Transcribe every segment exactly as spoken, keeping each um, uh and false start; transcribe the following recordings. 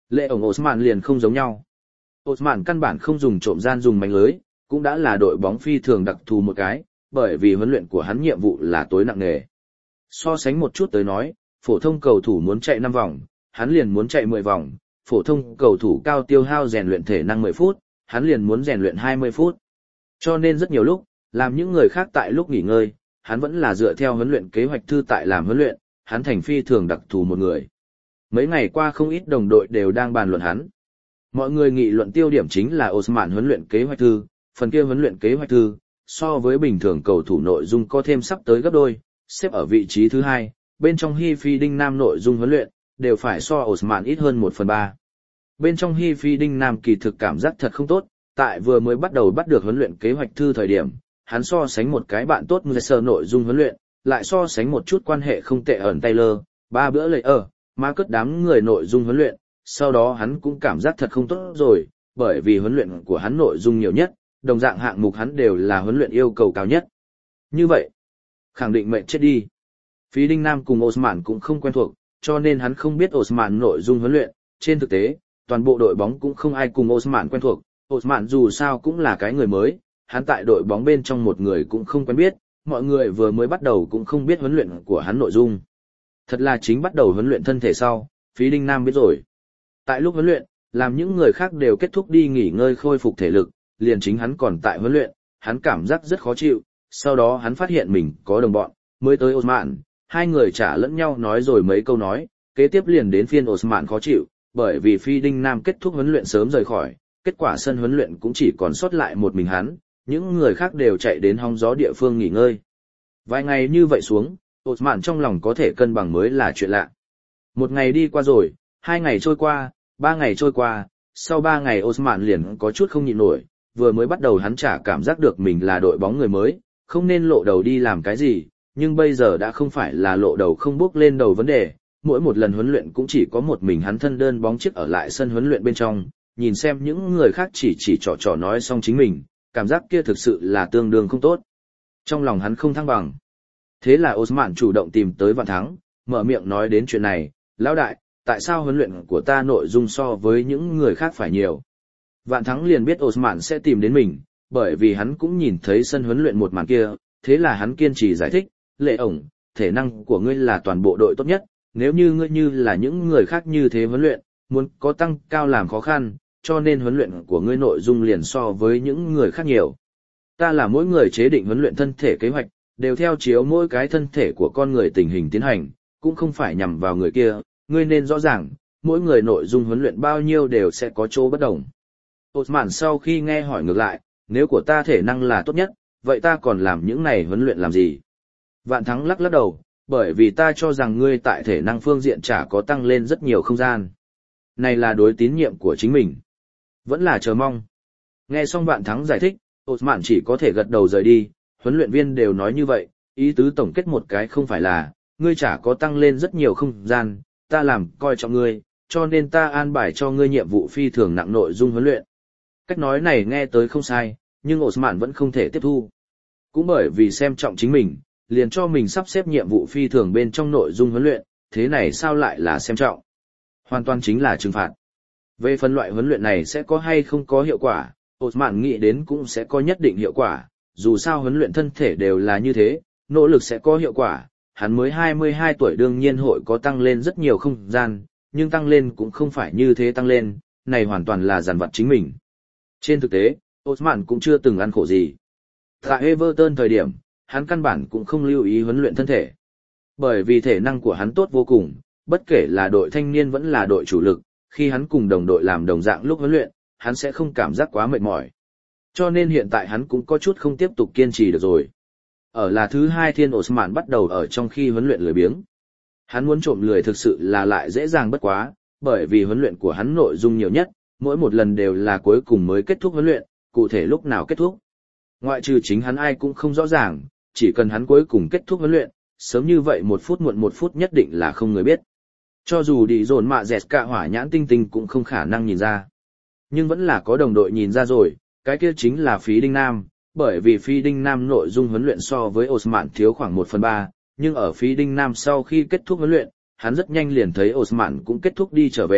Lệ ổng Osman liền không giống nhau. Osman căn bản không dùng trộm gian dùng mánh lưới, cũng đã là đội bóng phi thường đặc thù một cái, bởi vì huấn luyện của hắn nhiệm vụ là tối nặng nề. So sánh một chút tới nói, phổ thông cầu thủ muốn chạy năm vòng, hắn liền muốn chạy mười vòng, phổ thông cầu thủ cao tiêu hao rèn luyện thể năng mười phút, hắn liền muốn rèn luyện hai mươi phút. Cho nên rất nhiều lúc, làm những người khác tại lúc nghỉ ngơi, hắn vẫn là dựa theo huấn luyện kế hoạch thư tại làm huấn luyện, hắn thành phi thường đặc thù một người. Mấy ngày qua không ít đồng đội đều đang bàn luận hắn. Mọi người nghị luận tiêu điểm chính là Osman huấn luyện kế hoạch thư, phần kia huấn luyện kế hoạch thư, so với bình thường cầu thủ nội dung có thêm sắp tới gấp đôi, xếp ở vị trí thứ hai, bên trong Hi Phi Đinh Nam nội dung huấn luyện, đều phải so Osman ít hơn một phần ba. Bên trong Hi Phi Đinh Nam kỳ thực cảm giác thật không tốt, tại vừa mới bắt đầu bắt được huấn luyện kế hoạch thư thời điểm, hắn so sánh một cái bạn tốt Mercer nội dung huấn luyện, lại so sánh một chút quan hệ không tệ ẩn Taylor, ba bữa lệ ở, mà cất đám người nội dung huấn luyện, sau đó hắn cũng cảm giác thật không tốt rồi, bởi vì huấn luyện của hắn nội dung nhiều nhất, đồng dạng hạng mục hắn đều là huấn luyện yêu cầu cao nhất. Như vậy, khẳng định mệnh chết đi. Phí Đinh Nam cùng Osman cũng không quen thuộc, cho nên hắn không biết Osman nội dung huấn luyện, trên thực tế, toàn bộ đội bóng cũng không ai cùng Osman quen thuộc, Osman dù sao cũng là cái người mới, hắn tại đội bóng bên trong một người cũng không quen biết, mọi người vừa mới bắt đầu cũng không biết huấn luyện của hắn nội dung. Thật là chính bắt đầu huấn luyện thân thể sau, Phí Đinh Nam biết rồi. Tại lúc huấn luyện, làm những người khác đều kết thúc đi nghỉ ngơi khôi phục thể lực, liền chính hắn còn tại huấn luyện, hắn cảm giác rất khó chịu, sau đó hắn phát hiện mình có đồng bọn, mới tới Osman, hai người trả lẫn nhau nói rồi mấy câu nói, kế tiếp liền đến phiên Osman khó chịu, bởi vì Phi Đinh Nam kết thúc huấn luyện sớm rời khỏi, kết quả sân huấn luyện cũng chỉ còn sót lại một mình hắn, những người khác đều chạy đến hóng gió địa phương nghỉ ngơi. Vài ngày như vậy xuống, Osman trong lòng có thể cân bằng mới là chuyện lạ. Một ngày đi qua rồi, hai ngày trôi qua, ba ngày trôi qua, sau ba ngày Osman liền có chút không nhịn nổi, vừa mới bắt đầu hắn chả cảm giác được mình là đội bóng người mới, không nên lộ đầu đi làm cái gì, nhưng bây giờ đã không phải là lộ đầu không bước lên đầu vấn đề, mỗi một lần huấn luyện cũng chỉ có một mình hắn thân đơn bóng chiếc ở lại sân huấn luyện bên trong, nhìn xem những người khác chỉ chỉ trò trò nói xong chính mình, cảm giác kia thực sự là tương đương không tốt. Trong lòng hắn không thăng bằng. Thế là Osman chủ động tìm tới Vạn Thắng, mở miệng nói đến chuyện này, lão đại, tại sao huấn luyện của ta nội dung so với những người khác phải nhiều? Vạn Thắng liền biết Osman sẽ tìm đến mình, bởi vì hắn cũng nhìn thấy sân huấn luyện một màn kia, thế là hắn kiên trì giải thích, Lệ ổng, thể năng của ngươi là toàn bộ đội tốt nhất, nếu như ngươi như là những người khác như thế huấn luyện, muốn có tăng cao làm khó khăn, cho nên huấn luyện của ngươi nội dung liền so với những người khác nhiều. Ta là mỗi người chế định huấn luyện thân thể kế hoạch, đều theo chiếu mỗi cái thân thể của con người tình hình tiến hành, cũng không phải nhằm vào người kia, ngươi nên rõ ràng, mỗi người nội dung huấn luyện bao nhiêu đều sẽ có chỗ bất đồng. Osman sau khi nghe hỏi ngược lại, nếu của ta thể năng là tốt nhất, vậy ta còn làm những này huấn luyện làm gì? Vạn Thắng lắc lắc đầu, bởi vì ta cho rằng ngươi tại thể năng phương diện chả có tăng lên rất nhiều không gian. Này là đối tín nhiệm của chính mình. Vẫn là chờ mong. Nghe xong Vạn Thắng giải thích, Osman chỉ có thể gật đầu rời đi, huấn luyện viên đều nói như vậy, ý tứ tổng kết một cái không phải là, ngươi chả có tăng lên rất nhiều không gian, ta làm coi trọng ngươi, cho nên ta an bài cho ngươi nhiệm vụ phi thường nặng nội dung huấn luyện. Cách nói này nghe tới không sai, nhưng Osman vẫn không thể tiếp thu. Cũng bởi vì xem trọng chính mình, liền cho mình sắp xếp nhiệm vụ phi thường bên trong nội dung huấn luyện, thế này sao lại là xem trọng? Hoàn toàn chính là trừng phạt. Về phần loại huấn luyện này sẽ có hay không có hiệu quả, Osman nghĩ đến cũng sẽ có nhất định hiệu quả, dù sao huấn luyện thân thể đều là như thế, nỗ lực sẽ có hiệu quả, hắn mới hai mươi hai tuổi đương nhiên hội có tăng lên rất nhiều không gian, nhưng tăng lên cũng không phải như thế tăng lên, này hoàn toàn là dằn vặt chính mình. Trên thực tế, Osman cũng chưa từng ăn khổ gì. Tại Everton thời điểm, hắn căn bản cũng không lưu ý huấn luyện thân thể. Bởi vì thể năng của hắn tốt vô cùng, bất kể là đội thanh niên vẫn là đội chủ lực, khi hắn cùng đồng đội làm đồng dạng lúc huấn luyện, hắn sẽ không cảm giác quá mệt mỏi. Cho nên hiện tại hắn cũng có chút không tiếp tục kiên trì được rồi. Ở là thứ hai thiên Osman bắt đầu ở trong khi huấn luyện lười biếng. Hắn muốn trộm lười thực sự là lại dễ dàng bất quá, bởi vì huấn luyện của hắn nội dung nhiều nhất, mỗi một lần đều là cuối cùng mới kết thúc huấn luyện, cụ thể lúc nào kết thúc. Ngoại trừ chính hắn ai cũng không rõ ràng, chỉ cần hắn cuối cùng kết thúc huấn luyện, sớm như vậy một phút muộn một phút nhất định là không người biết. Cho dù đi dồn mạ dẹt cả hỏa nhãn tinh tinh cũng không khả năng nhìn ra. Nhưng vẫn là có đồng đội nhìn ra rồi, cái kia chính là Phí Đinh Nam, bởi vì Phí Đinh Nam nội dung huấn luyện so với Osman thiếu khoảng một phần ba, nhưng ở Phí Đinh Nam sau khi kết thúc huấn luyện, hắn rất nhanh liền thấy Osman cũng kết thúc đi trở về,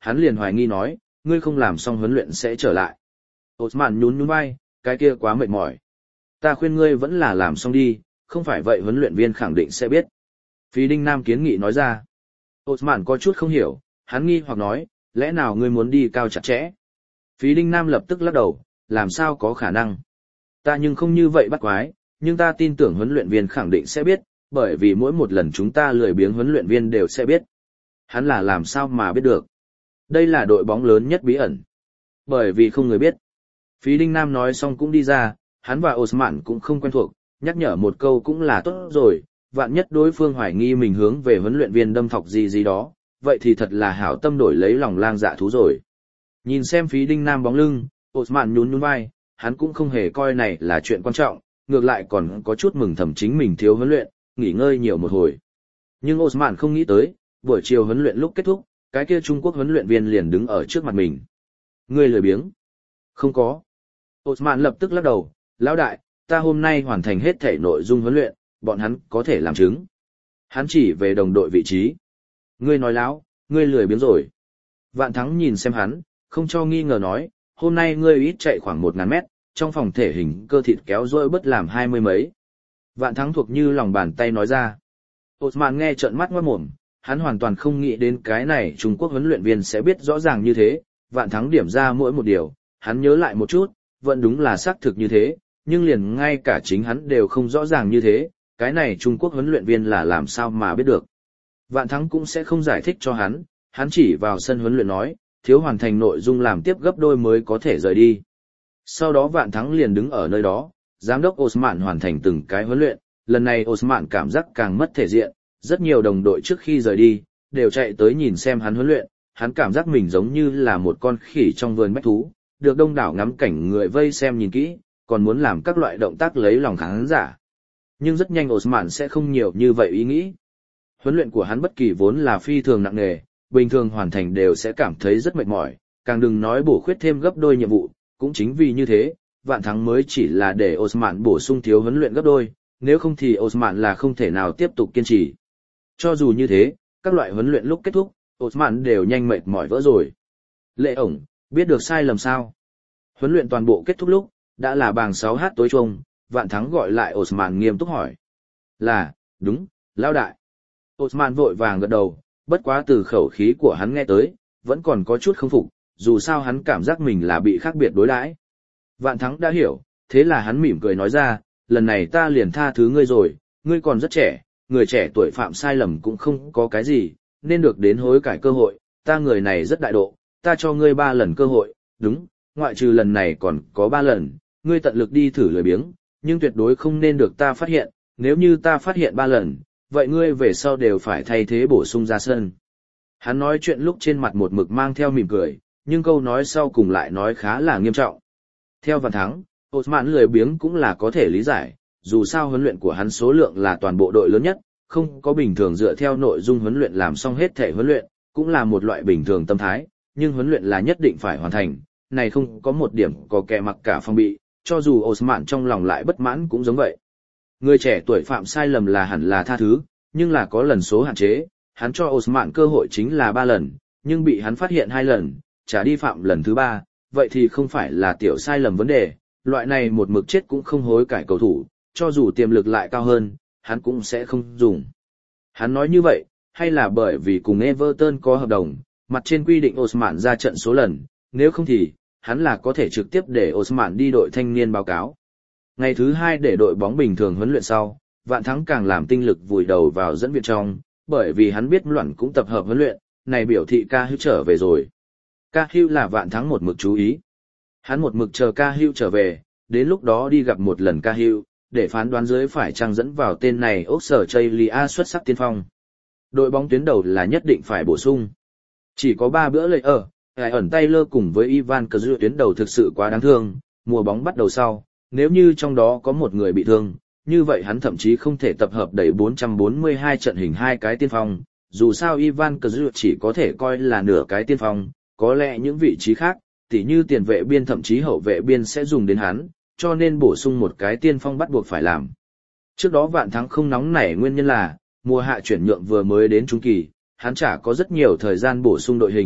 hắn liền hoài nghi nói, ngươi không làm xong huấn luyện sẽ trở lại. Osman nhún nhún vai, cái kia quá mệt mỏi. Ta khuyên ngươi vẫn là làm xong đi, không phải vậy huấn luyện viên khẳng định sẽ biết. Phí Đinh Nam kiến nghị nói ra. Osman có chút không hiểu, hắn nghi hoặc nói, lẽ nào ngươi muốn đi cao chặt chẽ? Phí Đinh Nam lập tức lắc đầu, làm sao có khả năng? Ta nhưng không như vậy bắt quái, nhưng ta tin tưởng huấn luyện viên khẳng định sẽ biết, bởi vì mỗi một lần chúng ta lười biếng huấn luyện viên đều sẽ biết. Hắn là làm sao mà biết được? Đây là đội bóng lớn nhất bí ẩn. Bởi vì không người biết. Phí Đinh Nam nói xong cũng đi ra, hắn và Osman cũng không quen thuộc, nhắc nhở một câu cũng là tốt rồi, vạn nhất đối phương hoài nghi mình hướng về huấn luyện viên đâm thọc gì gì đó, vậy thì thật là hảo tâm đổi lấy lòng lang dạ thú rồi. Nhìn xem Phí Đinh Nam bóng lưng, Osman nhún nhún vai, hắn cũng không hề coi này là chuyện quan trọng, ngược lại còn có chút mừng thầm chính mình thiếu huấn luyện, nghỉ ngơi nhiều một hồi. Nhưng Osman không nghĩ tới, buổi chiều huấn luyện lúc kết thúc, cái kia Trung Quốc huấn luyện viên liền đứng ở trước mặt mình. Ngươi lười biếng? Không có. Osman lập tức lắc đầu, lão đại, ta hôm nay hoàn thành hết thể nội dung huấn luyện, bọn hắn có thể làm chứng. Hắn chỉ về đồng đội vị trí. Ngươi nói láo, ngươi lười biếng rồi. Vạn Thắng nhìn xem hắn, không cho nghi ngờ nói, hôm nay ngươi ít chạy khoảng một ngàn mét, trong phòng thể hình cơ thịt kéo rỗi bất làm hai mươi mấy. Vạn Thắng thuộc như lòng bàn tay nói ra. Osman nghe trợn mắt ngoát mồm, hắn hoàn toàn không nghĩ đến cái này Trung Quốc huấn luyện viên sẽ biết rõ ràng như thế. Vạn Thắng điểm ra mỗi một điều, hắn nhớ lại một chút, vẫn đúng là xác thực như thế, nhưng liền ngay cả chính hắn đều không rõ ràng như thế, cái này Trung Quốc huấn luyện viên là làm sao mà biết được. Vạn Thắng cũng sẽ không giải thích cho hắn, hắn chỉ vào sân huấn luyện nói, thiếu hoàn thành nội dung làm tiếp gấp đôi mới có thể rời đi. Sau đó Vạn Thắng liền đứng ở nơi đó, giám đốc Osman hoàn thành từng cái huấn luyện, lần này Osman cảm giác càng mất thể diện, rất nhiều đồng đội trước khi rời đi, đều chạy tới nhìn xem hắn huấn luyện, hắn cảm giác mình giống như là một con khỉ trong vườn bách thú, được đông đảo ngắm cảnh người vây xem nhìn kỹ, còn muốn làm các loại động tác lấy lòng khán giả. Nhưng rất nhanh Osman sẽ không nhiều như vậy ý nghĩ. Huấn luyện của hắn bất kỳ vốn là phi thường nặng nề, bình thường hoàn thành đều sẽ cảm thấy rất mệt mỏi, càng đừng nói bổ khuyết thêm gấp đôi nhiệm vụ, cũng chính vì như thế, Vạn Thắng mới chỉ là để Osman bổ sung thiếu huấn luyện gấp đôi, nếu không thì Osman là không thể nào tiếp tục kiên trì. Cho dù như thế, các loại huấn luyện lúc kết thúc, Osman đều nhanh mệt mỏi vỡ rồi. Lệ ổng, biết được sai lầm sao? Huấn luyện toàn bộ kết thúc lúc, đã là bàng sáu h tối chung, Vạn Thắng gọi lại Osman nghiêm túc hỏi. Là, đúng, lão đại. Osman vội vàng gật đầu, bất quá từ khẩu khí của hắn nghe tới, vẫn còn có chút không phục, dù sao hắn cảm giác mình là bị khác biệt đối đãi. Vạn Thắng đã hiểu, thế là hắn mỉm cười nói ra, lần này ta liền tha thứ ngươi rồi, ngươi còn rất trẻ, người trẻ tuổi phạm sai lầm cũng không có cái gì, nên được đến hối cải cơ hội, ta người này rất đại độ, ta cho ngươi ba lần cơ hội, đúng, ngoại trừ lần này còn có ba lần, ngươi tận lực đi thử lười biếng, nhưng tuyệt đối không nên được ta phát hiện, nếu như ta phát hiện ba lần, vậy ngươi về sau đều phải thay thế bổ sung ra sân. Hắn nói chuyện lúc trên mặt một mực mang theo mỉm cười, nhưng câu nói sau cùng lại nói khá là nghiêm trọng. Theo Vạn Thắng, Osman lười biếng cũng là có thể lý giải, dù sao huấn luyện của hắn số lượng là toàn bộ đội lớn nhất, không có bình thường dựa theo nội dung huấn luyện làm xong hết thể huấn luyện, cũng là một loại bình thường tâm thái, nhưng huấn luyện là nhất định phải hoàn thành, này không có một điểm có kẻ mặc cả phong bị, cho dù Osman trong lòng lại bất mãn cũng giống vậy. Người trẻ tuổi phạm sai lầm là hẳn là tha thứ, nhưng là có lần số hạn chế, hắn cho Osman cơ hội chính là ba lần, nhưng bị hắn phát hiện hai lần, trả đi phạm lần thứ ba, vậy thì không phải là tiểu sai lầm vấn đề, loại này một mực chết cũng không hối cải cầu thủ, cho dù tiềm lực lại cao hơn, hắn cũng sẽ không dùng. Hắn nói như vậy, hay là bởi vì cùng Everton có hợp đồng, mặt trên quy định Osman ra trận số lần, nếu không thì, hắn là có thể trực tiếp để Osman đi đội thanh niên báo cáo. Ngày thứ hai để đội bóng bình thường huấn luyện sau, Vạn Thắng càng làm tinh lực vùi đầu vào dẫn viện trong, bởi vì hắn biết Loan cũng tập hợp huấn luyện, này biểu thị Ca Hữu trở về rồi. Ca Hữu là Vạn Thắng một mực chú ý. Hắn một mực chờ Ca Hữu trở về, đến lúc đó đi gặp một lần Ca Hữu, để phán đoán dưới phải chăng dẫn vào tên này ốc sở Chaylia xuất sắc tiên phong. Đội bóng tuyến đầu là nhất định phải bổ sung. Chỉ có ba bữa lợi ở, Hải ẩn Taylor cùng với Ivan Cazorla tuyến đầu thực sự quá đáng thương, mùa bóng bắt đầu sau, nếu như trong đó có một người bị thương, như vậy hắn thậm chí không thể tập hợp đẩy bốn trăm bốn mươi hai trận hình hai cái tiên phong, dù sao Ivan Cazorla chỉ có thể coi là nửa cái tiên phong, có lẽ những vị trí khác, tỉ như tiền vệ biên thậm chí hậu vệ biên sẽ dùng đến hắn, cho nên bổ sung một cái tiên phong bắt buộc phải làm. Trước đó Vạn Thắng không nóng nảy nguyên nhân là, mùa hạ chuyển nhượng vừa mới đến trung kỳ, hắn chả có rất nhiều thời gian bổ sung đội hình,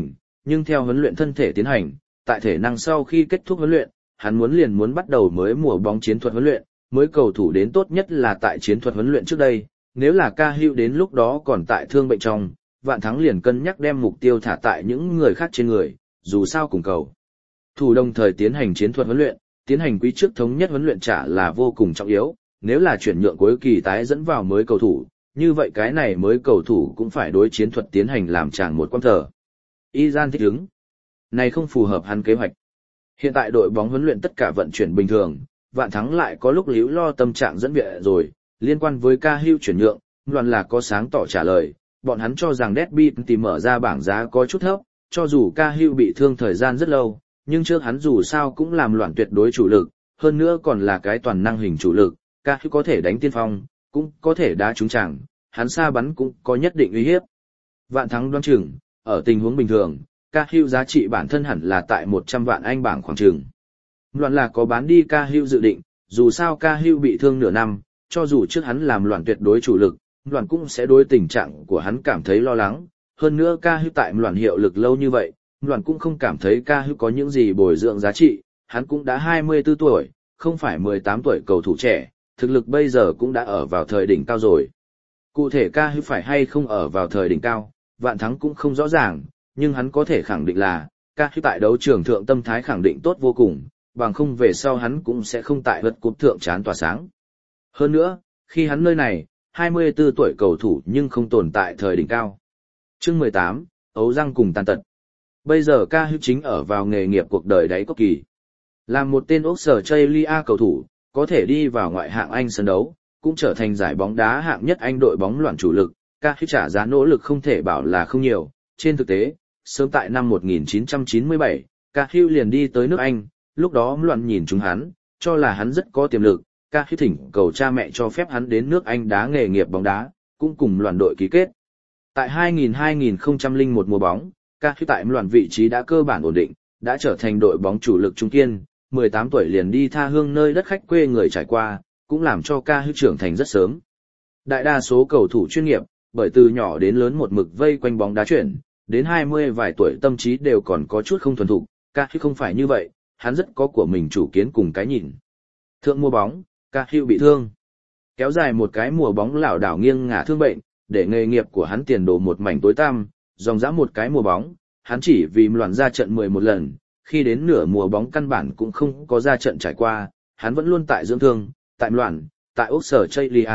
nhưng theo huấn luyện thân thể tiến hành, tại thể năng sau khi kết thúc huấn luyện, hắn muốn liền muốn bắt đầu mới mùa bóng chiến thuật huấn luyện, mới cầu thủ đến tốt nhất là tại chiến thuật huấn luyện trước đây, nếu là Cahill đến lúc đó còn tại thương bệnh trong, Vạn Thắng liền cân nhắc đem mục tiêu thả tại những người khác trên người, dù sao cùng cầu. Thủ đồng thời tiến hành chiến thuật huấn luyện, tiến hành quý trước thống nhất huấn luyện trả là vô cùng trọng yếu, nếu là chuyển nhượng cuối kỳ tái dẫn vào mới cầu thủ, như vậy cái này mới cầu thủ cũng phải đối chiến thuật tiến hành làm tràn một quan thờ. Izan thích ứng. Này không phù hợp hắn kế hoạch. Hiện tại đội bóng huấn luyện tất cả vận chuyển bình thường, Vạn Thắng lại có lúc líu lo tâm trạng dẫn viện rồi, liên quan với Cahill chuyển nhượng, loạn là có sáng tỏ trả lời, bọn hắn cho rằng Derby tìm mở ra bảng giá có chút thấp, cho dù Cahill bị thương thời gian rất lâu, nhưng trước hắn dù sao cũng làm loạn tuyệt đối chủ lực, hơn nữa còn là cái toàn năng hình chủ lực, Cahill có thể đánh tiên phong, cũng có thể đá trúng chẳng, hắn xa bắn cũng có nhất định uy hiếp. Vạn Thắng đoán chừng, ở tình huống bình thường, Cahill giá trị bản thân hẳn là tại một trăm vạn Anh bảng khoảng chừng. Loạn là có bán đi Cahill dự định, dù sao Cahill bị thương nửa năm, cho dù trước hắn làm loạn tuyệt đối chủ lực, loạn cũng sẽ đối tình trạng của hắn cảm thấy lo lắng. Hơn nữa Cahill tại loạn hiệu lực lâu như vậy, loạn cũng không cảm thấy Cahill có những gì bồi dưỡng giá trị, hắn cũng đã hai mươi tư tuổi, không phải mười tám tuổi cầu thủ trẻ, thực lực bây giờ cũng đã ở vào thời đỉnh cao rồi. Cụ thể Cahill phải hay không ở vào thời đỉnh cao, Vạn Thắng cũng không rõ ràng, nhưng hắn có thể khẳng định là, Cahill tại đấu trường thượng tâm thái khẳng định tốt vô cùng, bằng không về sau hắn cũng sẽ không tại vật cúp thượng chán tỏa sáng. Hơn nữa, khi hắn nơi này, hai mươi tư tuổi cầu thủ nhưng không tồn tại thời đỉnh cao. Chương mười tám, ấu răng cùng tàn tật. Bây giờ Cahill chính ở vào nghề nghiệp cuộc đời đáy cốc kỳ. Làm một tên Australia cầu thủ, có thể đi vào ngoại hạng Anh sân đấu, cũng trở thành giải bóng đá hạng nhất Anh đội bóng loạn chủ lực, Cahill trả giá nỗ lực không thể bảo là không nhiều. Trên thực tế, sớm tại năm một nghìn chín trăm chín mươi bảy, Cahill liền đi tới nước Anh, lúc đó loạn nhìn chúng hắn, cho là hắn rất có tiềm lực, Cahill thỉnh cầu cha mẹ cho phép hắn đến nước Anh đá nghề nghiệp bóng đá, cũng cùng loạn đội ký kết. Tại hai nghìn hai nghìn không trăm lẻ một mùa bóng, Cahill tại loạn vị trí đã cơ bản ổn định, đã trở thành đội bóng chủ lực trung kiên, mười tám tuổi liền đi tha hương nơi đất khách quê người trải qua, cũng làm cho Cahill trưởng thành rất sớm. Đại đa số cầu thủ chuyên nghiệp, bởi từ nhỏ đến lớn một mực vây quanh bóng đá chuyển, đến hai mươi vài tuổi tâm trí đều còn có chút không thuần thục, Cahill không phải như vậy, hắn rất có của mình chủ kiến cùng cái nhìn. Thượng mùa bóng, Cahill bị thương. Kéo dài một cái mùa bóng lảo đảo nghiêng ngả thương bệnh, để nghề nghiệp của hắn tiền đồ một mảnh tối tăm, dòng dã một cái mùa bóng, hắn chỉ vì loạn ra trận mười một lần, khi đến nửa mùa bóng căn bản cũng không có ra trận trải qua, hắn vẫn luôn tại dưỡng thương, tại loạn, tại Australia.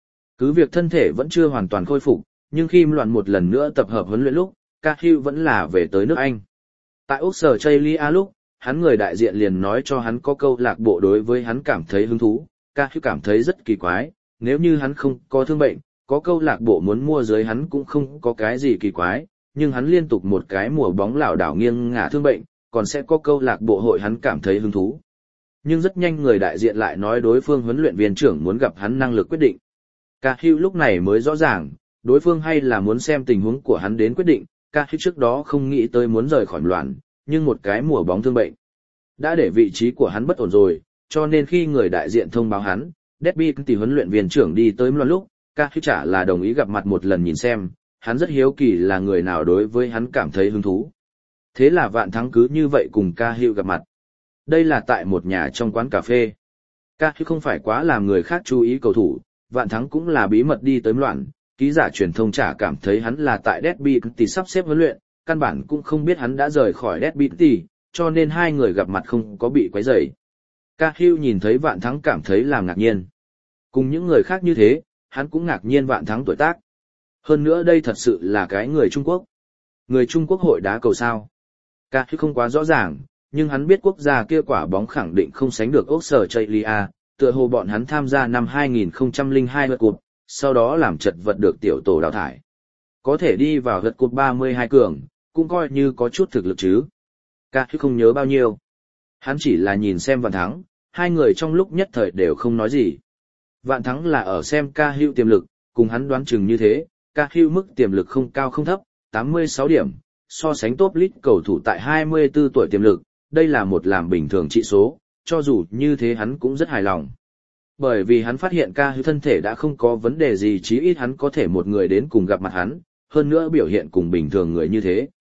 Cứ việc thân thể vẫn chưa hoàn toàn khôi phục, nhưng khi loạn một lần nữa tập hợp huấn luyện lúc, Cahill vẫn là về tới nước Anh. Tại Australia lúc, hắn người đại diện liền nói cho hắn có câu lạc bộ đối với hắn cảm thấy hứng thú, Cahill cảm thấy rất kỳ quái, nếu như hắn không có thương bệnh, có câu lạc bộ muốn mua dưới hắn cũng không có cái gì kỳ quái, nhưng hắn liên tục một cái mùa bóng lảo đảo nghiêng ngả thương bệnh, còn sẽ có câu lạc bộ hội hắn cảm thấy hứng thú. Nhưng rất nhanh người đại diện lại nói đối phương huấn luyện viên trưởng muốn gặp hắn năng lực quyết định. Cahill lúc này mới rõ ràng, đối phương hay là muốn xem tình huống của hắn đến quyết định, Cahill trước đó không nghĩ tới muốn rời khỏi loạn, nhưng một cái mùa bóng thương bệnh đã để vị trí của hắn bất ổn rồi, cho nên khi người đại diện thông báo hắn, Derby tỷ huấn luyện viên trưởng đi tới loạn lúc, Cahill trả là đồng ý gặp mặt một lần nhìn xem, hắn rất hiếu kỳ là người nào đối với hắn cảm thấy hứng thú. Thế là Vạn Thắng cứ như vậy cùng Cahill gặp mặt. Đây là tại một nhà trong quán cà phê. Cahill không phải quá làm người khác chú ý cầu thủ, Vạn Thắng cũng là bí mật đi tới loạn, ký giả truyền thông chả cảm thấy hắn là tại Derby tỷ sắp xếp huấn luyện, căn bản cũng không biết hắn đã rời khỏi Derby tỷ, cho nên hai người gặp mặt không có bị quấy rầy. Cahill nhìn thấy Vạn Thắng cảm thấy làm ngạc nhiên. Cùng những người khác như thế, hắn cũng ngạc nhiên Vạn Thắng tuổi tác. Hơn nữa đây thật sự là cái người Trung Quốc. Người Trung Quốc hội đá cầu sao? Cahill không quá rõ ràng, nhưng hắn biết quốc gia kia quả bóng khẳng định không sánh được Australia, tựa hồ bọn hắn tham gia năm hai nghìn không trăm lẻ hai World Cup, sau đó làm chật vật được tiểu tổ đào thải. Có thể đi vào World Cup ba mươi hai cường, cũng coi như có chút thực lực chứ. Cahill không nhớ bao nhiêu. Hắn chỉ là nhìn xem Vạn Thắng, hai người trong lúc nhất thời đều không nói gì. Vạn Thắng là ở xem Cahill tiềm lực, cùng hắn đoán chừng như thế, Cahill mức tiềm lực không cao không thấp, tám mươi sáu điểm, so sánh top list cầu thủ tại hai mươi tư tuổi tiềm lực, đây là một làm bình thường trị số, cho dù như thế hắn cũng rất hài lòng. Bởi vì hắn phát hiện Cahill thân thể đã không có vấn đề gì, chí ít hắn có thể một người đến cùng gặp mặt hắn, hơn nữa biểu hiện cùng bình thường người như thế.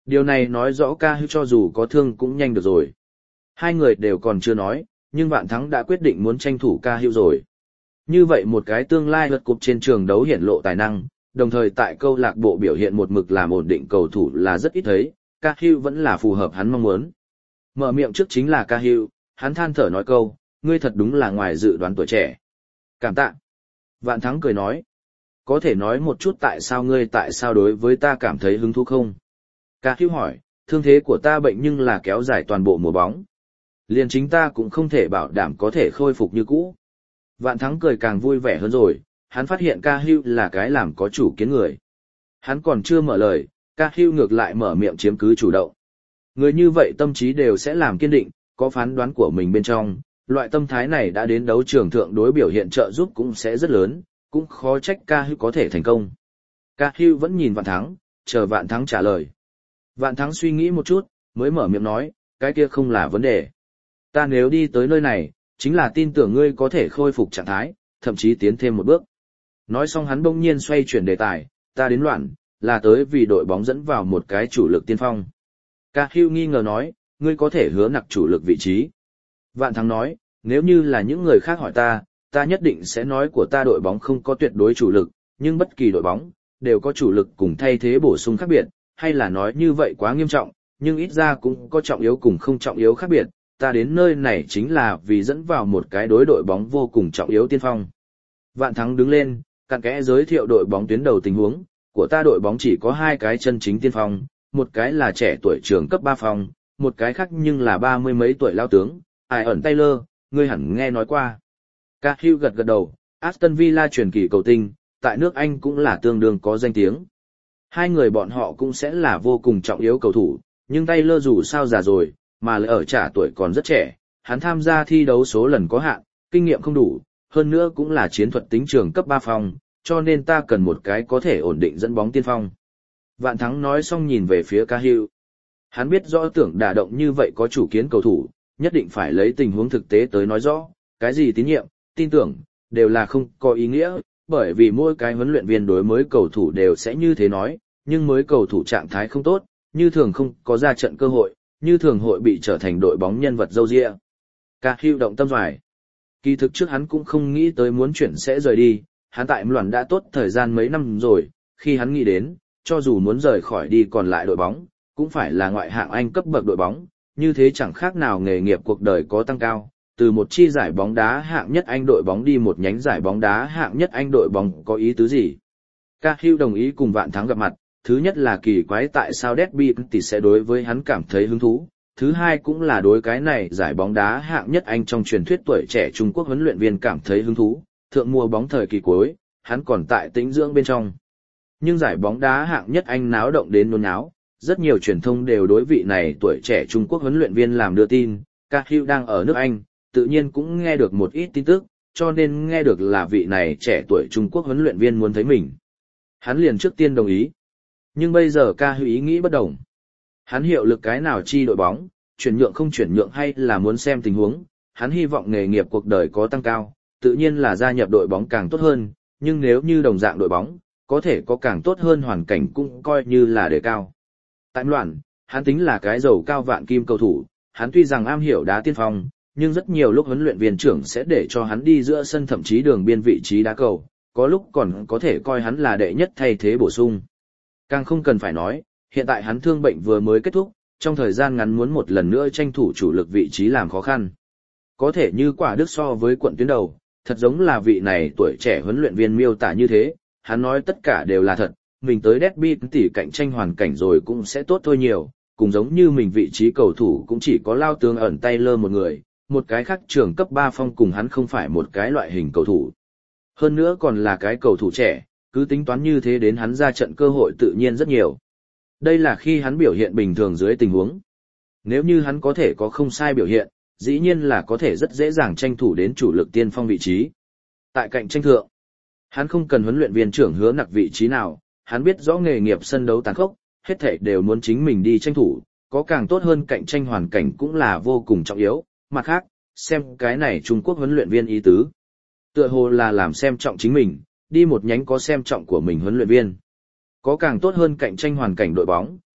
Điều này nói rõ Ca Hữu cho dù có thương cũng nhanh được rồi. Hai người đều còn chưa nói, nhưng Vạn Thắng đã quyết định muốn tranh thủ Ca Hữu rồi. Như vậy một cái tương lai lượt cục trên trường đấu hiển lộ tài năng, đồng thời tại câu lạc bộ biểu hiện một mực làm ổn định cầu thủ là rất ít thấy, Ca Hữu vẫn là phù hợp hắn mong muốn. Mở miệng trước chính là Ca Hữu, hắn than thở nói câu, ngươi thật đúng là ngoài dự đoán tuổi trẻ. Cảm tạ. Vạn Thắng cười nói, có thể nói một chút tại sao ngươi tại sao đối với ta cảm thấy hứng thú không? Ca Hữu hỏi, thương thế của ta bệnh nhưng là kéo dài toàn bộ mùa bóng. Liền chính ta cũng không thể bảo đảm có thể khôi phục như cũ. Vạn Thắng cười càng vui vẻ hơn rồi, hắn phát hiện Ca Hữu là cái làm có chủ kiến người. Hắn còn chưa mở lời, Ca Hữu ngược lại mở miệng chiếm cứ chủ động. Người như vậy tâm trí đều sẽ làm kiên định, có phán đoán của mình bên trong, loại tâm thái này đã đến đấu trường thượng đối biểu hiện trợ giúp cũng sẽ rất lớn, cũng khó trách Ca Hữu có thể thành công. Ca Hữu vẫn nhìn Vạn Thắng, chờ Vạn Thắng trả lời. Vạn Thắng suy nghĩ một chút, mới mở miệng nói, cái kia không là vấn đề. Ta nếu đi tới nơi này, chính là tin tưởng ngươi có thể khôi phục trạng thái, thậm chí tiến thêm một bước. Nói xong hắn bỗng nhiên xoay chuyển đề tài, ta đến loạn, là tới vì đội bóng dẫn vào một cái chủ lực tiên phong. Ca Hữu nghi ngờ nói, ngươi có thể hứa nặc chủ lực vị trí. Vạn Thắng nói, nếu như là những người khác hỏi ta, ta nhất định sẽ nói của ta đội bóng không có tuyệt đối chủ lực, nhưng bất kỳ đội bóng, đều có chủ lực cùng thay thế bổ sung khác biệt, hay là nói như vậy quá nghiêm trọng, nhưng ít ra cũng có trọng yếu cùng không trọng yếu khác biệt, ta đến nơi này chính là vì dẫn vào một cái đối đội bóng vô cùng trọng yếu tiên phong. Vạn Thắng đứng lên, cặn kẽ giới thiệu đội bóng tuyến đầu tình huống, của ta đội bóng chỉ có hai cái chân chính tiên phong, một cái là trẻ tuổi trưởng cấp ba phong, một cái khác nhưng là ba mươi mấy tuổi lao tướng, ai ẩn Taylor, ngươi hẳn nghe nói qua. Ca Hữu gật gật đầu, Aston Villa truyền kỳ cầu tinh, tại nước Anh cũng là tương đương có danh tiếng. Hai người bọn họ cũng sẽ là vô cùng trọng yếu cầu thủ, nhưng Taylor dù sao già rồi, mà lại ở trả tuổi còn rất trẻ, hắn tham gia thi đấu số lần có hạn, kinh nghiệm không đủ, hơn nữa cũng là chiến thuật tính trường cấp ba phong, cho nên ta cần một cái có thể ổn định dẫn bóng tiên phong. Vạn Thắng nói xong nhìn về phía Ca Hữu. Hắn biết rõ tưởng đả động như vậy có chủ kiến cầu thủ, nhất định phải lấy tình huống thực tế tới nói rõ, cái gì tín nhiệm, tin tưởng, đều là không có ý nghĩa, bởi vì mỗi cái huấn luyện viên đối mới cầu thủ đều sẽ như thế nói, nhưng mới cầu thủ trạng thái không tốt, như thường không có ra trận cơ hội, như thường hội bị trở thành đội bóng nhân vật dâu dịa. Ca Hữu động tâm doài. Kỳ thực trước hắn cũng không nghĩ tới muốn chuyển sẽ rời đi, hắn tại Loan đã tốt thời gian mấy năm rồi, khi hắn nghĩ đến, cho dù muốn rời khỏi đi còn lại đội bóng, cũng phải là ngoại hạng Anh cấp bậc đội bóng, như thế chẳng khác nào nghề nghiệp cuộc đời có tăng cao, từ một chi giải bóng đá hạng nhất Anh đội bóng đi một nhánh giải bóng đá hạng nhất Anh đội bóng có ý tứ gì. Ca Hữu đồng ý cùng Vạn Thắng gặp mặt, thứ nhất là kỳ quái tại sao Derby thì sẽ đối với hắn cảm thấy hứng thú, thứ hai cũng là đối cái này giải bóng đá hạng nhất Anh trong truyền thuyết tuổi trẻ Trung Quốc huấn luyện viên cảm thấy hứng thú, thượng mùa bóng thời kỳ cuối, hắn còn tại tĩnh dưỡng bên trong. Nhưng giải bóng đá hạng nhất Anh náo động đến nôn náo, rất nhiều truyền thông đều đối vị này tuổi trẻ Trung Quốc huấn luyện viên làm đưa tin, Ca Hữu đang ở nước Anh, tự nhiên cũng nghe được một ít tin tức, cho nên nghe được là vị này trẻ tuổi Trung Quốc huấn luyện viên muốn thấy mình. Hắn liền trước tiên đồng ý. Nhưng bây giờ Ca Hữu ý nghĩ bất đồng. Hắn hiệu lực cái nào chi đội bóng, chuyển nhượng không chuyển nhượng hay là muốn xem tình huống, hắn hy vọng nghề nghiệp cuộc đời có tăng cao, tự nhiên là gia nhập đội bóng càng tốt hơn, nhưng nếu như đồng dạng đội bóng, có thể có càng tốt hơn hoàn cảnh cũng coi như là đề cao. Tại Loan, hắn tính là cái giàu cao vạn kim cầu thủ, hắn tuy rằng am hiểu đá tiên phong, nhưng rất nhiều lúc huấn luyện viên trưởng sẽ để cho hắn đi giữa sân thậm chí đường biên vị trí đá cầu, có lúc còn có thể coi hắn là đệ nhất thay thế bổ sung. Càng không cần phải nói, hiện tại hắn thương bệnh vừa mới kết thúc, trong thời gian ngắn muốn một lần nữa tranh thủ chủ lực vị trí làm khó khăn. Có thể như quả đức so với quận tuyến đầu, thật giống là vị này tuổi trẻ huấn luyện viên miêu tả như thế, hắn nói tất cả đều là thật, mình tới Derby tỉ cạnh tranh hoàn cảnh rồi cũng sẽ tốt thôi nhiều, cùng giống như mình vị trí cầu thủ cũng chỉ có lao tướng ẩn Taylor một người, một cái khác trưởng cấp ba phong cùng hắn không phải một cái loại hình cầu thủ. Hơn nữa còn là cái cầu thủ trẻ, cứ tính toán như thế đến hắn ra trận cơ hội tự nhiên rất nhiều. Đây là khi hắn biểu hiện bình thường dưới tình huống. Nếu như hắn có thể có không sai biểu hiện, dĩ nhiên là có thể rất dễ dàng tranh thủ đến chủ lực tiên phong vị trí. Tại cạnh tranh thượng, hắn không cần huấn luyện viên trưởng hứa nặc vị trí nào, hắn biết rõ nghề nghiệp sân đấu tàn khốc, hết thảy đều muốn chính mình đi tranh thủ, có càng tốt hơn cạnh tranh hoàn cảnh cũng là vô cùng trọng yếu. Mặt khác, xem cái này Trung Quốc huấn luyện viên ý tứ. Tựa hồ là làm xem trọng chính mình, đi một nhánh có xem trọng của mình huấn luyện viên. Có càng tốt hơn cạnh tranh hoàn cảnh đội bóng,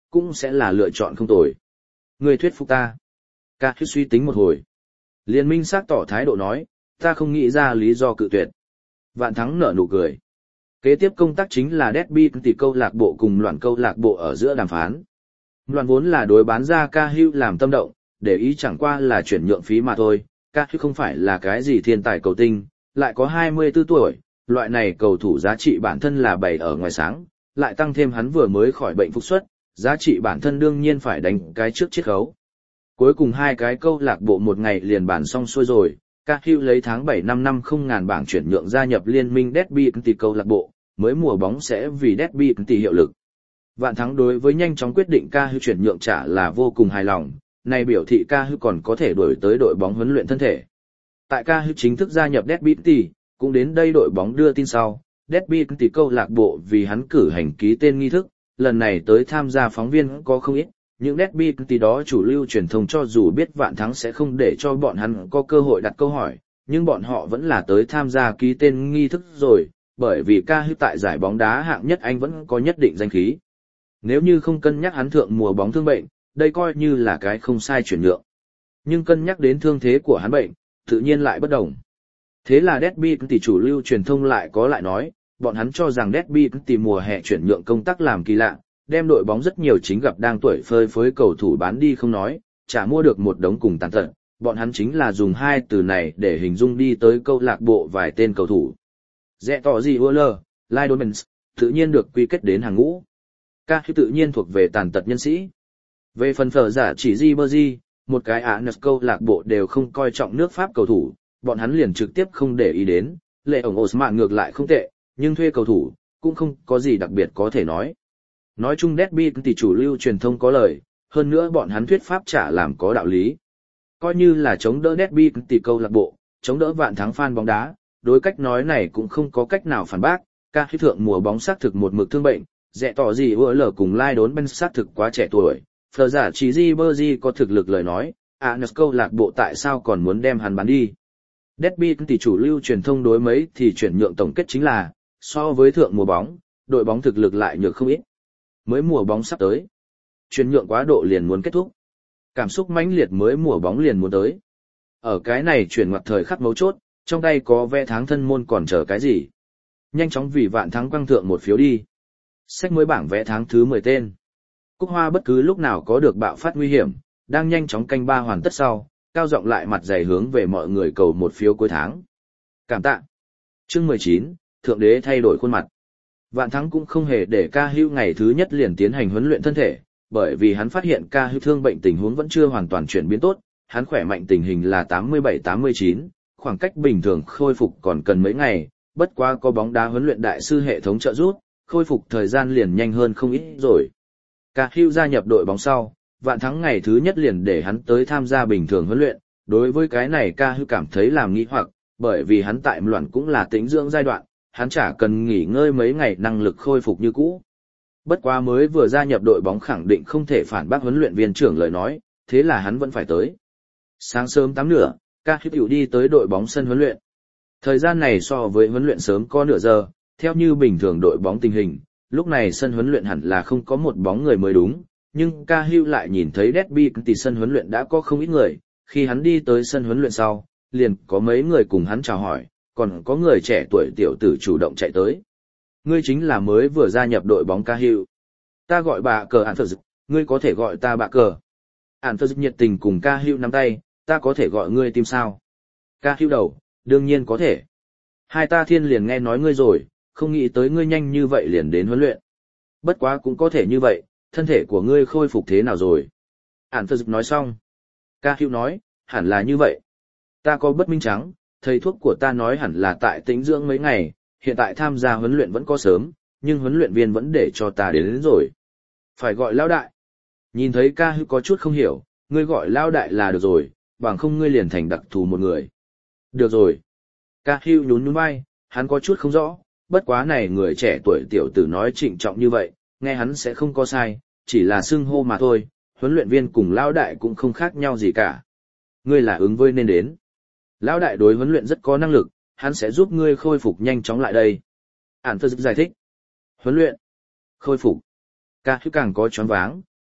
cũng sẽ là lựa chọn không tồi. Ngươi thuyết phục ta. Ca Hữu suy tính một hồi. Liên minh xác tỏ thái độ nói, ta không nghĩ ra lý do cự tuyệt. Vạn Thắng nở nụ cười. Kế tiếp công tác chính là Derby tỷ câu lạc bộ cùng loạn câu lạc bộ ở giữa đàm phán. Loạn vốn là đối bán ra Ca Hữu làm tâm động, để ý chẳng qua là chuyển nhượng phí mà thôi. Ca Hữu không phải là cái gì thiên tài cầu tinh, lại có hai mươi tư tuổi, loại này cầu thủ giá trị bản thân là bày ở ngoài sáng, lại tăng thêm hắn vừa mới khỏi bệnh phục xuất, giá trị bản thân đương nhiên phải đánh cái trước chiết khấu. Cuối cùng hai cái câu lạc bộ một ngày liền bàn xong xuôi rồi, Ca Hữu lấy tháng bảy năm năm không ngàn bảng chuyển nhượng gia nhập liên minh Derby tỷ câu lạc bộ, mới mùa bóng sẽ vì Derby tỷ hiệu lực. Vạn Thắng đối với nhanh chóng quyết định Ca Hữu chuyển nhượng trả là vô cùng hài lòng, này biểu thị Ca Hữu còn có thể đổi tới đội bóng huấn luyện thân thể. Tại Ca Hữu chính thức gia nhập Derby tỷ, cũng đến đây đội bóng đưa tin sau, Derby tỷ câu lạc bộ vì hắn cử hành ký tên nghi thức, lần này tới tham gia phóng viên có không ít, những Derby tỷ đó chủ lưu truyền thông cho dù biết Vạn Thắng sẽ không để cho bọn hắn có cơ hội đặt câu hỏi, nhưng bọn họ vẫn là tới tham gia ký tên nghi thức rồi, bởi vì Ca Hữu tại giải bóng đá hạng nhất Anh vẫn có nhất định danh khí. Nếu như không cân nhắc hắn thượng mùa bóng thương bệnh, đây coi như là cái không sai chuyển nhượng. Nhưng cân nhắc đến thương thế của hắn bệnh, tự nhiên lại bất đồng. Thế là Derby tỷ chủ lưu truyền thông lại có lại nói, bọn hắn cho rằng Derby tỷ mùa hè chuyển nhượng công tác làm kỳ lạ, đem đội bóng rất nhiều chính gặp đang tuổi phơi phới cầu thủ bán đi không nói, chả mua được một đống cùng tàn tật, bọn hắn chính là dùng hai từ này để hình dung đi tới câu lạc bộ vài tên cầu thủ. Rẽ tỏ gì Waller, Lionel Messi, tự nhiên được quy kết đến hàng ngũ. Ca Hữu tự nhiên thuộc về tàn tật nhân sĩ. Về phần phở giả chỉ Ribery, một cái ả nật câu lạc bộ đều không coi trọng nước Pháp cầu thủ, bọn hắn liền trực tiếp không để ý đến, lệ ổng Osman ngược lại không tệ, nhưng thuê cầu thủ, cũng không có gì đặc biệt có thể nói. Nói chung Derby tỷ chủ lưu truyền thông có lời, hơn nữa bọn hắn thuyết pháp trả làm có đạo lý. Coi như là chống đỡ Derby tỷ câu lạc bộ, chống đỡ Vạn Thắng fan bóng đá, đối cách nói này cũng không có cách nào phản bác, Ca Hữu thượng mùa bóng xác thực một mực thương bệnh, rẽ tỏ gì ưa lở cùng lai đốn bên xác thực quá trẻ tuổi, phờ giả chỉ Ribery có thực lực lời nói, à nật câu lạc bộ tại sao còn muốn đem hắn bán đi. Derby tỷ chủ lưu truyền thông đối mấy thì chuyển nhượng tổng kết chính là, so với thượng mùa bóng, đội bóng thực lực lại nhược không ít. Mới mùa bóng sắp tới, chuyển nhượng quá độ liền muốn kết thúc. Cảm xúc mãnh liệt mới mùa bóng liền muốn tới. Ở cái này chuyển ngoặt thời khắc mấu chốt, trong tay có vé tháng thân môn còn chờ cái gì? Nhanh chóng vì Vạn Thắng quăng thượng một phiếu đi. Sách mới bảng vé tháng thứ mười tên. Cúc Hoa bất cứ lúc nào có được bạo phát nguy hiểm, đang nhanh chóng canh ba hoàn tất sau, cao giọng lại mặt dày hướng về mọi người cầu một phiếu cuối tháng. Cảm tạ. Chương mười chín, Thượng đế thay đổi khuôn mặt. Vạn Thắng cũng không hề để Ca Hữu ngày thứ nhất liền tiến hành huấn luyện thân thể, bởi vì hắn phát hiện Ca Hữu thương bệnh tình huống vẫn chưa hoàn toàn chuyển biến tốt, hắn khỏe mạnh tình hình là tám mươi bảy tám mươi chín, khoảng cách bình thường khôi phục còn cần mấy ngày, bất quá có bóng đá huấn luyện đại sư hệ thống trợ giúp, khôi phục thời gian liền nhanh hơn không ít rồi. Ca Hữu gia nhập đội bóng sau, Vạn Thắng ngày thứ nhất liền để hắn tới tham gia bình thường huấn luyện, đối với cái này Ca Hữu cảm thấy làm nghi hoặc, bởi vì hắn tại loạn cũng là tĩnh dưỡng giai đoạn, hắn chả cần nghỉ ngơi mấy ngày năng lực khôi phục như cũ. Bất quá mới vừa gia nhập đội bóng khẳng định không thể phản bác huấn luyện viên trưởng lời nói, thế là hắn vẫn phải tới. Sáng sớm tám nửa, Ca Hữu đi tới đội bóng sân huấn luyện. Thời gian này so với huấn luyện sớm có nửa giờ, theo như bình thường đội bóng tình hình, lúc này sân huấn luyện hẳn là không có một bóng người mới đúng, nhưng Ca Hữu lại nhìn thấy Derby tỷ sân huấn luyện đã có không ít người, khi hắn đi tới sân huấn luyện sau, liền có mấy người cùng hắn chào hỏi, còn có người trẻ tuổi tiểu tử chủ động chạy tới. Ngươi chính là mới vừa gia nhập đội bóng Ca Hữu. Ta gọi bà cờ Ản Phật Dực, ngươi có thể gọi ta bà cờ. Ản Phật Dực nhiệt tình cùng Ca Hữu nắm tay, ta có thể gọi ngươi tim sao? Ca Hữu đầu, đương nhiên có thể. Hai ta thiên liền nghe nói ngươi rồi, không nghĩ tới ngươi nhanh như vậy liền đến huấn luyện. Bất quá cũng có thể như vậy, thân thể của ngươi khôi phục thế nào rồi? Ản Phật Dực nói xong. Ca Hữu nói, hẳn là như vậy. Ta có bất minh trắng, thầy thuốc của ta nói hẳn là tại tĩnh dưỡng mấy ngày, hiện tại tham gia huấn luyện vẫn có sớm, nhưng huấn luyện viên vẫn để cho ta đến, đến rồi. Phải gọi lão đại. Nhìn thấy Ca Hữu có chút không hiểu, ngươi gọi lão đại là được rồi, bằng không ngươi liền thành đặc thù một người. Được rồi. Ca Hữu nhún nhún vai, hắn có chút không rõ, bất quá này người trẻ tuổi tiểu tử nói trịnh trọng như vậy, nghe hắn sẽ không có sai, chỉ là xưng hô mà thôi, huấn luyện viên cùng lão đại cũng không khác nhau gì cả. Ngươi là ứng với nên đến. Lão đại đối huấn luyện rất có năng lực, hắn sẽ giúp ngươi khôi phục nhanh chóng lại đây. Ản Phật Dực giải thích. Huấn luyện. Khôi phục. Ca Hữu càng có choáng váng,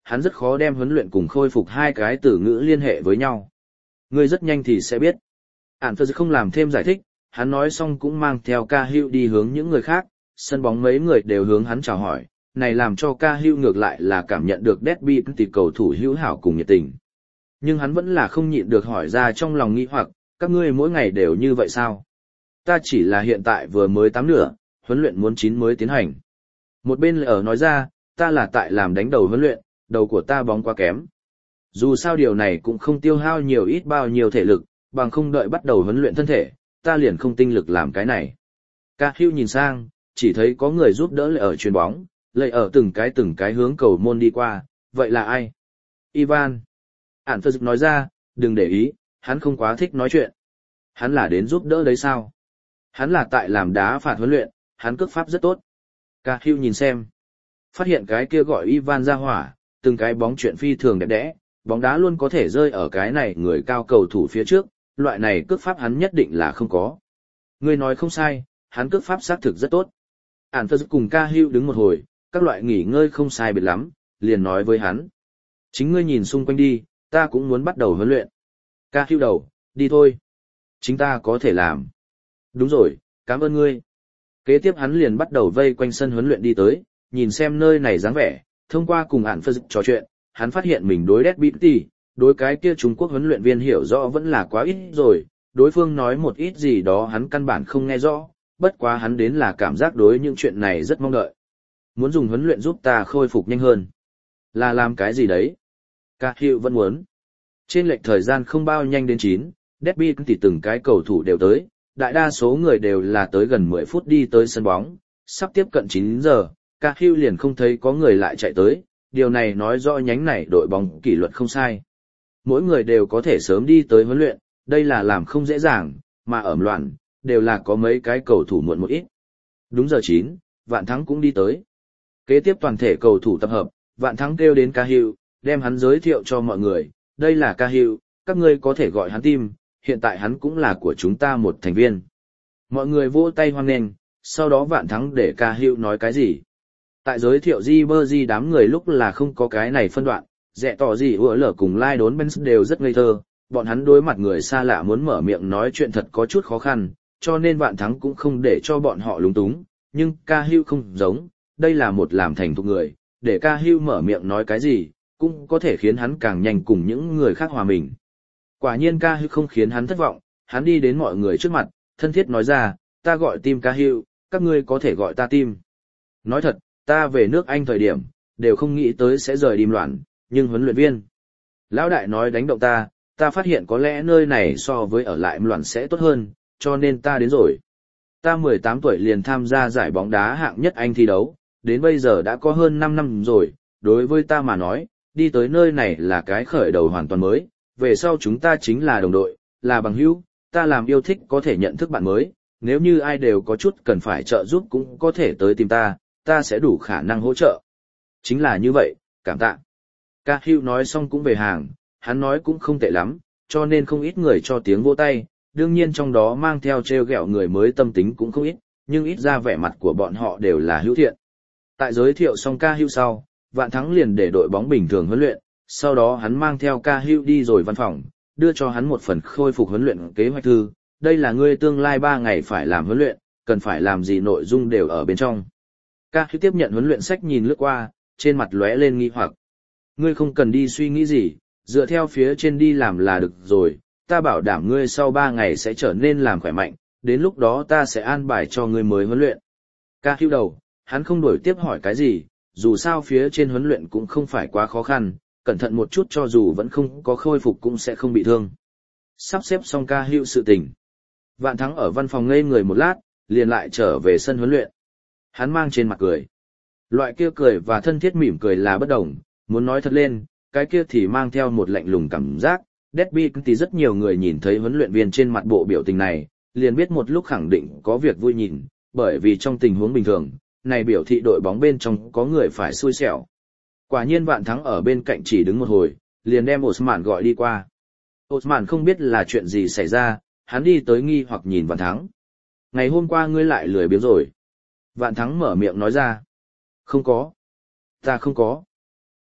hắn rất khó đem huấn luyện cùng khôi phục hai cái từ ngữ liên hệ với nhau. Ngươi rất nhanh thì sẽ biết. Ản Phật không làm thêm giải thích, hắn nói xong cũng mang theo Ca Hữu đi hướng những người khác, sân bóng mấy người đều hướng hắn chào hỏi, này làm cho Ca Hữu ngược lại là cảm nhận được Derby tỷ cầu thủ hữu hảo cùng nhiệt tình. Nhưng hắn vẫn là không nhịn được hỏi ra trong lòng nghi hoặc, các ngươi mỗi ngày đều như vậy sao? Ta chỉ là hiện tại vừa mới tắm nửa, huấn luyện muốn chín mới tiến hành. Một bên lại ở nói ra, ta là tại làm đánh đầu huấn luyện, đầu của ta bóng quá kém. Dù sao điều này cũng không tiêu hao nhiều ít bao nhiêu thể lực, bằng không đợi bắt đầu huấn luyện thân thể, ta liền không tinh lực làm cái này. Ca Hữu nhìn sang, chỉ thấy có người giúp đỡ lại ở chuyền bóng, lại ở từng cái từng cái hướng cầu môn đi qua, vậy là ai? Ivan. Ản Phật nói ra, đừng để ý, hắn không quá thích nói chuyện. Hắn là đến giúp đỡ đấy sao? Hắn là tại làm đá phạt huấn luyện, hắn cước pháp rất tốt. Ca Hữu nhìn xem. Phát hiện cái kia gọi Ivan ra hỏa, từng cái bóng chuyện phi thường đẹp đẽ, bóng đá luôn có thể rơi ở cái này người cao cầu thủ phía trước, loại này cước pháp hắn nhất định là không có. Ngươi nói không sai, hắn cước pháp xác thực rất tốt. Ản Phật cùng Ca Hữu đứng một hồi, các loại nghỉ ngơi không sai biệt lắm, liền nói với hắn. Chính ngươi nhìn xung quanh đi, ta cũng muốn bắt đầu huấn luyện. Ca Hữu đầu, đi thôi. Chính ta có thể làm. Đúng rồi, cảm ơn ngươi. Kế tiếp hắn liền bắt đầu vây quanh sân huấn luyện đi tới, nhìn xem nơi này dáng vẻ, thông qua cùng Ản Phật trò chuyện, hắn phát hiện mình đối Derby, đối cái kia Trung Quốc huấn luyện viên hiểu rõ vẫn là quá ít rồi, đối phương nói một ít gì đó hắn căn bản không nghe rõ, bất quá hắn đến là cảm giác đối những chuyện này rất mong đợi. Muốn dùng huấn luyện giúp ta khôi phục nhanh hơn. Là làm cái gì đấy? Ca Hữu vẫn muốn. Trên lệch thời gian không bao nhanh đến chín, Derby thì từng cái cầu thủ đều tới, đại đa số người đều là tới gần mười phút đi tới sân bóng, sắp tiếp cận chín giờ, Ca Hữu liền không thấy có người lại chạy tới, điều này nói rõ nhánh này đội bóng kỷ luật không sai. Mỗi người đều có thể sớm đi tới huấn luyện, đây là làm không dễ dàng, mà ẩm loạn, đều là có mấy cái cầu thủ muộn một ít. Đúng giờ chín, Vạn Thắng cũng đi tới. Kế tiếp toàn thể cầu thủ tập hợp, Vạn Thắng kêu đến Ca Hữu, đem hắn giới thiệu cho mọi người, đây là Ca Hữu, các ngươi có thể gọi hắn Tim, hiện tại hắn cũng là của chúng ta một thành viên. Mọi người vỗ tay hoan nghênh, sau đó Vạn Thắng để Ca Hữu nói cái gì. Tại giới thiệu Ribery đám người lúc là không có cái này phân đoạn, dẹ tỏ gì ủa lở cùng lai đốn Benz đều rất ngây thơ, bọn hắn đối mặt người xa lạ muốn mở miệng nói chuyện thật có chút khó khăn, cho nên Vạn Thắng cũng không để cho bọn họ lúng túng, nhưng Ca Hữu không giống, đây là một làm thành thục người, để Ca Hữu mở miệng nói cái gì, cũng có thể khiến hắn càng nhanh cùng những người khác hòa mình. Quả nhiên Ca Hữu không khiến hắn thất vọng, hắn đi đến mọi người trước mặt, thân thiết nói ra, ta gọi Tim Ca Hữu, các ngươi có thể gọi ta Tim. Nói thật, ta về nước Anh thời điểm, đều không nghĩ tới sẽ rời Đim Loạn, nhưng huấn luyện viên. Lão đại nói đánh động ta, ta phát hiện có lẽ nơi này so với ở lại Loạn sẽ tốt hơn, cho nên ta đến rồi. Ta mười tám tuổi liền tham gia giải bóng đá hạng nhất Anh thi đấu, đến bây giờ đã có hơn năm năm rồi, đối với ta mà nói, đi tới nơi này là cái khởi đầu hoàn toàn mới, về sau chúng ta chính là đồng đội, là bằng hữu, ta làm yêu thích có thể nhận thức bạn mới, nếu như ai đều có chút cần phải trợ giúp cũng có thể tới tìm ta, ta sẽ đủ khả năng hỗ trợ. Chính là như vậy, cảm tạ. Ca Hữu nói xong cũng về hàng, hắn nói cũng không tệ lắm, cho nên không ít người cho tiếng vỗ tay, đương nhiên trong đó mang theo trêu ghẹo người mới tâm tính cũng không ít, nhưng ít ra vẻ mặt của bọn họ đều là hữu thiện. Tại giới thiệu xong Ca Hữu sau, Vạn Thắng liền để đội bóng bình thường huấn luyện, sau đó hắn mang theo Ca Hữu đi rồi văn phòng, đưa cho hắn một phần khôi phục huấn luyện kế hoạch thư, đây là ngươi tương lai ba ngày phải làm huấn luyện, cần phải làm gì nội dung đều ở bên trong. Ca Hữu tiếp nhận huấn luyện sách nhìn lướt qua, trên mặt lóe lên nghi hoặc. Ngươi không cần đi suy nghĩ gì, dựa theo phía trên đi làm là được rồi, ta bảo đảm ngươi sau ba ngày sẽ trở nên làm khỏe mạnh, đến lúc đó ta sẽ an bài cho ngươi mới huấn luyện. Ca Hữu đầu, hắn không đổi tiếp hỏi cái gì, dù sao phía trên huấn luyện cũng không phải quá khó khăn, cẩn thận một chút cho dù vẫn không có khôi phục cũng sẽ không bị thương. Sắp xếp xong Ca Hữu sự tình. Vạn Thắng ở văn phòng ngây người một lát, liền lại trở về sân huấn luyện. Hắn mang trên mặt cười. Loại kia cười và thân thiết mỉm cười là bất đồng, muốn nói thật lên, cái kia thì mang theo một lạnh lùng cảm giác. Derby thì rất nhiều người nhìn thấy huấn luyện viên trên mặt bộ biểu tình này, liền biết một lúc khẳng định có việc vui nhìn, bởi vì trong tình huống bình thường, này biểu thị đội bóng bên trong có người phải xui xẻo. Quả nhiên Vạn Thắng ở bên cạnh chỉ đứng một hồi, liền đem Osman gọi đi qua. Osman không biết là chuyện gì xảy ra, hắn đi tới nghi hoặc nhìn Vạn Thắng. Ngày hôm qua ngươi lại lười biếng rồi. Vạn Thắng mở miệng nói ra. Không có. Ta không có.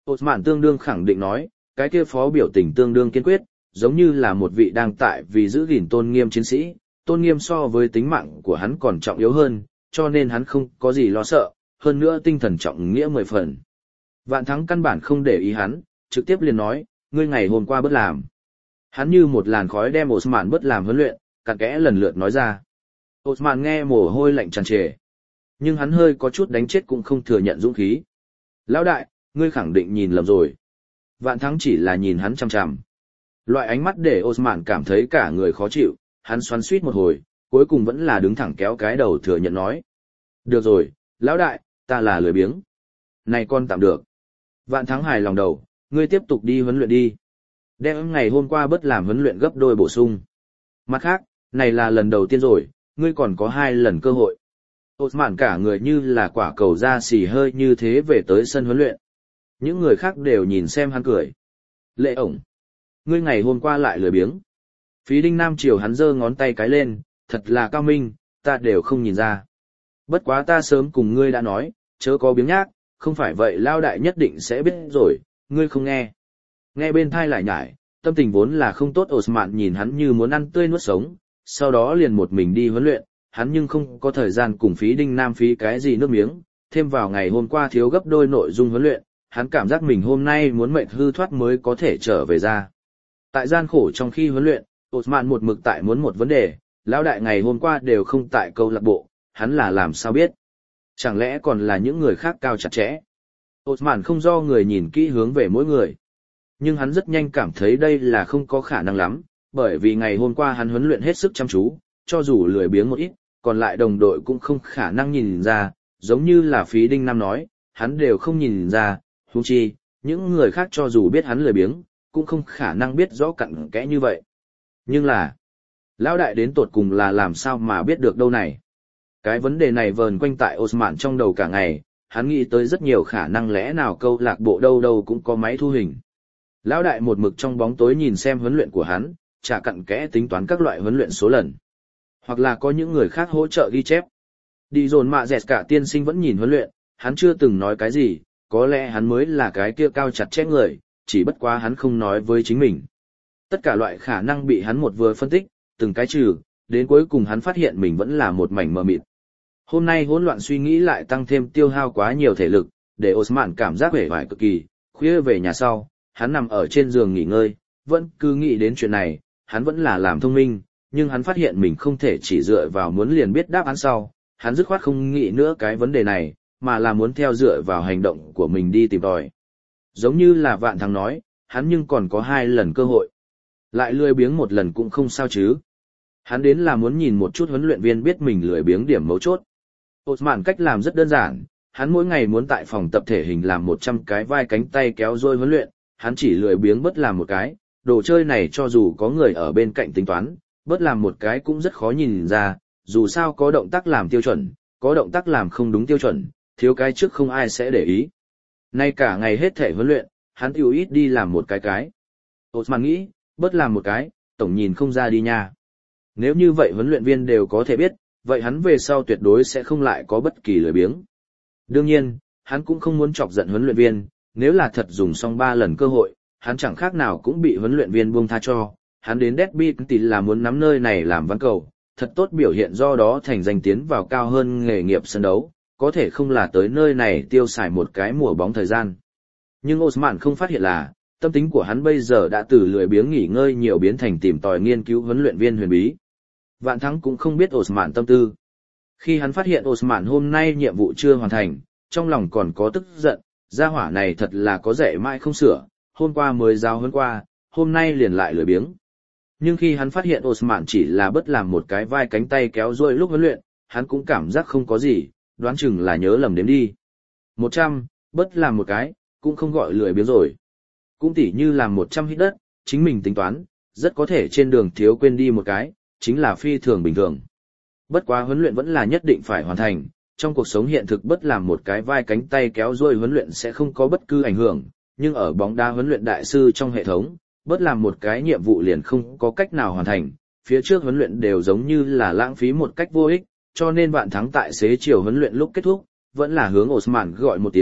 Osman tương đương khẳng định nói, cái kia phó biểu tình tương đương kiên quyết, giống như là một vị đang tại vì giữ gìn tôn nghiêm chiến sĩ, tôn nghiêm so với tính mạng của hắn còn trọng yếu hơn, cho nên hắn không có gì lo sợ, hơn nữa tinh thần trọng nghĩa mười phần. Vạn Thắng căn bản không để ý hắn, trực tiếp liền nói, ngươi ngày hôm qua bất làm. Hắn như một làn khói đem Osman bất làm huấn luyện, cặn kẽ lần lượt nói ra. Osman nghe mồ hôi lạnh tràn trề, nhưng hắn hơi có chút đánh chết cũng không thừa nhận dũng khí. Lão đại, ngươi khẳng định nhìn lầm rồi. Vạn Thắng chỉ là nhìn hắn chằm chằm. Loại ánh mắt để Osman cảm thấy cả người khó chịu, hắn xoắn xuýt một hồi, cuối cùng vẫn là đứng thẳng kéo cái đầu thừa nhận nói. Được rồi, lão đại, ta là lười biếng. Này con tạm được. Vạn Thắng hài lòng đầu, ngươi tiếp tục đi huấn luyện đi. Đem ngày hôm qua bất làm huấn luyện gấp đôi bổ sung. Mặt khác, này là lần đầu tiên rồi, ngươi còn có hai lần cơ hội. Osman cả người như là quả cầu da xì hơi như thế về tới sân huấn luyện. Những người khác đều nhìn xem hắn cười. Lệ ổng, ngươi ngày hôm qua lại lười biếng. Phí Đinh Nam chiều hắn giơ ngón tay cái lên, thật là cao minh, ta đều không nhìn ra. Bất quá ta sớm cùng ngươi đã nói, chớ có biếng nhác, không phải vậy lao đại nhất định sẽ biết rồi, ngươi không nghe. Nghe bên thai lại nhải, tâm tình vốn là không tốt. Osman nhìn hắn như muốn ăn tươi nuốt sống, sau đó liền một mình đi huấn luyện, hắn nhưng không có thời gian cùng Phí Đinh Nam phí cái gì nước miếng, thêm vào ngày hôm qua thiếu gấp đôi nội dung huấn luyện, hắn cảm giác mình hôm nay muốn mệt hư thoát mới có thể trở về ra. Tại gian khổ trong khi huấn luyện, Osman một mực tại muốn một vấn đề, lão đại ngày hôm qua đều không tại câu lạc bộ, hắn là làm sao biết? Chẳng lẽ còn là những người khác cao chặt chẽ? Osman không do người nhìn kỹ hướng về mỗi người. Nhưng hắn rất nhanh cảm thấy đây là không có khả năng lắm, bởi vì ngày hôm qua hắn huấn luyện hết sức chăm chú, cho dù lười biếng một ít, còn lại đồng đội cũng không khả năng nhìn ra, giống như là Phí Đinh Nam nói, hắn đều không nhìn ra, huống chi, những người khác cho dù biết hắn lười biếng, cũng không khả năng biết rõ cặn kẽ như vậy. Nhưng là, lão đại đến tột cùng là làm sao mà biết được đâu này? Cái vấn đề này vờn quanh tại Osman trong đầu cả ngày, hắn nghĩ tới rất nhiều khả năng lẽ nào câu lạc bộ đâu đâu cũng có máy thu hình. Lão đại một mực trong bóng tối nhìn xem huấn luyện của hắn, chả cặn kẽ tính toán các loại huấn luyện số lần. Hoặc là có những người khác hỗ trợ ghi chép. Đi dồn mạ dẹt cả tiên sinh vẫn nhìn huấn luyện, hắn chưa từng nói cái gì, có lẽ hắn mới là cái kia cao chặt chẽ người, chỉ bất quá hắn không nói với chính mình. Tất cả loại khả năng bị hắn một vừa phân tích, từng cái trừ, đến cuối cùng hắn phát hiện mình vẫn là một mảnh mờ mịt. Hôm nay hỗn loạn suy nghĩ lại tăng thêm tiêu hao quá nhiều thể lực, để Osman cảm giác uể oải cực kỳ. Khuya về nhà sau, hắn nằm ở trên giường nghỉ ngơi, vẫn cứ nghĩ đến chuyện này, hắn vẫn là làm thông minh, nhưng hắn phát hiện mình không thể chỉ dựa vào muốn liền biết đáp án sau, hắn dứt khoát không nghĩ nữa cái vấn đề này, mà là muốn theo dựa vào hành động của mình đi tìm tòi. Giống như là Vạn Thắng nói, hắn nhưng còn có hai lần cơ hội. Lại lười biếng một lần cũng không sao chứ. Hắn đến là muốn nhìn một chút huấn luyện viên biết mình lười biếng điểm mấu chốt. Osman cách làm rất đơn giản, hắn mỗi ngày muốn tại phòng tập thể hình làm một trăm cái vai cánh tay kéo dôi huấn luyện, hắn chỉ lười biếng bất làm một cái, đồ chơi này cho dù có người ở bên cạnh tính toán, bất làm một cái cũng rất khó nhìn ra, dù sao có động tác làm tiêu chuẩn, có động tác làm không đúng tiêu chuẩn, thiếu cái trước không ai sẽ để ý. Nay cả ngày hết thể huấn luyện, hắn tiêu ít đi làm một cái cái. Osman nghĩ, bất làm một cái, tổng nhìn không ra đi nha. Nếu như vậy huấn luyện viên đều có thể biết, vậy hắn về sau tuyệt đối sẽ không lại có bất kỳ lười biếng. Đương nhiên, hắn cũng không muốn chọc giận huấn luyện viên, nếu là thật dùng xong ba lần cơ hội, hắn chẳng khác nào cũng bị huấn luyện viên buông tha cho. Hắn đến Derby tỷ là muốn nắm nơi này làm ván cầu, thật tốt biểu hiện do đó thành danh tiến vào cao hơn nghề nghiệp sân đấu, có thể không là tới nơi này tiêu xài một cái mùa bóng thời gian. Nhưng Osman không phát hiện là, tâm tính của hắn bây giờ đã từ lười biếng nghỉ ngơi nhiều biến thành tìm tòi nghiên cứu huấn luyện viên huyền bí. Vạn Thắng cũng không biết Osman tâm tư. Khi hắn phát hiện Osman hôm nay nhiệm vụ chưa hoàn thành, trong lòng còn có tức giận, gia hỏa này thật là có dạy mãi không sửa, hôm qua mới giao huấn qua, hôm nay liền lại lười biếng. Nhưng khi hắn phát hiện Osman chỉ là bất làm một cái vai cánh tay kéo ruôi lúc huấn luyện, hắn cũng cảm giác không có gì, đoán chừng là nhớ lầm đếm đi. một trăm, bất làm một cái, cũng không gọi lười biếng rồi. Cũng tỉ như làm một trăm hít đất, chính mình tính toán, rất có thể trên đường thiếu quên đi một cái, chính là phi thường bình thường. Bất quá huấn luyện vẫn là nhất định phải hoàn thành, trong cuộc sống hiện thực bất làm một cái vai cánh tay kéo ruôi huấn luyện sẽ không có bất cứ ảnh hưởng, nhưng ở bóng đá huấn luyện đại sư trong hệ thống, bất làm một cái nhiệm vụ liền không có cách nào hoàn thành, phía trước huấn luyện đều giống như là lãng phí một cách vô ích, cho nên Vạn Thắng tại xế chiều huấn luyện lúc kết thúc, vẫn là hướng Osman gọi một tiếng,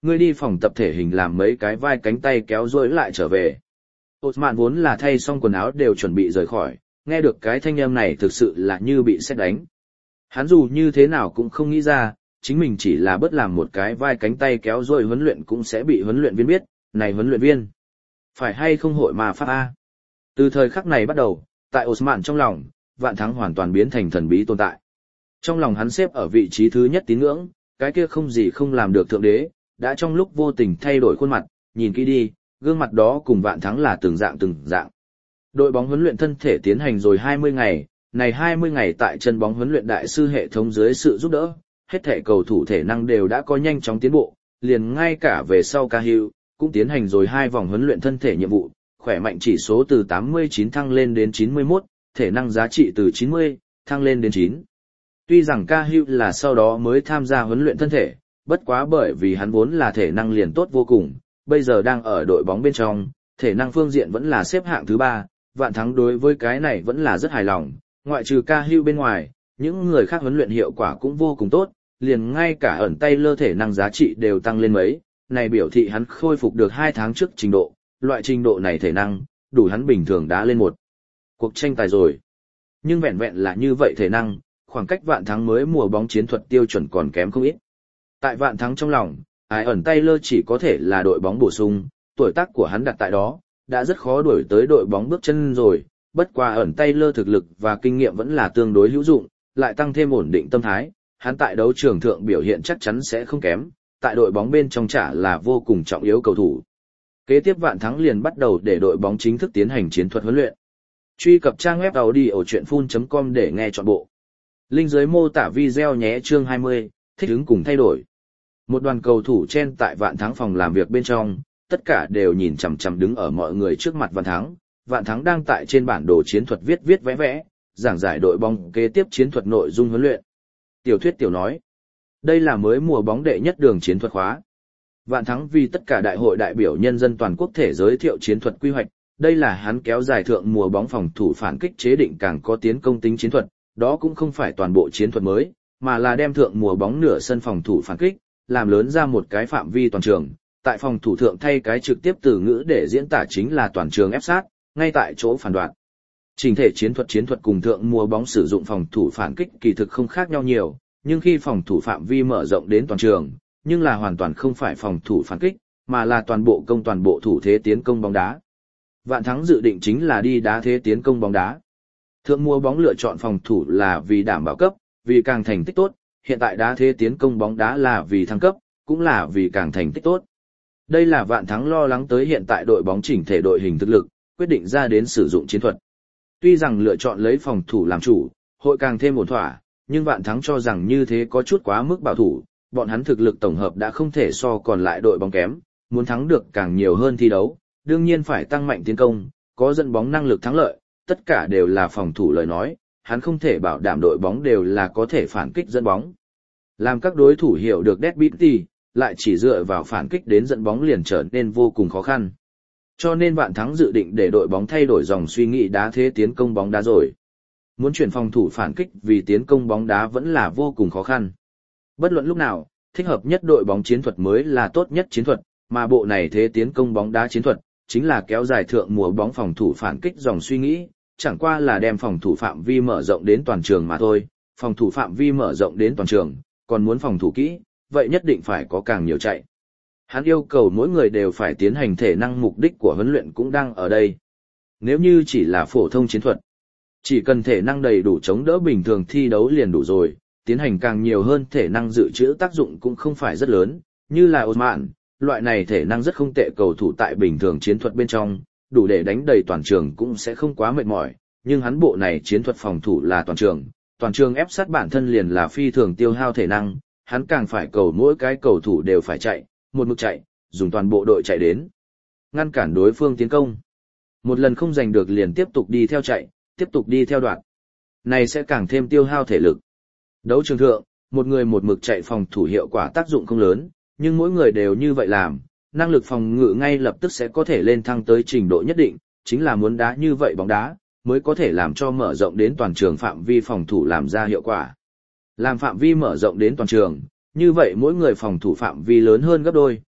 ngươi đi phòng tập thể hình làm mấy cái vai cánh tay kéo duỗi lại trở về. Osman vốn là thay xong quần áo đều chuẩn bị rời khỏi, nghe được cái thanh âm này thực sự là như bị sét đánh. Hắn dù như thế nào cũng không nghĩ ra, chính mình chỉ là bất làm một cái vai cánh tay kéo duỗi huấn luyện cũng sẽ bị huấn luyện viên biết, này huấn luyện viên, phải hay không hội mà pháp A. Từ thời khắc này bắt đầu, tại Osman trong lòng, Vạn Thắng hoàn toàn biến thành thần bí tồn tại. Trong lòng hắn xếp ở vị trí thứ nhất tín ngưỡng, cái kia không gì không làm được thượng đế, đã trong lúc vô tình thay đổi khuôn mặt, nhìn kỹ đi, gương mặt đó cùng Vạn Thắng là từng dạng từng dạng. Đội bóng huấn luyện thân thể tiến hành rồi hai mươi ngày, này hai mươi ngày tại chân bóng huấn luyện đại sư hệ thống dưới sự giúp đỡ, hết thể cầu thủ thể năng đều đã có nhanh chóng tiến bộ, liền ngay cả về sau Cahill cũng tiến hành rồi hai vòng huấn luyện thân thể nhiệm vụ, khỏe mạnh chỉ số từ tám mươi chín thăng lên đến chín mươi mốt, thể năng giá trị từ chín mươi thăng lên đến chín. Tuy rằng Cahill là sau đó mới tham gia huấn luyện thân thể, bất quá bởi vì hắn vốn là thể năng liền tốt vô cùng, bây giờ đang ở đội bóng bên trong, thể năng phương diện vẫn là xếp hạng thứ ba, Vạn Thắng đối với cái này vẫn là rất hài lòng, ngoại trừ Cahill bên ngoài, những người khác huấn luyện hiệu quả cũng vô cùng tốt, liền ngay cả ẩn tay lơ thể năng giá trị đều tăng lên mấy, này biểu thị hắn khôi phục được hai tháng trước trình độ, loại trình độ này thể năng, đủ hắn bình thường đá lên một cuộc tranh tài rồi. Nhưng vẹn vẹn là như vậy thể năng, khoảng cách Vạn Thắng mới mùa bóng chiến thuật tiêu chuẩn còn kém không ít. Tại Vạn Thắng trong lòng, ai ẩn tay lơ chỉ có thể là đội bóng bổ sung, tuổi tác của hắn đặt tại đó, đã rất khó đuổi tới đội bóng bước chân rồi, bất qua ẩn tay lơ thực lực và kinh nghiệm vẫn là tương đối hữu dụng, lại tăng thêm ổn định tâm thái, hắn tại đấu trường thượng biểu hiện chắc chắn sẽ không kém, tại đội bóng bên trong trả là vô cùng trọng yếu cầu thủ. Kế tiếp Vạn Thắng liền bắt đầu để đội bóng chính thức tiến hành chiến thuật huấn luyện. Truy cập trang web audiochuyenphun chấm com để nghe trọn bộ. Link dưới mô tả video nhé. Chương hai mươi, thích ứng cùng thay đổi. Một đoàn cầu thủ chen tại Vạn Thắng phòng làm việc bên trong, tất cả đều nhìn chằm chằm đứng ở mọi người trước mặt Vạn Thắng. Vạn Thắng đang tại trên bản đồ chiến thuật viết viết vẽ vẽ, giảng giải đội bóng kế tiếp chiến thuật nội dung huấn luyện. Tiểu thuyết tiểu nói, đây là mới mùa bóng đệ nhất đường chiến thuật khóa. Vạn Thắng vì tất cả đại hội đại biểu nhân dân toàn quốc thể giới thiệu chiến thuật quy hoạch, đây là hắn kéo dài thượng mùa bóng phòng thủ phản kích chế định càng có tiến công tính chiến thuật, đó cũng không phải toàn bộ chiến thuật mới, mà là đem thượng mùa bóng nửa sân phòng thủ phản kích, làm lớn ra một cái phạm vi toàn trường, tại phòng thủ thượng thay cái trực tiếp từ ngữ để diễn tả chính là toàn trường ép sát, ngay tại chỗ phản đoạn. Trình thể chiến thuật chiến thuật cùng thượng mùa bóng sử dụng phòng thủ phản kích kỳ thực không khác nhau nhiều, nhưng khi phòng thủ phạm vi mở rộng đến toàn trường, nhưng là hoàn toàn không phải phòng thủ phản kích, mà là toàn bộ công toàn bộ thủ thế tiến công bóng đá. Vạn Thắng dự định chính là đi đá thế tiến công bóng đá. Thượng mùa bóng lựa chọn phòng thủ là vì đảm bảo cấp, vì càng thành tích tốt, hiện tại đá thế tiến công bóng đá là vì thăng cấp, cũng là vì càng thành tích tốt. Đây là Vạn Thắng lo lắng tới hiện tại đội bóng chỉnh thể đội hình thực lực, quyết định ra đến sử dụng chiến thuật. Tuy rằng lựa chọn lấy phòng thủ làm chủ, hội càng thêm ổn thỏa, nhưng Vạn Thắng cho rằng như thế có chút quá mức bảo thủ, bọn hắn thực lực tổng hợp đã không thể so còn lại đội bóng kém, muốn thắng được càng nhiều hơn thi đấu, đương nhiên phải tăng mạnh tiến công, có dẫn bóng năng lực thắng lợi, tất cả đều là phòng thủ lời nói, hắn không thể bảo đảm đội bóng đều là có thể phản kích dẫn bóng. Làm các đối thủ hiểu được Deadbeat, lại chỉ dựa vào phản kích đến dẫn bóng liền trở nên vô cùng khó khăn. Cho nên Vạn Thắng dự định để đội bóng thay đổi dòng suy nghĩ đá thế tiến công bóng đá rồi. Muốn chuyển phòng thủ phản kích vì tiến công bóng đá vẫn là vô cùng khó khăn. Bất luận lúc nào, thích hợp nhất đội bóng chiến thuật mới là tốt nhất chiến thuật, mà bộ này thế tiến công bóng đá chiến thuật, chính là kéo dài thượng mùa bóng phòng thủ phản kích dòng suy nghĩ, chẳng qua là đem phòng thủ phạm vi mở rộng đến toàn trường mà thôi, phòng thủ phạm vi mở rộng đến toàn trường, còn muốn phòng thủ kỹ, vậy nhất định phải có càng nhiều chạy. Hắn yêu cầu mỗi người đều phải tiến hành thể năng mục đích của huấn luyện cũng đang ở đây. Nếu như chỉ là phổ thông chiến thuật, chỉ cần thể năng đầy đủ chống đỡ bình thường thi đấu liền đủ rồi, tiến hành càng nhiều hơn thể năng dự trữ tác dụng cũng không phải rất lớn, như là Osman, loại này thể năng rất không tệ cầu thủ tại bình thường chiến thuật bên trong, đủ để đánh đầy toàn trường cũng sẽ không quá mệt mỏi, nhưng hắn bộ này chiến thuật phòng thủ là toàn trường, toàn trường ép sát bản thân liền là phi thường tiêu hao thể năng, hắn càng phải cầu mỗi cái cầu thủ đều phải chạy, một mực chạy, dùng toàn bộ đội chạy đến, ngăn cản đối phương tiến công. Một lần không giành được liền tiếp tục đi theo chạy, tiếp tục đi theo đoạn. Này sẽ càng thêm tiêu hao thể lực. Đấu trường thượng, một người một mực chạy phòng thủ hiệu quả tác dụng không lớn, nhưng mỗi người đều như vậy làm, năng lực phòng ngự ngay lập tức sẽ có thể lên thăng tới trình độ nhất định, chính là muốn đá như vậy bóng đá, mới có thể làm cho mở rộng đến toàn trường phạm vi phòng thủ làm ra hiệu quả. Làm phạm vi mở rộng đến toàn trường, như vậy mỗi người phòng thủ phạm vi lớn hơn gấp đôi,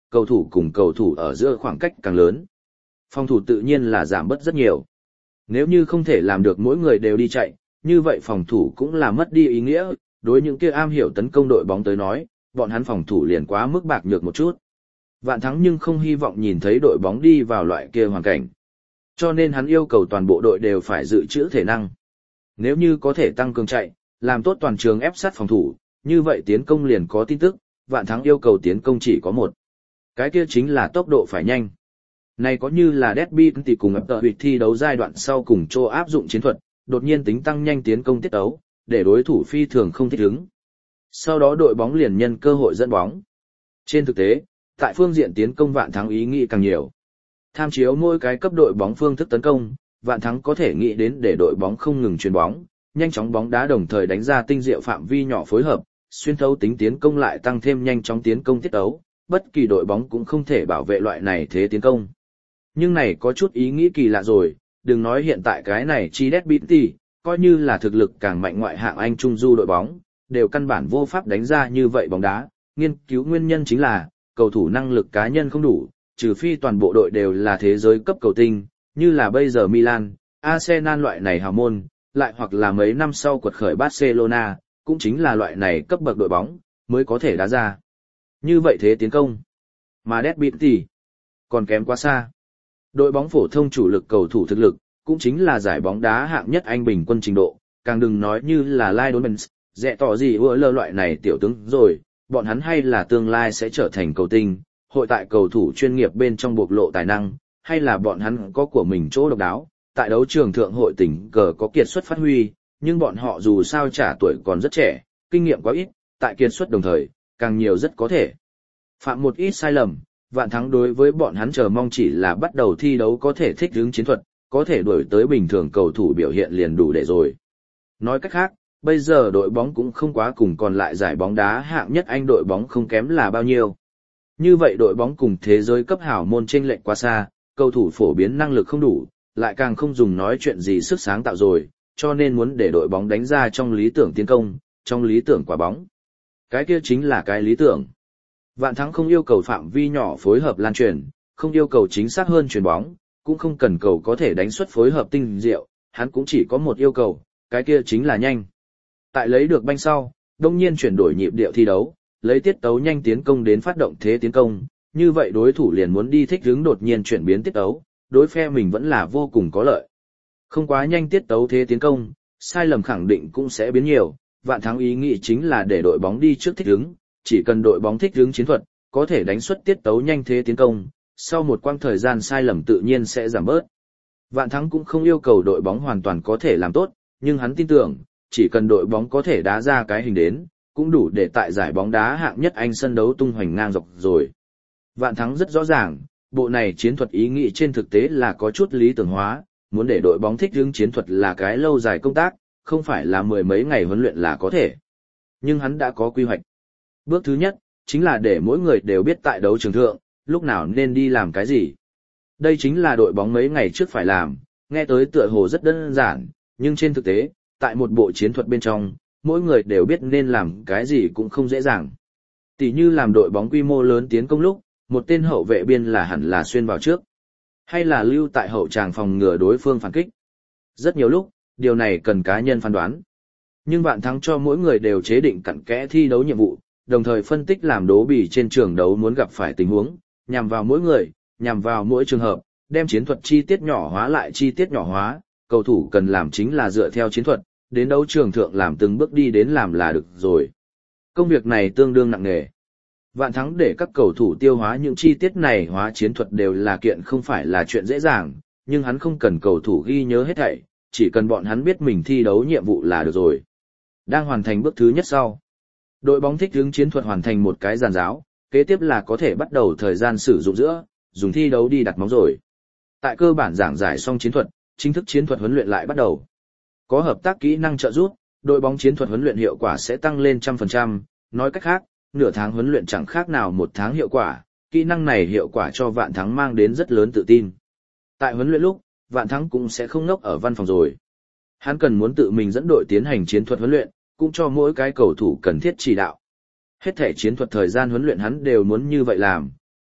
cầu thủ cùng cầu thủ ở giữa khoảng cách càng lớn. Phòng thủ tự nhiên là giảm bớt rất nhiều. Nếu như không thể làm được mỗi người đều đi chạy, như vậy phòng thủ cũng là mất đi ý nghĩa, đối những kia am hiểu tấn công đội bóng tới nói, bọn hắn phòng thủ liền quá mức bạc nhược một chút. Vạn Thắng nhưng không hy vọng nhìn thấy đội bóng đi vào loại kia hoàn cảnh. Cho nên hắn yêu cầu toàn bộ đội đều phải dự trữ thể năng. Nếu như có thể tăng cường chạy, làm tốt toàn trường ép sát phòng thủ, như vậy tiến công liền có tin tức, Vạn Thắng yêu cầu tiến công chỉ có một. Cái kia chính là tốc độ phải nhanh. Này có như là Derby thì cùng ập tợ huyệt thi đấu giai đoạn sau cùng Cho áp dụng chiến thuật, đột nhiên tính tăng nhanh tiến công tiết tấu, để đối thủ phi thường không thích ứng. Sau đó đội bóng liền nhân cơ hội dẫn bóng. Trên thực tế, tại phương diện tiến công Vạn Thắng ý nghĩ càng nhiều. Tham chiếu mỗi cái cấp đội bóng phương thức tấn công, Vạn Thắng có thể nghĩ đến để đội bóng không ngừng chuyền bóng, nhanh chóng bóng đá đồng thời đánh ra tinh diệu phạm vi nhỏ phối hợp, xuyên thấu tính tiến công lại tăng thêm nhanh chóng tiến công tiết tấu, bất kỳ đội bóng cũng không thể bảo vệ loại này thế tiến công. Nhưng này có chút ý nghĩ kỳ lạ rồi, đừng nói hiện tại cái này chi Derby, coi như là thực lực càng mạnh ngoại hạng Anh trung du đội bóng, đều căn bản vô pháp đánh ra như vậy bóng đá, nghiên cứu nguyên nhân chính là, cầu thủ năng lực cá nhân không đủ, trừ phi toàn bộ đội đều là thế giới cấp cầu tinh, như là bây giờ Milan, Arsenal loại này hào môn, lại hoặc là mấy năm sau quật khởi Barcelona, cũng chính là loại này cấp bậc đội bóng, mới có thể đá ra. Như vậy thế tiến công. Mà Derby thì còn kém quá xa. Đội bóng phổ thông chủ lực cầu thủ thực lực, cũng chính là giải bóng đá hạng nhất Anh bình quân trình độ, càng đừng nói như là Lionel Messi, dẹ tỏ gì ưa lơ loại này tiểu tướng rồi, bọn hắn hay là tương lai sẽ trở thành cầu tinh, hội tại cầu thủ chuyên nghiệp bên trong bộc lộ tài năng, hay là bọn hắn có của mình chỗ độc đáo, tại đấu trường thượng hội tình cờ có kiệt xuất phát huy, nhưng bọn họ dù sao trả tuổi còn rất trẻ, kinh nghiệm quá ít, tại kiệt xuất đồng thời, càng nhiều rất có thể phạm một ít sai lầm. Vạn Thắng đối với bọn hắn chờ mong chỉ là bắt đầu thi đấu có thể thích ứng chiến thuật, có thể đuổi tới bình thường cầu thủ biểu hiện liền đủ để rồi. Nói cách khác, bây giờ đội bóng cũng không quá cùng còn lại giải bóng đá hạng nhất Anh đội bóng không kém là bao nhiêu. Như vậy đội bóng cùng thế giới cấp hảo môn chênh lệch quá xa, cầu thủ phổ biến năng lực không đủ, lại càng không dùng nói chuyện gì sức sáng tạo rồi, cho nên muốn để đội bóng đánh ra trong lý tưởng tiến công, trong lý tưởng quả bóng. Cái kia chính là cái lý tưởng. Vạn Thắng không yêu cầu phạm vi nhỏ phối hợp lan truyền, không yêu cầu chính xác hơn chuyền bóng, cũng không cần cầu có thể đánh xuất phối hợp tinh diệu, hắn cũng chỉ có một yêu cầu, cái kia chính là nhanh. Tại lấy được banh sau, đông nhiên chuyển đổi nhịp điệu thi đấu, lấy tiết tấu nhanh tiến công đến phát động thế tiến công, như vậy đối thủ liền muốn đi thích ứng đột nhiên chuyển biến tiết tấu, đối phe mình vẫn là vô cùng có lợi. Không quá nhanh tiết tấu thế tiến công, sai lầm khẳng định cũng sẽ biến nhiều, Vạn Thắng ý nghĩ chính là để đội bóng đi trước thích ứng, chỉ cần đội bóng thích ứng chiến thuật, có thể đánh xuất tiết tấu nhanh thế tiến công, sau một quãng thời gian sai lầm tự nhiên sẽ giảm bớt. Vạn Thắng cũng không yêu cầu đội bóng hoàn toàn có thể làm tốt, nhưng hắn tin tưởng, chỉ cần đội bóng có thể đá ra cái hình đến, cũng đủ để tại giải bóng đá hạng nhất Anh sân đấu tung hoành ngang dọc rồi. Vạn Thắng rất rõ ràng, bộ này chiến thuật ý nghĩ trên thực tế là có chút lý tưởng hóa, muốn để đội bóng thích ứng chiến thuật là cái lâu dài công tác, không phải là mười mấy ngày huấn luyện là có thể. Nhưng hắn đã có quy hoạch. Bước thứ nhất, chính là để mỗi người đều biết tại đấu trường thượng, lúc nào nên đi làm cái gì. Đây chính là đội bóng mấy ngày trước phải làm, nghe tới tựa hồ rất đơn giản, nhưng trên thực tế, tại một bộ chiến thuật bên trong, mỗi người đều biết nên làm cái gì cũng không dễ dàng. Tỷ như làm đội bóng quy mô lớn tiến công lúc, một tên hậu vệ biên là hẳn là xuyên vào trước, hay là lưu tại hậu tràng phòng ngừa đối phương phản kích. Rất nhiều lúc, điều này cần cá nhân phán đoán. Nhưng Vạn Thắng cho mỗi người đều chế định cặn kẽ thi đấu nhiệm vụ, đồng thời phân tích làm đố bì trên trường đấu muốn gặp phải tình huống, nhằm vào mỗi người, nhằm vào mỗi trường hợp, đem chiến thuật chi tiết nhỏ hóa lại chi tiết nhỏ hóa, cầu thủ cần làm chính là dựa theo chiến thuật, đến đấu trường thượng làm từng bước đi đến làm là được rồi. Công việc này tương đương nặng nề. Vạn Thắng để các cầu thủ tiêu hóa những chi tiết này hóa chiến thuật đều là kiện không phải là chuyện dễ dàng, nhưng hắn không cần cầu thủ ghi nhớ hết thảy, chỉ cần bọn hắn biết mình thi đấu nhiệm vụ là được rồi. Đang hoàn thành bước thứ nhất sau. Đội bóng thích ứng chiến thuật hoàn thành một cái giàn giáo, kế tiếp là có thể bắt đầu thời gian sử dụng giữa, dùng thi đấu đi đặt bóng rồi. Tại cơ bản giảng giải xong chiến thuật, chính thức chiến thuật huấn luyện lại bắt đầu. Có hợp tác kỹ năng trợ giúp, đội bóng chiến thuật huấn luyện hiệu quả sẽ tăng lên trăm phần trăm, nói cách khác, nửa tháng huấn luyện chẳng khác nào một tháng hiệu quả, kỹ năng này hiệu quả cho Vạn Thắng mang đến rất lớn tự tin. Tại huấn luyện lúc, Vạn Thắng cũng sẽ không ngốc ở văn phòng rồi. Hắn cần muốn tự mình dẫn đội tiến hành chiến thuật huấn luyện, cũng cho mỗi cái cầu thủ cần thiết chỉ đạo. Hết thể chiến thuật thời gian huấn luyện hắn đều muốn như vậy làm,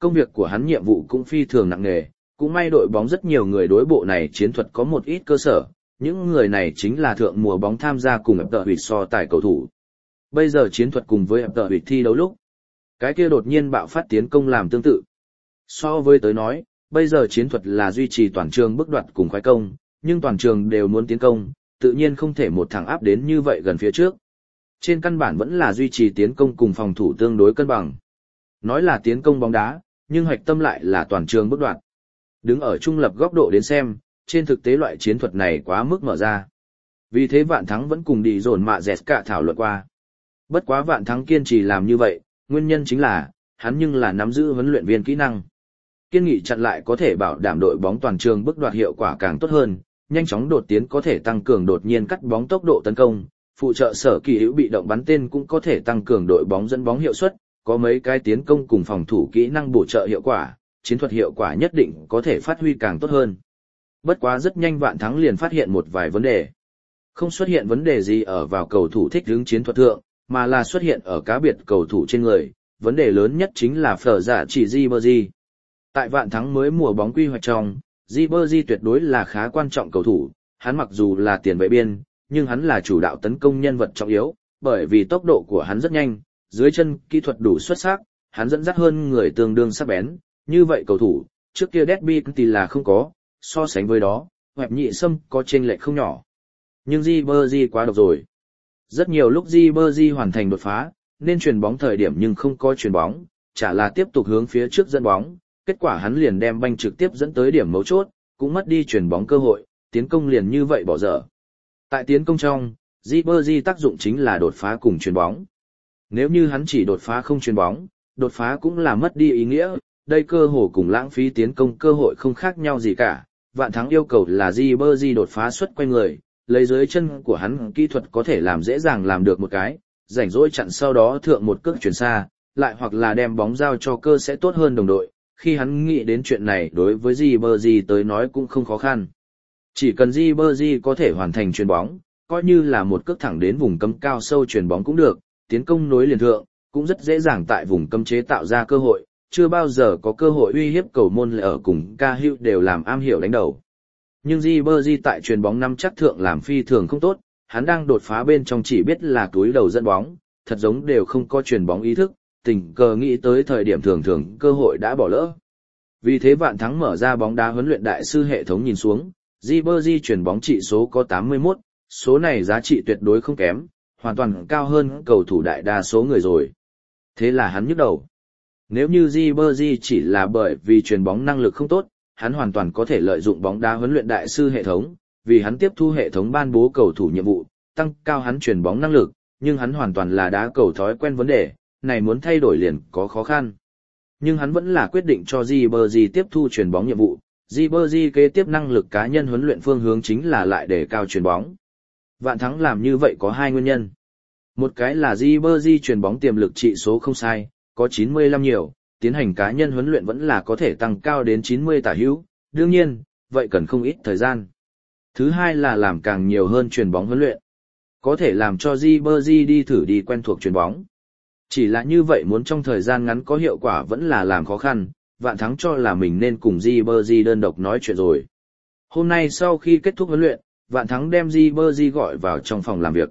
Công việc của hắn nhiệm vụ cũng phi thường nặng nề, cũng may đội bóng rất nhiều người đối bộ này chiến thuật có một ít cơ sở, những người này chính là thượng mùa bóng tham gia cùng ập tợ huyệt so tài cầu thủ. Bây giờ chiến thuật cùng với ập tợ huyệt thi đấu lúc, cái kia đột nhiên bạo phát tiến công làm tương tự. So với tới nói, bây giờ chiến thuật là duy trì toàn trường bước đoạt cùng khoái công, nhưng toàn trường đều muốn tiến công, tự nhiên không thể một thẳng áp đến như vậy gần phía trước. Trên căn bản vẫn là duy trì tiến công cùng phòng thủ tương đối cân bằng. Nói là tiến công bóng đá, nhưng hoạch tâm lại là toàn trường bước đoạt. Đứng ở trung lập góc độ đến xem, trên thực tế loại chiến thuật này quá mức mở ra. Vì thế Vạn Thắng vẫn cùng đi dồn mạ dẹt cả thảo luận qua. Bất quá Vạn Thắng kiên trì làm như vậy, nguyên nhân chính là, hắn nhưng là nắm giữ huấn luyện viên kỹ năng. Kiên nghị chặn lại có thể bảo đảm đội bóng toàn trường bước đoạt hiệu quả càng tốt hơn, nhanh chóng đột tiến có thể tăng cường đột nhiên cắt bóng tốc độ tấn công, phụ trợ sở kỳ hữu bị động bắn tên cũng có thể tăng cường đội bóng dẫn bóng hiệu suất, có mấy cái tiến công cùng phòng thủ kỹ năng bổ trợ hiệu quả, chiến thuật hiệu quả nhất định có thể phát huy càng tốt hơn. Bất quá rất nhanh Vạn Thắng liền phát hiện một vài vấn đề. Không xuất hiện vấn đề gì ở vào cầu thủ thích ứng chiến thuật thượng, mà là xuất hiện ở cá biệt cầu thủ trên người, vấn đề lớn nhất chính là phở giả chỉ Ribery. Tại Vạn Thắng mới mùa bóng quy hoạch trong, Ribery tuyệt đối là khá quan trọng cầu thủ, hắn mặc dù là tiền vệ biên, nhưng hắn là chủ đạo tấn công nhân vật trọng yếu, bởi vì tốc độ của hắn rất nhanh, dưới chân kỹ thuật đủ xuất sắc, hắn dẫn dắt hơn người tương đương sắc bén, như vậy cầu thủ, trước kia Derby thì là không có, so sánh với đó, Hoẹp Nhị Sâm có chênh lệch không nhỏ. Nhưng Ribery quá độc rồi. Rất nhiều lúc Ribery hoàn thành đột phá, nên chuyền bóng thời điểm nhưng không có chuyền bóng, chả là tiếp tục hướng phía trước dẫn bóng, kết quả hắn liền đem banh trực tiếp dẫn tới điểm mấu chốt, cũng mất đi chuyền bóng cơ hội, tiến công liền như vậy bỏ dở. Tại tiến công trong, Ribery tác dụng chính là đột phá cùng chuyền bóng. Nếu như hắn chỉ đột phá không chuyền bóng, đột phá cũng là mất đi ý nghĩa, đây cơ hồ cùng lãng phí tiến công cơ hội không khác nhau gì cả. Vạn Thắng yêu cầu là Ribery đột phá xuất quay người, lấy dưới chân của hắn kỹ thuật có thể làm dễ dàng làm được một cái, rảnh rỗi chặn sau đó thượng một cước chuyển xa, lại hoặc là đem bóng giao cho cơ sẽ tốt hơn đồng đội. Khi hắn nghĩ đến chuyện này đối với Ribery tới nói cũng không khó khăn. Chỉ cần Ribery có thể hoàn thành chuyền bóng, coi như là một cước thẳng đến vùng cấm cao sâu chuyền bóng cũng được, tiến công nối liền thượng, cũng rất dễ dàng tại vùng cấm chế tạo ra cơ hội, chưa bao giờ có cơ hội uy hiếp cầu môn lại ở cùng ca hữu đều làm am hiểu đánh đầu. Nhưng Ribery tại chuyền bóng năm chắc thượng làm phi thường không tốt, hắn đang đột phá bên trong chỉ biết là túi đầu dẫn bóng, thật giống đều không có chuyền bóng ý thức, tình cờ nghĩ tới thời điểm thường thường cơ hội đã bỏ lỡ. Vì thế Vạn Thắng mở ra bóng đá huấn luyện đại sư hệ thống nhìn xuống, Ribery chuyền bóng trị số có tám mươi mốt, số này giá trị tuyệt đối không kém, hoàn toàn cao hơn cầu thủ đại đa số người rồi. Thế là hắn nhức đầu. Nếu như Ribery chỉ là bởi vì chuyền bóng năng lực không tốt, hắn hoàn toàn có thể lợi dụng bóng đá huấn luyện đại sư hệ thống, vì hắn tiếp thu hệ thống ban bố cầu thủ nhiệm vụ, tăng cao hắn chuyền bóng năng lực, nhưng hắn hoàn toàn là đá cầu thói quen vấn đề, này muốn thay đổi liền có khó khăn. Nhưng hắn vẫn là quyết định cho Ribery tiếp thu chuyền bóng nhiệm vụ, Ribery kế tiếp năng lực cá nhân huấn luyện phương hướng chính là lại để cao chuyền bóng. Vạn Thắng làm như vậy có hai nguyên nhân. Một cái là Ribery chuyền bóng tiềm lực trị số không sai, có chín mươi lăm nhiều, tiến hành cá nhân huấn luyện vẫn là có thể tăng cao đến chín mươi tả hữu, đương nhiên, vậy cần không ít thời gian. Thứ hai là làm càng nhiều hơn chuyền bóng huấn luyện. Có thể làm cho Ribery đi thử đi quen thuộc chuyền bóng. Chỉ là như vậy muốn trong thời gian ngắn có hiệu quả vẫn là làm khó khăn, Vạn Thắng cho là mình nên cùng Ribery đơn độc nói chuyện rồi. Hôm nay sau khi kết thúc huấn luyện, Vạn Thắng đem Ribery gọi vào trong phòng làm việc.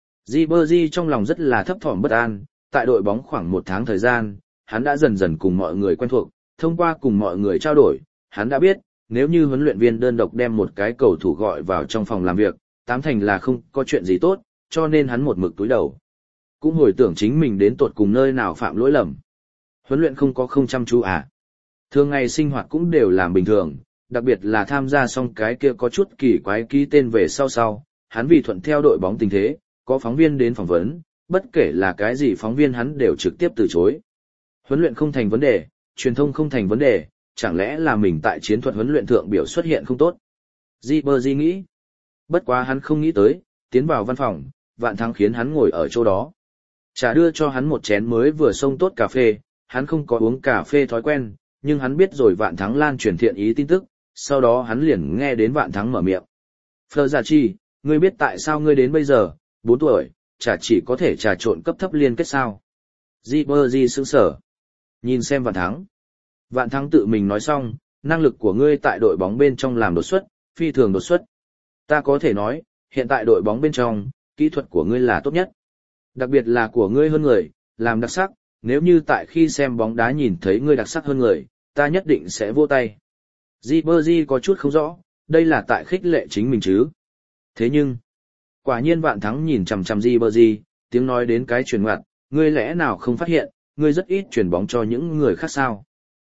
Ribery trong lòng rất là thấp thỏm bất an, tại đội bóng khoảng một tháng thời gian, hắn đã dần dần cùng mọi người quen thuộc, thông qua cùng mọi người trao đổi, hắn đã biết, nếu như huấn luyện viên đơn độc đem một cái cầu thủ gọi vào trong phòng làm việc, tám thành là không có chuyện gì tốt, cho nên hắn một mực túi đầu. Cũng hồi tưởng chính mình đến tột cùng nơi nào phạm lỗi lầm. Huấn luyện không có không chăm chú à. Thường ngày sinh hoạt cũng đều làm bình thường, đặc biệt là tham gia xong cái kia có chút kỳ quái ký tên về sau sau, hắn vì thuận theo đội bóng tình thế, có phóng viên đến phỏng vấn, bất kể là cái gì phóng viên hắn đều trực tiếp từ chối. Huấn luyện không thành vấn đề, truyền thông không thành vấn đề, chẳng lẽ là mình tại chiến thuật huấn luyện thượng biểu xuất hiện không tốt. Ribery nghĩ. Bất quá hắn không nghĩ tới, tiến vào văn phòng, Vạn Thắng khiến hắn ngồi ở chỗ đó. Trả đưa cho hắn một chén mới vừa xông tốt cà phê, hắn không có uống cà phê thói quen, nhưng hắn biết rồi Vạn Thắng lan truyền thiện ý tin tức, sau đó hắn liền nghe đến Vạn Thắng mở miệng. Phờ Giả Chi, ngươi biết tại sao ngươi đến bây giờ, bốn tuổi, chả chỉ có thể trà trộn cấp thấp liên kết sao? Ribery sững sở. Nhìn xem Vạn Thắng. Vạn Thắng tự mình nói xong, năng lực của ngươi tại đội bóng bên trong làm đột xuất, phi thường đột xuất. Ta có thể nói, hiện tại đội bóng bên trong, kỹ thuật của ngươi là tốt nhất. Đặc biệt là của ngươi hơn người, làm đặc sắc, nếu như tại khi xem bóng đá nhìn thấy ngươi đặc sắc hơn người, ta nhất định sẽ vỗ tay. Ribery có chút không rõ, đây là tại khích lệ chính mình chứ. Thế nhưng, quả nhiên Vạn Thắng nhìn chằm chằm Ribery, tiếng nói đến cái truyền ngoặt, ngươi lẽ nào không phát hiện, ngươi rất ít chuyển bóng cho những người khác sao?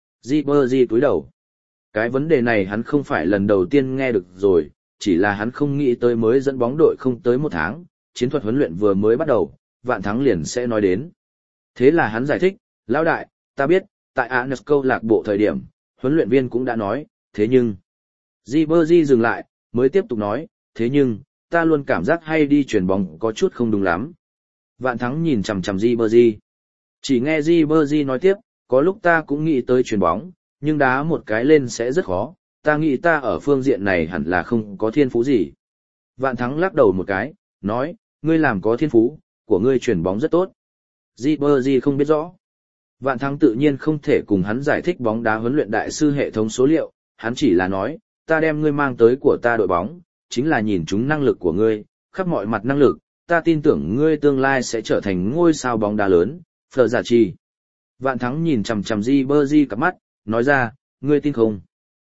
Ribery cúi đầu. Cái vấn đề này hắn không phải lần đầu tiên nghe được rồi, chỉ là hắn không nghĩ tới mới dẫn bóng đội không tới một tháng, chiến thuật huấn luyện vừa mới bắt đầu, Vạn Thắng liền sẽ nói đến. Thế là hắn giải thích, lão đại, ta biết, tại Ajax câu lạc bộ thời điểm, huấn luyện viên cũng đã nói, thế nhưng... Ribery dừng lại, mới tiếp tục nói, thế nhưng, ta luôn cảm giác hay đi chuyển bóng có chút không đúng lắm. Vạn Thắng nhìn chằm chằm Ribery. Chỉ nghe Ribery nói tiếp, có lúc ta cũng nghĩ tới chuyển bóng, nhưng đá một cái lên sẽ rất khó, ta nghĩ ta ở phương diện này hẳn là không có thiên phú gì. Vạn Thắng lắc đầu một cái, nói, ngươi làm có thiên phú, của ngươi chuyển bóng rất tốt. Ribery không biết rõ. Vạn Thắng tự nhiên không thể cùng hắn giải thích bóng đá huấn luyện đại sư hệ thống số liệu, hắn chỉ là nói, ta đem ngươi mang tới của ta đội bóng, chính là nhìn chúng năng lực của ngươi, khắp mọi mặt năng lực, ta tin tưởng ngươi tương lai sẽ trở thành ngôi sao bóng đá lớn, Phờ Giả Chi. Vạn Thắng nhìn chằm chằm Ribery cặp mắt, nói ra, ngươi tin không?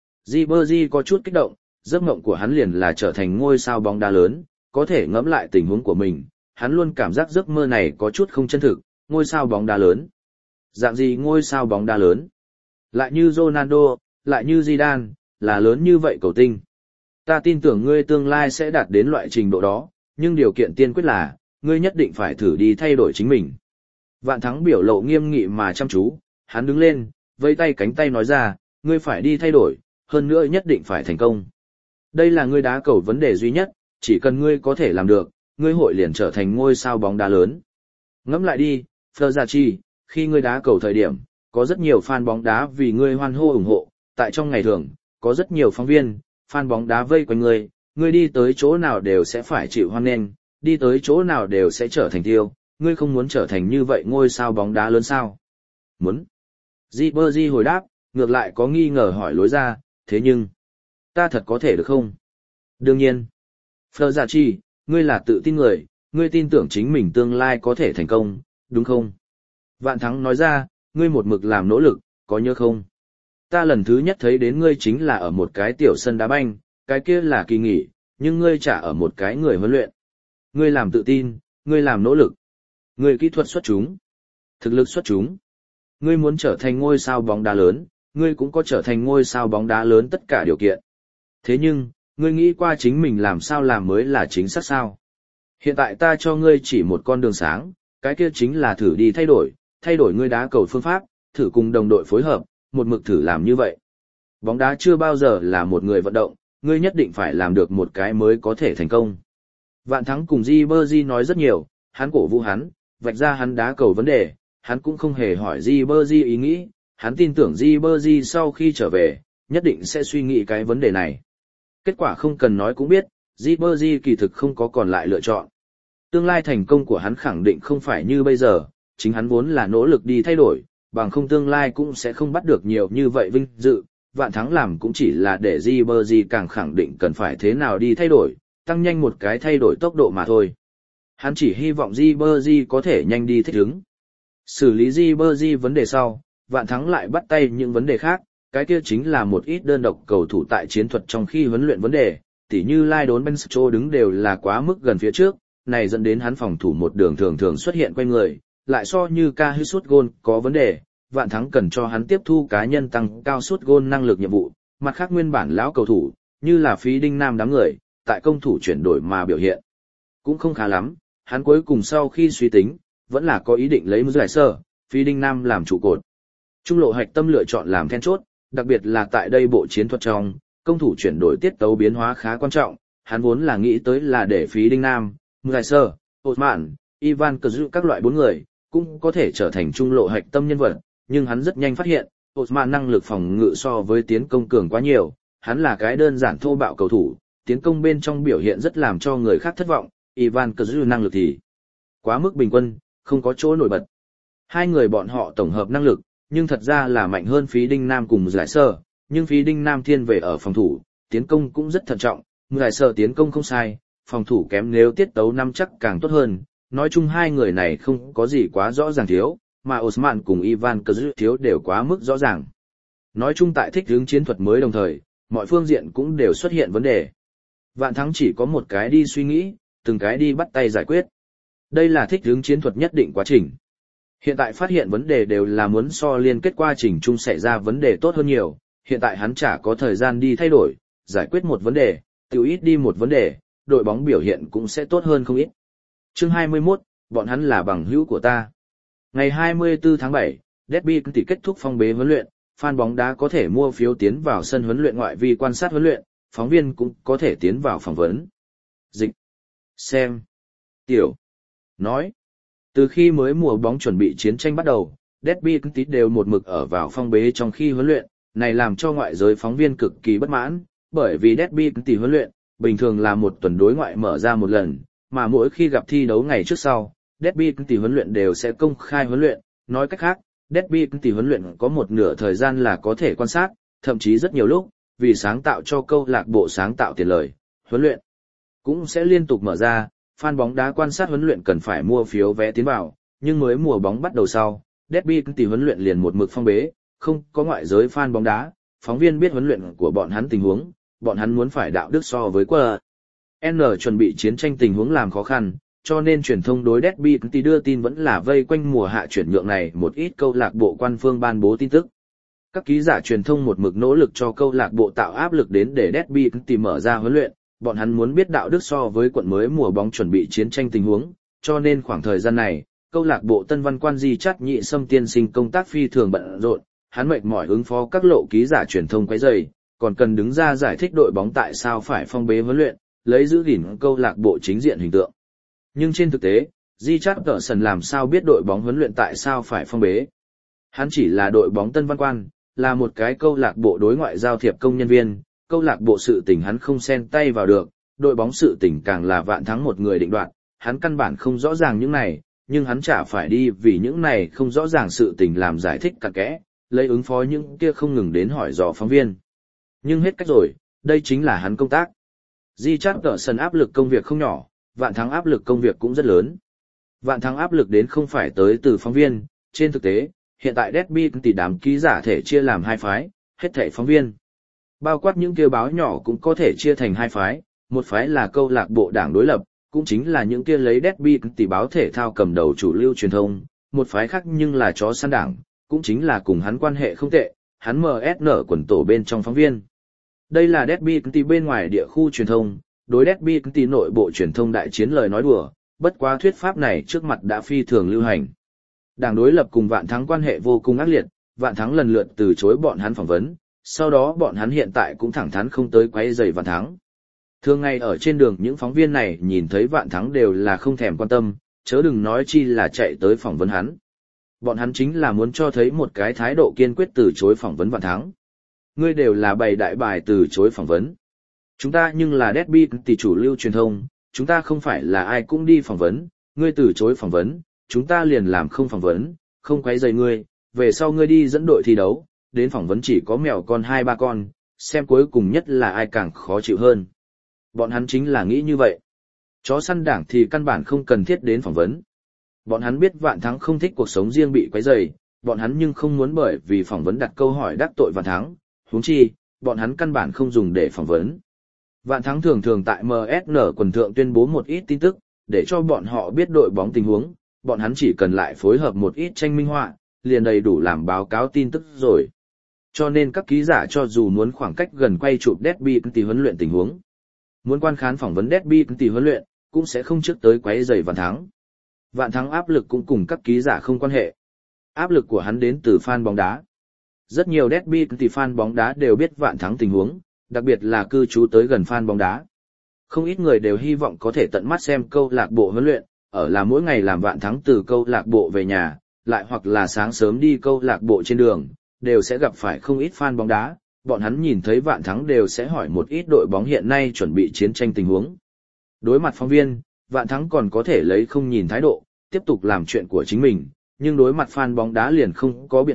Ribery có chút kích động, giấc mộng của hắn liền là trở thành ngôi sao bóng đá lớn, có thể ngẫm lại tình huống của mình, hắn luôn cảm giác giấc mơ này có chút không chân thực, ngôi sao bóng đá lớn. Dạng gì ngôi sao bóng đá lớn? Lại như Ronaldo, lại như Zidane, là lớn như vậy cầu tinh. Ta tin tưởng ngươi tương lai sẽ đạt đến loại trình độ đó, nhưng điều kiện tiên quyết là, ngươi nhất định phải thử đi thay đổi chính mình. Vạn Thắng biểu lộ nghiêm nghị mà chăm chú, hắn đứng lên, vẫy tay cánh tay nói ra, ngươi phải đi thay đổi, hơn nữa nhất định phải thành công. Đây là ngươi đá cầu vấn đề duy nhất, chỉ cần ngươi có thể làm được, ngươi hội liền trở thành ngôi sao bóng đá lớn. Ngẫm lại đi, Phờ Giả Chi, khi ngươi đá cầu thời điểm, có rất nhiều fan bóng đá vì ngươi hoan hô ủng hộ, tại trong ngày thường, có rất nhiều phóng viên, fan bóng đá vây quanh ngươi, ngươi đi tới chỗ nào đều sẽ phải chịu hoan nghênh, đi tới chỗ nào đều sẽ trở thành tiêu, ngươi không muốn trở thành như vậy ngôi sao bóng đá lớn sao? Muốn. Ribery hồi đáp, ngược lại có nghi ngờ hỏi lối ra, thế nhưng, ta thật có thể được không? Đương nhiên. Phờ Giả Chi, ngươi là tự tin người, ngươi tin tưởng chính mình tương lai có thể thành công, đúng không? Vạn Thắng nói ra, ngươi một mực làm nỗ lực, có nhớ không? Ta lần thứ nhất thấy đến ngươi chính là ở một cái tiểu sân đá banh, cái kia là kỳ nghỉ, nhưng ngươi trả ở một cái người huấn luyện. Ngươi làm tự tin, ngươi làm nỗ lực. Ngươi kỹ thuật xuất chúng, thực lực xuất chúng. Ngươi muốn trở thành ngôi sao bóng đá lớn, ngươi cũng có trở thành ngôi sao bóng đá lớn tất cả điều kiện. Thế nhưng, ngươi nghĩ qua chính mình làm sao làm mới là chính xác sao? Hiện tại ta cho ngươi chỉ một con đường sáng, cái kia chính là thử đi thay đổi, thay đổi ngươi đá cầu phương pháp, thử cùng đồng đội phối hợp, một mực thử làm như vậy. Bóng đá chưa bao giờ là một người vận động, ngươi nhất định phải làm được một cái mới có thể thành công. Vạn Thắng cùng Ribery nói rất nhiều, hắn cổ vũ hắn, vạch ra hắn đá cầu vấn đề, hắn cũng không hề hỏi Ribery ý nghĩ, hắn tin tưởng Ribery sau khi trở về, nhất định sẽ suy nghĩ cái vấn đề này. Kết quả không cần nói cũng biết, Ribery kỳ thực không có còn lại lựa chọn. Tương lai thành công của hắn khẳng định không phải như bây giờ, chính hắn vốn là nỗ lực đi thay đổi, bằng không tương lai cũng sẽ không bắt được nhiều như vậy vinh dự. Vạn Thắng làm cũng chỉ là để Ribery càng khẳng định cần phải thế nào đi thay đổi, tăng nhanh một cái thay đổi tốc độ mà thôi. Hắn chỉ hy vọng Ribery có thể nhanh đi thích ứng. Xử lý Ribery vấn đề sau, Vạn Thắng lại bắt tay những vấn đề khác, cái kia chính là một ít đơn độc cầu thủ tại chiến thuật trong khi huấn luyện vấn đề, tỉ như Lai Đốn Bencho đứng đều là quá mức gần phía trước, này dẫn đến hắn phòng thủ một đường thường thường xuất hiện quay người, lại so như ca hữu sút gôn có vấn đề, Vạn Thắng cần cho hắn tiếp thu cá nhân tăng cao sút gôn năng lực nhiệm vụ, mặt khác nguyên bản lão cầu thủ, như là Phí Đinh Nam đám người, tại công thủ chuyển đổi mà biểu hiện. Cũng không khá lắm, hắn cuối cùng sau khi suy tính, vẫn là có ý định lấy giải sơ, Phí Đinh Nam làm trụ cột. Trung lộ hạch tâm lựa chọn làm then chốt, đặc biệt là tại đây bộ chiến thuật trong, công thủ chuyển đổi tiết tấu biến hóa khá quan trọng, hắn vốn là nghĩ tới là để Phí Đinh Nam, Giải sơ, Osman, Ivan Cazzu các loại bốn người, cũng có thể trở thành trung lộ hạch tâm nhân vật, nhưng hắn rất nhanh phát hiện, Osman năng lực phòng ngự so với tiến công cường quá nhiều, hắn là cái đơn giản thô bạo cầu thủ, tiến công bên trong biểu hiện rất làm cho người khác thất vọng, Ivan Cazzu năng lực thì quá mức bình quân, không có chỗ nổi bật. Hai người bọn họ tổng hợp năng lực, nhưng thật ra là mạnh hơn Phí Đinh Nam cùng Giải Sơ, nhưng Phí Đinh Nam thiên về ở phòng thủ, tiến công cũng rất thận trọng, Giải Sơ tiến công không sai, phòng thủ kém nếu tiết tấu năm chắc càng tốt hơn, nói chung hai người này không có gì quá rõ ràng thiếu, mà Osman cùng Ivan Kazuk thiếu đều quá mức rõ ràng. Nói chung tại thích hướng chiến thuật mới đồng thời, mọi phương diện cũng đều xuất hiện vấn đề. Vạn Thắng chỉ có một cái đi suy nghĩ, từng cái đi bắt tay giải quyết. Đây là thích hướng chiến thuật nhất định quá trình. Hiện tại phát hiện vấn đề đều là muốn so liên kết quá trình chung xảy ra vấn đề tốt hơn nhiều, hiện tại hắn chả có thời gian đi thay đổi, giải quyết một vấn đề, tiêu ít đi một vấn đề, đội bóng biểu hiện cũng sẽ tốt hơn không ít. Chương hai mươi mốt, bọn hắn là bằng hữu của ta. Ngày hai mươi tư tháng bảy, Derby tỷ kết thúc phong bế huấn luyện, fan bóng đá có thể mua phiếu tiến vào sân huấn luyện ngoại vi quan sát huấn luyện, phóng viên cũng có thể tiến vào phỏng vấn. Dịch. Xem. Tiểu. Nói. Từ khi mới mùa bóng chuẩn bị chiến tranh bắt đầu, Derby tỷ đều một mực ở vào phong bế trong khi huấn luyện, này làm cho ngoại giới phóng viên cực kỳ bất mãn, bởi vì Derby tỷ huấn luyện, bình thường là một tuần đối ngoại mở ra một lần, mà mỗi khi gặp thi đấu ngày trước sau, Derby tỷ huấn luyện đều sẽ công khai huấn luyện, nói cách khác, Derby tỷ huấn luyện có một nửa thời gian là có thể quan sát, thậm chí rất nhiều lúc, vì sáng tạo cho câu lạc bộ sáng tạo tiền lời, huấn luyện cũng sẽ liên tục mở ra, fan bóng đá quan sát huấn luyện cần phải mua phiếu vé tiến vào, nhưng mới mùa bóng bắt đầu sau, Derby tỷ huấn luyện liền một mực phong bế, không có ngoại giới fan bóng đá, phóng viên biết huấn luyện của bọn hắn tình huống, bọn hắn muốn phải đạo đức so với quân N chuẩn bị chiến tranh tình huống làm khó khăn, cho nên truyền thông đối Derby tỷ đưa tin vẫn là vây quanh mùa hạ chuyển nhượng này một ít câu lạc bộ quan phương ban bố tin tức. Các ký giả truyền thông một mực nỗ lực cho câu lạc bộ tạo áp lực đến để Derby tỷ mở ra huấn luyện, bọn hắn muốn biết đạo đức so với quận mới mùa bóng chuẩn bị chiến tranh tình huống, cho nên khoảng thời gian này, câu lạc bộ Tân Văn Quan Di Chát Nhị Sâm tiên sinh công tác phi thường bận rộn, hắn mệt mỏi ứng phó các lộ ký giả truyền thông quấy rầy, còn cần đứng ra giải thích đội bóng tại sao phải phong bế huấn luyện, lấy giữ gìn câu lạc bộ chính diện hình tượng. Nhưng trên thực tế, Di Chát Tở Sần làm sao biết đội bóng huấn luyện tại sao phải phong bế? Hắn chỉ là đội bóng Tân Văn Quan, là một cái câu lạc bộ đối ngoại giao thiệp công nhân viên, câu lạc bộ sự tình hắn không xen tay vào được, đội bóng sự tình càng là Vạn Thắng một người định đoạt, hắn căn bản không rõ ràng những này, nhưng hắn chả phải đi vì những này không rõ ràng sự tình làm giải thích cặn kẽ, lấy ứng phó những kia không ngừng đến hỏi dò phóng viên. Nhưng hết cách rồi, đây chính là hắn công tác. Di Chát Tở Sần áp lực công việc không nhỏ, Vạn Thắng áp lực công việc cũng rất lớn. Vạn Thắng áp lực đến không phải tới từ phóng viên, trên thực tế, hiện tại Derby tỷ đám ký giả thể chia làm hai phái, hết thảy phóng viên. Bao quát những kia báo nhỏ cũng có thể chia thành hai phái, một phái là câu lạc bộ đảng đối lập, cũng chính là những kia lấy Derby tỷ báo thể thao cầm đầu chủ lưu truyền thông, một phái khác nhưng là chó săn đảng, cũng chính là cùng hắn quan hệ không tệ, hắn em ét en quần tổ bên trong phóng viên. Đây là Derby tỷ bên ngoài địa khu truyền thông, đối Derby tỷ nội bộ truyền thông đại chiến lời nói đùa, bất quá thuyết pháp này trước mặt đã phi thường lưu hành. Đảng đối lập cùng Vạn Thắng quan hệ vô cùng ác liệt, Vạn Thắng lần lượt từ chối bọn hắn phỏng vấn, sau đó bọn hắn hiện tại cũng thẳng thắn không tới quấy rầy Vạn Thắng. Thường ngày ở trên đường những phóng viên này nhìn thấy Vạn Thắng đều là không thèm quan tâm, chớ đừng nói chi là chạy tới phỏng vấn hắn. Bọn hắn chính là muốn cho thấy một cái thái độ kiên quyết từ chối phỏng vấn Vạn Thắng. Ngươi đều là bày đại bài từ chối phỏng vấn. Chúng ta nhưng là Derby tỷ chủ lưu truyền thông, chúng ta không phải là ai cũng đi phỏng vấn, ngươi từ chối phỏng vấn, chúng ta liền làm không phỏng vấn, không quấy rầy ngươi, về sau ngươi đi dẫn đội thi đấu, đến phỏng vấn chỉ có mèo con hai ba con, xem cuối cùng nhất là ai càng khó chịu hơn. Bọn hắn chính là nghĩ như vậy. Chó săn đảng thì căn bản không cần thiết đến phỏng vấn. Bọn hắn biết Vạn Thắng không thích cuộc sống riêng bị quấy rầy, bọn hắn nhưng không muốn bởi vì phỏng vấn đặt câu hỏi đắc tội Vạn Thắng, huống chi, bọn hắn căn bản không dùng để phỏng vấn. Vạn Thắng thường thường tại em ét en quần thượng tuyên bố một ít tin tức, để cho bọn họ biết đội bóng tình huống, bọn hắn chỉ cần lại phối hợp một ít tranh minh họa, liền đầy đủ làm báo cáo tin tức rồi. Cho nên các ký giả cho dù muốn khoảng cách gần quay chụp Derby tỷ huấn luyện tình huống, muốn quan khán phỏng vấn Derby tỷ huấn luyện, cũng sẽ không trước tới quấy rầy Vạn Thắng. Vạn Thắng áp lực cũng cùng các ký giả không quan hệ. Áp lực của hắn đến từ fan bóng đá. Rất nhiều Derby tỷ fan bóng đá đều biết Vạn Thắng tình huống, đặc biệt là cư trú tới gần fan bóng đá. Không ít người đều hy vọng có thể tận mắt xem câu lạc bộ huấn luyện, ở là mỗi ngày làm Vạn Thắng từ câu lạc bộ về nhà, lại hoặc là sáng sớm đi câu lạc bộ trên đường, đều sẽ gặp phải không ít fan bóng đá, bọn hắn nhìn thấy Vạn Thắng đều sẽ hỏi một ít đội bóng hiện nay chuẩn bị chiến tranh tình huống. Đối mặt phóng viên, Vạn Thắng còn có thể lấy không nhìn thái độ, tiếp tục làm chuyện của chính mình, nhưng đối mặt fan bóng đá liền không có biện pháp,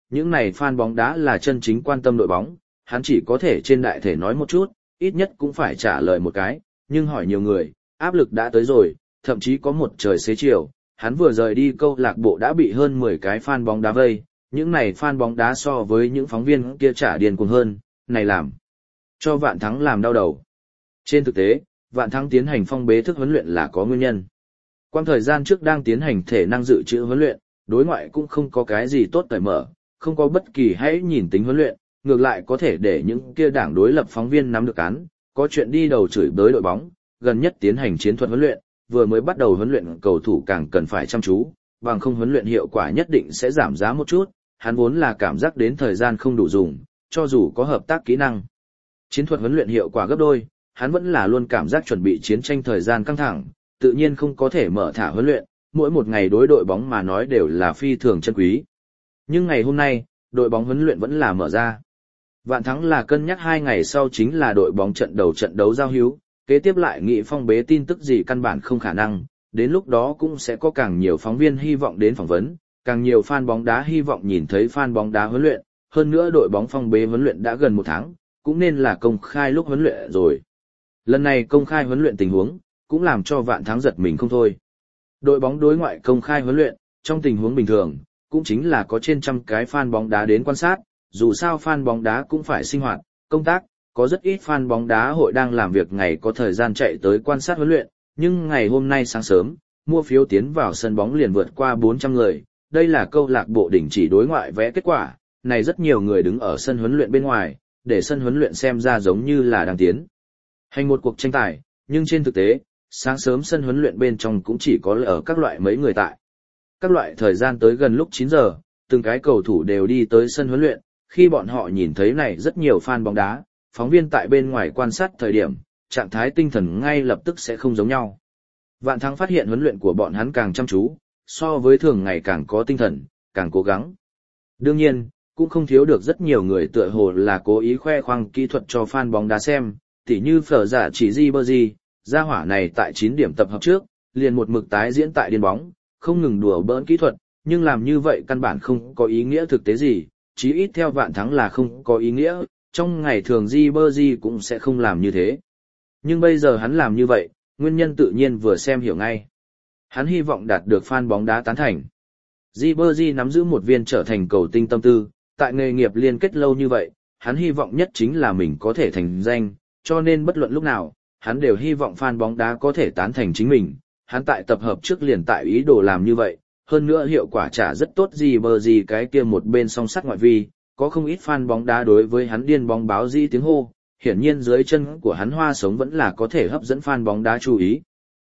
những này fan bóng đá là chân chính quan tâm đội bóng, hắn chỉ có thể trên đại thể nói một chút, ít nhất cũng phải trả lời một cái, nhưng hỏi nhiều người, áp lực đã tới rồi, thậm chí có một trời xế chiều, hắn vừa rời đi câu lạc bộ đã bị hơn mười cái fan bóng đá vây, những này fan bóng đá so với những phóng viên kia trả điên cuồng hơn, này làm cho Vạn Thắng làm đau đầu. Trên thực tế, Vạn Thắng tiến hành phong bế thức huấn luyện là có nguyên nhân. Quang thời gian trước đang tiến hành thể năng dự trữ huấn luyện, đối ngoại cũng không có cái gì tốt cởi mở, không có bất kỳ hãy nhìn tính huấn luyện, ngược lại có thể để những kia đảng đối lập phóng viên nắm được án, có chuyện đi đầu chửi bới đội bóng, gần nhất tiến hành chiến thuật huấn luyện, vừa mới bắt đầu huấn luyện cầu thủ càng cần phải chăm chú, bằng không huấn luyện hiệu quả nhất định sẽ giảm giá một chút, hắn vốn là cảm giác đến thời gian không đủ dùng, cho dù có hợp tác kỹ năng. Chiến thuật huấn luyện hiệu quả gấp đôi, hắn vẫn là luôn cảm giác chuẩn bị chiến tranh thời gian căng thẳng, tự nhiên không có thể mở thả huấn luyện, mỗi một ngày đối đội bóng mà nói đều là phi thường chân quý. Nhưng ngày hôm nay, đội bóng huấn luyện vẫn là mở ra. Vạn Thắng là cân nhắc hai ngày sau chính là đội bóng trận đầu trận đấu giao hữu, kế tiếp lại nghị phong bế tin tức gì căn bản không khả năng, đến lúc đó cũng sẽ có càng nhiều phóng viên hy vọng đến phỏng vấn, càng nhiều fan bóng đá hy vọng nhìn thấy fan bóng đá huấn luyện, hơn nữa đội bóng phong bế huấn luyện đã gần một tháng, cũng nên là công khai lúc huấn luyện rồi. Lần này công khai huấn luyện tình huống, cũng làm cho Vạn Thắng giật mình không thôi. Đội bóng đối ngoại công khai huấn luyện, trong tình huống bình thường, cũng chính là có trên trăm cái fan bóng đá đến quan sát, dù sao fan bóng đá cũng phải sinh hoạt, công tác, có rất ít fan bóng đá hội đang làm việc ngày có thời gian chạy tới quan sát huấn luyện, nhưng ngày hôm nay sáng sớm, mua phiếu tiến vào sân bóng liền vượt qua bốn trăm người, đây là câu lạc bộ đình chỉ đối ngoại vẽ kết quả, này rất nhiều người đứng ở sân huấn luyện bên ngoài, để sân huấn luyện xem ra giống như là đang tiến hành một cuộc tranh tài, nhưng trên thực tế, sáng sớm sân huấn luyện bên trong cũng chỉ có ở các loại mấy người tại. Các loại thời gian tới gần lúc chín giờ, từng cái cầu thủ đều đi tới sân huấn luyện, khi bọn họ nhìn thấy này rất nhiều fan bóng đá, phóng viên tại bên ngoài quan sát thời điểm, trạng thái tinh thần ngay lập tức sẽ không giống nhau. Vạn Thắng phát hiện huấn luyện của bọn hắn càng chăm chú, so với thường ngày càng có tinh thần, càng cố gắng. Đương nhiên, cũng không thiếu được rất nhiều người tựa hồ là cố ý khoe khoang kỹ thuật cho fan bóng đá xem, tỉ như phở giả chỉ Ribery, gia hỏa này tại chín điểm tập hợp trước, liền một mực tái diễn tại điên bóng, không ngừng đùa bỡn kỹ thuật, nhưng làm như vậy căn bản không có ý nghĩa thực tế gì, chí ít theo Vạn Thắng là không có ý nghĩa, trong ngày thường Ribery cũng sẽ không làm như thế. Nhưng bây giờ hắn làm như vậy, nguyên nhân tự nhiên vừa xem hiểu ngay. Hắn hy vọng đạt được fan bóng đá tán thành. Ribery nắm giữ một viên trở thành cầu tinh tâm tư, tại nghề nghiệp liên kết lâu như vậy, hắn hy vọng nhất chính là mình có thể thành danh, cho nên bất luận lúc nào, hắn đều hy vọng fan bóng đá có thể tán thành chính mình. Hắn tại tập hợp trước liền tại ý đồ làm như vậy, hơn nữa hiệu quả trả rất tốt Ribery cái kia một bên song sắt ngoại vi, có không ít fan bóng đá đối với hắn điên bóng báo di tiếng hô, hiển nhiên dưới chân của hắn hoa sống vẫn là có thể hấp dẫn fan bóng đá chú ý.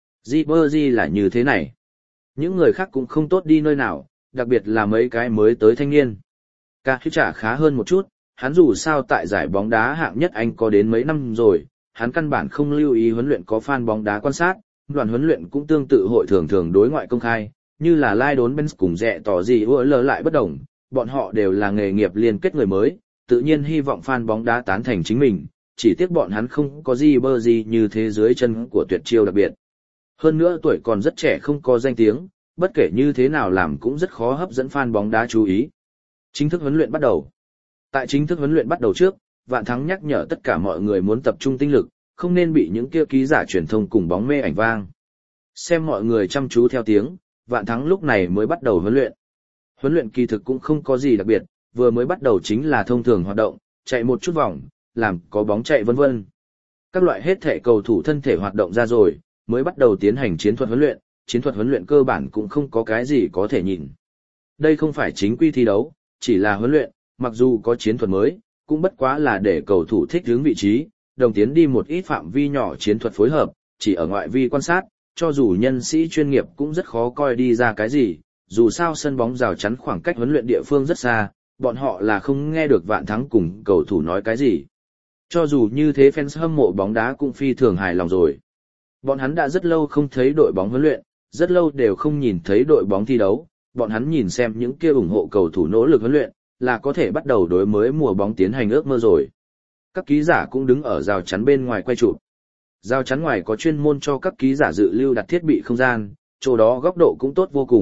Ribery là như thế này. Những người khác cũng không tốt đi nơi nào, đặc biệt là mấy cái mới tới thanh niên. Ca hữu trả khá hơn một chút, hắn dù sao tại giải bóng đá hạng nhất Anh có đến mấy năm rồi, hắn căn bản không lưu ý huấn luyện có fan bóng đá quan sát, đoàn huấn luyện cũng tương tự hội thường thường đối ngoại công khai, như là Lai Đốn Benz cùng rẻ tỏ gì ưa lờ lại bất đồng, bọn họ đều là nghề nghiệp liên kết người mới, tự nhiên hy vọng fan bóng đá tán thành chính mình, chỉ tiếc bọn hắn không có gì bơ gì như thế dưới chân của tuyệt chiêu đặc biệt. Hơn nữa tuổi còn rất trẻ không có danh tiếng, bất kể như thế nào làm cũng rất khó hấp dẫn fan bóng đá chú ý. Chính thức huấn luyện bắt đầu. Tại chính thức huấn luyện bắt đầu trước, Vạn Thắng nhắc nhở tất cả mọi người muốn tập trung tinh lực, không nên bị những kia ký giả truyền thông cùng bóng mê ảnh vang. Xem mọi người chăm chú theo tiếng, Vạn Thắng lúc này mới bắt đầu huấn luyện. Huấn luyện kỳ thực cũng không có gì đặc biệt, vừa mới bắt đầu chính là thông thường hoạt động, chạy một chút vòng, làm có bóng chạy vân vân. Các loại hết thể cầu thủ thân thể hoạt động ra rồi, mới bắt đầu tiến hành chiến thuật huấn luyện, chiến thuật huấn luyện cơ bản cũng không có cái gì có thể nhìn. Đây không phải chính quy thi đấu, chỉ là huấn luyện, mặc dù có chiến thuật mới, cũng bất quá là để cầu thủ thích ứng vị trí, đồng tiến đi một ít phạm vi nhỏ chiến thuật phối hợp, chỉ ở ngoại vi quan sát, cho dù nhân sĩ chuyên nghiệp cũng rất khó coi đi ra cái gì, dù sao sân bóng rào chắn khoảng cách huấn luyện địa phương rất xa, bọn họ là không nghe được Vạn Thắng cùng cầu thủ nói cái gì. Cho dù như thế fans hâm mộ bóng đá cũng phi thường hài lòng rồi. Bọn hắn đã rất lâu không thấy đội bóng huấn luyện, rất lâu đều không nhìn thấy đội bóng thi đấu, bọn hắn nhìn xem những kia ủng hộ cầu thủ nỗ lực huấn luyện, là có thể bắt đầu đối mới mùa bóng tiến hành ước mơ rồi. Các ký giả cũng đứng ở rào chắn bên ngoài quay chụp. Rào chắn ngoài có chuyên môn cho các ký giả dự lưu đặt thiết bị không gian, chỗ đó góc độ cũng tốt vô cùng,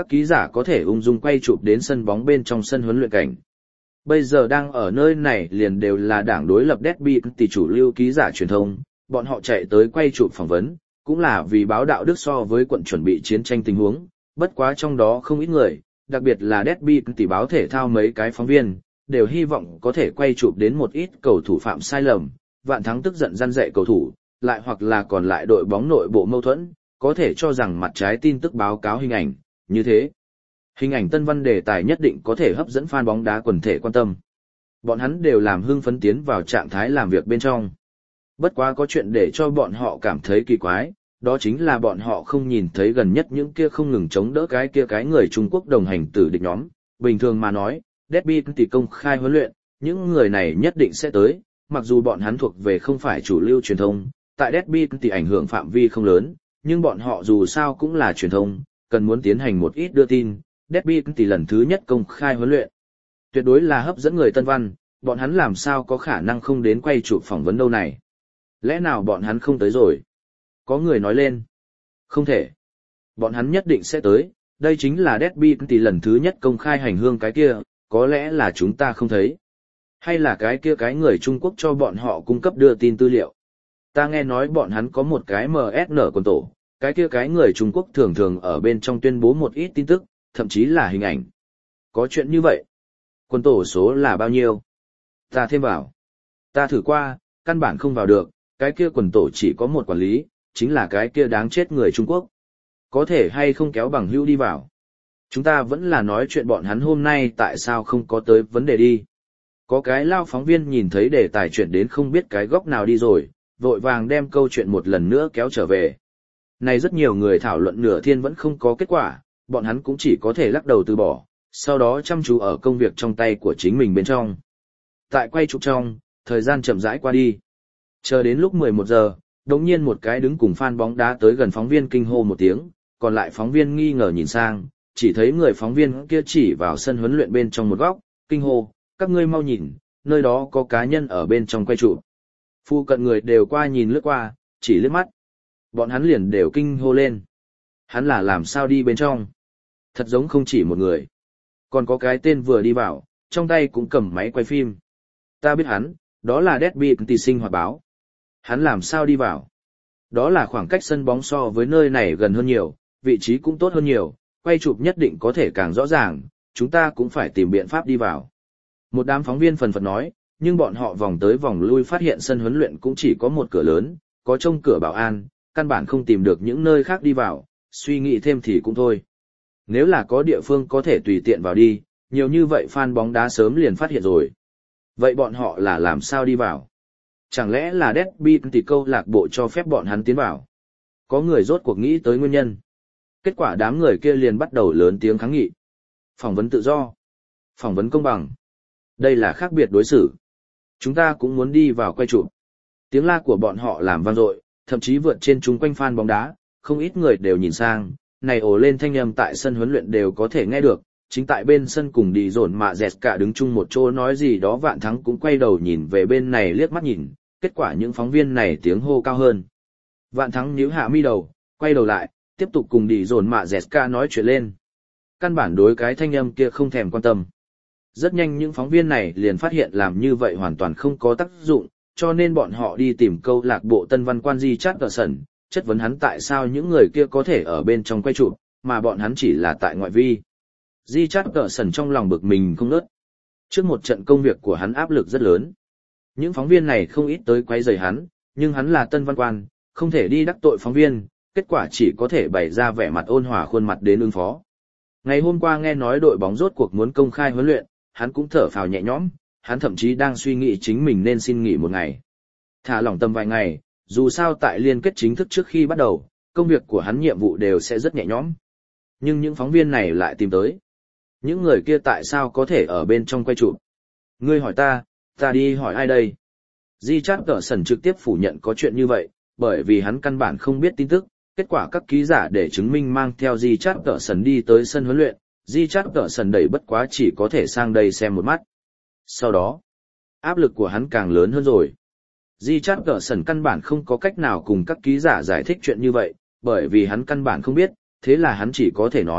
các ký giả có thể ung dung quay chụp đến sân bóng bên trong sân huấn luyện cảnh. Bây giờ đang ở nơi này liền đều là đảng đối lập Derby tỷ chủ lưu ký giả truyền thông, bọn họ chạy tới quay chụp phỏng vấn, cũng là vì báo đạo đức so với quận chuẩn bị chiến tranh tình huống, bất quá trong đó không ít người, đặc biệt là Derby tỷ báo thể thao mấy cái phóng viên, đều hy vọng có thể quay chụp đến một ít cầu thủ phạm sai lầm, Vạn Thắng tức giận răn dạy cầu thủ, lại hoặc là còn lại đội bóng nội bộ mâu thuẫn, có thể cho rằng mặt trái tin tức báo cáo hình ảnh, như thế. Hình ảnh tân văn đề tài nhất định có thể hấp dẫn fan bóng đá quần thể quan tâm. Bọn hắn đều làm hưng phấn tiến vào trạng thái làm việc bên trong. Bất quá có chuyện để cho bọn họ cảm thấy kỳ quái, đó chính là bọn họ không nhìn thấy gần nhất những kia không ngừng chống đỡ cái kia cái người Trung Quốc đồng hành tử địch nhóm. Bình thường mà nói, Derby tỷ công khai huấn luyện, những người này nhất định sẽ tới, mặc dù bọn hắn thuộc về không phải chủ lưu truyền thông, tại Derby tỷ ảnh hưởng phạm vi không lớn, nhưng bọn họ dù sao cũng là truyền thông, cần muốn tiến hành một ít đưa tin. Derby tỷ lần thứ nhất công khai huấn luyện, tuyệt đối là hấp dẫn người tân văn, bọn hắn làm sao có khả năng không đến quay chụp phỏng vấn đâu này. Lẽ nào bọn hắn không tới rồi? Có người nói lên. Không thể. Bọn hắn nhất định sẽ tới, đây chính là Derby tỷ lần thứ nhất công khai hành hương cái kia, có lẽ là chúng ta không thấy. Hay là cái kia cái người Trung Quốc cho bọn họ cung cấp đưa tin tư liệu. Ta nghe nói bọn hắn có một cái em ét en quần tổ, cái kia cái người Trung Quốc thường thường ở bên trong tuyên bố một ít tin tức, thậm chí là hình ảnh. Có chuyện như vậy. Quân tổ số là bao nhiêu? Ta thêm vào. Ta thử qua, căn bản không vào được, cái kia quần tổ chỉ có một quản lý, chính là cái kia đáng chết người Trung Quốc. Có thể hay không kéo bằng hữu đi vào. Chúng ta vẫn là nói chuyện bọn hắn hôm nay tại sao không có tới vấn đề đi. Có cái lao phóng viên nhìn thấy đề tài chuyện đến không biết cái góc nào đi rồi, vội vàng đem câu chuyện một lần nữa kéo trở về. Này rất nhiều người thảo luận nửa thiên vẫn không có kết quả, bọn hắn cũng chỉ có thể lắc đầu từ bỏ, sau đó chăm chú ở công việc trong tay của chính mình bên trong. Tại quay chụp trong, thời gian chậm rãi qua đi. Chờ đến lúc mười một giờ, đột nhiên một cái đứng cùng fan bóng đá tới gần phóng viên kinh hô một tiếng, còn lại phóng viên nghi ngờ nhìn sang, chỉ thấy người phóng viên kia chỉ vào sân huấn luyện bên trong một góc, kinh hô, các ngươi mau nhìn, nơi đó có cá nhân ở bên trong quay chụp. Phu cận người đều qua nhìn lướt qua, chỉ liếc mắt. Bọn hắn liền đều kinh hô lên. Hắn là làm sao đi bên trong? Thật giống không chỉ một người. Còn có cái tên vừa đi vào, trong tay cũng cầm máy quay phim. Ta biết hắn, đó là Derby tỷ sinh hoạt báo. Hắn làm sao đi vào? Đó là khoảng cách sân bóng so với nơi này gần hơn nhiều, vị trí cũng tốt hơn nhiều, quay chụp nhất định có thể càng rõ ràng, chúng ta cũng phải tìm biện pháp đi vào. Một đám phóng viên phần phật nói, nhưng bọn họ vòng tới vòng lui phát hiện sân huấn luyện cũng chỉ có một cửa lớn, có trông cửa bảo an, căn bản không tìm được những nơi khác đi vào, suy nghĩ thêm thì cũng thôi. Nếu là có địa phương có thể tùy tiện vào đi, nhiều như vậy fan bóng đá sớm liền phát hiện rồi. Vậy bọn họ là làm sao đi vào? Chẳng lẽ là Derby tỷ câu lạc bộ cho phép bọn hắn tiến vào? Có người rốt cuộc nghĩ tới nguyên nhân. Kết quả đám người kia liền bắt đầu lớn tiếng kháng nghị. Phỏng vấn tự do. Phỏng vấn công bằng. Đây là khác biệt đối xử. Chúng ta cũng muốn đi vào quay chụp. Tiếng la của bọn họ làm vang dội, thậm chí vượt trên chúng quanh fan bóng đá, không ít người đều nhìn sang, này ồ lên thanh âm tại sân huấn luyện đều có thể nghe được, chính tại bên sân cùng đi dồn mạ dẹt cả đứng chung một chỗ nói gì đó Vạn Thắng cũng quay đầu nhìn về bên này liếc mắt nhìn, kết quả những phóng viên này tiếng hô cao hơn. Vạn Thắng nhíu hạ mi đầu, quay đầu lại, tiếp tục cùng đi dồn mạ dẹt cả nói chuyện lên. Căn bản đối cái thanh âm kia không thèm quan tâm. Rất nhanh những phóng viên này liền phát hiện làm như vậy hoàn toàn không có tác dụng, cho nên bọn họ đi tìm câu lạc bộ tân văn quan Di Chát Cờ Sẩn, chất vấn hắn tại sao những người kia có thể ở bên trong quay chụp, mà bọn hắn chỉ là tại ngoại vi. Di Chát Cờ Sẩn trong lòng bực mình không ngớt. Trước một trận công việc của hắn áp lực rất lớn. Những phóng viên này không ít tới quấy rầy hắn, nhưng hắn là tân văn quan, không thể đi đắc tội phóng viên, kết quả chỉ có thể bày ra vẻ mặt ôn hòa khuôn mặt đến ứng phó. Ngày hôm qua nghe nói đội bóng rốt cuộc muốn công khai huấn luyện, hắn cũng thở phào nhẹ nhõm, hắn thậm chí đang suy nghĩ chính mình nên xin nghỉ một ngày. Thả lỏng tâm vài ngày, dù sao tại liên kết chính thức trước khi bắt đầu, công việc của hắn nhiệm vụ đều sẽ rất nhẹ nhõm. Nhưng những phóng viên này lại tìm tới. Những người kia tại sao có thể ở bên trong quay chụp? Ngươi hỏi ta, ta đi hỏi ai đây? Di Chát Cờ Sẩn trực tiếp phủ nhận có chuyện như vậy, bởi vì hắn căn bản không biết tin tức, kết quả các ký giả để chứng minh mang theo Di Chát Cờ Sẩn đi tới sân huấn luyện, Di Chát Cờ Sẩn đẩy bất quá chỉ có thể sang đây xem một mắt. Sau đó, áp lực của hắn càng lớn hơn rồi. Di Chát Cờ Sẩn căn bản không có cách nào cùng các ký giả giải thích chuyện như vậy, bởi vì hắn căn bản không biết, thế là hắn chỉ có thể nói,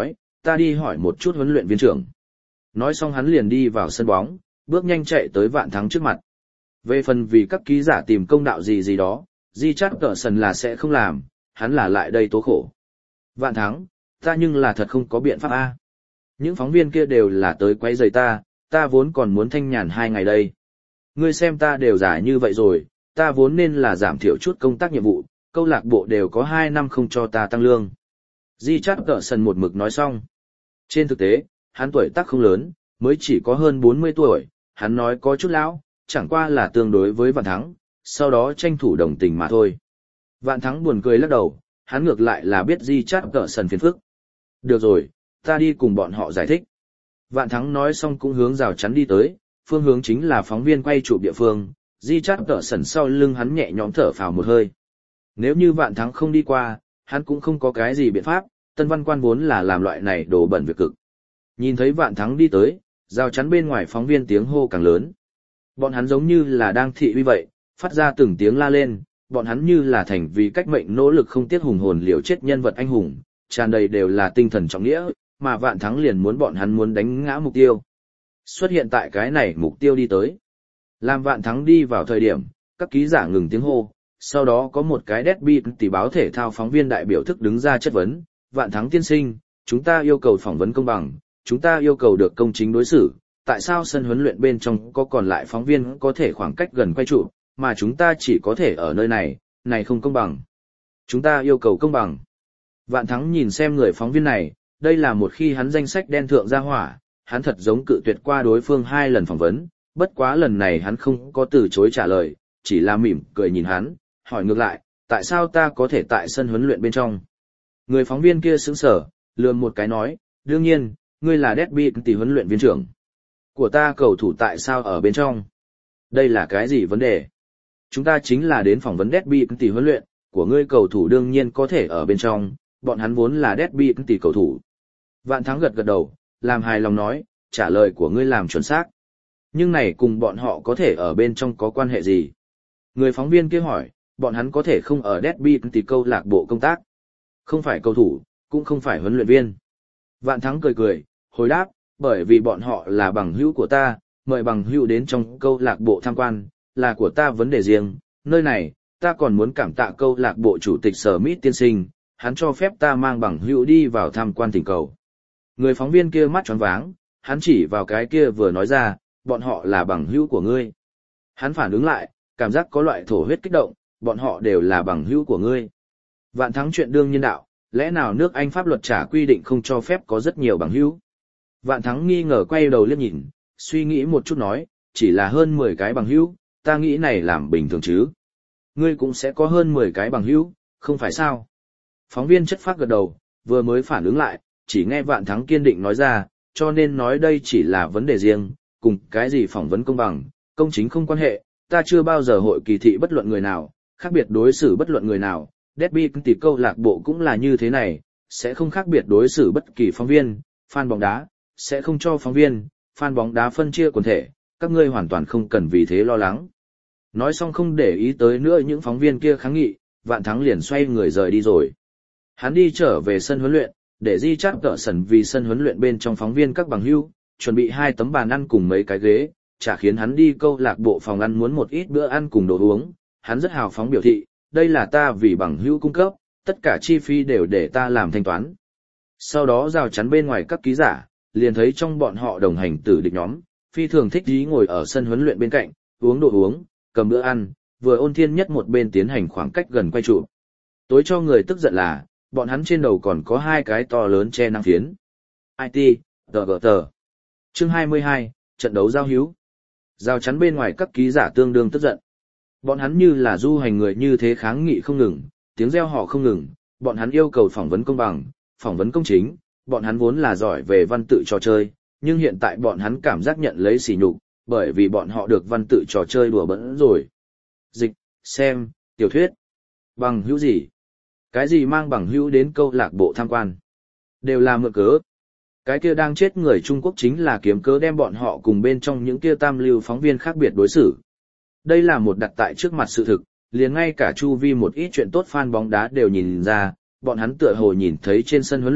ta đi hỏi một chút huấn luyện viên trưởng. Nói xong hắn liền đi vào sân bóng, bước nhanh chạy tới Vạn Thắng trước mặt. Về phần vì các ký giả tìm công đạo gì gì đó, Di Chát Cờ Sần là sẽ không làm, hắn là lại đây tố khổ. Vạn Thắng, ta nhưng là thật không có biện pháp a. Những phóng viên kia đều là tới quấy rầy ta, ta vốn còn muốn thanh nhàn hai ngày đây. Ngươi xem ta đều giả như vậy rồi, ta vốn nên là giảm thiểu chút công tác nhiệm vụ, câu lạc bộ đều có hai năm không cho ta tăng lương. Di Chát Cờ Sần một mực nói xong. Trên thực tế, hắn tuổi tác không lớn, mới chỉ có hơn bốn mươi tuổi, hắn nói có chút lão, chẳng qua là tương đối với Vạn Thắng, sau đó tranh thủ đồng tình mà thôi. Vạn Thắng buồn cười lắc đầu, hắn ngược lại là biết Di Chát Cờ Sần phiền phức. Được rồi, ta đi cùng bọn họ giải thích. Vạn Thắng nói xong cũng hướng rào chắn đi tới, phương hướng chính là phóng viên quay chụp địa phương, Di Chát Cờ Sần sau lưng hắn nhẹ nhõm thở phào một hơi. Nếu như Vạn Thắng không đi qua, hắn cũng không có cái gì biện pháp, Tân Văn Quan vốn là làm loại này đồ bẩn việc cực. Nhìn thấy Vạn Thắng đi tới, rào chắn bên ngoài phóng viên tiếng hô càng lớn. Bọn hắn giống như là đang thị uy vậy, phát ra từng tiếng la lên, bọn hắn như là thành vì cách mệnh nỗ lực không tiếc hùng hồn liều chết nhân vật anh hùng, tràn đầy đều là tinh thần trọng nghĩa, mà Vạn Thắng liền muốn bọn hắn muốn đánh ngã mục tiêu. Xuất hiện tại cái này mục tiêu đi tới. Làm Vạn Thắng đi vào thời điểm, các ký giả ngừng tiếng hô, sau đó có một cái deadbeat tỷ báo thể thao phóng viên đại biểu thức đứng ra chất vấn, Vạn Thắng tiên sinh, chúng ta yêu cầu phỏng vấn công bằng, chúng ta yêu cầu được công chính đối xử, tại sao sân huấn luyện bên trong có còn lại phóng viên có thể khoảng cách gần quay chụp, mà chúng ta chỉ có thể ở nơi này, này không công bằng. Chúng ta yêu cầu công bằng. Vạn Thắng nhìn xem người phóng viên này, đây là một khi hắn danh sách đen thượng ra hỏa, hắn thật giống cự tuyệt qua đối phương hai lần phỏng vấn, bất quá lần này hắn không có từ chối trả lời, chỉ là mỉm cười nhìn hắn, hỏi ngược lại, tại sao ta có thể tại sân huấn luyện bên trong? Người phóng viên kia sững sờ, lườm một cái nói, đương nhiên, ngươi là deadbeat tỷ huấn luyện viên trưởng. Của ta cầu thủ tại sao ở bên trong? Đây là cái gì vấn đề? Chúng ta chính là đến phỏng vấn deadbeat tỷ huấn luyện, của ngươi cầu thủ đương nhiên có thể ở bên trong, bọn hắn vốn là deadbeat tỷ cầu thủ. Vạn Thắng gật gật đầu, làm hài lòng nói, trả lời của ngươi làm chuẩn xác. Nhưng này cùng bọn họ có thể ở bên trong có quan hệ gì? Người phóng viên kia hỏi, bọn hắn có thể không ở deadbeat tỷ câu lạc bộ công tác. Không phải cầu thủ, cũng không phải huấn luyện viên. Vạn Thắng cười cười, hồi đáp, bởi vì bọn họ là bằng hữu của ta, mời bằng hữu đến trong câu lạc bộ tham quan, là của ta vấn đề riêng, nơi này, ta còn muốn cảm tạ câu lạc bộ chủ tịch Smith tiên sinh, hắn cho phép ta mang bằng hữu đi vào tham quan thỉnh cầu. Người phóng viên kia mắt tròn váng, hắn chỉ vào cái kia vừa nói ra, bọn họ là bằng hữu của ngươi. Hắn phản ứng lại, cảm giác có loại thổ huyết kích động, bọn họ đều là bằng hữu của ngươi. Vạn Thắng chuyện đương nhiên đạo, lẽ nào nước Anh pháp luật trả quy định không cho phép có rất nhiều bằng hữu? Vạn Thắng nghi ngờ quay đầu liếc nhìn, suy nghĩ một chút nói, chỉ là hơn mười cái bằng hữu, ta nghĩ này làm bình thường chứ. Ngươi cũng sẽ có hơn mười cái bằng hữu, không phải sao? Phóng viên chất phác gật đầu, vừa mới phản ứng lại, chỉ nghe Vạn Thắng kiên định nói ra, cho nên nói đây chỉ là vấn đề riêng, cùng cái gì phỏng vấn công bằng, công chính không quan hệ, ta chưa bao giờ hội kỳ thị bất luận người nào, khác biệt đối xử bất luận người nào, deadbeat tỷ câu lạc bộ cũng là như thế này, sẽ không khác biệt đối xử bất kỳ phóng viên, fan bóng đá, sẽ không cho phóng viên, fan bóng đá phân chia quần thể, các ngươi hoàn toàn không cần vì thế lo lắng. Nói xong không để ý tới nữa những phóng viên kia kháng nghị, Vạn Thắng liền xoay người rời đi rồi. Hắn đi trở về sân huấn luyện, để Di Chát Cờ Sần vì sân huấn luyện bên trong phóng viên các bằng hữu, chuẩn bị hai tấm bàn ăn cùng mấy cái ghế, chả khiến hắn đi câu lạc bộ phòng ăn muốn một ít bữa ăn cùng đồ uống, hắn rất hào phóng biểu thị, đây là ta vì bằng hữu cung cấp, tất cả chi phí đều để ta làm thanh toán. Sau đó rào chắn bên ngoài các ký giả, liền thấy trong bọn họ đồng hành tử địch nhóm, phi thường thích ý ngồi ở sân huấn luyện bên cạnh, uống đồ uống, cầm bữa ăn, vừa ôn thiên nhất một bên tiến hành khoảng cách gần quay trụ. Tối cho người tức giận là, bọn hắn trên đầu còn có hai cái to lớn che nắng phiến. i tê, tờ gờ tờ. Chương hai mươi hai, trận đấu giao hữu. Rào chắn bên ngoài các ký giả tương đương tức giận. Bọn hắn như là du hành người như thế kháng nghị không ngừng, tiếng reo họ không ngừng, bọn hắn yêu cầu phỏng vấn công bằng, phỏng vấn công chính, bọn hắn vốn là giỏi về văn tự trò chơi, nhưng hiện tại bọn hắn cảm giác nhận lấy sỉ nhục, bởi vì bọn họ được văn tự trò chơi đùa bỡn rồi. Dịch, xem, tiểu thuyết. Bằng hữu gì? Cái gì mang bằng hữu đến câu lạc bộ tham quan? Đều là mượn cớ. Cái kia đang chết người Trung Quốc chính là kiếm cớ đem bọn họ cùng bên trong những kia tam lưu phóng viên khác biệt đối xử. Đây là một đặt tại trước mặt sự thực, liền ngay cả chu vi một ít chuyện tốt fan bóng đá đều nhìn ra, bọn hắn tựa hồ nhìn thấy trên sân huấn luyện,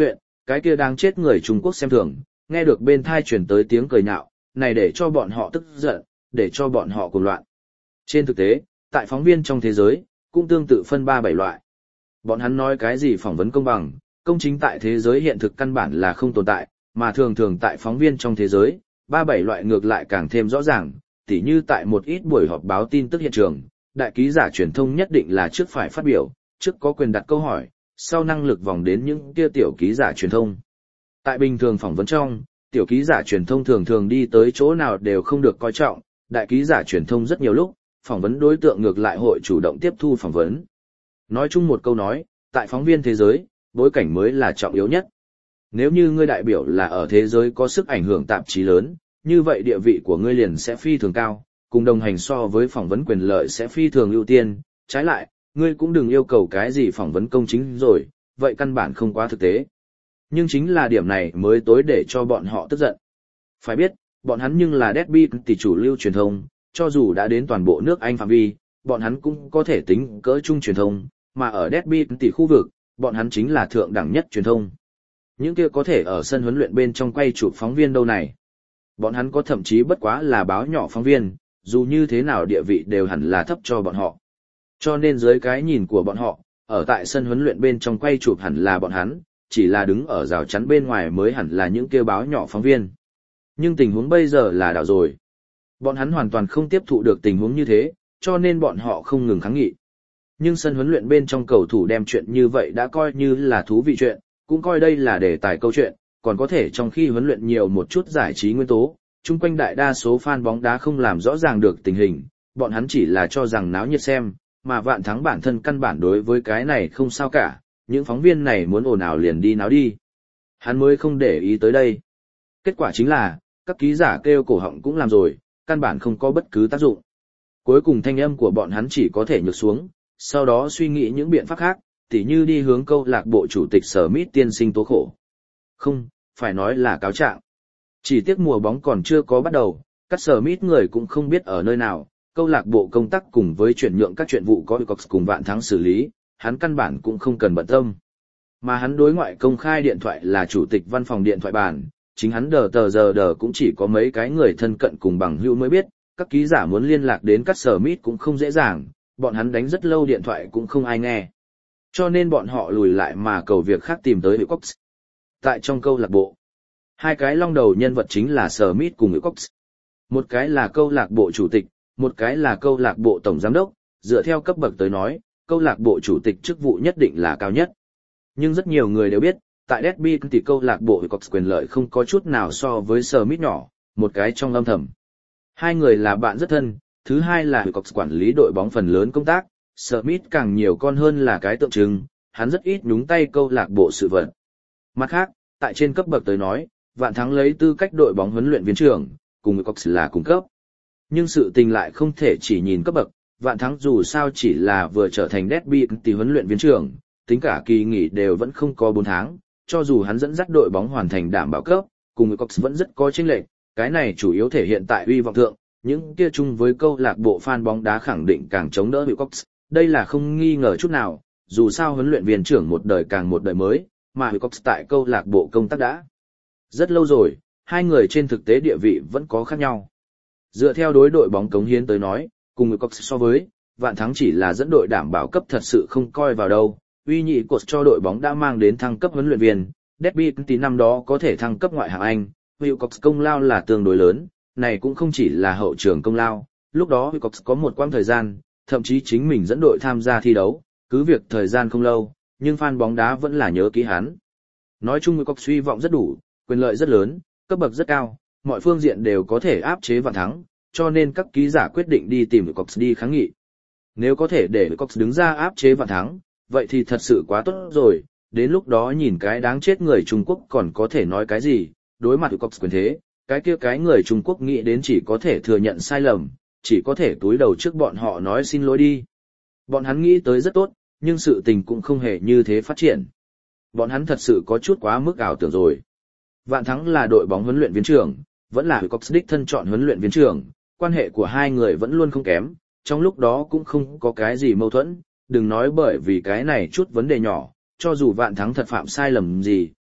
cái kia đang chết người Trung Quốc xem thường, nghe được bên thai truyền tới tiếng cười nhạo, này để cho bọn họ tức giận, để cho bọn họ cuồng loạn. Trên thực tế, tại phóng viên trong thế giới, cũng tương tự phân ba bảy loại. Bọn hắn nói cái gì phỏng vấn công bằng, công chính tại thế giới hiện thực căn bản là không tồn tại, mà thường thường tại phóng viên trong thế giới, ba bảy loại ngược lại càng thêm rõ ràng, tỉ như tại một ít buổi họp báo tin tức hiện trường, đại ký giả truyền thông nhất định là trước phải phát biểu, trước có quyền đặt câu hỏi, sau năng lực vòng đến những kia tiểu ký giả truyền thông. Tại bình thường phỏng vấn trong, tiểu ký giả truyền thông thường thường đi tới chỗ nào đều không được coi trọng, đại ký giả truyền thông rất nhiều lúc, phỏng vấn đối tượng ngược lại hội chủ động tiếp thu phỏng vấn. Nói chung một câu nói, tại phóng viên thế giới, bối cảnh mới là trọng yếu nhất. Nếu như ngươi đại biểu là ở thế giới có sức ảnh hưởng tạp chí lớn, như vậy địa vị của ngươi liền sẽ phi thường cao, cùng đồng hành so với phỏng vấn quyền lợi sẽ phi thường ưu tiên, trái lại, ngươi cũng đừng yêu cầu cái gì phỏng vấn công chính rồi, vậy căn bản không quá thực tế. Nhưng chính là điểm này mới tối để cho bọn họ tức giận. Phải biết, bọn hắn nhưng là deadbeat tỷ chủ lưu truyền thông, cho dù đã đến toàn bộ nước Anh phạm vi, bọn hắn cũng có thể tính cỡ chung truyền thông, mà ở deadbeat tỷ khu vực, bọn hắn chính là thượng đẳng nhất truyền thông. Những kia có thể ở sân huấn luyện bên trong quay chụp phóng viên đâu này. Bọn hắn có thậm chí bất quá là báo nhỏ phóng viên, dù như thế nào địa vị đều hẳn là thấp cho bọn họ. Cho nên dưới cái nhìn của bọn họ, ở tại sân huấn luyện bên trong quay chụp hẳn là bọn hắn, chỉ là đứng ở rào chắn bên ngoài mới hẳn là những kêu báo nhỏ phóng viên. Nhưng tình huống bây giờ là đảo rồi. Bọn hắn hoàn toàn không tiếp thụ được tình huống như thế, cho nên bọn họ không ngừng kháng nghị. Nhưng sân huấn luyện bên trong cầu thủ đem chuyện như vậy đã coi như là thú vị chuyện, cũng coi đây là đề tài câu chuyện, còn có thể trong khi huấn luyện nhiều một chút giải trí nguyên tố, chung quanh đại đa số fan bóng đá không làm rõ ràng được tình hình, bọn hắn chỉ là cho rằng náo nhiệt xem, mà Vạn Thắng bản thân căn bản đối với cái này không sao cả, những phóng viên này muốn ồn ào liền đi náo đi. Hắn mới không để ý tới đây. Kết quả chính là, các ký giả kêu cổ họng cũng làm rồi, căn bản không có bất cứ tác dụng. Cuối cùng thanh âm của bọn hắn chỉ có thể nhược xuống, sau đó suy nghĩ những biện pháp khác, tỉ như đi hướng câu lạc bộ chủ tịch Smith tiên sinh tố khổ. Không, phải nói là cáo trạng. Chỉ tiếc mùa bóng còn chưa có bắt đầu, các Smith người cũng không biết ở nơi nào, câu lạc bộ công tác cùng với chuyển nhượng các chuyện vụ có Cox cùng Vạn Thắng xử lý, hắn căn bản cũng không cần bận tâm. Mà hắn đối ngoại công khai điện thoại là chủ tịch văn phòng điện thoại bàn, chính hắn đờ tờ giờ đờ cũng chỉ có mấy cái người thân cận cùng bằng hữu mới biết, các ký giả muốn liên lạc đến các Smith cũng không dễ dàng, bọn hắn đánh rất lâu điện thoại cũng không ai nghe. Cho nên bọn họ lùi lại mà cầu việc khác tìm tới Hữu Cox. Tại trong câu lạc bộ, hai cái long đầu nhân vật chính là Smith cùng Hữu Cox. Một cái là câu lạc bộ chủ tịch, một cái là câu lạc bộ tổng giám đốc, dựa theo cấp bậc tới nói, câu lạc bộ chủ tịch chức vụ nhất định là cao nhất. Nhưng rất nhiều người đều biết, tại Derby thì câu lạc bộ Hữu Cox quyền lợi không có chút nào so với Smith nhỏ, một cái trong âm thầm. Hai người là bạn rất thân, thứ hai là Hữu Cox quản lý đội bóng phần lớn công tác, Smith càng nhiều con hơn là cái tượng trưng, hắn rất ít nhúng tay câu lạc bộ sự vật. Mặt khác, tại trên cấp bậc tới nói, Vạn Thắng lấy tư cách đội bóng huấn luyện viên trưởng, cùng Hữu Cox là cùng cấp. Nhưng sự tình lại không thể chỉ nhìn cấp bậc, Vạn Thắng dù sao chỉ là vừa trở thành Derby thì huấn luyện viên trưởng, tính cả kỳ nghỉ đều vẫn không có bốn tháng, cho dù hắn dẫn dắt đội bóng hoàn thành đảm bảo cấp, cùng Hữu Cox vẫn rất có chênh lệch, cái này chủ yếu thể hiện tại uy vọng thượng, những kia chung với câu lạc bộ fan bóng đá khẳng định càng chống đỡ Hữu Cox, đây là không nghi ngờ chút nào, dù sao huấn luyện viên trưởng một đời càng một đời mới, mà Hữu Cox tại câu lạc bộ công tác đã rất lâu rồi, hai người trên thực tế địa vị vẫn có khác nhau. Dựa theo đối đội bóng cống hiến tới nói, cùng Hữu Cox so với, Vạn Thắng chỉ là dẫn đội đảm bảo cấp thật sự không coi vào đâu, uy nhị cột cho đội bóng đã mang đến thăng cấp huấn luyện viên, Derby tí năm đó có thể thăng cấp ngoại hạng Anh, Hữu Cox công lao là tương đối lớn, này cũng không chỉ là hậu trường công lao, lúc đó Hữu Cox có một quãng thời gian, thậm chí chính mình dẫn đội tham gia thi đấu, cứ việc thời gian không lâu, nhưng fan bóng đá vẫn là nhớ kỹ hắn. Nói chung Hữu Cox suy vọng rất đủ, quyền lợi rất lớn, cấp bậc rất cao, mọi phương diện đều có thể áp chế Vạn Thắng, cho nên các ký giả quyết định đi tìm Hữu Cox đi kháng nghị. Nếu có thể để Hữu Cox đứng ra áp chế Vạn Thắng, vậy thì thật sự quá tốt rồi, đến lúc đó nhìn cái đáng chết người Trung Quốc còn có thể nói cái gì, đối mặt Hữu Cox quyền thế, cái kia cái người Trung Quốc nghĩ đến chỉ có thể thừa nhận sai lầm, chỉ có thể túi đầu trước bọn họ nói xin lỗi đi. Bọn hắn nghĩ tới rất tốt, nhưng sự tình cũng không hề như thế phát triển. Bọn hắn thật sự có chút quá mức ảo tưởng rồi. Vạn Thắng là đội bóng huấn luyện viên trưởng, vẫn là Hữu Cox đích thân chọn huấn luyện viên trưởng, quan hệ của hai người vẫn luôn không kém, trong lúc đó cũng không có cái gì mâu thuẫn, đừng nói bởi vì cái này chút vấn đề nhỏ, cho dù Vạn Thắng thật phạm sai lầm gì,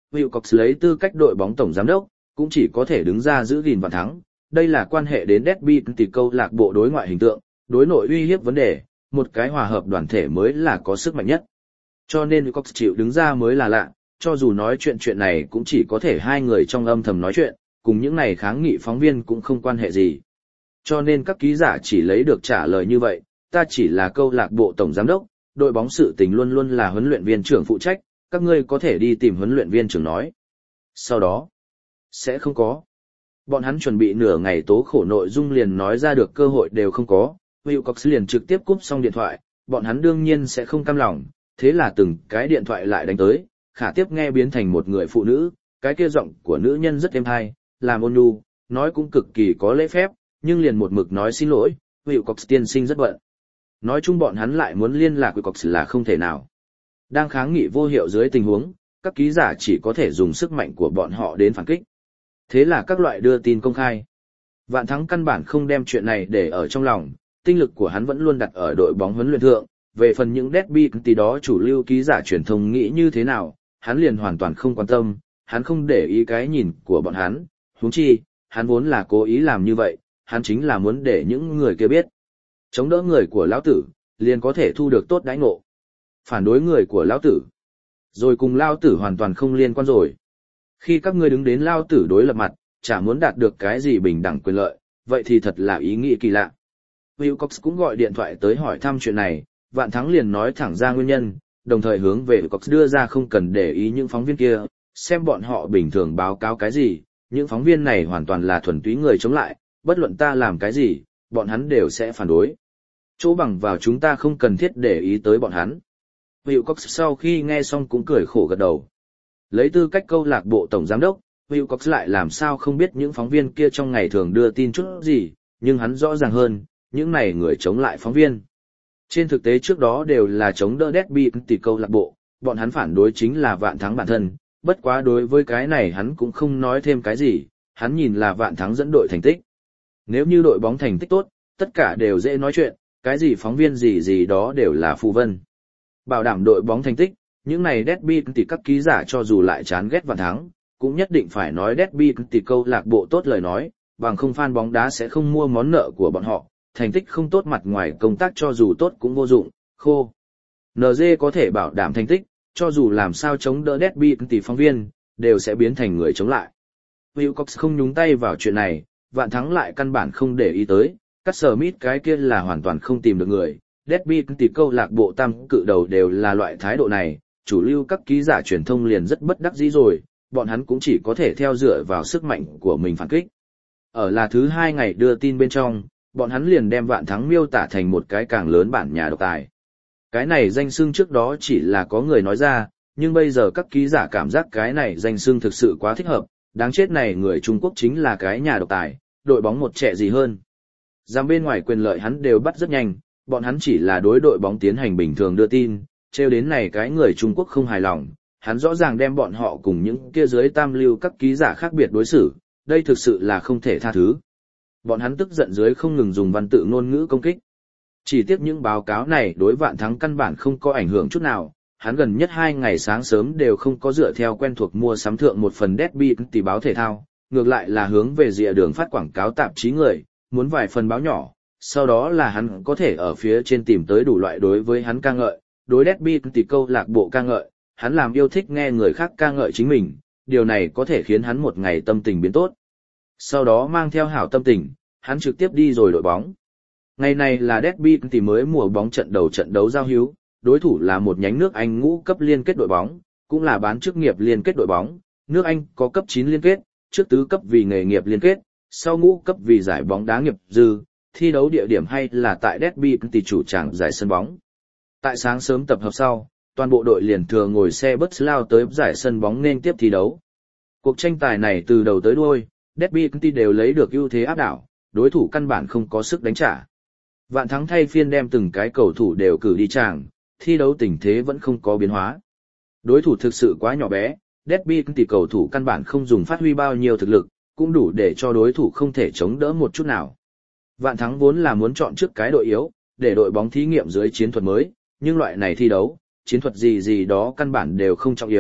Wilcox lấy tư cách đội bóng tổng giám đốc, cũng chỉ có thể đứng ra giữ gìn Vạn Thắng. Đây là quan hệ đến derby tỷ câu lạc bộ đối ngoại hình tượng, đối nội uy hiếp vấn đề, một cái hòa hợp đoàn thể mới là có sức mạnh nhất. Cho nên Wilcox chịu đứng ra mới là lạ, cho dù nói chuyện chuyện này cũng chỉ có thể hai người trong âm thầm nói chuyện, cùng những này kháng nghị phóng viên cũng không quan hệ gì. Cho nên các ký giả chỉ lấy được trả lời như vậy, ta chỉ là câu lạc bộ tổng giám đốc, đội bóng sự tình luôn luôn là huấn luyện viên trưởng phụ trách, các ngươi có thể đi tìm huấn luyện viên trưởng nói. Sau đó, sẽ không có. Bọn hắn chuẩn bị nửa ngày tố khổ nội dung liền nói ra được cơ hội đều không có, Wilcox liền trực tiếp cúp xong điện thoại, bọn hắn đương nhiên sẽ không cam lòng, thế là từng cái điện thoại lại đánh tới, khả tiếp nghe biến thành một người phụ nữ, cái kia giọng của nữ nhân rất êm hay, làm ôn nhu, nói cũng cực kỳ có lễ phép, nhưng liền một mực nói xin lỗi, Wilcox tiên sinh rất bận. Nói chung bọn hắn lại muốn liên lạc Wilcox là không thể nào. Đang kháng nghị vô hiệu dưới tình huống, các ký giả chỉ có thể dùng sức mạnh của bọn họ đến phản kích. Thế là các loại đưa tin công khai. Vạn Thắng căn bản không đem chuyện này để ở trong lòng, tinh lực của hắn vẫn luôn đặt ở đội bóng huấn luyện thượng, về phần những derby tí đó chủ lưu ký giả truyền thông nghĩ như thế nào, hắn liền hoàn toàn không quan tâm, hắn không để ý cái nhìn của bọn hắn, huống chi, hắn vốn là cố ý làm như vậy, hắn chính là muốn để những người kia biết. Chống đỡ người của lão tử, liền có thể thu được tốt đãi ngộ. Phản đối người của lão tử, rồi cùng lão tử hoàn toàn không liên quan rồi. Khi các ngươi đứng đến lão tử đối lập mặt, chả muốn đạt được cái gì bình đẳng quyền lợi, vậy thì thật là ý nghĩ kỳ lạ. Wilcox cũng gọi điện thoại tới hỏi thăm chuyện này, Vạn Thắng liền nói thẳng ra nguyên nhân, đồng thời hướng về Wilcox đưa ra không cần để ý những phóng viên kia, xem bọn họ bình thường báo cáo cái gì, những phóng viên này hoàn toàn là thuần túy người chống lại, bất luận ta làm cái gì, bọn hắn đều sẽ phản đối. Chỗ bằng vào chúng ta không cần thiết để ý tới bọn hắn. Wilcox sau khi nghe xong cũng cười khổ gật đầu. Lấy tư cách câu lạc bộ tổng giám đốc, Wilcox lại làm sao không biết những phóng viên kia trong ngày thường đưa tin chút gì, nhưng hắn rõ ràng hơn, những này người chống lại phóng viên. Trên thực tế trước đó đều là chống đỡ derby tỷ câu lạc bộ, bọn hắn phản đối chính là Vạn Thắng bản thân, bất quá đối với cái này hắn cũng không nói thêm cái gì, hắn nhìn là Vạn Thắng dẫn đội thành tích. Nếu như đội bóng thành tích tốt, tất cả đều dễ nói chuyện, cái gì phóng viên gì gì đó đều là phù vân. Bảo đảm đội bóng thành tích, những này derby tỷ các ký giả cho dù lại chán ghét Vạn Thắng, cũng nhất định phải nói derby tỷ câu lạc bộ tốt lời nói, bằng không fan bóng đá sẽ không mua món nợ của bọn họ, thành tích không tốt mặt ngoài công tác cho dù tốt cũng vô dụng, khô. en giê có thể bảo đảm thành tích, cho dù làm sao chống đỡ derby tỷ phóng viên, đều sẽ biến thành người chống lại. Wilcox không nhúng tay vào chuyện này, Vạn Thắng lại căn bản không để ý tới, Cắt Sở Mít cái kia là hoàn toàn không tìm được người, derby tỷ câu lạc bộ tam cự đầu đều là loại thái độ này, chủ lưu các ký giả truyền thông liền rất bất đắc dĩ rồi, bọn hắn cũng chỉ có thể theo dựa vào sức mạnh của mình phản kích. Ở là thứ hai ngày đưa tin bên trong, bọn hắn liền đem Vạn Thắng miêu tả thành một cái càng lớn bản nhà độc tài. Cái này danh xưng trước đó chỉ là có người nói ra, nhưng bây giờ các ký giả cảm giác cái này danh xưng thực sự quá thích hợp, đáng chết này người Trung Quốc chính là cái nhà độc tài, đội bóng một trẻ gì hơn. Giam bên ngoài quyền lợi hắn đều bắt rất nhanh, bọn hắn chỉ là đối đội bóng tiến hành bình thường đưa tin, trêu đến này cái người Trung Quốc không hài lòng, hắn rõ ràng đem bọn họ cùng những kia dưới tam lưu các ký giả khác biệt đối xử, đây thực sự là không thể tha thứ. Bọn hắn tức giận dưới không ngừng dùng văn tự ngôn ngữ công kích. Chỉ tiếc những báo cáo này đối Vạn Thắng căn bản không có ảnh hưởng chút nào, hắn gần nhất hai ngày sáng sớm đều không có dựa theo quen thuộc mua sắm thượng một phần derby tỷ báo thể thao, ngược lại là hướng về rìa đường phát quảng cáo tạp chí người, muốn vài phần báo nhỏ, sau đó là hắn có thể ở phía trên tìm tới đủ loại đối với hắn ca ngợi, đối derby tỷ câu lạc bộ ca ngợi, hắn làm yêu thích nghe người khác ca ngợi chính mình, điều này có thể khiến hắn một ngày tâm tình biến tốt. Sau đó mang theo hảo tâm tình, hắn trực tiếp đi rồi đội bóng. Ngày này là derby tỷ mới mùa bóng trận đầu trận đấu giao hữu, đối thủ là một nhánh nước Anh ngũ cấp liên kết đội bóng, cũng là bán chức nghiệp liên kết đội bóng, nước Anh có cấp chín liên kết, trước tứ cấp vì nghề nghiệp liên kết, sau ngũ cấp vì giải bóng đá nghiệp dư, thi đấu địa điểm hay là tại derby tỷ chủ tràng giải sân bóng. Tại sáng sớm tập hợp sau, toàn bộ đội liền thừa ngồi xe bus lao tới giải sân bóng nên tiếp thi đấu. Cuộc tranh tài này từ đầu tới đuôi, derby tỷ đều lấy được ưu thế áp đảo, đối thủ căn bản không có sức đánh trả. Vạn Thắng thay phiên đem từng cái cầu thủ đều cử đi tràng, thi đấu tình thế vẫn không có biến hóa. Đối thủ thực sự quá nhỏ bé, derby tỷ cầu thủ căn bản không dùng phát huy bao nhiêu thực lực, cũng đủ để cho đối thủ không thể chống đỡ một chút nào. Vạn Thắng vốn là muốn chọn trước cái đội yếu, để đội bóng thí nghiệm dưới chiến thuật mới, nhưng loại này thi đấu, chiến thuật gì gì đó căn bản đều không trọng yếu,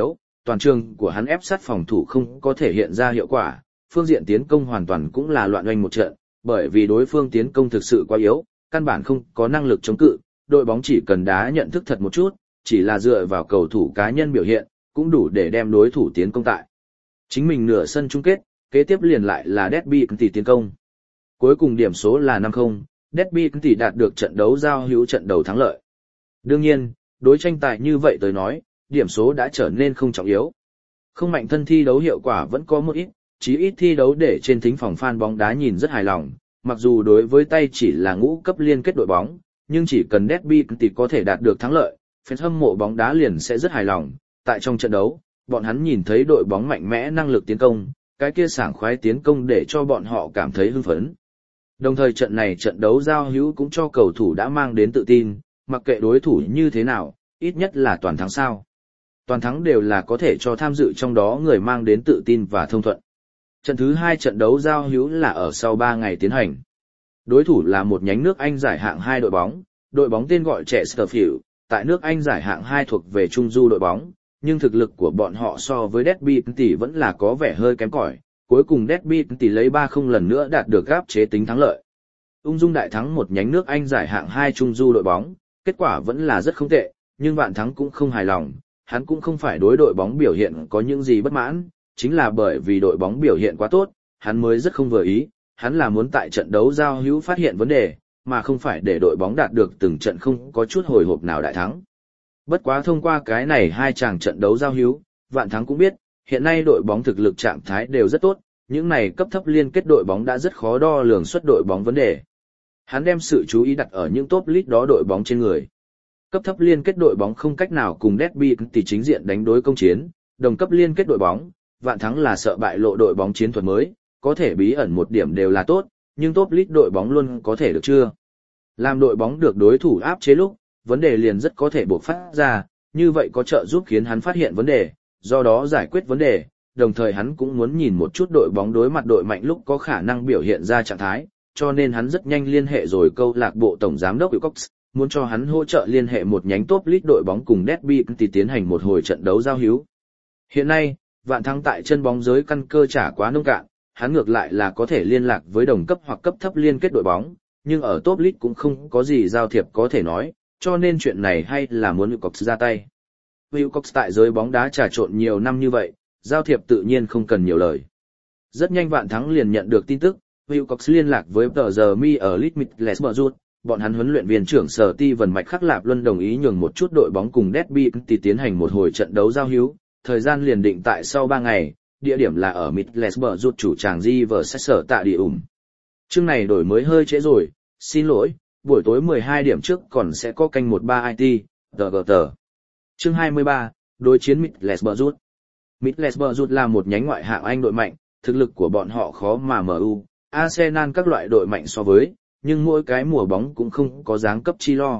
toàn trường của hắn ép sát phòng thủ không có thể hiện ra hiệu quả, phương diện tiến công hoàn toàn cũng là loạn oanh một trận, bởi vì đối phương tiến công thực sự quá yếu, căn bản không có năng lực chống cự, đội bóng chỉ cần đá nhận thức thật một chút, chỉ là dựa vào cầu thủ cá nhân biểu hiện, cũng đủ để đem đối thủ tiến công tại. Chính mình nửa sân chung kết, kế tiếp liền lại là Derby County tiến công. Cuối cùng điểm số là năm không, Derby County đạt được trận đấu giao hữu trận đầu thắng lợi. Đương nhiên, đối tranh tài như vậy tới nói, điểm số đã trở nên không trọng yếu. Không mạnh thân thi đấu hiệu quả vẫn có một ít, chí ít thi đấu để trên thính phòng fan bóng đá nhìn rất hài lòng, mặc dù đối với tay chỉ là ngũ cấp liên kết đội bóng, nhưng chỉ cần Derby County có thể đạt được thắng lợi, fan hâm mộ bóng đá liền sẽ rất hài lòng. Tại trong trận đấu, bọn hắn nhìn thấy đội bóng mạnh mẽ năng lực tiến công, cái kia sảng khoái tiến công để cho bọn họ cảm thấy hưng phấn. Đồng thời trận này trận đấu giao hữu cũng cho cầu thủ đã mang đến tự tin, mặc kệ đối thủ như thế nào, ít nhất là toàn thắng sao. Toàn thắng đều là có thể cho tham dự trong đó người mang đến tự tin và thông thuận. Trận thứ hai trận đấu giao hữu là ở sau ba ngày tiến hành. Đối thủ là một nhánh nước Anh giải hạng hai đội bóng, đội bóng tên gọi Chesterfield, tại nước Anh giải hạng hai thuộc về trung du đội bóng, nhưng thực lực của bọn họ so với Derby County vẫn là có vẻ hơi kém cỏi. Cuối cùng Derby County lấy ba không lần nữa đạt được áp chế tính thắng lợi. Ung dung đại thắng một nhánh nước Anh giải hạng hai trung du đội bóng, kết quả vẫn là rất không tệ, nhưng Vạn Thắng cũng không hài lòng, hắn cũng không phải đối đội bóng biểu hiện có những gì bất mãn, chính là bởi vì đội bóng biểu hiện quá tốt, hắn mới rất không vừa ý, hắn là muốn tại trận đấu giao hữu phát hiện vấn đề, mà không phải để đội bóng đạt được từng trận không có chút hồi hộp nào đại thắng. Bất quá thông qua cái này hai chàng trận đấu giao hữu, Vạn Thắng cũng biết, hiện nay đội bóng thực lực trạng thái đều rất tốt, những này cấp thấp liên kết đội bóng đã rất khó đo lường xuất đội bóng vấn đề. Hắn đem sự chú ý đặt ở những top league đó đội bóng trên người. Cấp thấp liên kết đội bóng không cách nào cùng Derby County chính diện đánh đối công chiến, đồng cấp liên kết đội bóng, Vạn Thắng là sợ bại lộ đội bóng chiến thuật mới, có thể bí ẩn một điểm đều là tốt, nhưng top league đội bóng luôn có thể được chưa? Làm đội bóng được đối thủ áp chế lúc, vấn đề liền rất có thể bộc phát ra, như vậy có trợ giúp khiến hắn phát hiện vấn đề, do đó giải quyết vấn đề, đồng thời hắn cũng muốn nhìn một chút đội bóng đối mặt đội mạnh lúc có khả năng biểu hiện ra trạng thái, cho nên hắn rất nhanh liên hệ rồi câu lạc bộ tổng giám đốc Wilcox, muốn cho hắn hỗ trợ liên hệ một nhánh top league đội bóng cùng Derby County tiến hành một hồi trận đấu giao hữu. Hiện nay, Vạn Thắng tại chân bóng giới căn cơ trả quá nông cạn, hắn ngược lại là có thể liên lạc với đồng cấp hoặc cấp thấp liên kết đội bóng, nhưng ở top league cũng không có gì giao thiệp có thể nói, cho nên chuyện này hay là muốn Wilcox ra tay. Wilcox tại giới bóng đá trà trộn nhiều năm như vậy, giao thiệp tự nhiên không cần nhiều lời. Rất nhanh Vạn Thắng liền nhận được tin tức, Wilcox liên lạc với tờ giờ Mi ở Middlesbrough, bọn hắn huấn luyện viên trưởng Sở Ti Vân Mạch Khắc Lạp Luân đồng ý nhường một chút đội bóng cùng Derby County tiến hành một hồi trận đấu giao hữu, thời gian liền định tại sau ba ngày, địa điểm là ở Middlesbrough chủ tràng Riverside tại địa ủng. Chương này đổi mới hơi trễ rồi, xin lỗi, buổi tối mười hai điểm trước còn sẽ có canh một ba i tê, tờ gờ tờ. Chương hai mươi ba, đối chiến Middlesbrough. Middlesbrough là một nhánh ngoại hạng Anh đội mạnh, thực lực của bọn họ khó mà em u, Arsenal các loại đội mạnh so với, nhưng mỗi cái mùa bóng cũng không có dáng cấp chi lo.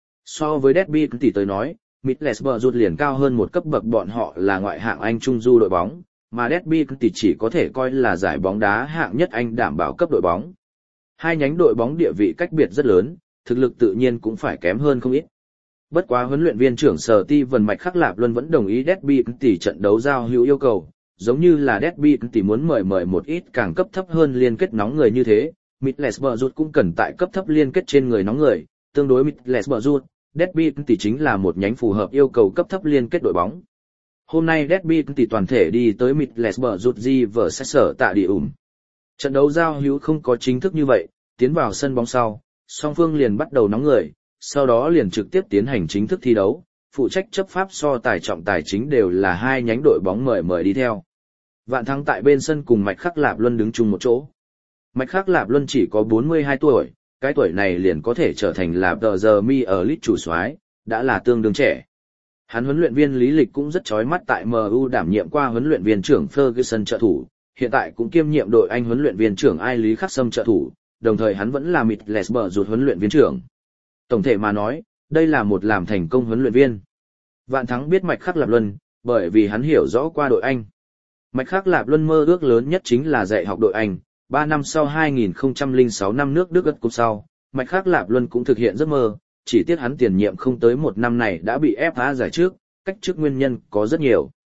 So với Derby County tới nói, Middlesbrough liền cao hơn một cấp bậc, bọn họ là ngoại hạng Anh trung du đội bóng, mà Derby County chỉ có thể coi là giải bóng đá hạng nhất Anh đảm bảo cấp đội bóng. Hai nhánh đội bóng địa vị cách biệt rất lớn, thực lực tự nhiên cũng phải kém hơn không ít. Bất quá huấn luyện viên trưởng Sở Ti Vân Mạch Khắc Lạp Luân vẫn đồng ý Derby County trận đấu giao hữu yêu cầu, giống như là Derby County muốn mời mời một ít càng cấp thấp hơn liên kết nóng người như thế, Middlesbrough cũng cần tại cấp thấp liên kết trên người nóng người, tương đối Middlesbrough, Derby County chính là một nhánh phù hợp yêu cầu cấp thấp liên kết đội bóng. Hôm nay Derby County toàn thể đi tới Middlesbrough Riverside tại địa ủng. Trận đấu giao hữu không có chính thức như vậy, tiến vào sân bóng sau, song phương liền bắt đầu nóng người, sau đó liền trực tiếp tiến hành chính thức thi đấu, phụ trách chấp pháp so tài trọng tài chính đều là hai nhánh đội bóng mời mời đi theo. Vạn Thắng tại bên sân cùng Mạch Khắc Lạp Luân đứng chung một chỗ. Mạch Khắc Lạp Luân chỉ có bốn mươi hai tuổi, cái tuổi này liền có thể trở thành là tờ giờ Mi ở Leeds chủ soái, đã là tương đương trẻ. Hắn huấn luyện viên lý lịch cũng rất chói mắt, tại em u đảm nhiệm qua huấn luyện viên trưởng Ferguson trợ thủ, hiện tại cũng kiêm nhiệm đội Anh huấn luyện viên trưởng Ai Lý Khắc Sâm trợ thủ, đồng thời hắn vẫn là Middlesbrough huấn luyện viên trưởng. Tổng thể mà nói, đây là một làm thành công huấn luyện viên. Vạn Thắng biết Mạch Khắc Lạp Luân, bởi vì hắn hiểu rõ qua đội Anh. Mạch Khắc Lạp Luân mơ ước lớn nhất chính là dạy học đội Anh, ba năm sau hai nghìn không trăm lẻ sáu năm nước Đức World Cup sau, Mạch Khắc Lạp Luân cũng thực hiện giấc mơ, chỉ tiếc hắn tiền nhiệm không tới một năm này đã bị ép phá giải trước, cách trước nguyên nhân có rất nhiều.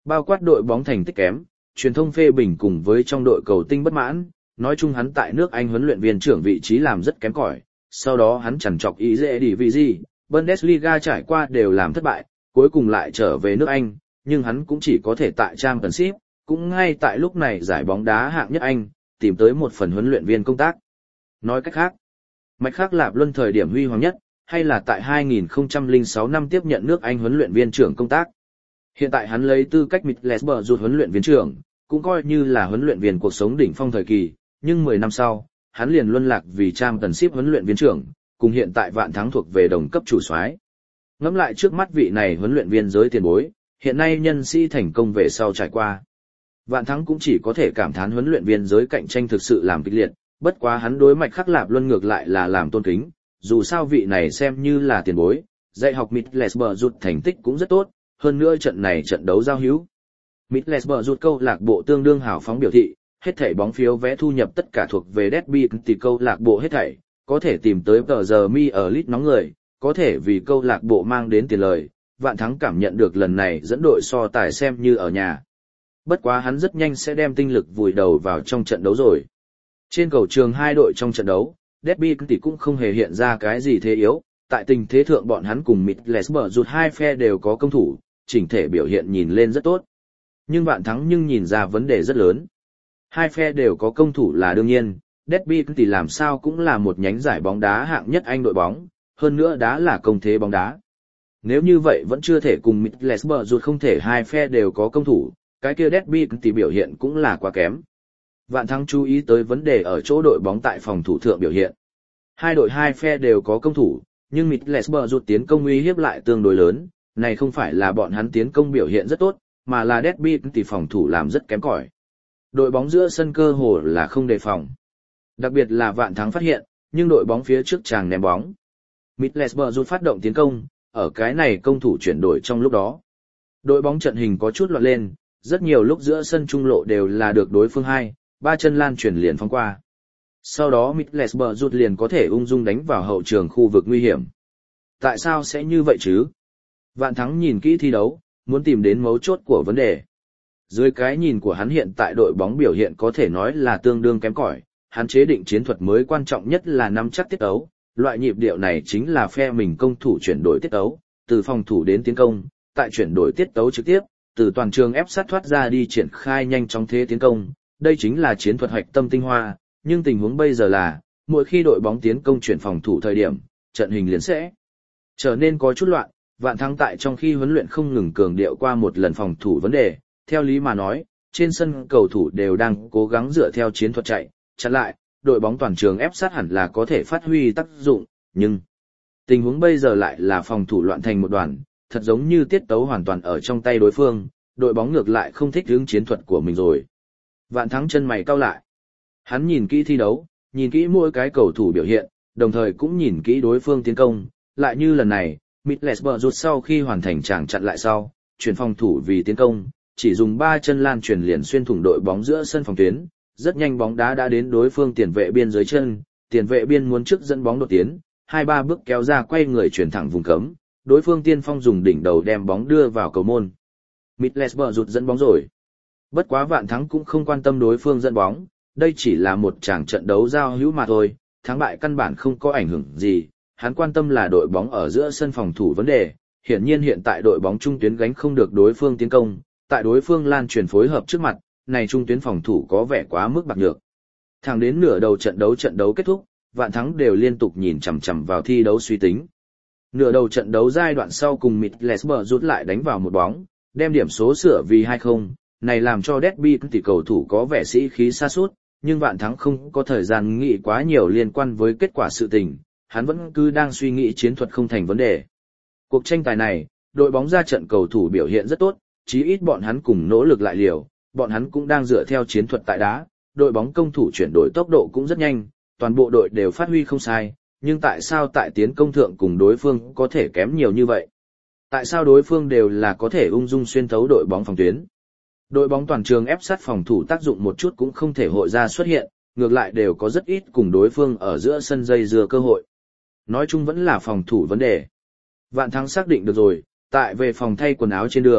Bao quát đội bóng thành tích kém, truyền thông phê bình cùng với trong đội cầu tinh bất mãn, nói chung hắn tại nước Anh huấn luyện viên trưởng vị trí làm rất kém cỏi, sau đó hắn chằn chọc ý dễ đi vì gì, Bundesliga trải qua đều làm thất bại, cuối cùng lại trở về nước Anh, nhưng hắn cũng chỉ có thể tại Championship, cũng ngay tại lúc này giải bóng đá hạng nhất Anh, tìm tới một phần huấn luyện viên công tác. Nói cách khác, Mạch Khắc Lạp Luân thời điểm huy hoàng nhất, hay là tại hai nghìn không trăm lẻ sáu năm tiếp nhận nước Anh huấn luyện viên trưởng công tác. Hiện tại hắn lấy tư cách Middlesbrough rụt huấn luyện viên trưởng, cũng coi như là huấn luyện viên cuộc sống đỉnh phong thời kỳ, nhưng mười năm sau, hắn liền luân lạc vì Championship huấn luyện viên trưởng, cùng hiện tại Vạn Thắng thuộc về đồng cấp chủ soái. Ngẫm lại trước mắt vị này huấn luyện viên giới tiền bối, hiện nay nhân sĩ thành công về sau trải qua. Vạn Thắng cũng chỉ có thể cảm thán huấn luyện viên giới cạnh tranh thực sự làm kịch liệt, bất quá hắn đối Mạch Khắc Lạp Luân ngược lại là làm tôn kính, dù sao vị này xem như là tiền bối, dạy học Middlesbrough rụt thành tích cũng rất tốt, hơn nữa trận này trận đấu giao hữu. Middlesbrough rụt câu lạc bộ tương đương hào phóng biểu thị, hết thảy bóng phiếu vé thu nhập tất cả thuộc về Derby thì câu lạc bộ hết thảy, có thể tìm tới tờ giờ mi ở list nóng người, có thể vì câu lạc bộ mang đến tiền lời, Vạn Thắng cảm nhận được lần này dẫn đội so tài xem như ở nhà. Bất quá hắn rất nhanh sẽ đem tinh lực vùi đầu vào trong trận đấu rồi. Trên cầu trường hai đội trong trận đấu, Derby thì cũng không hề hiện ra cái gì thế yếu, tại tình thế thượng bọn hắn cùng Middlesbrough rụt hai phe đều có công thủ, chỉnh thể biểu hiện nhìn lên rất tốt. Nhưng Vạn Thắng nhưng nhìn ra vấn đề rất lớn. Hai phe đều có công thủ là đương nhiên, Derby thì làm sao cũng là một nhánh giải bóng đá hạng nhất Anh đội bóng, hơn nữa đá là công thế bóng đá. Nếu như vậy vẫn chưa thể cùng Middlesbrough rụt không thể hai phe đều có công thủ, cái kia Derby thì biểu hiện cũng là quá kém. Vạn Thắng chú ý tới vấn đề ở chỗ đội bóng tại phòng thủ thượng biểu hiện. Hai đội hai phe đều có công thủ, nhưng Middlesbrough rụt tiến công uy hiếp lại tương đối lớn, này không phải là bọn hắn tiến công biểu hiện rất tốt, mà là Derby thì phòng thủ làm rất kém cỏi. Đội bóng giữa sân cơ hồ là không đề phòng. Đặc biệt là Vạn Thắng phát hiện, nhưng đội bóng phía trước chàng ném bóng. Middlesbrough rút phát động tiến công, ở cái này công thủ chuyển đổi trong lúc đó. Đội bóng trận hình có chút loạn lên, rất nhiều lúc giữa sân trung lộ đều là được đối phương hai, ba chân lan chuyển liền phóng qua. Sau đó Middlesbrough rút liền có thể ung dung đánh vào hậu trường khu vực nguy hiểm. Tại sao sẽ như vậy chứ? Vạn Thắng nhìn kỹ thi đấu, muốn tìm đến mấu chốt của vấn đề. Dưới cái nhìn của hắn hiện tại đội bóng biểu hiện có thể nói là tương đương kém cỏi, hắn chế định chiến thuật mới quan trọng nhất là nắm chắc tiết tấu, loại nhịp điệu này chính là phe mình công thủ chuyển đổi tiết tấu, từ phòng thủ đến tiến công, tại chuyển đổi tiết tấu trực tiếp, từ toàn trường ép sát thoát ra đi triển khai nhanh chóng thế tiến công, đây chính là chiến thuật hạch tâm tinh hoa, nhưng tình huống bây giờ là, mỗi khi đội bóng tiến công chuyển phòng thủ thời điểm, trận hình liền sẽ trở nên có chút loạn. Vạn Thắng tại trong khi huấn luyện không ngừng cường điệu qua một lần phòng thủ vấn đề, theo lý mà nói, trên sân cầu thủ đều đang cố gắng dựa theo chiến thuật chạy, chặn lại, đội bóng toàn trường ép sát hẳn là có thể phát huy tác dụng, nhưng tình huống bây giờ lại là phòng thủ loạn thành một đoàn, thật giống như tiết tấu hoàn toàn ở trong tay đối phương, đội bóng ngược lại không thích hướng chiến thuật của mình rồi. Vạn Thắng chân mày cau lại. Hắn nhìn kỹ thi đấu, nhìn kỹ mỗi cái cầu thủ biểu hiện, đồng thời cũng nhìn kỹ đối phương tiến công, lại như lần này, Middlesbrough rút sau khi hoàn thành chàng chặn lại sau, chuyển phòng thủ vì tiến công, chỉ dùng ba chân lan truyền liền xuyên thủng đội bóng giữa sân phòng tuyến, rất nhanh bóng đá đã đến đối phương tiền vệ biên dưới chân, tiền vệ biên muốn trước dẫn bóng đột tiến, hai ba bước kéo ra quay người chuyển thẳng vùng cấm, đối phương tiên phong dùng đỉnh đầu đem bóng đưa vào cầu môn. Middlesbrough rút dẫn bóng rồi. Bất quá Vạn Thắng cũng không quan tâm đối phương dẫn bóng, đây chỉ là một tràng trận đấu giao hữu mà thôi, thắng bại căn bản không có ảnh hưởng gì, hắn quan tâm là đội bóng ở giữa sân phòng thủ vấn đề, hiển nhiên hiện tại đội bóng trung tuyến gánh không được đối phương tiến công, tại đối phương lan truyền phối hợp trước mặt, này trung tuyến phòng thủ có vẻ quá mức bạc nhược. Thẳng đến nửa đầu trận đấu trận đấu kết thúc, Vạn Thắng đều liên tục nhìn chằm chằm vào thi đấu suy tính. Nửa đầu trận đấu giai đoạn sau cùng Middlesbrough rút lại đánh vào một bóng, đem điểm số sửa vì hai không, này làm cho Derby tỷ cầu thủ có vẻ sĩ khí sa sút, nhưng Vạn Thắng không có thời gian nghĩ quá nhiều liên quan với kết quả sự tình, hắn vẫn cứ đang suy nghĩ chiến thuật không thành vấn đề. Cuộc tranh tài này, đội bóng ra trận cầu thủ biểu hiện rất tốt, chí ít bọn hắn cùng nỗ lực lại liều, bọn hắn cũng đang dựa theo chiến thuật tại đá, đội bóng công thủ chuyển đổi tốc độ cũng rất nhanh, toàn bộ đội đều phát huy không sai, nhưng tại sao tại tiến công thượng cùng đối phương có thể kém nhiều như vậy? Tại sao đối phương đều là có thể ung dung xuyên thấu đội bóng phòng tuyến? Đội bóng toàn trường ép sát phòng thủ tác dụng một chút cũng không thể hội ra xuất hiện, ngược lại đều có rất ít cùng đối phương ở giữa sân dây dưa cơ hội. Nói chung vẫn là phòng thủ vấn đề. Vạn Thắng xác định được rồi, tại về phòng thay quần áo trên đường,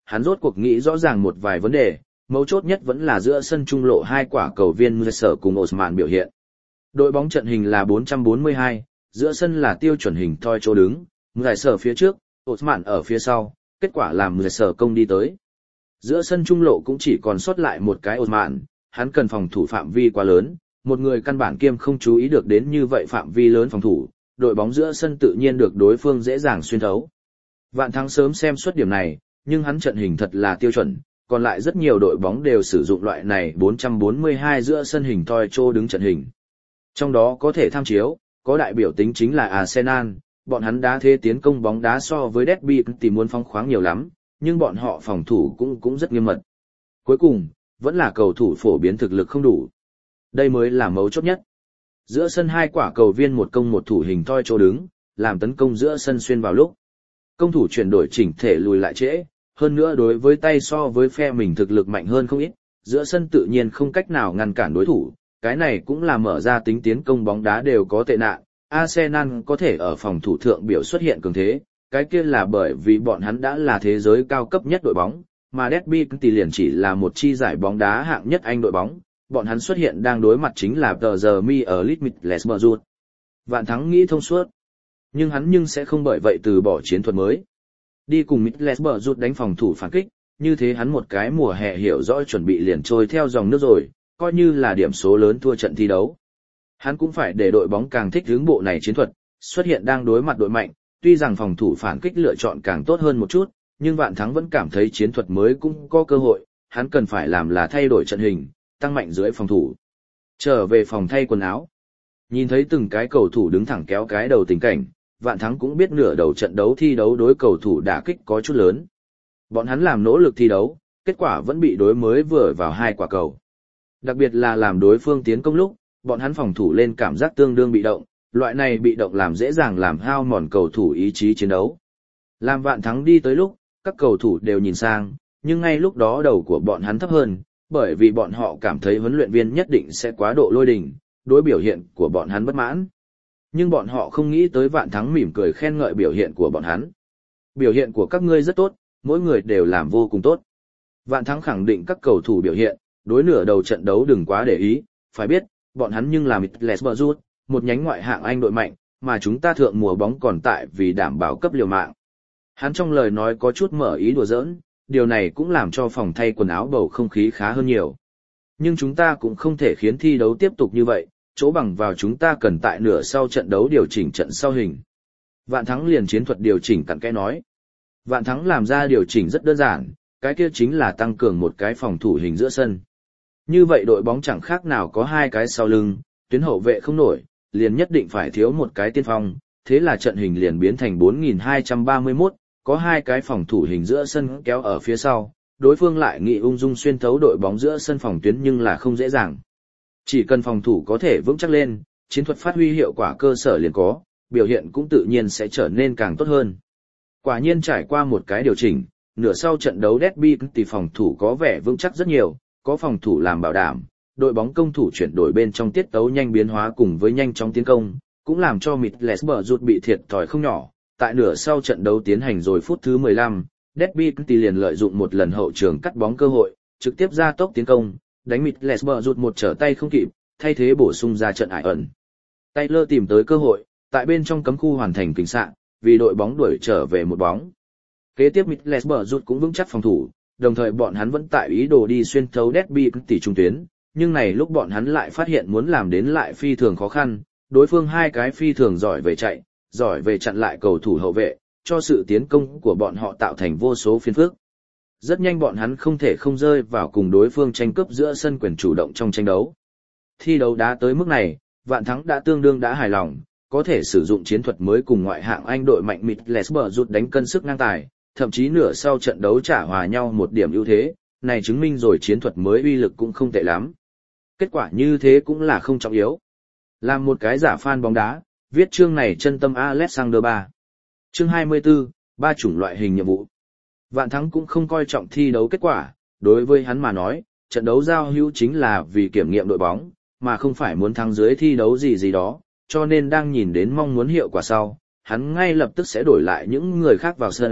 hắn rốt cuộc nghĩ rõ ràng một vài vấn đề, mấu chốt nhất vẫn là giữa sân trung lộ hai quả cầu viên Müller cùng Osman biểu hiện. Đội bóng trận hình là bốn trăm bốn mươi hai, giữa sân là tiêu chuẩn hình thoi chỗ đứng, Müller phía trước, Osman ở phía sau, kết quả làm Müller công đi tới. Giữa sân trung lộ cũng chỉ còn sót lại một cái Osman, hắn cần phòng thủ phạm vi quá lớn, một người căn bản kiêm không chú ý được đến như vậy phạm vi lớn phòng thủ, đội bóng giữa sân tự nhiên được đối phương dễ dàng xuyên thấu. Vạn Thắng sớm xem suất điểm này, nhưng hắn trận hình thật là tiêu chuẩn, còn lại rất nhiều đội bóng đều sử dụng loại này bốn trăm bốn mươi hai giữa sân hình thoi trô đứng trận hình. Trong đó có thể tham chiếu, có đại biểu tính chính là Arsenal, bọn hắn đá thế tiến công bóng đá so với Derby thì muốn phóng khoáng nhiều lắm, nhưng bọn họ phòng thủ cũng cũng rất nghiêm mật. Cuối cùng, vẫn là cầu thủ phổ biến thực lực không đủ. Đây mới là mấu chốt nhất. Giữa sân hai quả cầu viên một công một thủ hình thoi chỗ đứng, làm tấn công giữa sân xuyên vào lúc. Công thủ chuyển đổi chỉnh thể lùi lại trễ, hơn nữa đối với tay so với phe mình thực lực mạnh hơn không ít, giữa sân tự nhiên không cách nào ngăn cản đối thủ, cái này cũng là mở ra tính tiến công bóng đá đều có tệ nạn. Arsenal có thể ở phòng thủ thượng biểu xuất hiện cường thế, cái kia là bởi vì bọn hắn đã là thế giới cao cấp nhất đội bóng, mà Derby thì liền chỉ là một chi giải bóng đá hạng nhất Anh đội bóng, bọn hắn xuất hiện đang đối mặt chính là tờ giờ mi ở Middlesbrough. Vạn Thắng nghĩ thông suốt, nhưng hắn nhưng sẽ không bởi vậy từ bỏ chiến thuật mới. Đi cùng Middlesbrough đánh phòng thủ phản kích, như thế hắn một cái mùa hè hiểu rõ chuẩn bị liền trôi theo dòng nước rồi, coi như là điểm số lớn thua trận thi đấu. Hắn cũng phải để đội bóng càng thích hướng bộ này chiến thuật, xuất hiện đang đối mặt đội mạnh, tuy rằng phòng thủ phản kích lựa chọn càng tốt hơn một chút, nhưng Vạn Thắng vẫn cảm thấy chiến thuật mới cũng có cơ hội, hắn cần phải làm là thay đổi trận hình, tăng mạnh dưới phòng thủ. Trở về phòng thay quần áo. Nhìn thấy từng cái cầu thủ đứng thẳng kéo cái đầu tình cảnh, Vạn Thắng cũng biết nửa đầu trận đấu thi đấu đối cầu thủ đả kích có chút lớn. Bọn hắn làm nỗ lực thi đấu, kết quả vẫn bị đối mới vừa vào hai quả cầu. Đặc biệt là làm đối phương tiến công lúc, bọn hắn phòng thủ lên cảm giác tương đương bị động, loại này bị động làm dễ dàng làm hao mòn cầu thủ ý chí chiến đấu. Làm Vạn Thắng đi tới lúc, các cầu thủ đều nhìn sang, nhưng ngay lúc đó đầu của bọn hắn thấp hơn, bởi vì bọn họ cảm thấy huấn luyện viên nhất định sẽ quá độ lôi đình, đối biểu hiện của bọn hắn bất mãn. Nhưng bọn họ không nghĩ tới Vạn Thắng mỉm cười khen ngợi biểu hiện của bọn hắn. Biểu hiện của các ngươi rất tốt, mỗi người đều làm vô cùng tốt. Vạn Thắng khẳng định các cầu thủ biểu hiện, đối nửa đầu trận đấu đừng quá để ý, phải biết, bọn hắn nhưng là Middlesbrough, một nhánh ngoại hạng Anh đội mạnh, mà chúng ta thượng mùa bóng còn tại vì đảm bảo cấp liều mạng. Hắn trong lời nói có chút mở ý đùa giỡn, điều này cũng làm cho phòng thay quần áo bầu không khí khá hơn nhiều. Nhưng chúng ta cũng không thể khiến thi đấu tiếp tục như vậy, chỗ bằng vào chúng ta cần tại nửa sau trận đấu điều chỉnh trận sau hình. Vạn Thắng liền chiến thuật điều chỉnh cặn kẽ nói. Vạn Thắng làm ra điều chỉnh rất đơn giản, cái kia chính là tăng cường một cái phòng thủ hình giữa sân. Như vậy đội bóng chẳng khác nào có hai cái sau lưng, tuyến hậu vệ không nổi, liền nhất định phải thiếu một cái tiên phong, thế là trận hình liền biến thành bốn nghìn hai trăm ba mươi mốt, có hai cái phòng thủ hình giữa sân kéo ở phía sau, đối phương lại nghị ung dung xuyên thấu đội bóng giữa sân phòng tuyến nhưng là không dễ dàng. Chỉ cần phòng thủ có thể vững chắc lên, chiến thuật phát huy hiệu quả cơ sở liền có, biểu hiện cũng tự nhiên sẽ trở nên càng tốt hơn. Quả nhiên trải qua một cái điều chỉnh, nửa sau trận đấu Derby thì phòng thủ có vẻ vững chắc rất nhiều, có phòng thủ làm bảo đảm, đội bóng công thủ chuyển đổi bên trong tiết tấu nhanh biến hóa cùng với nhanh chóng tiến công, cũng làm cho Middlesbrough bị thiệt thòi không nhỏ. Tại nửa sau trận đấu tiến hành rồi phút thứ mười lăm, Derby thì liền lợi dụng một lần hậu trường cắt bóng cơ hội, trực tiếp ra tốc tiến công, đánh Middlesbrough một trở tay không kịp, thay thế bổ sung ra trận ải ẩn. Taylor tìm tới cơ hội, tại bên trong cấm khu hoàn thành kình xạ, vì đội bóng đuổi trở về một bóng. Kế tiếp Middlesbrough cũng vững chắc phòng thủ, đồng thời bọn hắn vẫn tại ý đồ đi xuyên thấu Derby tỷ trung tuyến, nhưng này lúc bọn hắn lại phát hiện muốn làm đến lại phi thường khó khăn, đối phương hai cái phi thường giỏi về chạy, giỏi về chặn lại cầu thủ hậu vệ, cho sự tiến công của bọn họ tạo thành vô số phiền phức. Rất nhanh bọn hắn không thể không rơi vào cùng đối phương tranh cướp giữa sân quyền chủ động trong tranh đấu. Thi đấu đá tới mức này, Vạn Thắng đã tương đương đã hài lòng, có thể sử dụng chiến thuật mới cùng ngoại hạng Anh đội mạnh Middlesbrough đánh cân sức ngang tài, thậm chí nửa sau trận đấu trả hòa nhau một điểm ưu thế, này chứng minh rồi chiến thuật mới uy lực cũng không tệ lắm. Kết quả như thế cũng là không trọng yếu. Làm một cái giả fan bóng đá, viết chương này chân tâm Alexander ba. Chương hai mươi tư, ba chủng loại hình nhiệm vụ. Vạn Thắng cũng không coi trọng thi đấu kết quả, đối với hắn mà nói, trận đấu giao hữu chính là vì kiểm nghiệm đội bóng, mà không phải muốn thắng dưới thi đấu gì gì đó, cho nên đang nhìn đến mong muốn hiệu quả sau, hắn ngay lập tức sẽ đổi lại những người khác vào sân,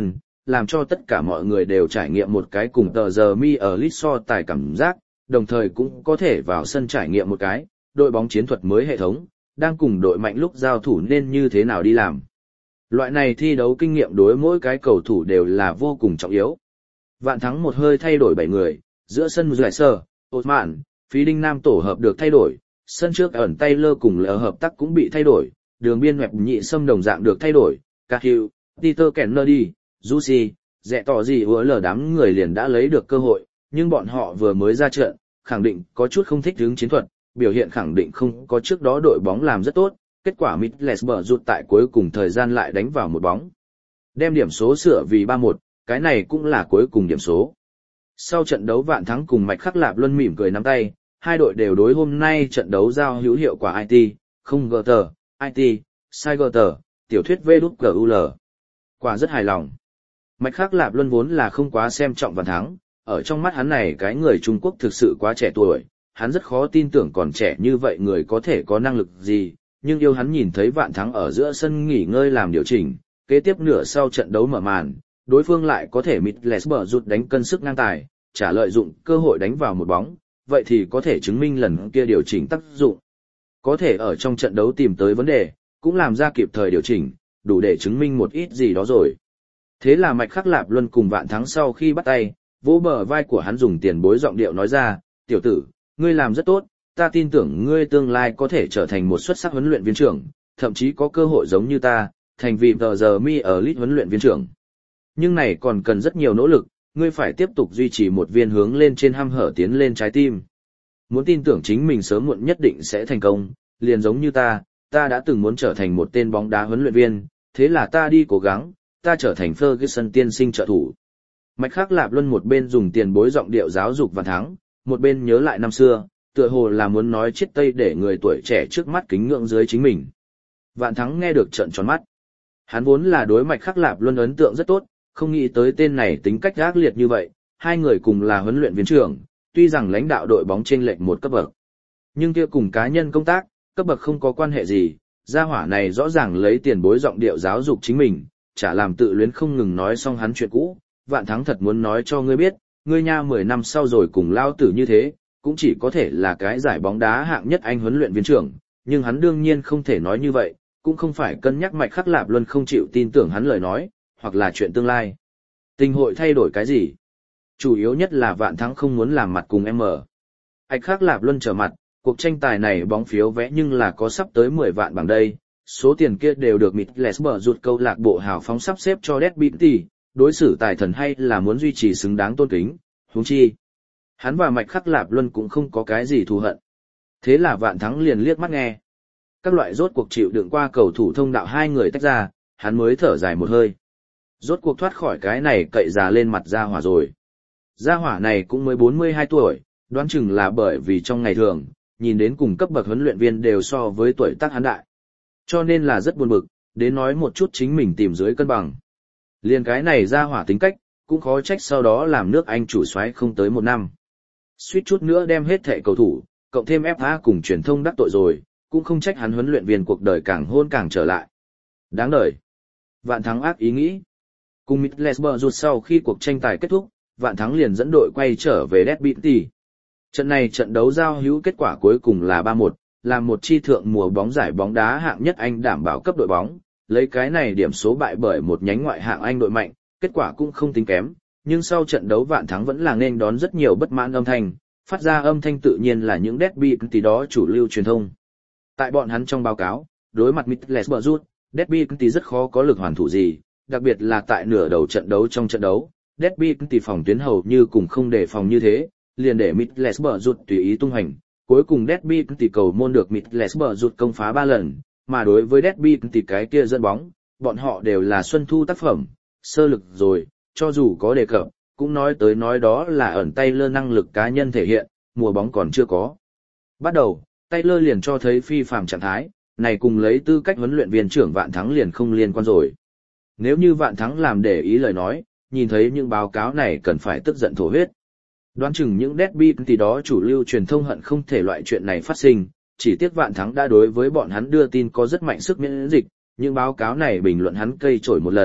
làm cho tất cả mọi người đều trải nghiệm một cái cùng tờ giờ mi ở lit so tài cảm giác, đồng thời cũng có thể vào sân trải nghiệm một cái, đội bóng chiến thuật mới hệ thống, đang cùng đội mạnh lúc giao thủ nên như thế nào đi làm. Loại này thi đấu kinh nghiệm đối mỗi cái cầu thủ đều là vô cùng trọng yếu. Vạn thắng một hơi thay đổi bảy người, giữa sân Giải Sơ, Osman, Phí Đinh Nam tổ hợp được thay đổi, sân trước ẩn Taylor cùng lỡ hợp tác cũng bị thay đổi, đường biên hoẹp nhị xâm đồng dạng được thay đổi, Cahill, Peter Kennedy, Juicy, dẹ tỏ gì vừa lờ đám người liền đã lấy được cơ hội, nhưng bọn họ vừa mới ra trận, khẳng định có chút không thích hướng chiến thuật, biểu hiện khẳng định không có trước đó đội bóng làm rất tốt, kết quả Middlesbrough rụt tại cuối cùng thời gian lại đánh vào một bóng. Đem điểm số sửa vì ba một, cái này cũng là cuối cùng điểm số. Sau trận đấu Vạn Thắng cùng Mạch Khắc Lạp Luân mỉm cười nắm tay, hai đội đều đối hôm nay trận đấu giao hữu hiệu quả i tê, không gờ tờ, i tê, sai gờ tờ, tiểu thuyết vê đút giê u lờ. Quả rất hài lòng. Mạch Khắc Lạp Luân vốn là không quá xem trọng Vạn Thắng, ở trong mắt hắn này cái người Trung Quốc thực sự quá trẻ tuổi, hắn rất khó tin tưởng còn trẻ như vậy người có thể có năng lực gì, nhưng yêu hắn nhìn thấy Vạn Thắng ở giữa sân nghỉ ngơi làm điều chỉnh, kế tiếp nửa sau trận đấu mở màn, đối phương lại có thể Middlesbrough rút đánh cân sức ngang tài, trả lợi dụng cơ hội đánh vào một bóng, vậy thì có thể chứng minh lần kia điều chỉnh tác dụng. Có thể ở trong trận đấu tìm tới vấn đề, cũng làm ra kịp thời điều chỉnh, đủ để chứng minh một ít gì đó rồi. Thế là Mạch Khắc Lạp Luân cùng Vạn Thắng sau khi bắt tay, vỗ bờ vai của hắn dùng tiền bối giọng điệu nói ra, tiểu tử, ngươi làm rất tốt, ta tin tưởng ngươi tương lai có thể trở thành một xuất sắc huấn luyện viên trưởng, thậm chí có cơ hội giống như ta, thành vì tờ giờ mi ở lit huấn luyện viên trưởng. Nhưng này còn cần rất nhiều nỗ lực, ngươi phải tiếp tục duy trì một viên hướng lên trên hăm hở tiến lên trái tim. Muốn tin tưởng chính mình sớm muộn nhất định sẽ thành công, liền giống như ta, ta đã từng muốn trở thành một tên bóng đá huấn luyện viên, thế là ta đi cố gắng, ta trở thành Ferguson tiên sinh trợ thủ. Mạch Khắc Lạp Luân một bên dùng tiền bối giọng điệu giáo dục Vạn Thắng, một bên nhớ lại năm xưa, tựa hồ là muốn nói chết tây để người tuổi trẻ trước mắt kính ngưỡng dưới chính mình. Vạn Thắng nghe được trợn tròn mắt. Hắn vốn là đối Mạch Khắc Lạp Luân ấn tượng rất tốt, không nghĩ tới tên này tính cách ác liệt như vậy, hai người cùng là huấn luyện viên trưởng, tuy rằng lãnh đạo đội bóng chênh lệch một cấp bậc, nhưng kia cùng cá nhân công tác, cấp bậc không có quan hệ gì, gia hỏa này rõ ràng lấy tiền bối giọng điệu giáo dục chính mình, chả làm tự luyến không ngừng nói xong hắn chuyện cũ. Vạn Thắng thật muốn nói cho ngươi biết, ngươi nha mười năm sau rồi cùng lao tử như thế, cũng chỉ có thể là cái giải bóng đá hạng nhất anh huấn luyện viên trưởng, nhưng hắn đương nhiên không thể nói như vậy, cũng không phải cân nhắc Mạch Khắc Lạp Luân không chịu tin tưởng hắn lời nói, hoặc là chuyện tương lai. Tình hội thay đổi cái gì? Chủ yếu nhất là Vạn Thắng không muốn làm mặt cùng em ở. Ạch Khắc Lạp Luân trở mặt, cuộc tranh tài này bóng phiếu vẽ nhưng là có sắp tới mười vạn bằng đây, số tiền kia đều được Middlesbrough rụt câu lạc bộ hào phóng sắp xếp cho Derby, đối xử tài thần hay là muốn duy trì xứng đáng tôn kính, huống chi. Hắn và Mạch Khắc Lạp Luân cũng không có cái gì thù hận. Thế là Vạn Thắng liền liếc mắt nghe. Các loại rốt cuộc chịu đựng qua cầu thủ thông đạo hai người tách ra, hắn mới thở dài một hơi. Rốt cuộc thoát khỏi cái này cậy già lên mặt gia hỏa rồi. Gia hỏa này cũng mới bốn mươi hai tuổi, đoán chừng là bởi vì trong ngày thường, nhìn đến cùng cấp bậc huấn luyện viên đều so với tuổi tác hắn đại. Cho nên là rất buồn bực, đến nói một chút chính mình tìm dưới cân bằng. Liên cái này gia hỏa tính cách, cũng khó trách sau đó làm nước Anh chủ soái không tới một năm. Suýt chút nữa đem hết thệ cầu thủ, cộng thêm ép a cùng truyền thông đắc tội rồi, cũng không trách hắn huấn luyện viên cuộc đời càng hôn càng trở lại. Đáng đời. Vạn Thắng ác ý nghĩ. Cùng Middlesbrough rút sau khi cuộc tranh tài kết thúc, Vạn Thắng liền dẫn đội quay trở về Derby. Trận này trận đấu giao hữu kết quả cuối cùng là ba một, là một chi thượng mùa bóng giải bóng đá hạng nhất Anh đảm bảo cấp đội bóng, lấy cái này điểm số bại bởi một nhánh ngoại hạng Anh đội mạnh, kết quả cũng không tính kém, nhưng sau trận đấu Vạn Thắng vẫn là nên đón rất nhiều bất mãn âm thanh, phát ra âm thanh tự nhiên là những Derby tí đó chủ lưu truyền thông. Tại bọn hắn trong báo cáo, đối mặt Middlesbrough rút, Derby tí rất khó có lực hoàn thủ gì, đặc biệt là tại nửa đầu trận đấu trong trận đấu, Derby tí phòng tuyến hầu như cùng không đề phòng như thế, liền để Middlesbrough rút tùy ý tung hành, cuối cùng Derby tí cầu môn được Middlesbrough rút công phá ba lần, mà đối với Derby tí cái kia dẫn bóng, bọn họ đều là xuân thu tác phẩm, sơ lực rồi, cho dù có đề cập, cũng nói tới nói đó là ẩn Taylor năng lực cá nhân thể hiện, mùa bóng còn chưa có. Bắt đầu, Taylor liền cho thấy phi phàm trạng thái, này cùng lấy tư cách huấn luyện viên trưởng Vạn Thắng liền không liên quan rồi. Nếu như Vạn Thắng làm để ý lời nói, nhìn thấy những báo cáo này cần phải tức giận thổ huyết. Đoán chừng những Derby tí đó chủ lưu truyền thông hận không thể loại chuyện này phát sinh, chỉ tiếc Vạn Thắng đã đối với bọn hắn đưa tin có rất mạnh sức miễn dịch, những báo cáo này bình luận hắn cây trổi một lần,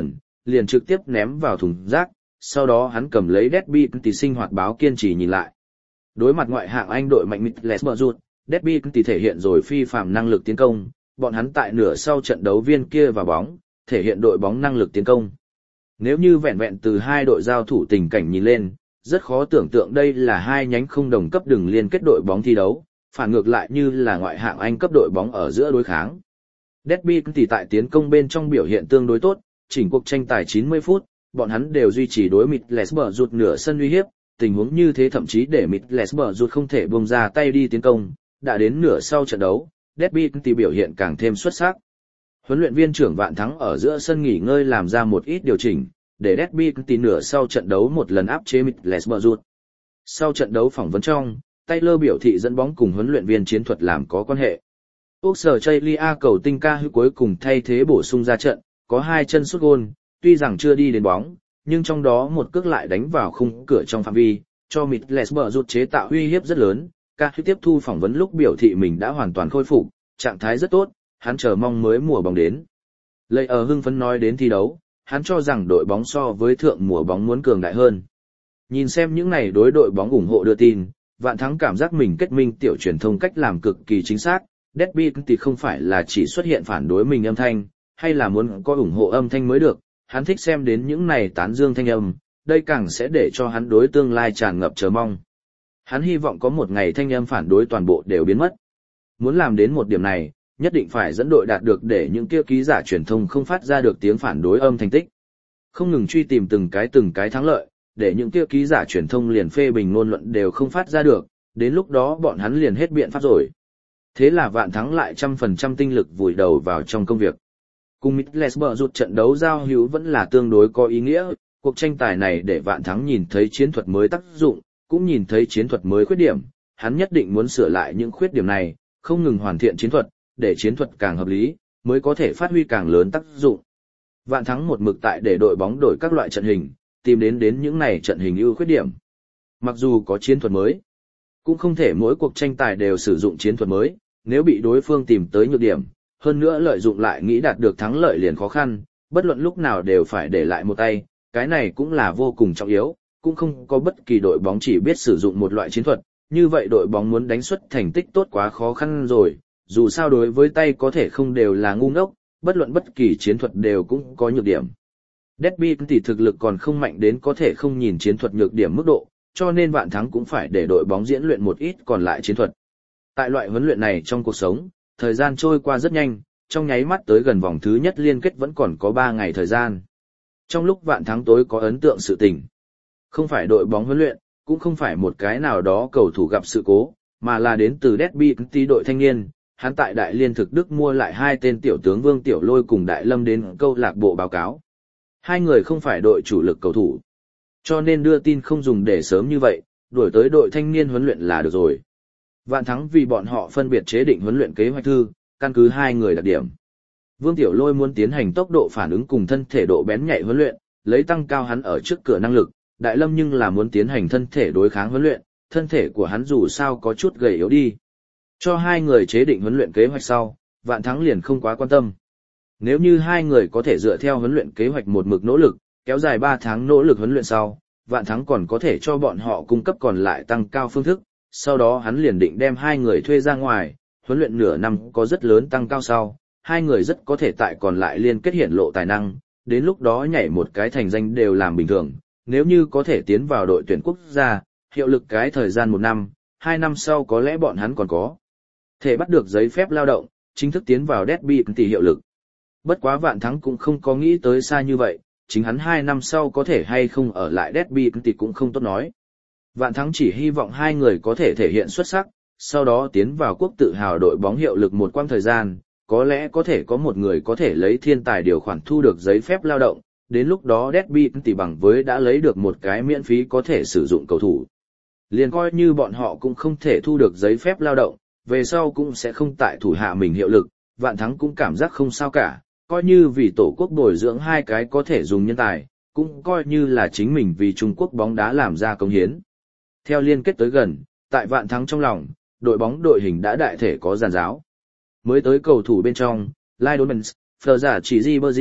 liền trực tiếp ném vào thùng rác, sau đó hắn cầm lấy Derby County sinh hoạt báo kiên trì nhìn lại. Đối mặt ngoại hạng Anh đội mạnh Middlesbrough, Derby County thể hiện rồi phi phàm năng lực tiến công, bọn hắn tại nửa sau trận đấu viên kia vào bóng, thể hiện đội bóng năng lực tiến công. Nếu như vẹn vẹn từ hai đội giao thủ tình cảnh nhìn lên, rất khó tưởng tượng đây là hai nhánh không đồng cấp đường liên kết đội bóng thi đấu, phản ngược lại như là ngoại hạng Anh cấp đội bóng ở giữa đối kháng. Derby County tại tiến công bên trong biểu hiện tương đối tốt, chỉnh cuộc tranh tài chín mươi phút, bọn hắn đều duy trì đối Middlesbrough nửa sân uy hiếp, tình huống như thế thậm chí để Middlesbrough không thể buông ra tay đi tiến công, đã đến nửa sau trận đấu, Derby County biểu hiện càng thêm xuất sắc. Huấn luyện viên trưởng Vạn Thắng ở giữa sân nghỉ ngơi làm ra một ít điều chỉnh, để Derby County nửa sau trận đấu một lần áp chế Middlesbrough. Sau trận đấu phỏng vấn trong, Taylor biểu thị dẫn bóng cùng huấn luyện viên chiến thuật làm có quan hệ. Australia cầu tinh ca hữu cuối cùng thay thế bổ sung ra trận, có hai chân sút gôn, tuy rằng chưa đi đến bóng, nhưng trong đó một cước lại đánh vào khung cửa trong phạm vi, cho Middlesbrough chế tạo uy hiếp rất lớn. Ca hữu tiếp thu phỏng vấn lúc biểu thị mình đã hoàn toàn khôi phục, trạng thái rất tốt, hắn chờ mong mới mùa bóng đến. Lây ở hưng phấn nói đến thi đấu, hắn cho rằng đội bóng so với thượng mùa bóng muốn cường đại hơn. Nhìn xem những này đối đội bóng ủng hộ đưa tin, Vạn Thắng cảm giác mình kết minh tiểu truyền thông cách làm cực kỳ chính xác, Derby County không phải là chỉ xuất hiện phản đối mình âm thanh, hay là muốn có ủng hộ âm thanh mới được, hắn thích xem đến những này tán dương thanh âm, đây càng sẽ để cho hắn đối tương lai tràn ngập chờ mong. Hắn hy vọng có một ngày thanh âm phản đối toàn bộ đều biến mất. Muốn làm đến một điểm này, nhất định phải dẫn đội đạt được để những kia ký giả truyền thông không phát ra được tiếng phản đối âm thanh tích. Không ngừng truy tìm từng cái từng cái thắng lợi, để những kia ký giả truyền thông liền phê bình ngôn luận đều không phát ra được, đến lúc đó bọn hắn liền hết biện pháp rồi. Thế là Vạn Thắng lại trăm phần trăm tinh lực vùi đầu vào trong công việc. Cùng Middlesbrough trận đấu giao hữu vẫn là tương đối có ý nghĩa, cuộc tranh tài này để Vạn Thắng nhìn thấy chiến thuật mới tác dụng, cũng nhìn thấy chiến thuật mới khuyết điểm, hắn nhất định muốn sửa lại những khuyết điểm này, không ngừng hoàn thiện chiến thuật, để chiến thuật càng hợp lý, mới có thể phát huy càng lớn tác dụng. Vạn Thắng một mực tại để đội bóng đổi các loại trận hình, tìm đến đến những này trận hình ưu khuyết điểm. Mặc dù có chiến thuật mới, cũng không thể mỗi cuộc tranh tài đều sử dụng chiến thuật mới, nếu bị đối phương tìm tới nhược điểm, hơn nữa lợi dụng lại nghĩ đạt được thắng lợi liền khó khăn, bất luận lúc nào đều phải để lại một tay, cái này cũng là vô cùng trọng yếu, cũng không có bất kỳ đội bóng chỉ biết sử dụng một loại chiến thuật, như vậy đội bóng muốn đánh xuất thành tích tốt quá khó khăn rồi, dù sao đối với tay có thể không đều là ngu ngốc, bất luận bất kỳ chiến thuật đều cũng có nhược điểm. Derby thì thực lực còn không mạnh đến có thể không nhìn chiến thuật nhược điểm mức độ, cho nên Vạn Thắng cũng phải để đội bóng diễn luyện một ít còn lại chiến thuật. Tại loại huấn luyện này trong cuộc sống, thời gian trôi qua rất nhanh, trong nháy mắt tới gần vòng thứ nhất liên kết vẫn còn có ba ngày thời gian. Trong lúc Vạn Thắng tối có ấn tượng sự tình, không phải đội bóng huấn luyện, cũng không phải một cái nào đó cầu thủ gặp sự cố, mà là đến từ Derby County đội thanh niên, hắn tại Đại Liên thực Đức mua lại hai tên tiểu tướng Vương Tiểu Lôi cùng Đại Lâm đến câu lạc bộ báo cáo. Hai người không phải đội chủ lực cầu thủ, cho nên đưa tin không dùng để sớm như vậy, đuổi tới đội thanh niên huấn luyện là được rồi. Vạn Thắng vì bọn họ phân biệt chế định huấn luyện kế hoạch thư, căn cứ hai người đặc điểm. Vương Tiểu Lôi muốn tiến hành tốc độ phản ứng cùng thân thể độ bén nhạy huấn luyện, lấy tăng cao hắn ở trước cửa năng lực, Đại Lâm nhưng là muốn tiến hành thân thể đối kháng huấn luyện, thân thể của hắn dù sao có chút gầy yếu đi. Cho hai người chế định huấn luyện kế hoạch sau, Vạn Thắng liền không quá quan tâm. Nếu như hai người có thể dựa theo huấn luyện kế hoạch một mực nỗ lực, kéo dài ba tháng nỗ lực huấn luyện sau, Vạn Thắng còn có thể cho bọn họ cung cấp còn lại tăng cao phương thức, sau đó hắn liền định đem hai người thuê ra ngoài, huấn luyện nửa năm có rất lớn tăng cao sau, hai người rất có thể tại còn lại liên kết hiện lộ tài năng, đến lúc đó nhảy một cái thành danh đều làm bình thường, nếu như có thể tiến vào đội tuyển quốc gia, hiệu lực cái thời gian một năm, hai năm sau có lẽ bọn hắn còn có thể bắt được giấy phép lao động, chính thức tiến vào Derby tỷ hiệu lực. Bất quá Vạn Thắng cũng không có nghĩ tới xa như vậy, chính hắn hai năm sau có thể hay không ở lại Derby tỷ cũng không tốt nói. Vạn Thắng chỉ hy vọng hai người có thể thể hiện xuất sắc, sau đó tiến vào quốc tự hào đội bóng hiệu lực một quãng thời gian, có lẽ có thể có một người có thể lấy thiên tài điều khoản thu được giấy phép lao động, đến lúc đó Derby tỷ bằng với đã lấy được một cái miễn phí có thể sử dụng cầu thủ. Liền coi như bọn họ cũng không thể thu được giấy phép lao động, về sau cũng sẽ không tại thủ hạ mình hiệu lực, Vạn Thắng cũng cảm giác không sao cả, coi như vì tổ quốc bồi dưỡng hai cái có thể dùng nhân tài, cũng coi như là chính mình vì Trung Quốc bóng đá làm ra công hiến. Theo liên kết tới gần, tại Vạn Thắng trong lòng, đội bóng đội hình đã đại thể có giàn giáo. Mới tới cầu thủ bên trong, Lionel Messi, Fleur giả chỉ Ribery,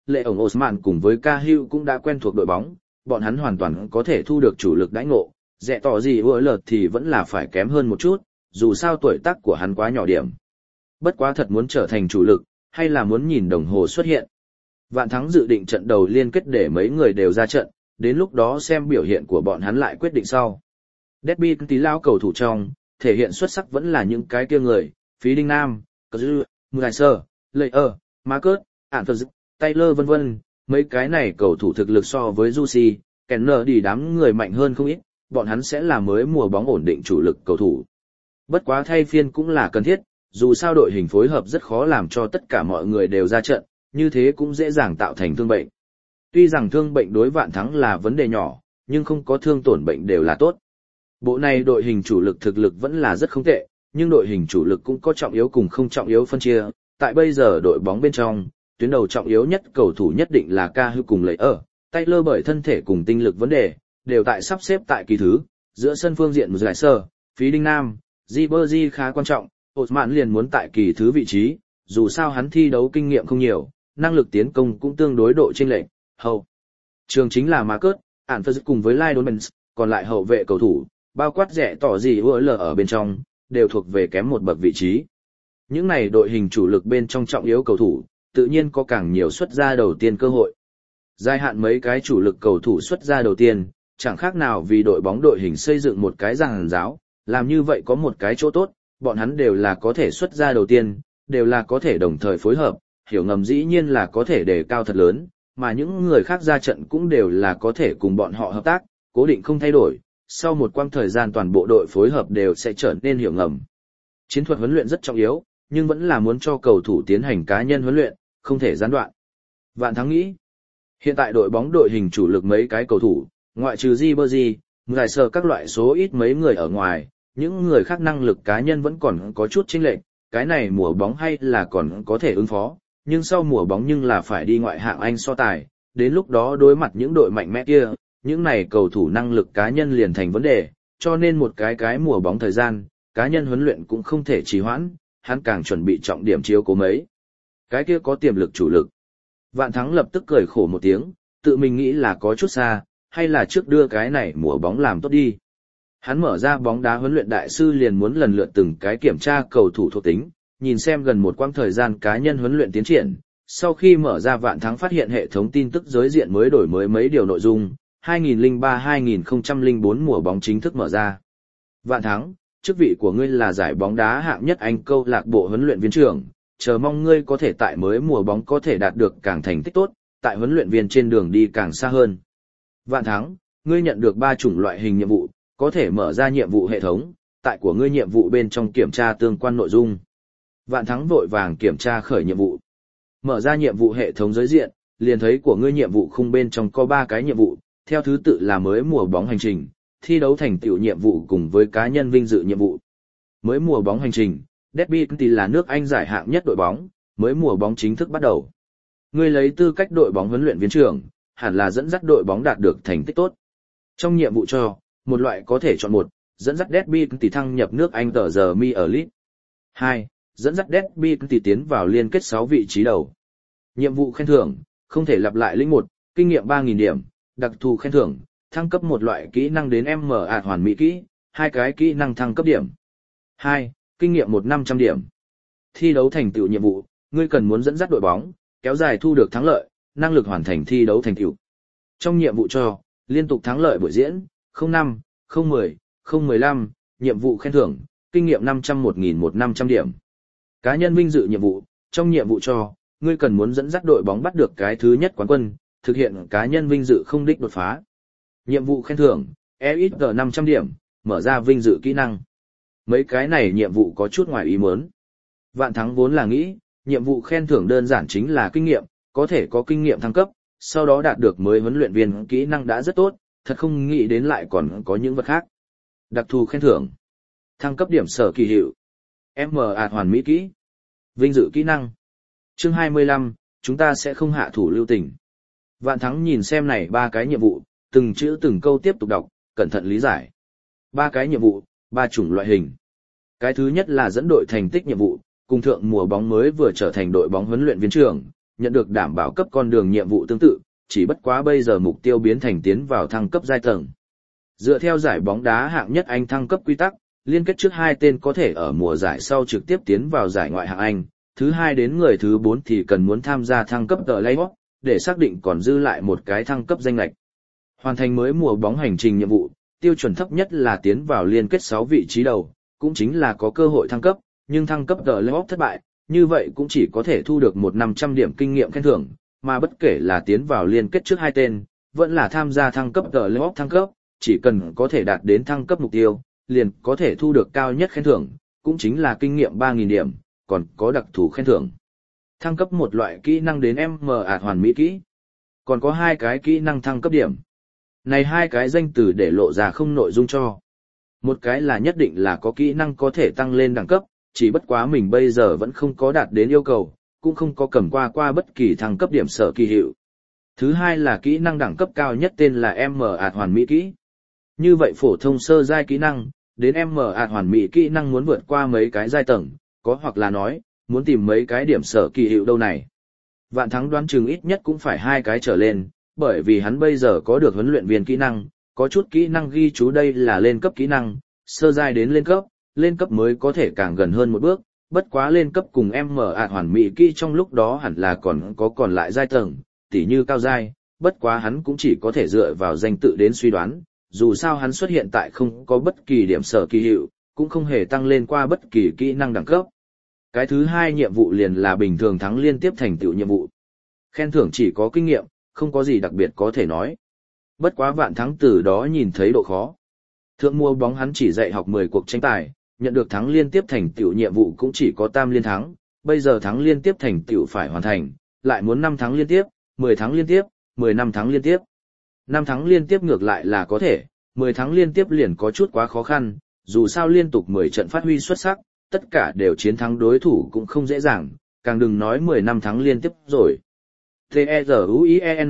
Lệ ổng Osman cùng với Cahill cũng đã quen thuộc đội bóng, bọn hắn hoàn toàn có thể thu được chủ lực đãi ngộ, rẻ tỏ gì ưa lợt thì vẫn là phải kém hơn một chút, dù sao tuổi tác của hắn quá nhỏ điểm. Bất quá thật muốn trở thành chủ lực, hay là muốn nhìn đồng hồ xuất hiện. Vạn Thắng dự định trận đầu liên kết để mấy người đều ra trận, đến lúc đó xem biểu hiện của bọn hắn lại quyết định sau. Derby tí lao cầu thủ trong, thể hiện xuất sắc vẫn là những cái kia người, Phí Đinh Nam, Cờ Dư, Mùi Sơ, Lệ Ơ, Marcus, Ản Phật Taylor vân vân, mấy cái này cầu thủ thực lực so với Juicy, Kenner đi đám người mạnh hơn không ít, bọn hắn sẽ là mới mùa bóng ổn định chủ lực cầu thủ. Bất quá thay phiên cũng là cần thiết, dù sao đội hình phối hợp rất khó làm cho tất cả mọi người đều ra trận, như thế cũng dễ dàng tạo thành thương bệnh. Tuy rằng thương bệnh đối Vạn Thắng là vấn đề nhỏ, nhưng không có thương tổn bệnh đều là tốt. Bộ này đội hình chủ lực thực lực vẫn là rất không tệ, nhưng đội hình chủ lực cũng có trọng yếu cùng không trọng yếu phân chia. Tại bây giờ đội bóng bên trong, tuyến đầu trọng yếu nhất cầu thủ nhất định là Ca Hư cùng Lệ ở, Taylor bởi thân thể cùng tinh lực vấn đề, đều tại sắp xếp tại kỳ thứ, giữa sân phương diện Giải Sơ, Phí Đinh Nam, Ribery khá quan trọng, Osman liền muốn tại kỳ thứ vị trí, dù sao hắn thi đấu kinh nghiệm không nhiều, năng lực tiến công cũng tương đối độ chênh lệch. Hậu trường chính là Marcus, Ản Phật cùng với Lionel Messi, còn lại hậu vệ cầu thủ, bao quát rẻ tỏ gì ưa lờ ở bên trong, đều thuộc về kém một bậc vị trí. Những này đội hình chủ lực bên trong trọng yếu cầu thủ, tự nhiên có càng nhiều xuất ra đầu tiên cơ hội. Giai hạn mấy cái chủ lực cầu thủ xuất ra đầu tiên, chẳng khác nào vì đội bóng đội hình xây dựng một cái giàn giáo, làm như vậy có một cái chỗ tốt, bọn hắn đều là có thể xuất ra đầu tiên, đều là có thể đồng thời phối hợp, hiểu ngầm dĩ nhiên là có thể đề cao thật lớn, mà những người khác ra trận cũng đều là có thể cùng bọn họ hợp tác, cố định không thay đổi, sau một quãng thời gian toàn bộ đội phối hợp đều sẽ trở nên hiểu ngầm. Chiến thuật huấn luyện rất trọng yếu, nhưng vẫn là muốn cho cầu thủ tiến hành cá nhân huấn luyện, không thể gián đoạn. Vạn Thắng nghĩ, hiện tại đội bóng đội hình chủ lực mấy cái cầu thủ, ngoại trừ Ribery, Giải Sơ các loại số ít mấy người ở ngoài, những người khác năng lực cá nhân vẫn còn có chút chênh lệch, cái này mùa bóng hay là còn có thể ứng phó, nhưng sau mùa bóng nhưng là phải đi ngoại hạng Anh so tài, đến lúc đó đối mặt những đội mạnh mẽ kia, những này cầu thủ năng lực cá nhân liền thành vấn đề, cho nên một cái cái mùa bóng thời gian, cá nhân huấn luyện cũng không thể trì hoãn, hắn càng chuẩn bị trọng điểm chiếu cố mấy. Cái kia có tiềm lực chủ lực. Vạn Thắng lập tức cười khổ một tiếng, tự mình nghĩ là có chút xa, hay là trước đưa cái này mùa bóng làm tốt đi. Hắn mở ra bóng đá huấn luyện đại sư liền muốn lần lượt từng cái kiểm tra cầu thủ thuộc tính, nhìn xem gần một quãng thời gian cá nhân huấn luyện tiến triển. Sau khi mở ra Vạn Thắng phát hiện hệ thống tin tức giới diện mới đổi mới mấy điều nội dung, hai nghìn lẻ ba hai nghìn không trăm lẻ bốn mùa bóng chính thức mở ra. Vạn Thắng, chức vị của ngươi là giải bóng đá hạng nhất Anh câu lạc bộ huấn luyện viên trưởng, chờ mong ngươi có thể tại mới mùa bóng có thể đạt được càng thành tích tốt, tại huấn luyện viên trên đường đi càng xa hơn. Vạn Thắng, ngươi nhận được ba chủng loại hình nhiệm vụ, có thể mở ra nhiệm vụ hệ thống, tại của ngươi nhiệm vụ bên trong kiểm tra tương quan nội dung. Vạn Thắng vội vàng kiểm tra khởi nhiệm vụ. Mở ra nhiệm vụ hệ thống giới diện, liền thấy của ngươi nhiệm vụ khung bên trong có ba cái nhiệm vụ, theo thứ tự là mới mùa bóng hành trình, thi đấu thành tựu nhiệm vụ cùng với cá nhân vinh dự nhiệm vụ. Mới mùa bóng hành trình, Derby County là nước Anh giải hạng nhất đội bóng, mới mùa bóng chính thức bắt đầu. Ngươi lấy tư cách đội bóng huấn luyện viên trưởng, hẳn là dẫn dắt đội bóng đạt được thành tích tốt. Trong nhiệm vụ cho, một loại có thể chọn một, dẫn dắt Derby County thăng nhập nước Anh tờ giờ mi ở League. hai. Dẫn dắt Derby County tiến vào liên kết sáu vị trí đầu. Nhiệm vụ khen thưởng, không thể lặp lại lĩnh một, kinh nghiệm ba nghìn điểm, đặc thù khen thưởng, thăng cấp một loại kỹ năng đến em em a hoàn mỹ kỹ, hai cái kỹ năng thăng cấp điểm. hai. Kinh nghiệm một năm trăm điểm. Thi đấu thành tựu nhiệm vụ, ngươi cần muốn dẫn dắt đội bóng, kéo dài thu được thắng lợi, năng lực hoàn thành thi đấu thành tựu. Trong nhiệm vụ cho, liên tục thắng lợi buổi diễn, không năm, không mười, không mười lăm, nhiệm vụ khen thưởng, kinh nghiệm năm trăm một nghìn năm trăm điểm. Cá nhân vinh dự nhiệm vụ, trong nhiệm vụ cho, ngươi cần muốn dẫn dắt đội bóng bắt được cái thứ nhất quán quân, thực hiện cá nhân vinh dự không đích đột phá. Nhiệm vụ khen thưởng, e ích giê năm trăm điểm, mở ra vinh dự kỹ năng. Mấy cái này nhiệm vụ có chút ngoài ý muốn. Vạn Thắng vốn là nghĩ, nhiệm vụ khen thưởng đơn giản chính là kinh nghiệm, có thể có kinh nghiệm thăng cấp, sau đó đạt được mới huấn luyện viên kỹ năng đã rất tốt, thật không nghĩ đến lại còn có những vật khác. Đặc thù khen thưởng, thăng cấp điểm sở kỳ hiệu, em em a hoàn mỹ kỹ, vinh dự kỹ năng. Chương hai mươi lăm, chúng ta sẽ không hạ thủ lưu tình. Vạn Thắng nhìn xem này ba cái nhiệm vụ, từng chữ từng câu tiếp tục đọc, cẩn thận lý giải. Ba cái nhiệm vụ, ba chủng loại hình. Cái thứ nhất là dẫn đội thành tích nhiệm vụ, cùng thượng mùa bóng mới vừa trở thành đội bóng huấn luyện viên trưởng, nhận được đảm bảo cấp con đường nhiệm vụ tương tự, chỉ bất quá bây giờ mục tiêu biến thành tiến vào thăng cấp giai tầng. Dựa theo giải bóng đá hạng nhất Anh thăng cấp quy tắc, liên kết trước hai tên có thể ở mùa giải sau trực tiếp tiến vào giải ngoại hạng Anh, thứ hai đến người thứ bốn thì cần muốn tham gia thăng cấp tờ playoff, để xác định còn dư lại một cái thăng cấp danh lệch. Hoàn thành mới mùa bóng hành trình nhiệm vụ, tiêu chuẩn thấp nhất là tiến vào liên kết sáu vị trí đầu, cũng chính là có cơ hội thăng cấp, nhưng thăng cấp tờ playoff thất bại, như vậy cũng chỉ có thể thu được một năm trăm điểm kinh nghiệm khen thưởng, mà bất kể là tiến vào liên kết trước hai tên, vẫn là tham gia thăng cấp tờ playoff thăng cấp, chỉ cần có thể đạt đến thăng cấp mục tiêu, liền có thể thu được cao nhất khen thưởng, cũng chính là kinh nghiệm ba nghìn điểm, còn có đặc thù khen thưởng. Thăng cấp một loại kỹ năng đến M A hoàn mỹ kỹ. Còn có hai cái kỹ năng thăng cấp điểm. Này hai cái danh từ để lộ ra không nội dung cho. Một cái là nhất định là có kỹ năng có thể tăng lên đẳng cấp, chỉ bất quá mình bây giờ vẫn không có đạt đến yêu cầu, cũng không có cầm qua qua bất kỳ thăng cấp điểm sở kỳ hiệu. Thứ hai là kỹ năng đẳng cấp cao nhất tên là M A hoàn mỹ kỹ. Như vậy phổ thông sơ giai kỹ năng, đến M A hoàn mỹ kỹ năng muốn vượt qua mấy cái giai tầng, có hoặc là nói, muốn tìm mấy cái điểm sở kỳ hiệu đâu này. Vạn Thắng đoán chừng ít nhất cũng phải hai cái trở lên, bởi vì hắn bây giờ có được huấn luyện viên kỹ năng, có chút kỹ năng ghi chú đây là lên cấp kỹ năng, sơ giai đến lên cấp, lên cấp mới có thể càng gần hơn một bước, bất quá lên cấp cùng M A hoàn mỹ kỹ trong lúc đó hẳn là còn có còn lại giai tầng, tỉ như cao giai, bất quá hắn cũng chỉ có thể dựa vào danh tự đến suy đoán, dù sao hắn xuất hiện tại không có bất kỳ điểm sở kỳ hiệu, cũng không hề tăng lên qua bất kỳ kỹ năng đẳng cấp. Cái thứ hai nhiệm vụ liền là bình thường thắng liên tiếp thành tựu nhiệm vụ. Khen thưởng chỉ có kinh nghiệm, không có gì đặc biệt có thể nói. Bất quá Vạn Thắng từ đó nhìn thấy độ khó. Thượng mua bóng hắn chỉ dạy học mười cuộc tranh tài, nhận được thắng liên tiếp thành tựu nhiệm vụ cũng chỉ có tam liên thắng, bây giờ thắng liên tiếp thành tựu phải hoàn thành, lại muốn năm thắng liên tiếp, mười thắng liên tiếp, mười năm thắng liên tiếp. năm thắng liên tiếp ngược lại là có thể, mười thắng liên tiếp liền có chút quá khó khăn, dù sao liên tục mười trận phát huy xuất sắc, tất cả đều chiến thắng đối thủ cũng không dễ dàng, càng đừng nói mười năm thắng liên tiếp rồi. T E Z U I E N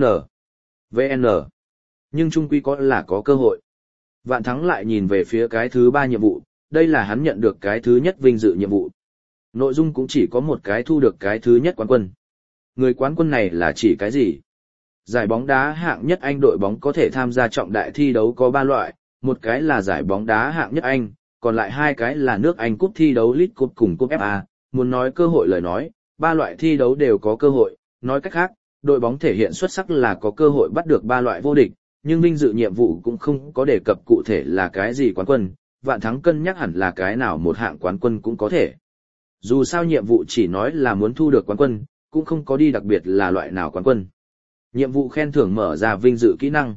V N Nhưng chung quy có là có cơ hội. Vạn Thắng lại nhìn về phía cái thứ ba nhiệm vụ, đây là hắn nhận được cái thứ nhất vinh dự nhiệm vụ. Nội dung cũng chỉ có một cái thu được cái thứ nhất quán quân. Người quán quân này là chỉ cái gì? Giải bóng đá hạng nhất Anh đội bóng có thể tham gia trọng đại thi đấu có ba loại, một cái là giải bóng đá hạng nhất Anh, còn lại hai cái là nước Anh cúp thi đấu League Cup cùng cúp ép a, muốn nói cơ hội lời nói, ba loại thi đấu đều có cơ hội, nói cách khác, đội bóng thể hiện xuất sắc là có cơ hội bắt được ba loại vô địch, nhưng vinh dự nhiệm vụ cũng không có đề cập cụ thể là cái gì quán quân, Vạn Thắng cân nhắc hẳn là cái nào một hạng quán quân cũng có thể. Dù sao nhiệm vụ chỉ nói là muốn thu được quán quân, cũng không có đi đặc biệt là loại nào quán quân. Nhiệm vụ khen thưởng mở ra vinh dự kỹ năng.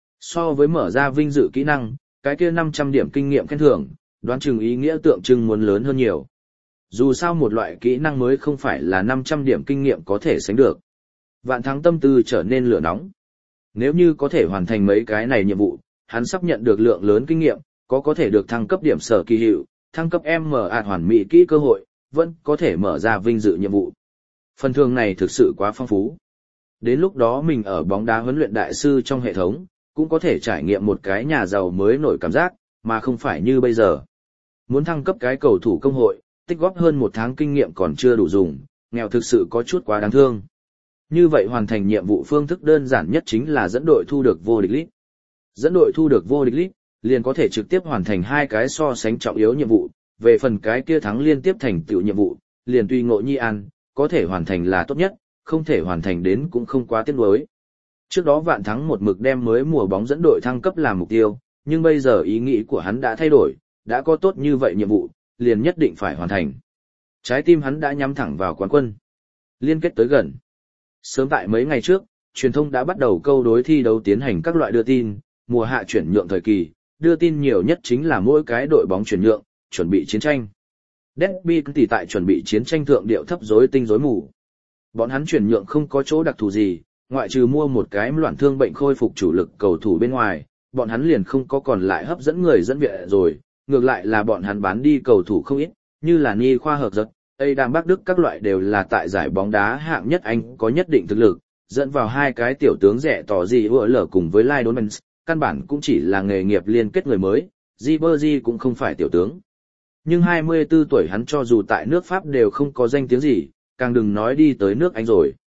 So với mở ra vinh dự kỹ năng, cái kia năm trăm điểm kinh nghiệm khen thưởng, đoán chừng ý nghĩa tượng trưng muốn lớn hơn nhiều. Dù sao một loại kỹ năng mới không phải là năm trăm điểm kinh nghiệm có thể sánh được. Vạn Thắng tâm tư trở nên lửa nóng. Nếu như có thể hoàn thành mấy cái này nhiệm vụ, hắn sắp nhận được lượng lớn kinh nghiệm, có có thể được thăng cấp điểm sở kỳ hiệu, thăng cấp M A hoàn mỹ kỹ cơ hội, vẫn có thể mở ra vinh dự nhiệm vụ. Phần thưởng này thực sự quá phong phú. Đến lúc đó mình ở bóng đá huấn luyện đại sư trong hệ thống, cũng có thể trải nghiệm một cái nhà giàu mới nổi cảm giác, mà không phải như bây giờ. Muốn thăng cấp cái cầu thủ công hội, tích góp hơn một tháng kinh nghiệm còn chưa đủ dùng, nghèo thực sự có chút quá đáng thương. Như vậy hoàn thành nhiệm vụ phương thức đơn giản nhất chính là dẫn đội thu được vô địch league. Dẫn đội thu được vô địch league, liền có thể trực tiếp hoàn thành hai cái so sánh trọng yếu nhiệm vụ, về phần cái kia thắng liên tiếp thành tựu nhiệm vụ, liền tùy ngộ nhi an, có thể hoàn thành là tốt nhất, không thể hoàn thành đến cũng không quá tiếc nuối. Trước đó Vạn Thắng một mực đem mới mùa bóng dẫn đội thăng cấp làm mục tiêu, nhưng bây giờ ý nghĩ của hắn đã thay đổi, đã có tốt như vậy nhiệm vụ, liền nhất định phải hoàn thành. Trái tim hắn đã nhắm thẳng vào quán quân. Liên kết tới gần. Sớm tại mấy ngày trước, truyền thông đã bắt đầu câu đối thi đấu tiến hành các loại đưa tin, mùa hạ chuyển nhượng thời kỳ, đưa tin nhiều nhất chính là mỗi cái đội bóng chuyển nhượng, chuẩn bị chiến tranh. Derby tỷ tại chuẩn bị chiến tranh thượng điệu thấp rối tinh rối mù. Bọn hắn chuyển nhượng không có chỗ đặc thù gì, ngoại trừ mua một cái loạn thương bệnh khôi phục chủ lực cầu thủ bên ngoài, bọn hắn liền không có còn lại hấp dẫn người dẫn viện rồi, ngược lại là bọn hắn bán đi cầu thủ không ít, như là Ni Khoa Hợp Giật, Adam Bắc Đức các loại đều là tại giải bóng đá hạng nhất Anh có nhất định thực lực, dẫn vào hai cái tiểu tướng rẻ tỏ gì ưa lở cùng với Lionel Messi, căn bản cũng chỉ là nghề nghiệp liên kết người mới, Ribery cũng không phải tiểu tướng. Nhưng hai mươi tư tuổi hắn cho dù tại nước Pháp đều không có danh tiếng gì, càng đừng nói đi tới nước Anh rồi.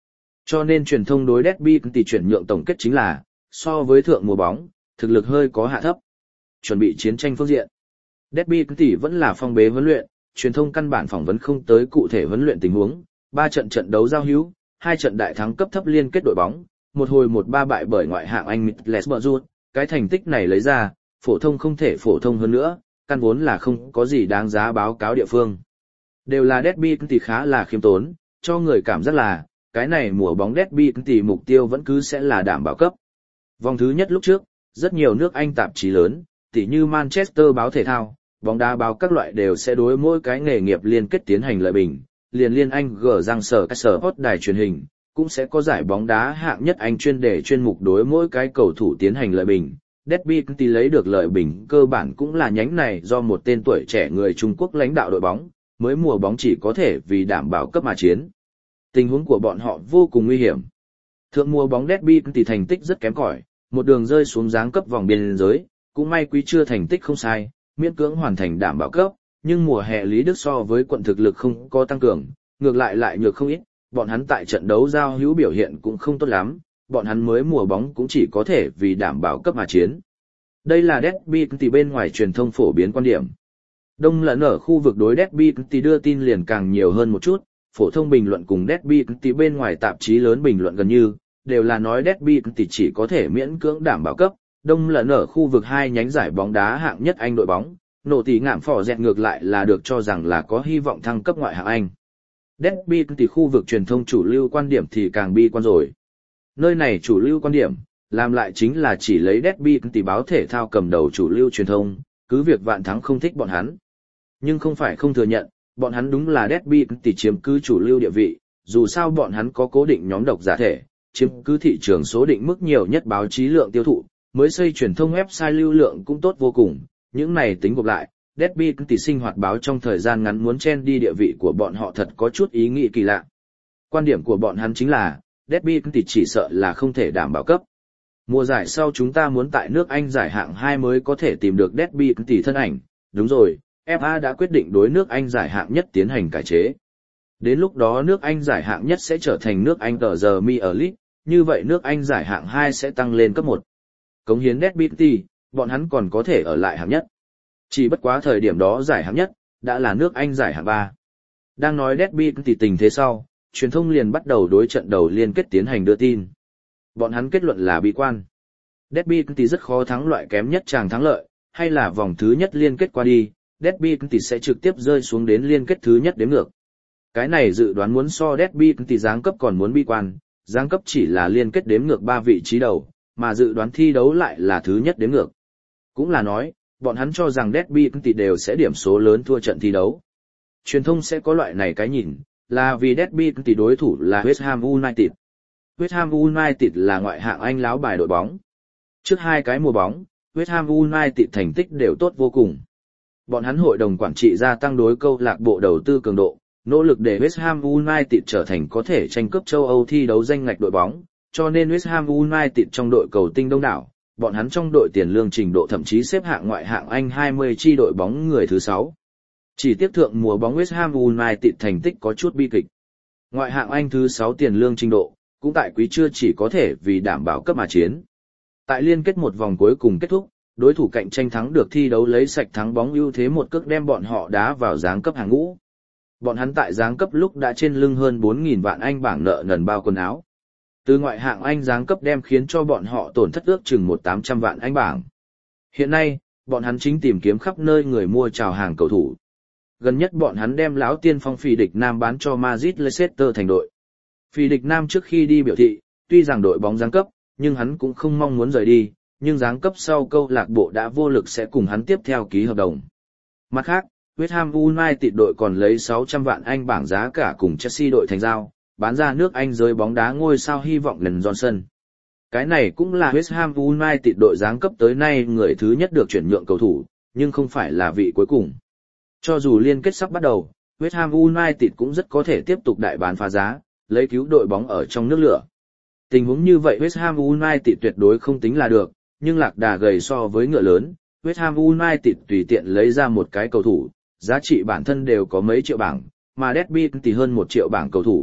Cho nên truyền thông đối Derby tỷ chuyển nhượng tổng kết chính là, so với thượng mùa bóng, thực lực hơi có hạ thấp. Chuẩn bị chiến tranh phương diện. Derby tỷ vẫn là phong bế huấn luyện, truyền thông căn bản phỏng vấn không tới cụ thể huấn luyện tình huống, ba trận trận đấu giao hữu, hai trận đại thắng cấp thấp liên kết đội bóng, một hồi một ba bại bởi ngoại hạng Anh Middlesbrough, cái thành tích này lấy ra, phổ thông không thể phổ thông hơn nữa, căn vốn là không có gì đáng giá báo cáo địa phương. Đều là Derby tỷ khá là khiêm tốn, cho người cảm giác là, cái này mùa bóng Derby tỷ mục tiêu vẫn cứ sẽ là đảm bảo cấp. Vòng thứ nhất lúc trước, rất nhiều nước Anh tạp chí lớn, tỉ như Manchester báo thể thao, bóng đá báo các loại đều sẽ đối mỗi cái nghề nghiệp liên kết tiến hành lợi bình, liền liên Anh gờ răng sở các sở hot đài truyền hình, cũng sẽ có giải bóng đá hạng nhất Anh chuyên đề chuyên mục đối mỗi cái cầu thủ tiến hành lợi bình. Derby tỷ lấy được lợi bình cơ bản cũng là nhánh này do một tên tuổi trẻ người Trung Quốc lãnh đạo đội bóng, mới mùa bóng chỉ có thể vì đảm bảo cấp mà chiến. Tình huống của bọn họ vô cùng nguy hiểm. Thượng mùa bóng Derby tỷ thành tích rất kém cỏi, một đường rơi xuống giáng cấp vòng biên giới, cũng may quý chưa thành tích không sai, miễn cưỡng hoàn thành đảm bảo cấp, nhưng mùa hè Lý Đức so với quận thực lực không có tăng cường, ngược lại lại nhược không ít, bọn hắn tại trận đấu giao hữu biểu hiện cũng không tốt lắm, bọn hắn mới mùa bóng cũng chỉ có thể vì đảm bảo cấp mà chiến. Đây là Derby tỷ bên ngoài truyền thông phổ biến quan điểm. Đông lẫn ở khu vực đối Derby tỷ đưa tin liền càng nhiều hơn một chút, phổ thông bình luận cùng Derby tỷ bên ngoài tạp chí lớn bình luận gần như, đều là nói Derby tỷ chỉ có thể miễn cưỡng đảm bảo cấp. Đông lẫn ở khu vực hai nhánh giải bóng đá hạng nhất Anh đội bóng, nổ tỷ ngạm phỏ dẹt ngược lại là được cho rằng là có hy vọng thăng cấp ngoại hạng Anh. Derby tỷ khu vực truyền thông chủ lưu quan điểm thì càng bi quan rồi. Nơi này chủ lưu quan điểm, làm lại chính là chỉ lấy Derby tỷ báo thể thao cầm đầu chủ lưu truyền thông, cứ việc vạn thắng không thích bọn hắn. Nhưng không phải không thừa nhận, bọn hắn đúng là Derby tỷ chiếm cứ chủ lưu địa vị, dù sao bọn hắn có cố định nhóm độc giả thể, chiếm cứ thị trường số định mức nhiều nhất báo chí lượng tiêu thụ, mới xây truyền thông website lưu lượng cũng tốt vô cùng, những này tính gộp lại, Derby tỷ sinh hoạt báo trong thời gian ngắn muốn chen đi địa vị của bọn họ thật có chút ý nghĩ kỳ lạ. Quan điểm của bọn hắn chính là, Derby tỷ chỉ sợ là không thể đảm bảo cấp. Mùa giải sau chúng ta muốn tại nước Anh giải hạng hai mới có thể tìm được Derby tỷ thân ảnh, đúng rồi, ép a đã quyết định đối nước Anh giải hạng nhất tiến hành cải chế. Đến lúc đó nước Anh giải hạng nhất sẽ trở thành nước Anh tờ giờ Mi ở League, như vậy nước Anh giải hạng hai sẽ tăng lên cấp một. Cống hiến Derby tỷ, bọn hắn còn có thể ở lại hạng nhất. Chỉ bất quá thời điểm đó giải hạng nhất, đã là nước Anh giải hạng ba. Đang nói Derby tỷ tình thế sau, truyền thông liền bắt đầu đối trận đầu liên kết tiến hành đưa tin. Bọn hắn kết luận là bi quan. Derby tỷ rất khó thắng loại kém nhất chàng thắng lợi, hay là vòng thứ nhất liên kết qua đi, Derby tỷ sẽ trực tiếp rơi xuống đến liên kết thứ nhất đếm ngược. Cái này dự đoán muốn so Derby tỷ giáng cấp còn muốn bi quan, giáng cấp chỉ là liên kết đếm ngược ba vị trí đầu, mà dự đoán thi đấu lại là thứ nhất đếm ngược. Cũng là nói, bọn hắn cho rằng Derby tỷ đều sẽ điểm số lớn thua trận thi đấu. Truyền thông sẽ có loại này cái nhìn, là vì Derby tỷ đối thủ là West Ham United. West Ham United là ngoại hạng Anh láo bài đội bóng. Trước hai cái mùa bóng, West Ham United thành tích đều tốt vô cùng. Bọn hắn hội đồng quản trị gia tăng đối câu lạc bộ đầu tư cường độ, nỗ lực để West Ham United trở thành có thể tranh cướp châu Âu thi đấu danh ngạch đội bóng, cho nên West Ham United trong đội cầu tinh đông đảo, bọn hắn trong đội tiền lương trình độ thậm chí xếp hạng ngoại hạng Anh hai mươi chi đội bóng người thứ sáu. Chỉ tiếc thượng mùa bóng West Ham United thành tích có chút bi kịch. Ngoại hạng Anh thứ sáu tiền lương trình độ, cũng tại quý chưa chỉ có thể vì đảm bảo cấp mà chiến. Tại liên kết một vòng cuối cùng kết thúc, đối thủ cạnh tranh thắng được thi đấu lấy sạch thắng bóng ưu thế một cước đem bọn họ đá vào giáng cấp hàng ngũ. Bọn hắn tại giáng cấp lúc đã trên lưng hơn bốn nghìn vạn Anh bảng nợ nần bao quần áo. Từ ngoại hạng Anh giáng cấp đem khiến cho bọn họ tổn thất ước chừng một tám trăm vạn Anh bảng. Hiện nay, bọn hắn chính tìm kiếm khắp nơi người mua chào hàng cầu thủ. Gần nhất bọn hắn đem lão tiên phong Phì Địch Nam bán cho Madrid Leicester thành đội. Phì Địch Nam trước khi đi biểu thị, tuy rằng đội bóng giáng cấp, nhưng hắn cũng không mong muốn rời đi, nhưng giáng cấp sau câu lạc bộ đã vô lực sẽ cùng hắn tiếp theo ký hợp đồng. Mặt khác, West Ham United đội còn lấy sáu trăm vạn Anh bảng giá cả cùng Chelsea đội thành giao, bán ra nước Anh giới bóng đá ngôi sao hy vọng lần Johnson. Cái này cũng là West Ham United đội giáng cấp tới nay người thứ nhất được chuyển nhượng cầu thủ, nhưng không phải là vị cuối cùng. Cho dù liên kết sắp bắt đầu, West Ham United cũng rất có thể tiếp tục đại bán phá giá, lấy cứu đội bóng ở trong nước lửa. Tình huống như vậy West Ham United tuyệt đối không tính là được, nhưng lạc đà gầy so với ngựa lớn, West Ham United tùy tiện lấy ra một cái cầu thủ, giá trị bản thân đều có mấy triệu bảng, mà Derby thì hơn một triệu bảng cầu thủ,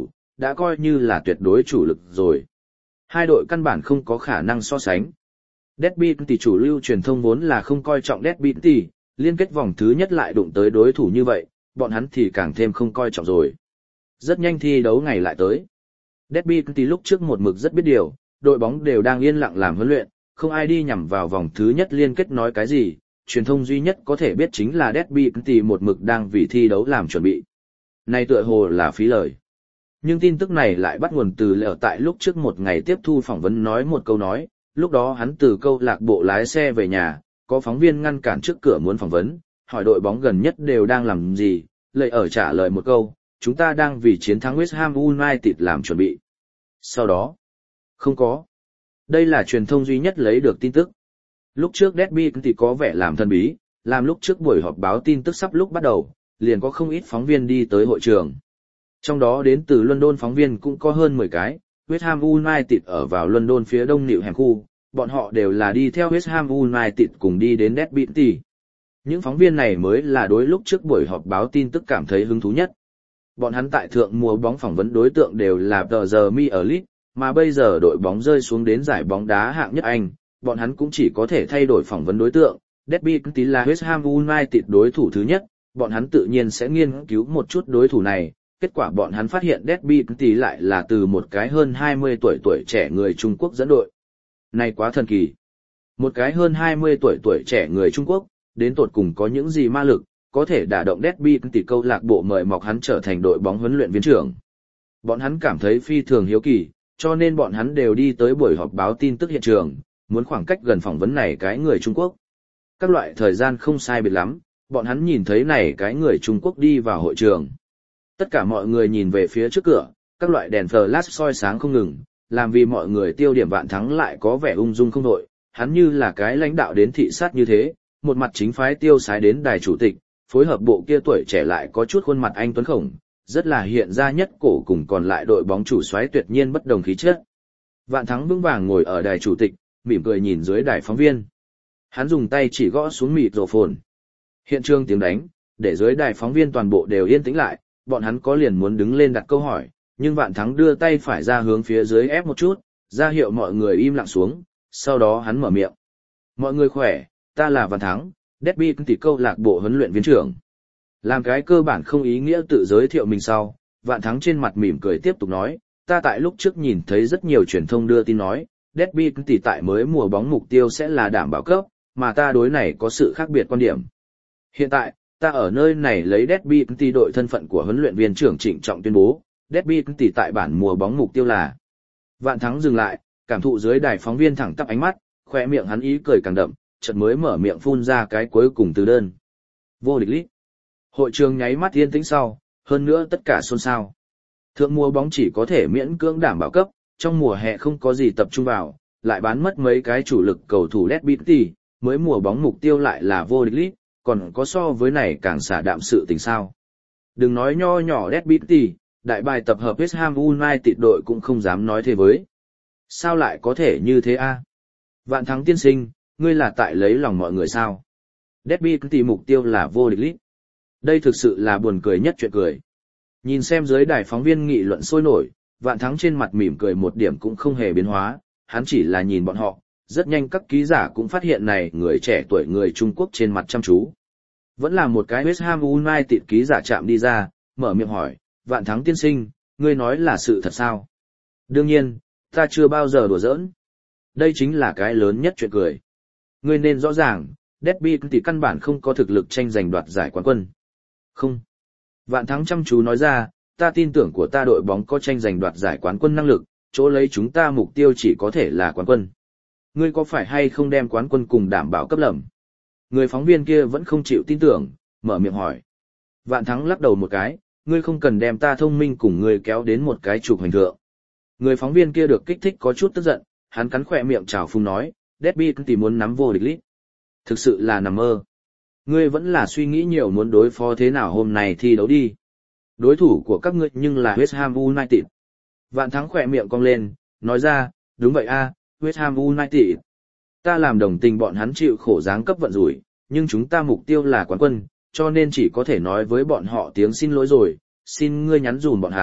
đã coi như là tuyệt đối chủ lực rồi. Hai đội căn bản không có khả năng so sánh. Derby tỷ chủ lưu truyền thông vốn là không coi trọng Derby tỷ, liên kết vòng thứ nhất lại đụng tới đối thủ như vậy, bọn hắn thì càng thêm không coi trọng rồi. Rất nhanh thi đấu ngày lại tới. Derby tỷ lúc trước một mực rất biết điều, đội bóng đều đang yên lặng làm huấn luyện, không ai đi nhằm vào vòng thứ nhất liên kết nói cái gì, truyền thông duy nhất có thể biết chính là Derby tỷ một mực đang vì thi đấu làm chuẩn bị. Này tựa hồ là phí lời. Nhưng tin tức này lại bắt nguồn từ Lệ tại lúc trước một ngày tiếp thu phỏng vấn nói một câu nói, lúc đó hắn từ câu lạc bộ lái xe về nhà, có phóng viên ngăn cản trước cửa muốn phỏng vấn, hỏi đội bóng gần nhất đều đang làm gì, Lệ ở trả lời một câu, chúng ta đang vì chiến thắng West Ham United làm chuẩn bị. Sau đó, không có. Đây là truyền thông duy nhất lấy được tin tức. Lúc trước Derby thì có vẻ làm thần bí, làm lúc trước buổi họp báo tin tức sắp lúc bắt đầu, liền có không ít phóng viên đi tới hội trường. Trong đó đến từ London phóng viên cũng có hơn mười cái, West Ham United ở vào London phía đông nịu hẻm khu, bọn họ đều là đi theo West Ham United cùng đi đến Derby tỷ. Những phóng viên này mới là đối lúc trước buổi họp báo tin tức cảm thấy hứng thú nhất. Bọn hắn tại thượng mùa bóng phỏng vấn đối tượng đều là tờ giờ Mi ở League, mà bây giờ đội bóng rơi xuống đến giải bóng đá hạng nhất Anh, bọn hắn cũng chỉ có thể thay đổi phỏng vấn đối tượng. Derby tỷ là West Ham United đối thủ thứ nhất, bọn hắn tự nhiên sẽ nghiên cứu một chút đối thủ này. Kết quả bọn hắn phát hiện Derby tỷ lại là từ một cái hơn hai mươi tuổi tuổi trẻ người Trung Quốc dẫn đội. Này quá thần kỳ. Một cái hơn hai mươi tuổi tuổi trẻ người Trung Quốc, đến tột cùng có những gì ma lực, có thể đả động Derby tỷ câu lạc bộ mời mọc hắn trở thành đội bóng huấn luyện viên trưởng. Bọn hắn cảm thấy phi thường hiếu kỳ, cho nên bọn hắn đều đi tới buổi họp báo tin tức hiện trường, muốn khoảng cách gần phỏng vấn này cái người Trung Quốc. Các loại thời gian không sai biệt lắm, bọn hắn nhìn thấy này cái người Trung Quốc đi vào hội trường. Tất cả mọi người nhìn về phía trước cửa, các loại đèn flash soi sáng không ngừng, làm vì mọi người tiêu điểm Vạn Thắng lại có vẻ ung dung không đội, hắn như là cái lãnh đạo đến thị sát như thế, một mặt chính phái tiêu sái đến đài chủ tịch, phối hợp bộ kia tuổi trẻ lại có chút khuôn mặt anh tuấn khổng, rất là hiện ra nhất cổ cùng còn lại đội bóng chủ soái tuyệt nhiên bất đồng khí chất. Vạn Thắng vững vàng ngồi ở đài chủ tịch, mỉm cười nhìn dưới đài phóng viên. Hắn dùng tay chỉ gõ xuống mịt rổ phồn. Hiện trường tiếng đánh, để dưới đài phóng viên toàn bộ đều yên tĩnh lại, bọn hắn có liền muốn đứng lên đặt câu hỏi, nhưng Vạn Thắng đưa tay phải ra hướng phía dưới ép một chút, ra hiệu mọi người im lặng xuống, sau đó hắn mở miệng. Mọi người khỏe, ta là Vạn Thắng, Derby tỷ câu lạc bộ huấn luyện viên trưởng. Làm cái cơ bản không ý nghĩa tự giới thiệu mình sau, Vạn Thắng trên mặt mỉm cười tiếp tục nói, ta tại lúc trước nhìn thấy rất nhiều truyền thông đưa tin nói, Derby tỷ tại mới mùa bóng mục tiêu sẽ là đảm bảo cấp, mà ta đối này có sự khác biệt quan điểm. Hiện tại, ta ở nơi này lấy Derby tỷ đội thân phận của huấn luyện viên trưởng trịnh trọng tuyên bố, Derby tỷ tại bản mùa bóng mục tiêu là. Vạn Thắng dừng lại, cảm thụ dưới đài phóng viên thẳng tắp ánh mắt, khóe miệng hắn ý cười càng đậm, chợt mới mở miệng phun ra cái cuối cùng từ đơn. Vô địch lít. Hội trường nháy mắt yên tĩnh sau, hơn nữa tất cả xôn xao. Thượng mùa bóng chỉ có thể miễn cưỡng đảm bảo cấp, trong mùa hè không có gì tập trung vào, lại bán mất mấy cái chủ lực cầu thủ Derby tỷ, mới mùa bóng mục tiêu lại là vô địch lít, còn có so với này càng xả đạm sự tình sao. Đừng nói nho nhỏ Derby tỷ, đại bài tập hợp West Ham United đội cũng không dám nói thế với. Sao lại có thể như thế a? Vạn Thắng tiên sinh, ngươi là tại lấy lòng mọi người sao? Derby tỷ mục tiêu là vô địch lít. Đây thực sự là buồn cười nhất chuyện cười. Nhìn xem dưới đài phóng viên nghị luận sôi nổi, Vạn Thắng trên mặt mỉm cười một điểm cũng không hề biến hóa, hắn chỉ là nhìn bọn họ, rất nhanh các ký giả cũng phát hiện này người trẻ tuổi người Trung Quốc trên mặt chăm chú. Vẫn là một cái West Ham United ký giả chạm đi ra, mở miệng hỏi, Vạn Thắng tiên sinh, ngươi nói là sự thật sao? Đương nhiên, ta chưa bao giờ đùa giỡn. Đây chính là cái lớn nhất chuyện cười. Ngươi nên rõ ràng, Derby tỷ căn bản không có thực lực tranh giành đoạt giải quán quân. Không. Vạn Thắng chăm chú nói ra, ta tin tưởng của ta đội bóng có tranh giành đoạt giải quán quân năng lực, chỗ lấy chúng ta mục tiêu chỉ có thể là quán quân. Ngươi có phải hay không đem quán quân cùng đảm bảo cấp lầm? Người phóng viên kia vẫn không chịu tin tưởng, mở miệng hỏi. Vạn Thắng lắc đầu một cái, ngươi không cần đem ta thông minh cùng ngươi kéo đến một cái trục hành thượng. Người phóng viên kia được kích thích có chút tức giận, hắn cắn khỏe miệng trào phúng nói, Derby tỷ muốn nắm vô địch lít. Thực sự là nằm mơ. Ngươi vẫn là suy nghĩ nhiều muốn đối phó thế nào hôm nay thi đấu đi. Đối thủ của các ngươi nhưng là West Ham United. Vạn Thắng khỏe miệng cong lên, nói ra, đúng vậy a, West Ham United. Ta làm đồng tình bọn hắn chịu khổ giáng cấp vận rủi, nhưng chúng ta mục tiêu là quán quân, cho nên chỉ có thể nói với bọn họ tiếng xin lỗi rồi, xin ngươi nhắn dùm bọn hắn,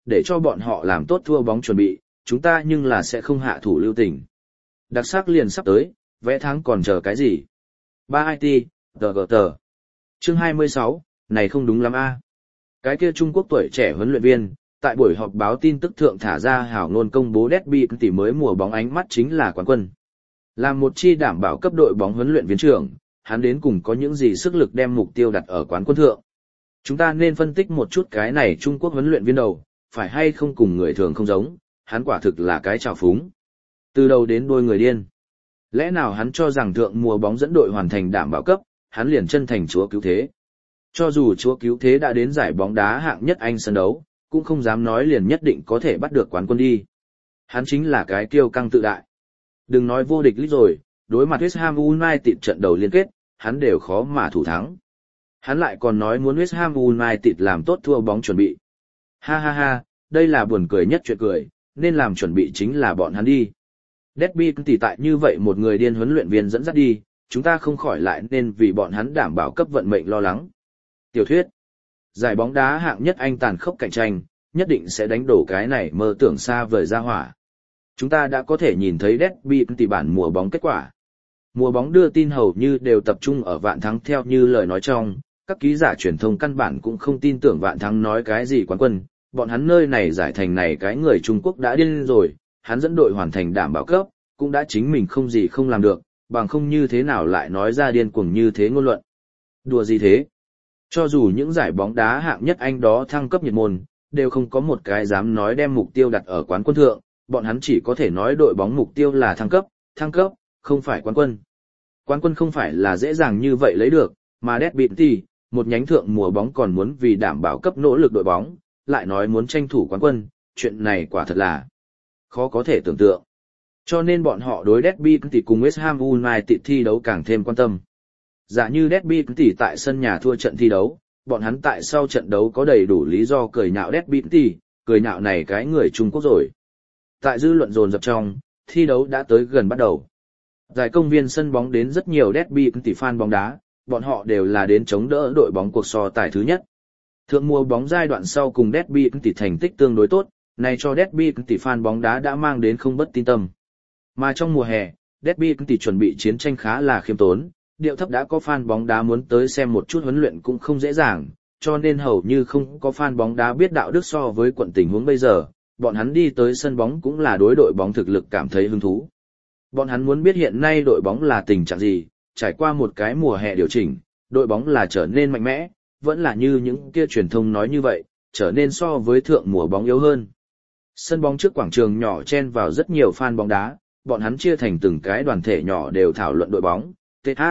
để cho bọn họ làm tốt thua bóng chuẩn bị, chúng ta nhưng là sẽ không hạ thủ lưu tình. Đặc sắc liền sắp tới, vẽ tháng còn chờ cái gì? ba i tê, tờ gờ tờ. Chương hai mươi sáu, này không đúng lắm a. Cái kia Trung Quốc tuổi trẻ huấn luyện viên, tại buổi họp báo tin tức thượng thả ra hảo ngôn công bố Derby tỷ mới mùa bóng ánh mắt chính là quán quân. Làm một chi đảm bảo cấp đội bóng huấn luyện viên trưởng, hắn đến cùng có những gì sức lực đem mục tiêu đặt ở quán quân thượng. Chúng ta nên phân tích một chút cái này Trung Quốc huấn luyện viên đầu, phải hay không cùng người thường không giống, hắn quả thực là cái trào phúng. Từ đầu đến đuôi người điên. Lẽ nào hắn cho rằng thượng mùa bóng dẫn đội hoàn thành đảm bảo cấp, hắn liền chân thành chúa cứu thế. Cho dù chúa cứu thế đã đến giải bóng đá hạng nhất Anh sân đấu, cũng không dám nói liền nhất định có thể bắt được quán quân đi. Hắn chính là cái kiêu căng tự đại. Đừng nói vô địch lít rồi, đối mặt West Ham United trận đầu liên kết, hắn đều khó mà thủ thắng. Hắn lại còn nói muốn West Ham United làm tốt thua bóng chuẩn bị. Ha ha ha, đây là buồn cười nhất chuyện cười, nên làm chuẩn bị chính là bọn hắn đi. Derby tỷ tại như vậy một người điên huấn luyện viên dẫn dắt đi, chúng ta không khỏi lại nên vì bọn hắn đảm bảo cấp vận mệnh lo lắng. Tiểu thuyết, giải bóng đá hạng nhất Anh tàn khốc cạnh tranh, nhất định sẽ đánh đổ cái này mơ tưởng xa vời ra hỏa. Chúng ta đã có thể nhìn thấy Derby tỷ bản mùa bóng kết quả. Mùa bóng đưa tin hầu như đều tập trung ở Vạn Thắng theo như lời nói trong, các ký giả truyền thông căn bản cũng không tin tưởng Vạn Thắng nói cái gì quán quân, bọn hắn nơi này giải thành này cái người Trung Quốc đã điên rồi, hắn dẫn đội hoàn thành đảm bảo cấp, cũng đã chính mình không gì không làm được, bằng không như thế nào lại nói ra điên cuồng như thế ngôn luận. Đùa gì thế? Cho dù những giải bóng đá hạng nhất Anh đó thăng cấp nhiệt môn, đều không có một cái dám nói đem mục tiêu đặt ở quán quân thượng, bọn hắn chỉ có thể nói đội bóng mục tiêu là thăng cấp, thăng cấp, không phải quán quân. Quán quân không phải là dễ dàng như vậy lấy được, mà Derby thì, một nhánh thượng mùa bóng còn muốn vì đảm bảo cấp nỗ lực đội bóng, lại nói muốn tranh thủ quán quân, chuyện này quả thật là khó có thể tưởng tượng. Cho nên bọn họ đối Derby tỷ cùng West Ham United thi đấu càng thêm quan tâm. Giả như Derby tỷ tại sân nhà thua trận thi đấu, bọn hắn tại sau trận đấu có đầy đủ lý do cười nhạo Derby tỷ, cười nhạo này cái người Trung Quốc rồi. Tại dư luận dồn dập trong, thi đấu đã tới gần bắt đầu. Giải công viên sân bóng đến rất nhiều Derby tỷ fan bóng đá, bọn họ đều là đến chống đỡ đội bóng cuộc so tài thứ nhất. Thượng mùa bóng giai đoạn sau cùng Derby tỷ thành tích tương đối tốt, này cho Derby tỷ fan bóng đá đã mang đến không bất tin tâm. Mà trong mùa hè, Derby tỷ chuẩn bị chiến tranh khá là khiêm tốn, điệu thấp đã có fan bóng đá muốn tới xem một chút huấn luyện cũng không dễ dàng, cho nên hầu như không có fan bóng đá biết đạo đức so với quận tình huống bây giờ, bọn hắn đi tới sân bóng cũng là đối đội bóng thực lực cảm thấy hứng thú. Bọn hắn muốn biết hiện nay đội bóng là tình trạng gì, trải qua một cái mùa hè điều chỉnh, đội bóng là trở nên mạnh mẽ, vẫn là như những kia truyền thông nói như vậy, trở nên so với thượng mùa bóng yếu hơn. Sân bóng trước quảng trường nhỏ chen vào rất nhiều fan bóng đá, bọn hắn chia thành từng cái đoàn thể nhỏ đều thảo luận đội bóng, tê hát,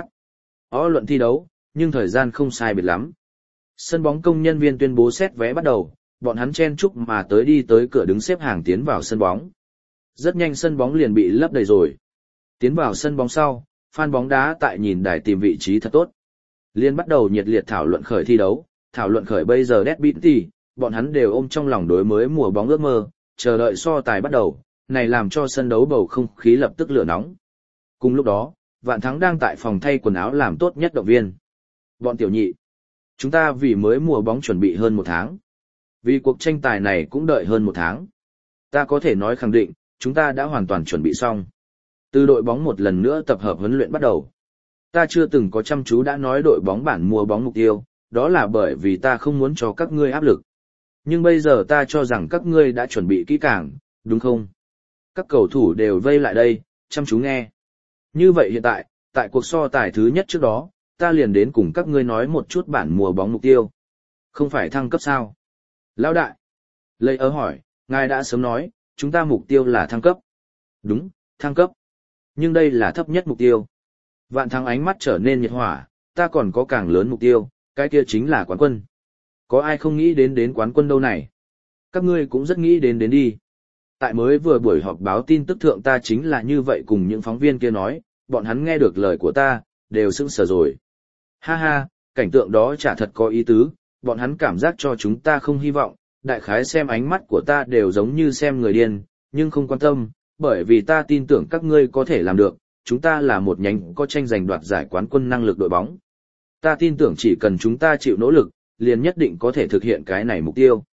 ó luận thi đấu, nhưng thời gian không sai biệt lắm. Sân bóng công nhân viên tuyên bố xét vé bắt đầu, bọn hắn chen chúc mà tới đi tới cửa đứng xếp hàng tiến vào sân bóng. Rất nhanh sân bóng liền bị lấp đầy rồi. Tiến vào sân bóng sau, fan bóng đá tại nhìn đài tìm vị trí thật tốt. Liên bắt đầu nhiệt liệt thảo luận khởi thi đấu, thảo luận khởi bây giờ Derby tỷ, bọn hắn đều ôm trong lòng đối mới mùa bóng ước mơ, chờ đợi so tài bắt đầu, này làm cho sân đấu bầu không khí lập tức lửa nóng. Cùng lúc đó, Vạn Thắng đang tại phòng thay quần áo làm tốt nhất động viên. Bọn tiểu nhị, chúng ta vì mới mùa bóng chuẩn bị hơn một tháng. Vì cuộc tranh tài này cũng đợi hơn một tháng. Ta có thể nói khẳng định, chúng ta đã hoàn toàn chuẩn bị xong. Từ đội bóng một lần nữa tập hợp huấn luyện bắt đầu. Ta chưa từng có chăm chú đã nói đội bóng bản mùa bóng mục tiêu, đó là bởi vì ta không muốn cho các ngươi áp lực. Nhưng bây giờ ta cho rằng các ngươi đã chuẩn bị kỹ càng, đúng không? Các cầu thủ đều vây lại đây, chăm chú nghe. Như vậy hiện tại, tại cuộc so tài thứ nhất trước đó, ta liền đến cùng các ngươi nói một chút bản mùa bóng mục tiêu. Không phải thăng cấp sao? Lão đại. Lê ớ hỏi, ngài đã sớm nói, chúng ta mục tiêu là thăng cấp. Đúng, thăng cấp. Nhưng đây là thấp nhất mục tiêu. Vạn Thắng ánh mắt trở nên nhiệt hỏa, ta còn có càng lớn mục tiêu, cái kia chính là quán quân. Có ai không nghĩ đến đến quán quân đâu này? Các ngươi cũng rất nghĩ đến đến đi. Tại mới vừa buổi họp báo tin tức thượng ta chính là như vậy cùng những phóng viên kia nói, bọn hắn nghe được lời của ta, đều sững sờ rồi. Ha ha, cảnh tượng đó chả thật có ý tứ, bọn hắn cảm giác cho chúng ta không hy vọng, đại khái xem ánh mắt của ta đều giống như xem người điên, nhưng không quan tâm, bởi vì ta tin tưởng các ngươi có thể làm được, chúng ta là một nhánh có tranh giành đoạt giải quán quân năng lực đội bóng. Ta tin tưởng chỉ cần chúng ta chịu nỗ lực, liền nhất định có thể thực hiện cái này mục tiêu.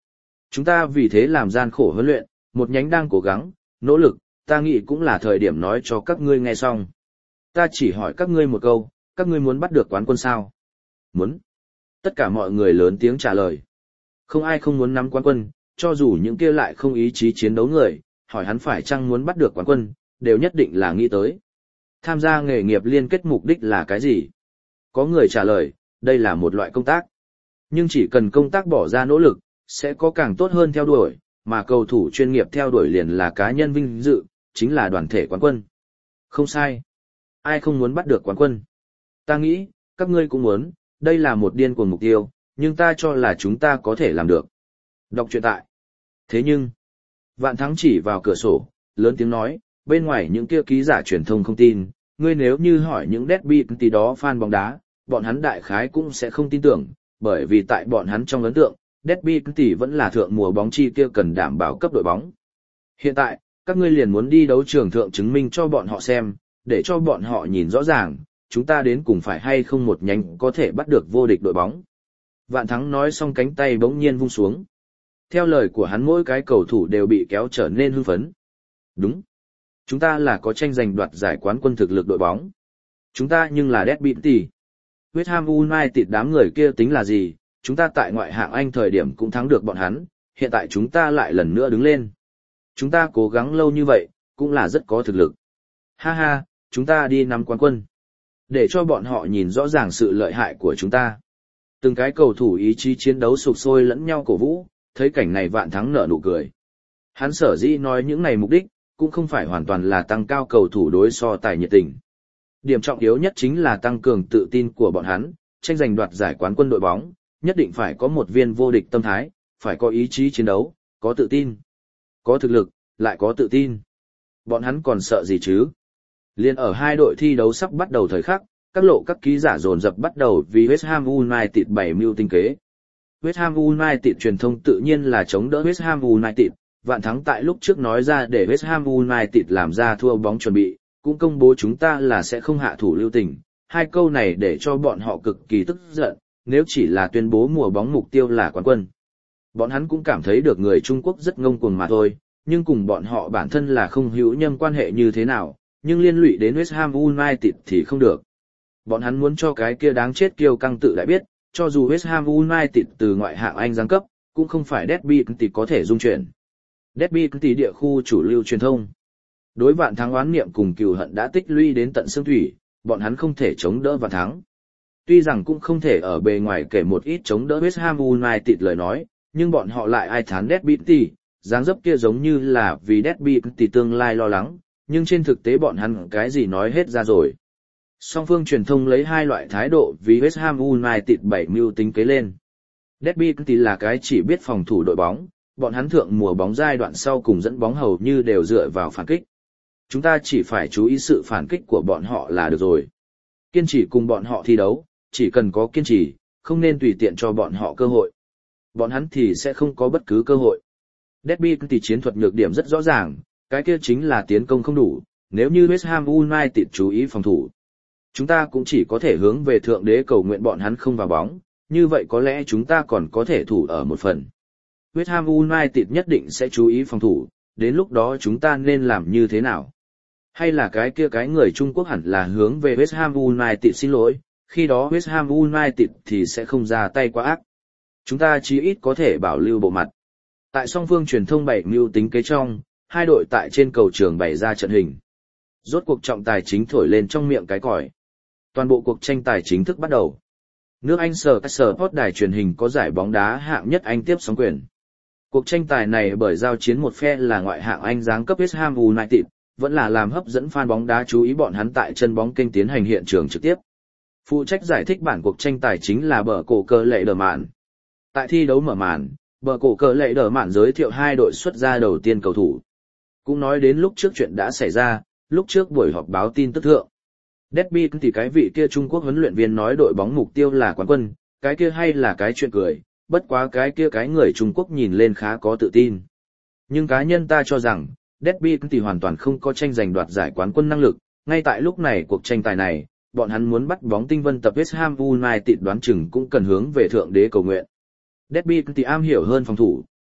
Chúng ta vì thế làm gian khổ huấn luyện, một nhánh đang cố gắng, nỗ lực, ta nghĩ cũng là thời điểm nói cho các ngươi nghe xong. Ta chỉ hỏi các ngươi một câu, các ngươi muốn bắt được quán quân sao? Muốn. Tất cả mọi người lớn tiếng trả lời. Không ai không muốn nắm quán quân, cho dù những kia lại không ý chí chiến đấu người, hỏi hắn phải chăng muốn bắt được quán quân, đều nhất định là nghĩ tới. Tham gia nghề nghiệp liên kết mục đích là cái gì? Có người trả lời, đây là một loại công tác. Nhưng chỉ cần công tác bỏ ra nỗ lực, sẽ có càng tốt hơn theo đuổi, mà cầu thủ chuyên nghiệp theo đuổi liền là cá nhân vinh dự, chính là đoàn thể quán quân. Không sai. Ai không muốn bắt được quán quân? Ta nghĩ, các ngươi cũng muốn, đây là một điên cuồng mục tiêu, nhưng ta cho là chúng ta có thể làm được. Đọc truyện tại. Thế nhưng, Vạn Thắng chỉ vào cửa sổ, lớn tiếng nói, bên ngoài những kia ký giả truyền thông không tin, ngươi nếu như hỏi những deadbeat tí đó fan bóng đá, bọn hắn đại khái cũng sẽ không tin tưởng, bởi vì tại bọn hắn trong ấn tượng, deadbeat tỷ vẫn là thượng mùa bóng chi kia cần đảm bảo cấp đội bóng. Hiện tại, các ngươi liền muốn đi đấu trường thượng chứng minh cho bọn họ xem, để cho bọn họ nhìn rõ ràng, chúng ta đến cùng phải hay không một nhánh có thể bắt được vô địch đội bóng. Vạn Thắng nói xong cánh tay bỗng nhiên vung xuống. Theo lời của hắn mỗi cái cầu thủ đều bị kéo trở nên hưng phấn. Đúng. Chúng ta là có tranh giành đoạt giải quán quân thực lực đội bóng. Chúng ta nhưng là deadbeat tỷ. West Ham United đám người kia tính là gì, chúng ta tại ngoại hạng Anh thời điểm cũng thắng được bọn hắn, hiện tại chúng ta lại lần nữa đứng lên. Chúng ta cố gắng lâu như vậy, cũng là rất có thực lực. Ha ha, chúng ta đi nắm quán quân. Để cho bọn họ nhìn rõ ràng sự lợi hại của chúng ta. Từng cái cầu thủ ý chí chiến đấu sục sôi lẫn nhau cổ vũ, thấy cảnh này Vạn Thắng nở nụ cười. Hắn sở dĩ nói những này mục đích, cũng không phải hoàn toàn là tăng cao cầu thủ đối so tài nhiệt tình. Điểm trọng yếu nhất chính là tăng cường tự tin của bọn hắn, tranh giành đoạt giải quán quân đội bóng, nhất định phải có một viên vô địch tâm thái, phải có ý chí chiến đấu, có tự tin, có thực lực, lại có tự tin. Bọn hắn còn sợ gì chứ? Liên ở hai đội thi đấu sắp bắt đầu thời khắc, các lộ các ký giả dồn dập bắt đầu vì West Ham United bày mưu tinh kế. West Ham United truyền thông tự nhiên là chống đỡ West Ham United, Vạn Thắng tại lúc trước nói ra để West Ham United làm ra thua bóng chuẩn bị, cũng công bố chúng ta là sẽ không hạ thủ lưu tình. Hai câu này để cho bọn họ cực kỳ tức giận, nếu chỉ là tuyên bố mùa bóng mục tiêu là quán quân. Bọn hắn cũng cảm thấy được người Trung Quốc rất ngông cuồng mà thôi, nhưng cùng bọn họ bản thân là không hữu nhâm quan hệ như thế nào, nhưng liên lụy đến West Ham United thì không được. Bọn hắn muốn cho cái kia đáng chết kiêu căng tự đại biết, cho dù West Ham United từ ngoại hạng Anh giáng cấp, cũng không phải Derby County có thể dung chuyển. Derby County địa khu chủ lưu truyền thông. Đối Vạn Thắng oán niệm cùng cừu hận đã tích lũy đến tận xương thủy, bọn hắn không thể chống đỡ Vạn Thắng. Tuy rằng cũng không thể ở bề ngoài kể một ít chống đỡ West Ham United lời nói, nhưng bọn họ lại ai thán Derby County, dáng dấp kia giống như là vì Derby County tương lai lo lắng, nhưng trên thực tế bọn hắn cái gì nói hết ra rồi. Song phương truyền thông lấy hai loại thái độ vì West Ham United bảy mưu tính kế lên. Derby County là cái chỉ biết phòng thủ đội bóng, bọn hắn thượng mùa bóng giai đoạn sau cùng dẫn bóng hầu như đều dựa vào phản kích. Chúng ta chỉ phải chú ý sự phản kích của bọn họ là được rồi. Kiên trì cùng bọn họ thi đấu, chỉ cần có kiên trì, không nên tùy tiện cho bọn họ cơ hội. Bọn hắn thì sẽ không có bất cứ cơ hội. Derby County chiến thuật nhược điểm rất rõ ràng, cái kia chính là tiến công không đủ, nếu như West Ham United chú ý phòng thủ. Chúng ta cũng chỉ có thể hướng về thượng đế cầu nguyện bọn hắn không vào bóng, như vậy có lẽ chúng ta còn có thể thủ ở một phần. West Ham United nhất định sẽ chú ý phòng thủ, đến lúc đó chúng ta nên làm như thế nào? Hay là cái kia cái người Trung Quốc hẳn là hướng về West Ham United xin lỗi, khi đó West Ham United thì sẽ không ra tay quá ác. Chúng ta chí ít có thể bảo lưu bộ mặt. Tại song phương truyền thông bảy mưu tính kế trong, hai đội tại trên cầu trường bày ra trận hình. Rốt cuộc trọng tài chính thổi lên trong miệng cái còi. Toàn bộ cuộc tranh tài chính thức bắt đầu. Nước Anh Sky Sport đài truyền hình có giải bóng đá hạng nhất Anh tiếp sóng quyền. Cuộc tranh tài này bởi giao chiến một phe là ngoại hạng Anh giáng cấp West Ham United, vẫn là làm hấp dẫn fan bóng đá chú ý bọn hắn tại chân bóng kênh tiến hành hiện trường trực tiếp. Phụ trách giải thích bản cuộc tranh tài chính là bờ cổ cờ lệ đờ mạn. Tại thi đấu mở màn, bờ cổ cờ lệ đờ mạn giới thiệu hai đội xuất ra đầu tiên cầu thủ. Cũng nói đến lúc trước chuyện đã xảy ra, lúc trước buổi họp báo tin tức thượng. Derby thì cái vị kia Trung Quốc huấn luyện viên nói đội bóng mục tiêu là quán quân, cái kia hay là cái chuyện cười, bất quá cái kia cái người Trung Quốc nhìn lên khá có tự tin. Nhưng cá nhân ta cho rằng, Derby thì hoàn toàn không có tranh giành đoạt giải quán quân năng lực, ngay tại lúc này cuộc tranh tài này, bọn hắn muốn bắt bóng tinh vân tập West Ham United đoán chừng cũng cần hướng về thượng đế cầu nguyện. Derby thì am hiểu hơn phòng thủ,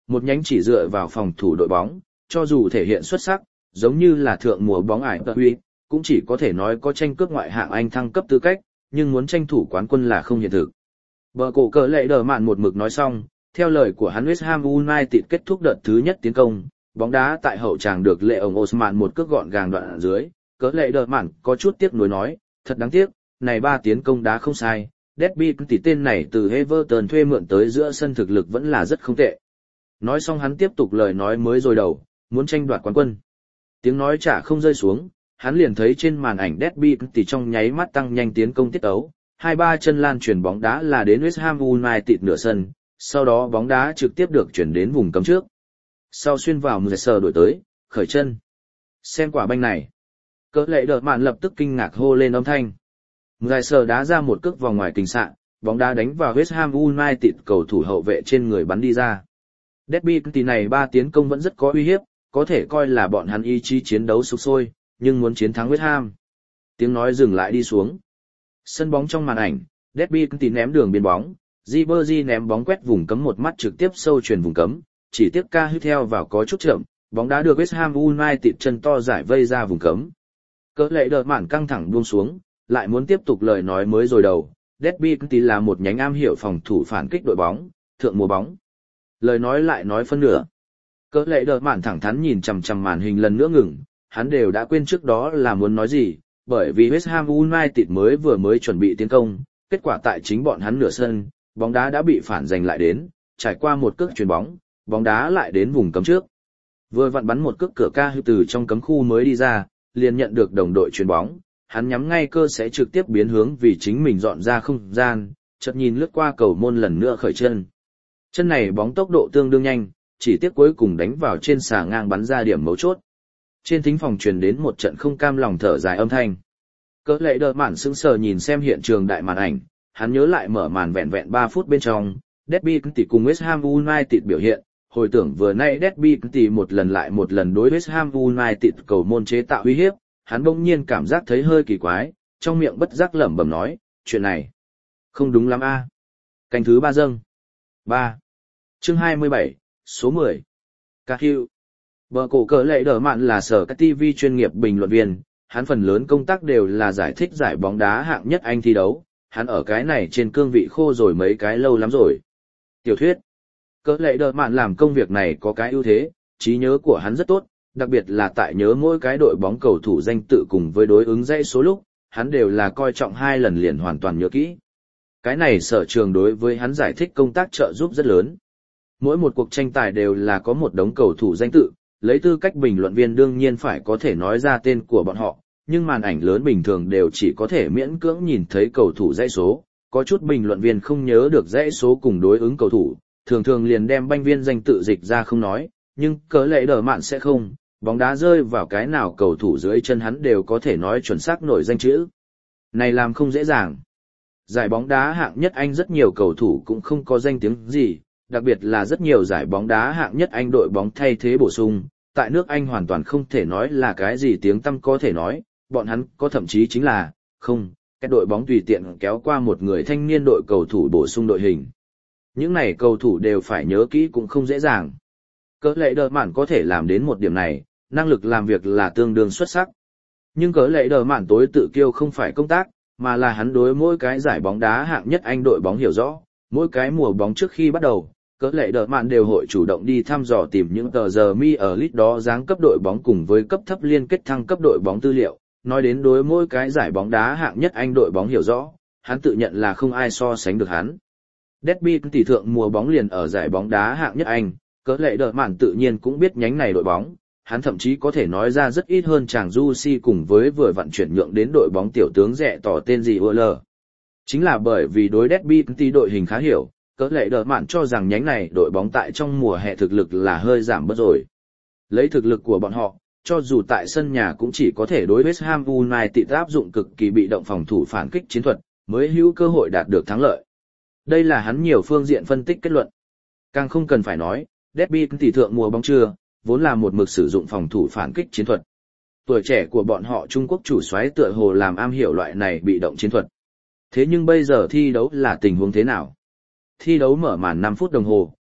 Một nhánh chỉ dựa vào phòng thủ đội bóng, cho dù thể hiện xuất sắc, giống như là thượng mùa bóng ải tờ huy, cũng chỉ có thể nói có tranh cướp ngoại hạng Anh thăng cấp tư cách, nhưng muốn tranh thủ quán quân là không hiện thực. Bờ cổ cờ lệ đờ mạn một mực nói xong, theo lời của hắn West Ham United kết thúc đợt thứ nhất tiến công, bóng đá tại hậu tràng được lệ ổng Osman một cước gọn gàng đoạn ở dưới, cờ lệ đờ mạn có chút tiếc nuối nói, thật đáng tiếc, này ba tiến công đá không sai, Derby tỷ tên này từ Everton thuê mượn tới giữa sân thực lực vẫn là rất không tệ. Nói xong hắn tiếp tục lời nói mới rồi đầu, muốn tranh đoạt quán quân. Tiếng nói chả không rơi xuống, hắn liền thấy trên màn ảnh Derby tỷ trong nháy mắt tăng nhanh tiến công tiết tấu, hai ba chân lan chuyển bóng đá là đến West Ham United nửa sân, sau đó bóng đá trực tiếp được chuyển đến vùng cấm trước. Sau xuyên vào Mười đổi tới, khởi chân. Xem quả banh này. Cỡ lệ đợt mạn lập tức kinh ngạc hô lên âm thanh. Mười đá ra một cước vào ngoài kình xạ, bóng đá đánh vào West Ham United cầu thủ hậu vệ trên người bắn đi ra. Derby tỷ này ba tiến công vẫn rất có uy hiếp, có thể coi là bọn hắn ý chí chiến đấu sục sôi, nhưng muốn chiến thắng West Ham. Tiếng nói dừng lại đi xuống. Sân bóng trong màn ảnh, Derby tỷ ném đường biên bóng, Ribery ném bóng quét vùng cấm một mắt trực tiếp sâu truyền vùng cấm, chỉ tiếc ca hít theo vào có chút chậm, bóng đá được West Ham United chân to giải vây ra vùng cấm. Cỡ lệ đợt mạn căng thẳng buông xuống, lại muốn tiếp tục lời nói mới rồi đầu, Derby tỷ là một nhánh am hiểu phòng thủ phản kích đội bóng, thượng mùa bóng. Lời nói lại nói phân nửa. Cỡ lệ đợt mạn thẳng thắn nhìn chằm chằm màn hình lần nữa ngừng, hắn đều đã quên trước đó là muốn nói gì, bởi vì West Ham United mới vừa mới chuẩn bị tiến công, kết quả tại chính bọn hắn nửa sân, bóng đá đã bị phản giành lại đến, trải qua một cước chuyền bóng, bóng đá lại đến vùng cấm trước. Vừa vặn bắn một cước cửa ca hư từ trong cấm khu mới đi ra, liền nhận được đồng đội chuyền bóng, hắn nhắm ngay cơ sẽ trực tiếp biến hướng vì chính mình dọn ra không gian, chợt nhìn lướt qua cầu môn lần nữa khởi chân. Chân này bóng tốc độ tương đương nhanh, chỉ tiếc cuối cùng đánh vào trên xà ngang bắn ra điểm mấu chốt. Trên thính phòng truyền đến một trận không cam lòng thở dài âm thanh. Cỡ lệ đợt mạn sững sờ nhìn xem hiện trường đại màn ảnh, hắn nhớ lại mở màn vẹn vẹn ba phút bên trong, Derby tỷ cùng West Ham United biểu hiện, hồi tưởng vừa nay Derby tỷ một lần lại một lần đối West Ham United cầu môn chế tạo uy hiếp, hắn bỗng nhiên cảm giác thấy hơi kỳ quái, trong miệng bất giác lẩm bẩm nói, chuyện này không đúng lắm a. À. Canh thứ ba dâng. ba. Chương hai mươi bảy, số mười. Ca Hữu. Bờ cổ cờ lệ đờ mạn là sở các ti vi chuyên nghiệp bình luận viên, hắn phần lớn công tác đều là giải thích giải bóng đá hạng nhất Anh thi đấu, hắn ở cái này trên cương vị khô rồi mấy cái lâu lắm rồi. Tiểu thuyết. Cờ lệ đờ mạn làm công việc này có cái ưu thế, trí nhớ của hắn rất tốt, đặc biệt là tại nhớ mỗi cái đội bóng cầu thủ danh tự cùng với đối ứng dãy số lúc, hắn đều là coi trọng hai lần liền hoàn toàn nhớ kỹ. Cái này sở trường đối với hắn giải thích công tác trợ giúp rất lớn. Mỗi một cuộc tranh tài đều là có một đống cầu thủ danh tự, lấy tư cách bình luận viên đương nhiên phải có thể nói ra tên của bọn họ, nhưng màn ảnh lớn bình thường đều chỉ có thể miễn cưỡng nhìn thấy cầu thủ dãy số, có chút bình luận viên không nhớ được dãy số cùng đối ứng cầu thủ, thường thường liền đem banh viên danh tự dịch ra không nói, nhưng cớ lệ đờ mạn sẽ không, bóng đá rơi vào cái nào cầu thủ dưới chân hắn đều có thể nói chuẩn xác nổi danh chữ. Này làm không dễ dàng. Giải bóng đá hạng nhất Anh rất nhiều cầu thủ cũng không có danh tiếng gì, đặc biệt là rất nhiều giải bóng đá hạng nhất Anh đội bóng thay thế bổ sung, tại nước Anh hoàn toàn không thể nói là cái gì tiếng tăm có thể nói, bọn hắn có thậm chí chính là, không, cái đội bóng tùy tiện kéo qua một người thanh niên đội cầu thủ bổ sung đội hình. Những này cầu thủ đều phải nhớ kỹ cũng không dễ dàng. Cớ lệ đờ mạn có thể làm đến một điểm này, năng lực làm việc là tương đương xuất sắc. Nhưng cớ lệ đờ mạn tối tự kiêu không phải công tác, mà là hắn đối mỗi cái giải bóng đá hạng nhất Anh đội bóng hiểu rõ, mỗi cái mùa bóng trước khi bắt đầu, cớ lệ đờ mạn đều hội chủ động đi thăm dò tìm những tờ giờ mi ở list đó dáng cấp đội bóng cùng với cấp thấp liên kết thăng cấp đội bóng tư liệu, nói đến đối mỗi cái giải bóng đá hạng nhất Anh đội bóng hiểu rõ, hắn tự nhận là không ai so sánh được hắn. Derby tỷ thượng mùa bóng liền ở giải bóng đá hạng nhất Anh, cớ lệ đờ mạn tự nhiên cũng biết nhánh này đội bóng, hắn thậm chí có thể nói ra rất ít hơn chàng Jusi cùng với vừa vận chuyển nhượng đến đội bóng tiểu tướng rẻ tỏ tên gì ua lờ. Chính là bởi vì đối Derby tỷ đội hình khá hiểu, cớ lệ đờ mạn cho rằng nhánh này đội bóng tại trong mùa hè thực lực là hơi giảm bớt rồi. Lấy thực lực của bọn họ, cho dù tại sân nhà cũng chỉ có thể đối West Ham United áp dụng cực kỳ bị động phòng thủ phản kích chiến thuật, mới hữu cơ hội đạt được thắng lợi. Đây là hắn nhiều phương diện phân tích kết luận. Càng không cần phải nói, Derby tỷ thượng mùa bóng trưa, vốn là một mực sử dụng phòng thủ phản kích chiến thuật. Tuổi trẻ của bọn họ Trung Quốc chủ soái tựa hồ làm am hiểu loại này bị động chiến thuật. Thế nhưng bây giờ thi đấu là tình huống thế nào? Thi đấu mở màn năm phút đồng hồ,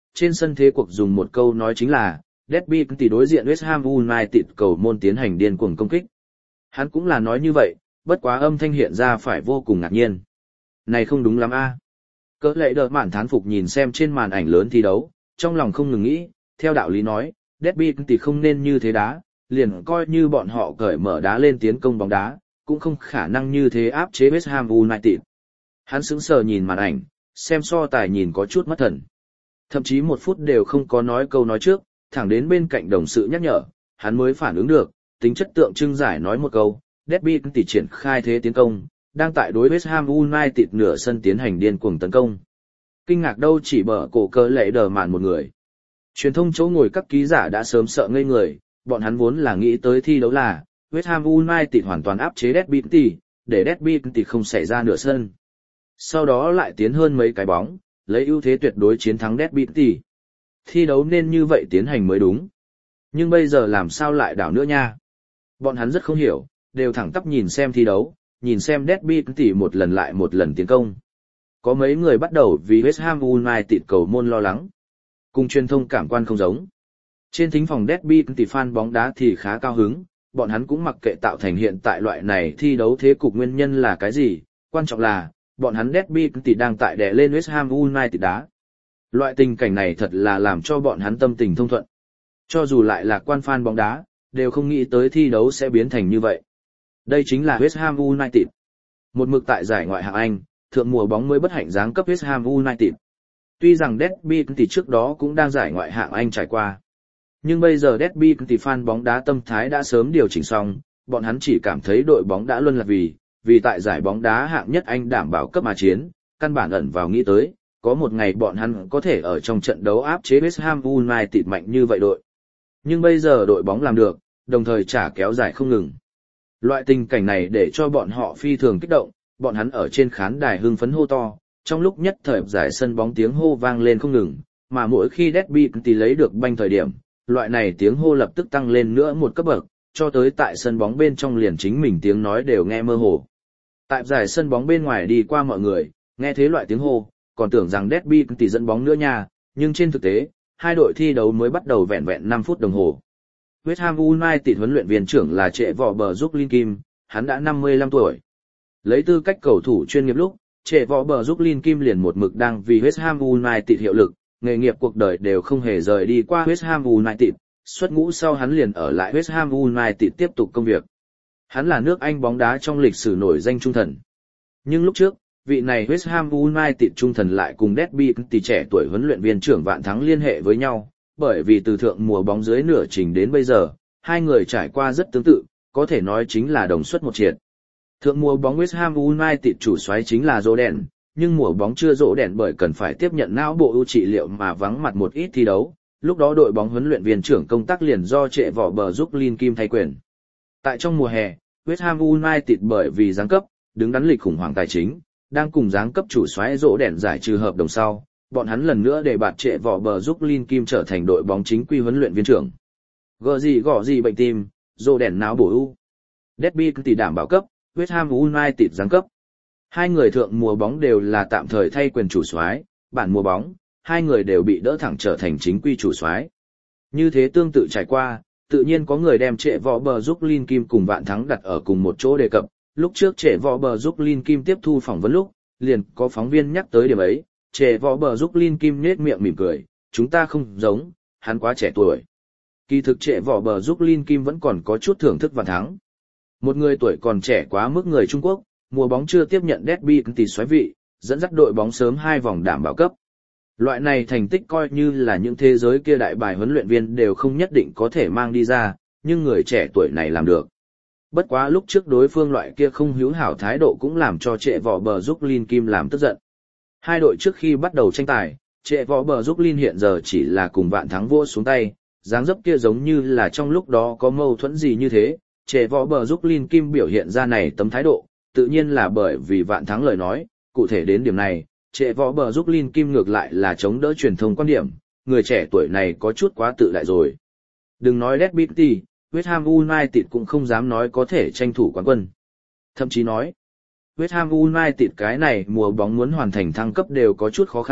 trên sân thế cuộc dùng một câu nói chính là, Derby tỷ đối diện West Ham United cầu môn tiến hành điên cuồng công kích. Hắn cũng là nói như vậy, bất quá âm thanh hiện ra phải vô cùng ngạc nhiên. Này không đúng lắm a. Cỡ lệ đợt mạn thán phục nhìn xem trên màn ảnh lớn thi đấu, trong lòng không ngừng nghĩ, theo đạo lý nói, Derby tỷ không nên như thế đá, liền coi như bọn họ cởi mở đá lên tiến công bóng đá, cũng không khả năng như thế áp chế West Ham United. Hắn sững sờ nhìn màn ảnh, xem so tài nhìn có chút mất thần. Thậm chí một phút đều không có nói câu nói trước, thẳng đến bên cạnh đồng sự nhắc nhở, hắn mới phản ứng được, tính chất tượng trưng giải nói một câu, Derby tỷ triển khai thế tiến công, đang tại đối West Ham United nửa sân tiến hành điên cuồng tấn công. Kinh ngạc đâu chỉ bở cổ cỡ lệ đờ mạn một người. Truyền thông chỗ ngồi các ký giả đã sớm sợ ngây người, bọn hắn vốn là nghĩ tới thi đấu là, West Ham United hoàn toàn áp chế Derby tỷ, để Derby tỷ không xảy ra nửa sân. Sau đó lại tiến hơn mấy cái bóng, lấy ưu thế tuyệt đối chiến thắng Derby tỷ. Thi đấu nên như vậy tiến hành mới đúng. Nhưng bây giờ làm sao lại đảo nữa nha? Bọn hắn rất không hiểu, đều thẳng tắp nhìn xem thi đấu, nhìn xem Derby tỷ một lần lại một lần tiến công. Có mấy người bắt đầu vì West Ham United cầu môn lo lắng. Cùng truyền thông cảm quan không giống. Trên thính phòng Derby tỷ fan bóng đá thì khá cao hứng, bọn hắn cũng mặc kệ tạo thành hiện tại loại này thi đấu thế cục nguyên nhân là cái gì, quan trọng là, bọn hắn Derby tỷ đang tại đè lên West Ham United đá. Loại tình cảnh này thật là làm cho bọn hắn tâm tình thông thuận. Cho dù lại là quan fan bóng đá, đều không nghĩ tới thi đấu sẽ biến thành như vậy. Đây chính là West Ham United. Một mực tại giải ngoại hạng Anh, thượng mùa bóng mới bất hạnh giáng cấp West Ham United. Tuy rằng Derby tỷ trước đó cũng đang giải ngoại hạng Anh trải qua. Nhưng bây giờ Derby tỷ fan bóng đá tâm thái đã sớm điều chỉnh xong, bọn hắn chỉ cảm thấy đội bóng đã luân lạc vì, vì tại giải bóng đá hạng nhất Anh đảm bảo cấp mà chiến, căn bản ẩn vào nghĩ tới, có một ngày bọn hắn có thể ở trong trận đấu áp chế West Ham United mạnh như vậy đội. Nhưng bây giờ đội bóng làm được, đồng thời trả kéo dài không ngừng. Loại tình cảnh này để cho bọn họ phi thường kích động, bọn hắn ở trên khán đài hưng phấn hô to, trong lúc nhất thời giải sân bóng tiếng hô vang lên không ngừng, mà mỗi khi Derby tỷ lấy được banh thời điểm, loại này tiếng hô lập tức tăng lên nữa một cấp bậc, cho tới tại sân bóng bên trong liền chính mình tiếng nói đều nghe mơ hồ. Tại giải sân bóng bên ngoài đi qua mọi người, nghe thế loại tiếng hô, còn tưởng rằng Derby tỷ dẫn bóng nữa nha, nhưng trên thực tế, hai đội thi đấu mới bắt đầu vẹn vẹn năm phút đồng hồ. West Ham United huấn luyện viên trưởng là Trệ Vỏ Bờ Giúp Linh Kim, hắn đã năm mươi lăm tuổi. Lấy tư cách cầu thủ chuyên nghiệp lúc, Trệ Vỏ Bờ Giúp Linh Kim liền một mực đang vì West Ham United hiệu lực, nghề nghiệp cuộc đời đều không hề rời đi qua West Ham United, xuất ngũ sau hắn liền ở lại West Ham United tiếp tục công việc. Hắn là nước Anh bóng đá trong lịch sử nổi danh trung thần. Nhưng lúc trước, vị này West Ham United trung thần lại cùng Derby tỷ trẻ tuổi huấn luyện viên trưởng Vạn Thắng liên hệ với nhau, bởi vì từ thượng mùa bóng dưới nửa trình đến bây giờ, hai người trải qua rất tương tự, có thể nói chính là đồng xuất một triệt. Thượng mùa bóng West Ham United chủ soái chính là Rô Đèn, nhưng mùa bóng chưa Rô Đèn bởi cần phải tiếp nhận não bộ ưu trị liệu mà vắng mặt một ít thi đấu, lúc đó đội bóng huấn luyện viên trưởng công tác liền do Trệ Vỏ Bờ Giúp Linh Kim thay quyền. Tại trong mùa hè, West Ham United bởi vì giáng cấp, đứng đắn lịch khủng hoảng tài chính, đang cùng giáng cấp chủ soái Rô Đèn giải trừ hợp đồng sau, bọn hắn lần nữa để bạt Trệ Vỏ Bờ Giúp Linh Kim trở thành đội bóng chính quy huấn luyện viên trưởng. Gờ gì gõ gì bệnh tim, Rô Đèn não bổ ưu. Derby tỷ đảm bảo cấp, West Ham United giáng cấp. Hai người thượng mùa bóng đều là tạm thời thay quyền chủ soái, bản mùa bóng, hai người đều bị đỡ thẳng trở thành chính quy chủ soái. Như thế tương tự trải qua, tự nhiên có người đem Trệ Vỏ Bờ Giúp Linh Kim cùng Vạn Thắng đặt ở cùng một chỗ đề cập. Lúc trước Trệ Vỏ Bờ Giúp Linh Kim tiếp thu phỏng vấn lúc, liền có phóng viên nhắc tới điểm ấy, Trệ Vỏ Bờ Giúp Linh Kim nhếch miệng mỉm cười, chúng ta không giống, hắn quá trẻ tuổi. Kỳ thực Trệ Vỏ Bờ Giúp Linh Kim vẫn còn có chút thưởng thức Vạn Thắng. Một người tuổi còn trẻ quá mức người Trung Quốc, mùa bóng chưa tiếp nhận Derby tỷ soái vị, dẫn dắt đội bóng sớm hai vòng đảm bảo cấp. Loại này thành tích coi như là những thế giới kia đại bài huấn luyện viên đều không nhất định có thể mang đi ra, nhưng người trẻ tuổi này làm được. Bất quá lúc trước đối phương loại kia không hữu hảo thái độ cũng làm cho Trệ Vỏ Bờ Giúp Linh Kim làm tức giận. Hai đội trước khi bắt đầu tranh tài, Trệ Vỏ Bờ Giúp Linh hiện giờ chỉ là cùng Vạn Thắng vua xuống tay, dáng dấp kia giống như là trong lúc đó có mâu thuẫn gì như thế. Trệ Vỏ Bờ Giúp Linh Kim biểu hiện ra này tấm thái độ, tự nhiên là bởi vì Vạn Thắng lời nói, cụ thể đến điểm này, Trệ Vỏ Bờ Giúp Linh Kim ngược lại là chống đỡ truyền thông quan điểm, người trẻ tuổi này có chút quá tự đại rồi. Đừng nói Derby tỷ, West Ham United cũng không dám nói có thể tranh thủ quán quân. Thậm chí nói, West Ham United cái này mùa bóng muốn hoàn thành thăng cấp đều có chút khó khăn,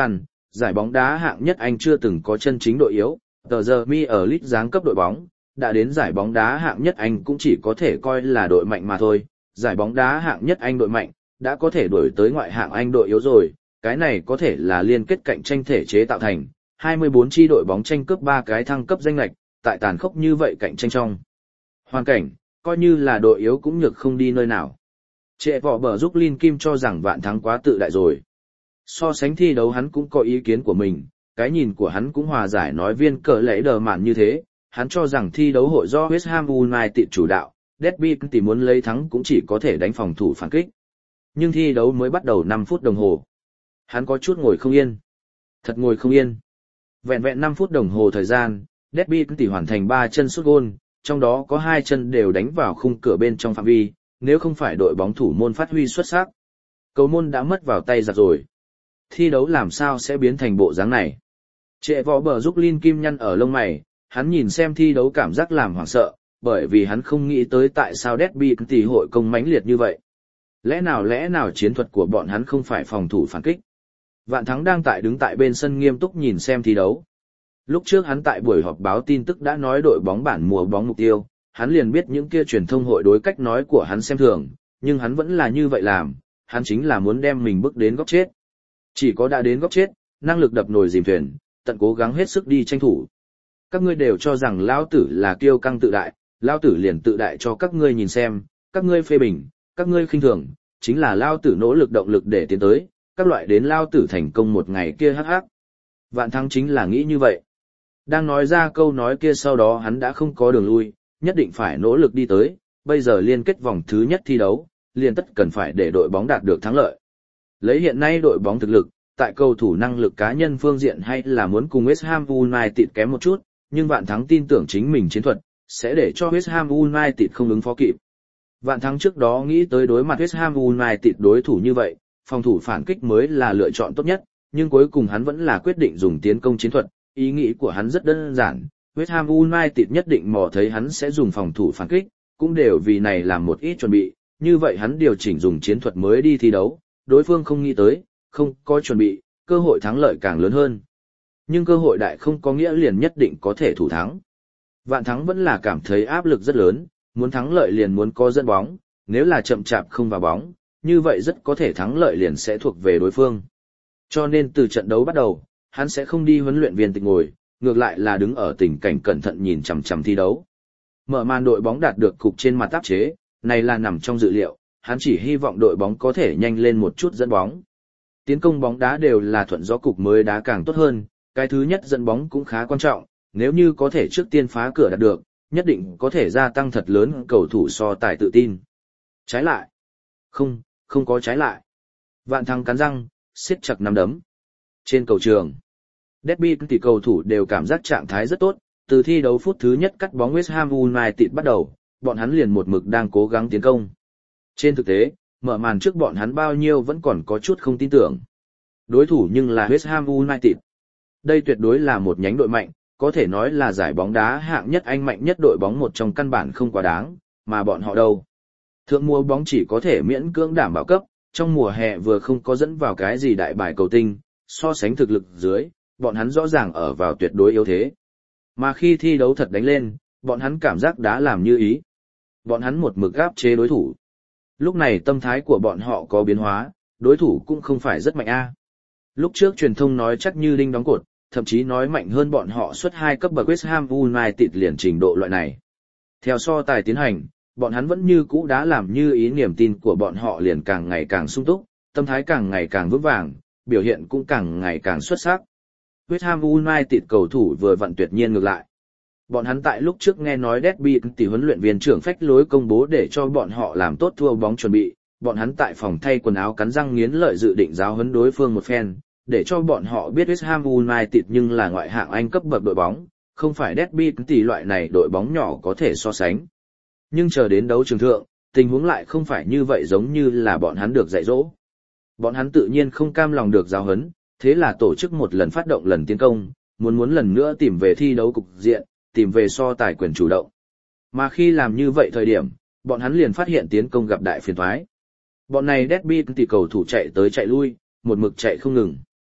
giải bóng đá hạng nhất Anh chưa từng có chân chính đội yếu, tờ giờ mi ở League giáng cấp đội bóng, đã đến giải bóng đá hạng nhất Anh cũng chỉ có thể coi là đội mạnh mà thôi, giải bóng đá hạng nhất Anh đội mạnh, đã có thể đuổi tới ngoại hạng Anh đội yếu rồi, cái này có thể là liên kết cạnh tranh thể chế tạo thành, hai mươi bốn chi đội bóng tranh cướp ba cái thăng cấp danh lệch, tại tàn khốc như vậy cạnh tranh trong hoàn cảnh, coi như là đội yếu cũng nhược không đi nơi nào. Trệ vỏ bờ giúp Linh Kim cho rằng Vạn Thắng quá tự đại rồi. So sánh thi đấu hắn cũng có ý kiến của mình, cái nhìn của hắn cũng hòa giải nói viên cờ lẫy đờ mạn như thế, hắn cho rằng thi đấu hội do West Ham United chủ đạo, Derby thì muốn lấy thắng cũng chỉ có thể đánh phòng thủ phản kích. Nhưng thi đấu mới bắt đầu năm phút đồng hồ. Hắn có chút ngồi không yên. Thật ngồi không yên. Vẹn vẹn năm phút đồng hồ thời gian, Derby thì hoàn thành ba chân sút gôn, trong đó có hai chân đều đánh vào khung cửa bên trong phạm vi, nếu không phải đội bóng thủ môn phát huy xuất sắc. Cầu môn đã mất vào tay giặc rồi. Thi đấu làm sao sẽ biến thành bộ dáng này? Trệ võ bờ giúp Linh Kim nhăn ở lông mày, hắn nhìn xem thi đấu cảm giác làm hoảng sợ, bởi vì hắn không nghĩ tới tại sao Derby tỷ hội công mãnh liệt như vậy. Lẽ nào lẽ nào chiến thuật của bọn hắn không phải phòng thủ phản kích? Vạn Thắng đang tại đứng tại bên sân nghiêm túc nhìn xem thi đấu. Lúc trước hắn tại buổi họp báo tin tức đã nói đội bóng bản mùa bóng mục tiêu, hắn liền biết những kia truyền thông hội đối cách nói của hắn xem thường, nhưng hắn vẫn là như vậy làm, hắn chính là muốn đem mình bước đến góc chết. Chỉ có đã đến góc chết, năng lực đập nồi dìm thuyền, tận cố gắng hết sức đi tranh thủ. Các ngươi đều cho rằng lão tử là kiêu căng tự đại, lão tử liền tự đại cho các ngươi nhìn xem, các ngươi phê bình, các ngươi khinh thường, chính là lão tử nỗ lực động lực để tiến tới, các loại đến lão tử thành công một ngày kia hắc hắc. Vạn Thắng chính là nghĩ như vậy. Đang nói ra câu nói kia sau đó hắn đã không có đường lui, nhất định phải nỗ lực đi tới, bây giờ liên kết vòng thứ nhất thi đấu, liền tất cần phải để đội bóng đạt được thắng lợi. Lấy hiện nay đội bóng thực lực, tại cầu thủ năng lực cá nhân phương diện hay là muốn cùng West Ham United kém một chút, nhưng Vạn Thắng tin tưởng chính mình chiến thuật, sẽ để cho West Ham United không ứng phó kịp. Vạn Thắng trước đó nghĩ tới đối mặt West Ham United đối thủ như vậy, phòng thủ phản kích mới là lựa chọn tốt nhất, nhưng cuối cùng hắn vẫn là quyết định dùng tiến công chiến thuật, ý nghĩ của hắn rất đơn giản, West Ham United nhất định mò thấy hắn sẽ dùng phòng thủ phản kích, cũng đều vì này làm một ít chuẩn bị, như vậy hắn điều chỉnh dùng chiến thuật mới đi thi đấu, đối phương không nghĩ tới, không có chuẩn bị, cơ hội thắng lợi càng lớn hơn. Nhưng cơ hội đại không có nghĩa liền nhất định có thể thủ thắng. Vạn Thắng vẫn là cảm thấy áp lực rất lớn, muốn thắng lợi liền muốn có dẫn bóng, nếu là chậm chạp không vào bóng, như vậy rất có thể thắng lợi liền sẽ thuộc về đối phương. Cho nên từ trận đấu bắt đầu, hắn sẽ không đi huấn luyện viên tịch ngồi, ngược lại là đứng ở tình cảnh cẩn thận nhìn chằm chằm thi đấu. Mở màn đội bóng đạt được cục trên mặt áp chế, này là nằm trong dự liệu, hắn chỉ hy vọng đội bóng có thể nhanh lên một chút dẫn bóng. Tiến công bóng đá đều là thuận gió cục mới đá càng tốt hơn, cái thứ nhất dẫn bóng cũng khá quan trọng, nếu như có thể trước tiên phá cửa đạt được, nhất định có thể gia tăng thật lớn cầu thủ so tài tự tin. Trái lại. Không, không có trái lại. Vạn Thắng cắn răng, siết chặt nắm đấm. Trên cầu trường, Derby thì cầu thủ đều cảm giác trạng thái rất tốt, từ thi đấu phút thứ nhất cắt bóng West Ham United bắt đầu, bọn hắn liền một mực đang cố gắng tiến công. Trên thực tế, mở màn trước bọn hắn bao nhiêu vẫn còn có chút không tin tưởng. Đối thủ nhưng là West Ham United. Đây tuyệt đối là một nhánh đội mạnh, có thể nói là giải bóng đá hạng nhất Anh mạnh nhất đội bóng một trong căn bản không quá đáng, mà bọn họ đâu. Thượng mùa bóng chỉ có thể miễn cưỡng đảm bảo cấp, trong mùa hè vừa không có dẫn vào cái gì đại bài cầu tinh, so sánh thực lực dưới, bọn hắn rõ ràng ở vào tuyệt đối yếu thế. Mà khi thi đấu thật đánh lên, bọn hắn cảm giác đã làm như ý. Bọn hắn một mực áp chế đối thủ. Lúc này tâm thái của bọn họ có biến hóa, đối thủ cũng không phải rất mạnh a. Lúc trước truyền thông nói chắc như đinh đóng cột, thậm chí nói mạnh hơn bọn họ suốt hai cấp bậc West Ham United liền trình độ loại này. Theo so tài tiến hành, bọn hắn vẫn như cũ đã làm như ý, niềm tin của bọn họ liền càng ngày càng sung túc, tâm thái càng ngày càng vững vàng, biểu hiện cũng càng ngày càng xuất sắc. West Ham United cầu thủ vừa vặn tuyệt nhiên ngược lại. Bọn hắn tại lúc trước nghe nói Derby tỷ huấn luyện viên trưởng phách lối công bố để cho bọn họ làm tốt thua bóng chuẩn bị, bọn hắn tại phòng thay quần áo cắn răng nghiến lợi dự định giáo huấn đối phương một phen, để cho bọn họ biết West Ham United nhưng là ngoại hạng Anh cấp bậc đội bóng, không phải Derby tỷ loại này đội bóng nhỏ có thể so sánh. Nhưng chờ đến đấu trường thượng, tình huống lại không phải như vậy, giống như là bọn hắn được dạy dỗ. Bọn hắn tự nhiên không cam lòng được giáo huấn, thế là tổ chức một lần phát động lần tiến công, muốn muốn lần nữa tìm về thi đấu cục diện, tìm về so tài quyền chủ động. Mà khi làm như vậy thời điểm, bọn hắn liền phát hiện tiến công gặp đại phiền toái. Bọn này Derby tỷ cầu thủ chạy tới chạy lui, một mực chạy không ngừng.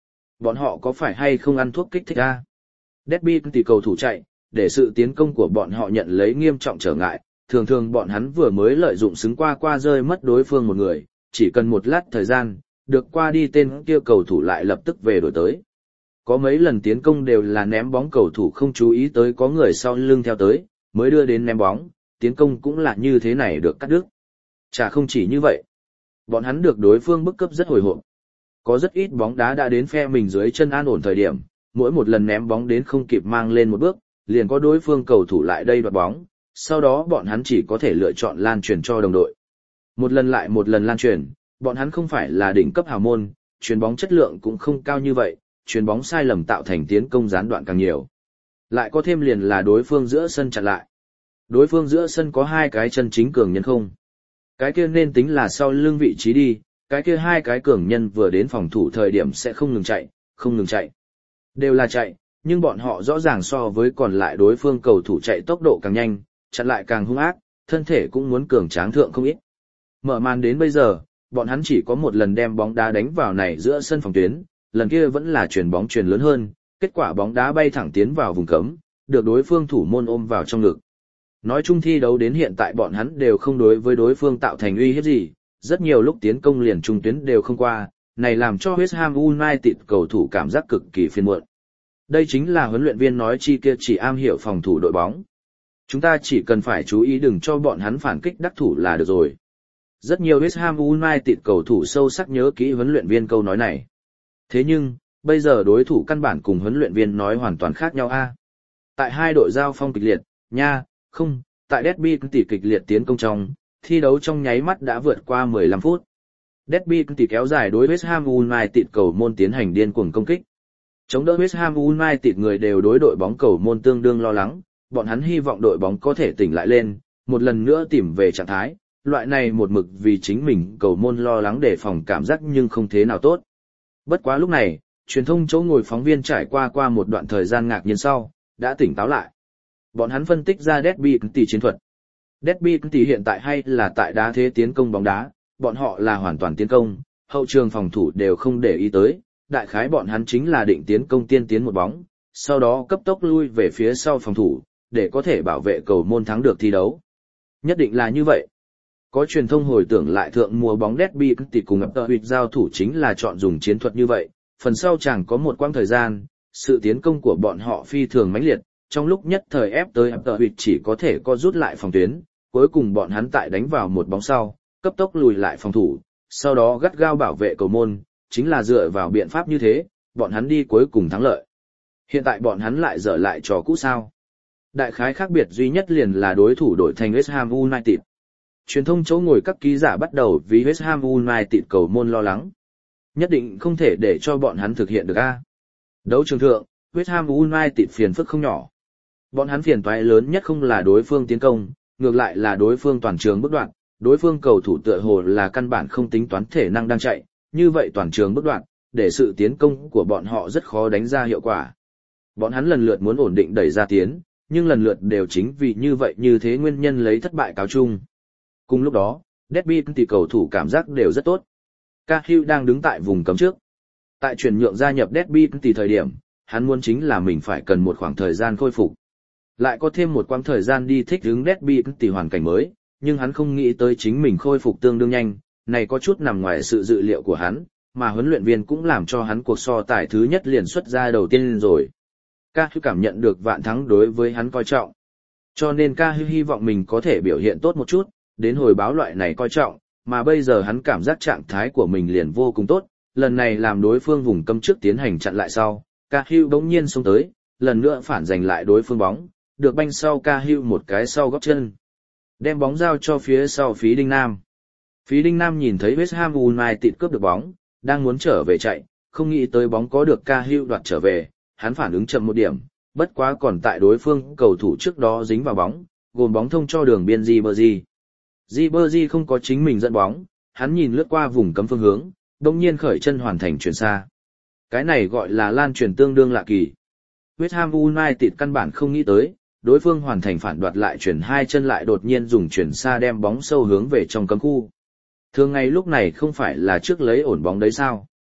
Bọn họ có phải hay không ăn thuốc kích thích a? Derby tỷ cầu thủ chạy, để sự tiến công của bọn họ nhận lấy nghiêm trọng trở ngại, thường thường bọn hắn vừa mới lợi dụng xứng qua qua rơi mất đối phương một người, chỉ cần một lát thời gian, được qua đi tên kia cầu thủ lại lập tức về đổi tới. Có mấy lần tiến công đều là ném bóng cầu thủ không chú ý tới có người sau lưng theo tới, mới đưa đến ném bóng, tiến công cũng là như thế này được cắt đứt. Chả không chỉ như vậy, bọn hắn được đối phương bức cấp rất hồi hộp. Có rất ít bóng đá đã đến phe mình dưới chân an ổn thời điểm, mỗi một lần ném bóng đến không kịp mang lên một bước, liền có đối phương cầu thủ lại đây đoạt bóng, sau đó bọn hắn chỉ có thể lựa chọn lan truyền cho đồng đội. Một lần lại một lần lan truyền, bọn hắn không phải là đỉnh cấp hào môn, chuyền bóng chất lượng cũng không cao như vậy, chuyền bóng sai lầm tạo thành tiến công gián đoạn càng nhiều. Lại có thêm liền là đối phương giữa sân chặn lại. Đối phương giữa sân có hai cái chân chính cường nhân không? Cái kia nên tính là sau lưng vị trí đi, cái kia hai cái cường nhân vừa đến phòng thủ thời điểm sẽ không ngừng chạy, không ngừng chạy. Đều là chạy, nhưng bọn họ rõ ràng so với còn lại đối phương cầu thủ chạy tốc độ càng nhanh, chặn lại càng hung ác, thân thể cũng muốn cường tráng thượng không ít. Mở màn đến bây giờ, bọn hắn chỉ có một lần đem bóng đá đánh vào này giữa sân phòng tuyến, lần kia vẫn là chuyền bóng chuyền lớn hơn, kết quả bóng đá bay thẳng tiến vào vùng cấm, được đối phương thủ môn ôm vào trong ngực. Nói chung thi đấu đến hiện tại bọn hắn đều không đối với đối phương tạo thành uy hiếp gì, rất nhiều lúc tiến công liền trung tuyến đều không qua, này làm cho West Ham United cầu thủ cảm giác cực kỳ phiền muộn. Đây chính là huấn luyện viên nói chi kia chỉ am hiểu phòng thủ đội bóng. Chúng ta chỉ cần phải chú ý đừng cho bọn hắn phản kích đắc thủ là được rồi. Rất nhiều West Ham United cầu thủ sâu sắc nhớ kỹ huấn luyện viên câu nói này. Thế nhưng, bây giờ đối thủ căn bản cùng huấn luyện viên nói hoàn toàn khác nhau a. Tại hai đội giao phong kịch liệt, nha, không, tại Derby tỷ kịch liệt tiến công trong, thi đấu trong nháy mắt đã vượt qua mười lăm phút. Derby tỷ kéo dài đối West Ham United cầu môn tiến hành điên cuồng công kích. Chống đỡ West Ham United người đều đối đội bóng cầu môn tương đương lo lắng, bọn hắn hy vọng đội bóng có thể tỉnh lại lên, một lần nữa tìm về trạng thái, loại này một mực vì chính mình cầu môn lo lắng để phòng cảm giác nhưng không thế nào tốt. Bất quá lúc này, truyền thông chỗ ngồi phóng viên trải qua qua một đoạn thời gian ngạc nhiên sau, đã tỉnh táo lại. Bọn hắn phân tích ra Derby tỷ chiến thuật. Derby tỷ hiện tại hay là tại đá thế tiến công bóng đá, bọn họ là hoàn toàn tiến công, hậu trường phòng thủ đều không để ý tới, đại khái bọn hắn chính là định tiến công tiên tiến một bóng, sau đó cấp tốc lui về phía sau phòng thủ, để có thể bảo vệ cầu môn thắng được thi đấu. Nhất định là như vậy. Có truyền thông hồi tưởng lại thượng mùa bóng Derby tỷ cùng ập tờ huyệt giao thủ chính là chọn dùng chiến thuật như vậy, phần sau chẳng có một quãng thời gian, sự tiến công của bọn họ phi thường mãnh liệt, trong lúc nhất thời ép tới ập tờ huyệt chỉ có thể co rút lại phòng tuyến, cuối cùng bọn hắn tại đánh vào một bóng sau, cấp tốc lùi lại phòng thủ, sau đó gắt gao bảo vệ cầu môn, chính là dựa vào biện pháp như thế, bọn hắn đi cuối cùng thắng lợi. Hiện tại bọn hắn lại dở lại trò cũ sao. Đại khái khác biệt duy nhất liền là đối thủ đổi thành West Ham United. Truyền thông chỗ ngồi các ký giả bắt đầu vì West Ham United cầu môn lo lắng. Nhất định không thể để cho bọn hắn thực hiện được a. Đấu trường thượng, West Ham United phiền phức không nhỏ. Bọn hắn phiền toái lớn nhất không là đối phương tiến công, ngược lại là đối phương toàn trường bước đoạn, đối phương cầu thủ tựa hồ là căn bản không tính toán thể năng đang chạy, như vậy toàn trường bước đoạn, để sự tiến công của bọn họ rất khó đánh ra hiệu quả. Bọn hắn lần lượt muốn ổn định đẩy ra tiến, nhưng lần lượt đều chính vì như vậy như thế nguyên nhân lấy thất bại cáo chung. Cùng lúc đó, Derby tỷ cầu thủ cảm giác đều rất tốt. Cahill đang đứng tại vùng cấm trước. Tại chuyển nhượng gia nhập Derby tỷ thời điểm, hắn muốn chính là mình phải cần một khoảng thời gian khôi phục. Lại có thêm một quãng thời gian đi thích ứng Derby tỷ hoàn cảnh mới, nhưng hắn không nghĩ tới chính mình khôi phục tương đương nhanh, này có chút nằm ngoài sự dự liệu của hắn, mà huấn luyện viên cũng làm cho hắn cuộc so tài thứ nhất liền xuất ra đầu tiên rồi. Cahill cảm nhận được Vạn Thắng đối với hắn coi trọng. Cho nên Cahill hy vọng mình có thể biểu hiện tốt một chút, đến hồi báo loại này coi trọng, mà bây giờ hắn cảm giác trạng thái của mình liền vô cùng tốt, lần này làm đối phương vùng cấm trước tiến hành chặn lại sau, Cahill bỗng nhiên xông tới, lần nữa phản giành lại đối phương bóng, được banh sau Cahill một cái sau gót chân. Đem bóng giao cho phía sau Phí Đinh Nam. Phí Đinh Nam nhìn thấy West Ham United cướp được bóng, đang muốn trở về chạy, không nghĩ tới bóng có được Cahill đoạt trở về, hắn phản ứng chậm một điểm, bất quá còn tại đối phương cầu thủ trước đó dính vào bóng, gồm bóng thông cho đường biên Ribery. Ribery không có chính mình dẫn bóng, hắn nhìn lướt qua vùng cấm phương hướng, đồng nhiên khởi chân hoàn thành chuyển xa. Cái này gọi là lan truyền tương đương lạ kỳ. West Ham United căn bản không nghĩ tới, đối phương hoàn thành phản đoạt lại chuyển hai chân lại đột nhiên dùng chuyển xa đem bóng sâu hướng về trong cấm khu. Thường ngày lúc này không phải là trước lấy ổn bóng đấy sao?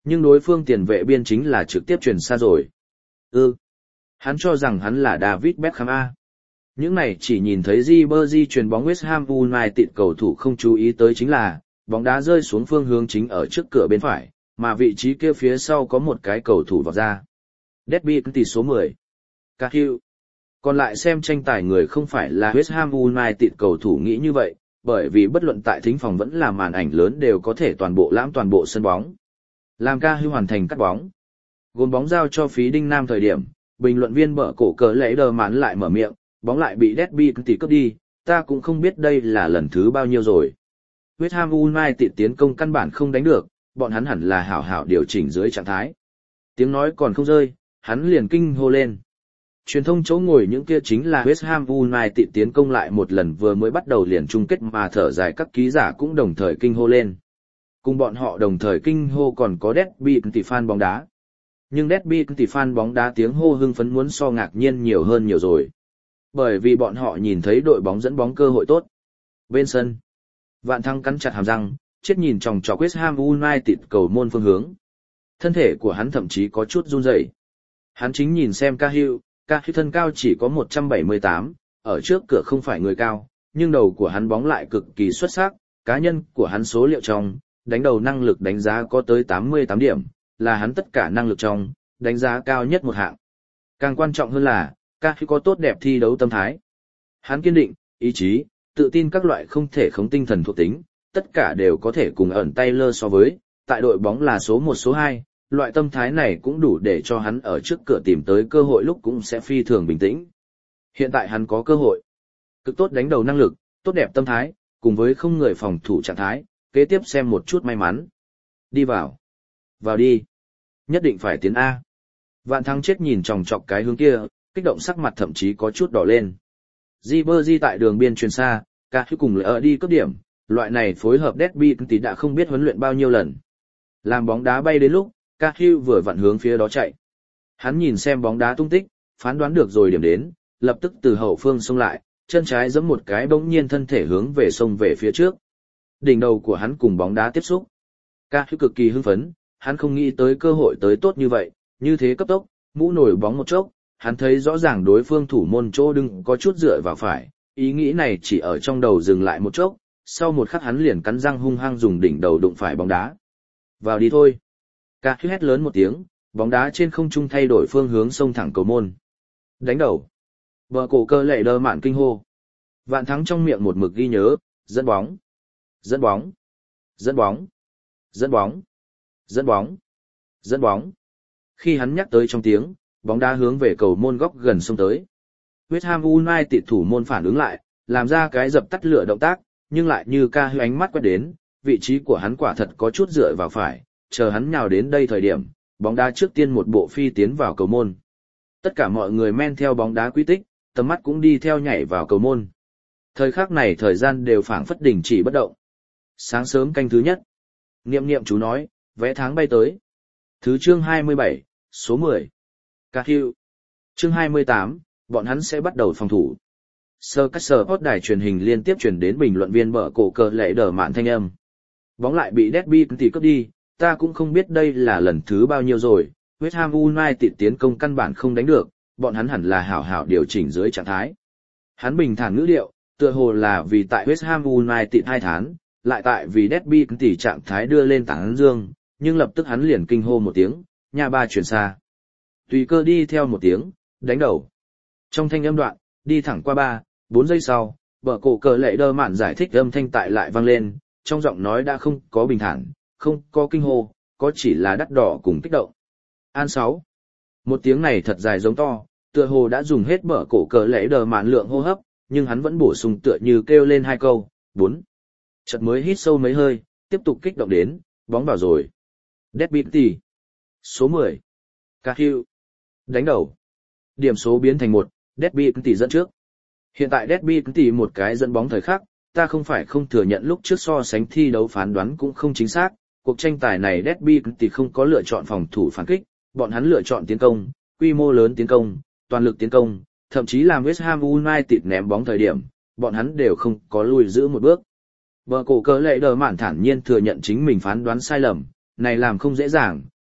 Nhưng đối phương tiền vệ biên chính là trực tiếp chuyển xa rồi. Ừ. Hắn cho rằng hắn là David Beckham A. Những này chỉ nhìn thấy Ribery chuyền bóng West Ham United cầu thủ không chú ý tới chính là, bóng đá rơi xuống phương hướng chính ở trước cửa bên phải, mà vị trí kia phía sau có một cái cầu thủ vọt ra. Derby tỷ số mười. Cahill. Còn lại xem tranh tài người không phải là West Ham United cầu thủ nghĩ như vậy, bởi vì bất luận tại thính phòng vẫn là màn ảnh lớn đều có thể toàn bộ lãm toàn bộ sân bóng. Làm Cahill hoàn thành cắt bóng. Gôn bóng giao cho phí Đinh Nam thời điểm, bình luận viên bợ cổ cờ lễ đờ mán lại mở miệng, bóng lại bị Derby tỷ cướp đi, ta cũng không biết đây là lần thứ bao nhiêu rồi. West Ham United tiến công căn bản không đánh được, bọn hắn hẳn là hảo hảo điều chỉnh dưới trạng thái. Tiếng nói còn không rơi, hắn liền kinh hô lên. Truyền thông chỗ ngồi những kia chính là West Ham United tiến công lại một lần vừa mới bắt đầu liền chung kết mà thở dài các ký giả cũng đồng thời kinh hô lên. Cùng bọn họ đồng thời kinh hô còn có Derby tỷ fan bóng đá. Nhưng Derby tỷ fan bóng đá tiếng hô hưng phấn muốn so ngạc nhiên nhiều hơn nhiều rồi. Bởi vì bọn họ nhìn thấy đội bóng dẫn bóng cơ hội tốt. Bên sân, Vạn Thắng cắn chặt hàm răng, chết nhìn chòng chọc West Ham United cầu môn phương hướng. Thân thể của hắn thậm chí có chút run rẩy. Hắn chính nhìn xem Cahill, Cahill thân cao chỉ có một trăm bảy mươi tám, ở trước cửa không phải người cao, nhưng đầu của hắn bóng lại cực kỳ xuất sắc, cá nhân của hắn số liệu trong, đánh đầu năng lực đánh giá có tới tám mươi tám điểm, là hắn tất cả năng lực trong, đánh giá cao nhất một hạng. Càng quan trọng hơn là, Cahill có tốt đẹp thi đấu tâm thái. Hắn kiên định, ý chí, tự tin các loại không thể khống tinh thần thuộc tính, tất cả đều có thể cùng ẩn Taylor so với, tại đội bóng là số một số hai, loại tâm thái này cũng đủ để cho hắn ở trước cửa tìm tới cơ hội lúc cũng sẽ phi thường bình tĩnh. Hiện tại hắn có cơ hội. Cực tốt đánh đầu năng lực, tốt đẹp tâm thái, cùng với không người phòng thủ trạng thái, kế tiếp xem một chút may mắn. Đi vào. Vào đi. Nhất định phải tiến A. Vạn Thắng chết nhìn chòng chọc cái hướng kia, kích động sắc mặt thậm chí có chút đỏ lên. Ribery tại đường biên truyền xa, Cahill cùng lỡ đi cấp điểm, loại này phối hợp Derby tỷ đã không biết huấn luyện bao nhiêu lần. Làm bóng đá bay đến lúc, Cahill vừa vặn hướng phía đó chạy. Hắn nhìn xem bóng đá tung tích, phán đoán được rồi điểm đến, lập tức từ hậu phương xông lại, chân trái giẫm một cái bỗng nhiên thân thể hướng về sông về phía trước. Đỉnh đầu của hắn cùng bóng đá tiếp xúc. Cahill cực kỳ hưng phấn, hắn không nghĩ tới cơ hội tới tốt như vậy, như thế cấp tốc, mũ nổi bóng một chốc, hắn thấy rõ ràng đối phương thủ môn chỗ đừng có chút dựa vào phải, ý nghĩ này chỉ ở trong đầu dừng lại một chốc, sau một khắc hắn liền cắn răng hung hăng dùng đỉnh đầu đụng phải bóng đá. Vào đi thôi. Cahill hét lớn một tiếng, bóng đá trên không trung thay đổi phương hướng xông thẳng cầu môn. Đánh đầu. Vợ cổ cơ lệ đơ mạn kinh hô. Vạn Thắng trong miệng một mực ghi nhớ, dẫn bóng. Dẫn bóng. Dẫn bóng. Dẫn bóng. Dẫn bóng. Dẫn bóng. Khi hắn nhắc tới trong tiếng, bóng đá hướng về cầu môn góc gần xông tới. West Ham United thủ môn phản ứng lại, làm ra cái dập tắt lửa động tác, nhưng lại như Cahill ánh mắt quét đến, vị trí của hắn quả thật có chút dựa vào phải, chờ hắn nhào đến đây thời điểm, bóng đá trước tiên một bộ phi tiến vào cầu môn. Tất cả mọi người men theo bóng đá quy tích, tầm mắt cũng đi theo nhảy vào cầu môn. Thời khắc này thời gian đều phảng phất đình chỉ bất động. Sáng sớm canh thứ nhất. Niệm niệm chú nói, vẽ tháng bay tới. Thứ chương hai mươi bảy, số mười. Cahill. Chương hai mươi tám, bọn hắn sẽ bắt đầu phòng thủ. Sơ cách sờ hot đài truyền hình liên tiếp truyền đến bình luận viên bờ cổ cờ lệ đờ mạn thanh âm. Bóng lại bị Derby tỷ cướp đi, ta cũng không biết đây là lần thứ bao nhiêu rồi, West Ham United tiến công căn bản không đánh được, bọn hắn hẳn là hảo hảo điều chỉnh dưới trạng thái. Hắn bình thản ngữ điệu, tựa hồ là vì tại West Ham United hai tháng, lại tại vì Derby tỷ trạng thái đưa lên tảng dương, nhưng lập tức hắn liền kinh hô một tiếng, nhà ba chuyển xa. Tùy cơ đi theo một tiếng, đánh đầu. Trong thanh âm đoạn, đi thẳng qua ba, bốn giây sau, bờ cổ cờ lệ đơ mạn giải thích âm thanh tại lại vang lên, trong giọng nói đã không có bình thản, không có kinh hô, có chỉ là đắt đỏ cùng kích động. An sáu. Một tiếng này thật dài giống to, tựa hồ đã dùng hết bờ cổ cờ lệ đờ mạn lượng hô hấp, nhưng hắn vẫn bổ sung tựa như kêu lên hai câu, bốn. Chợt mới hít sâu mấy hơi, tiếp tục kích động đến, bóng vào rồi. Derby tỷ. Số mười. Cahill. Đánh đầu. Điểm số biến thành một, Derby tỷ dẫn trước. Hiện tại Derby tỷ một cái dẫn bóng thời khắc, ta không phải không thừa nhận lúc trước so sánh thi đấu phán đoán cũng không chính xác, cuộc tranh tài này Derby tỷ không có lựa chọn phòng thủ phản kích, bọn hắn lựa chọn tiến công, quy mô lớn tiến công, toàn lực tiến công, thậm chí làm West Ham United ném bóng thời điểm, bọn hắn đều không có lùi giữ một bước. Bờ cổ cờ lệ đờ mạn thản nhiên thừa nhận chính mình phán đoán sai lầm, này làm không dễ dàng,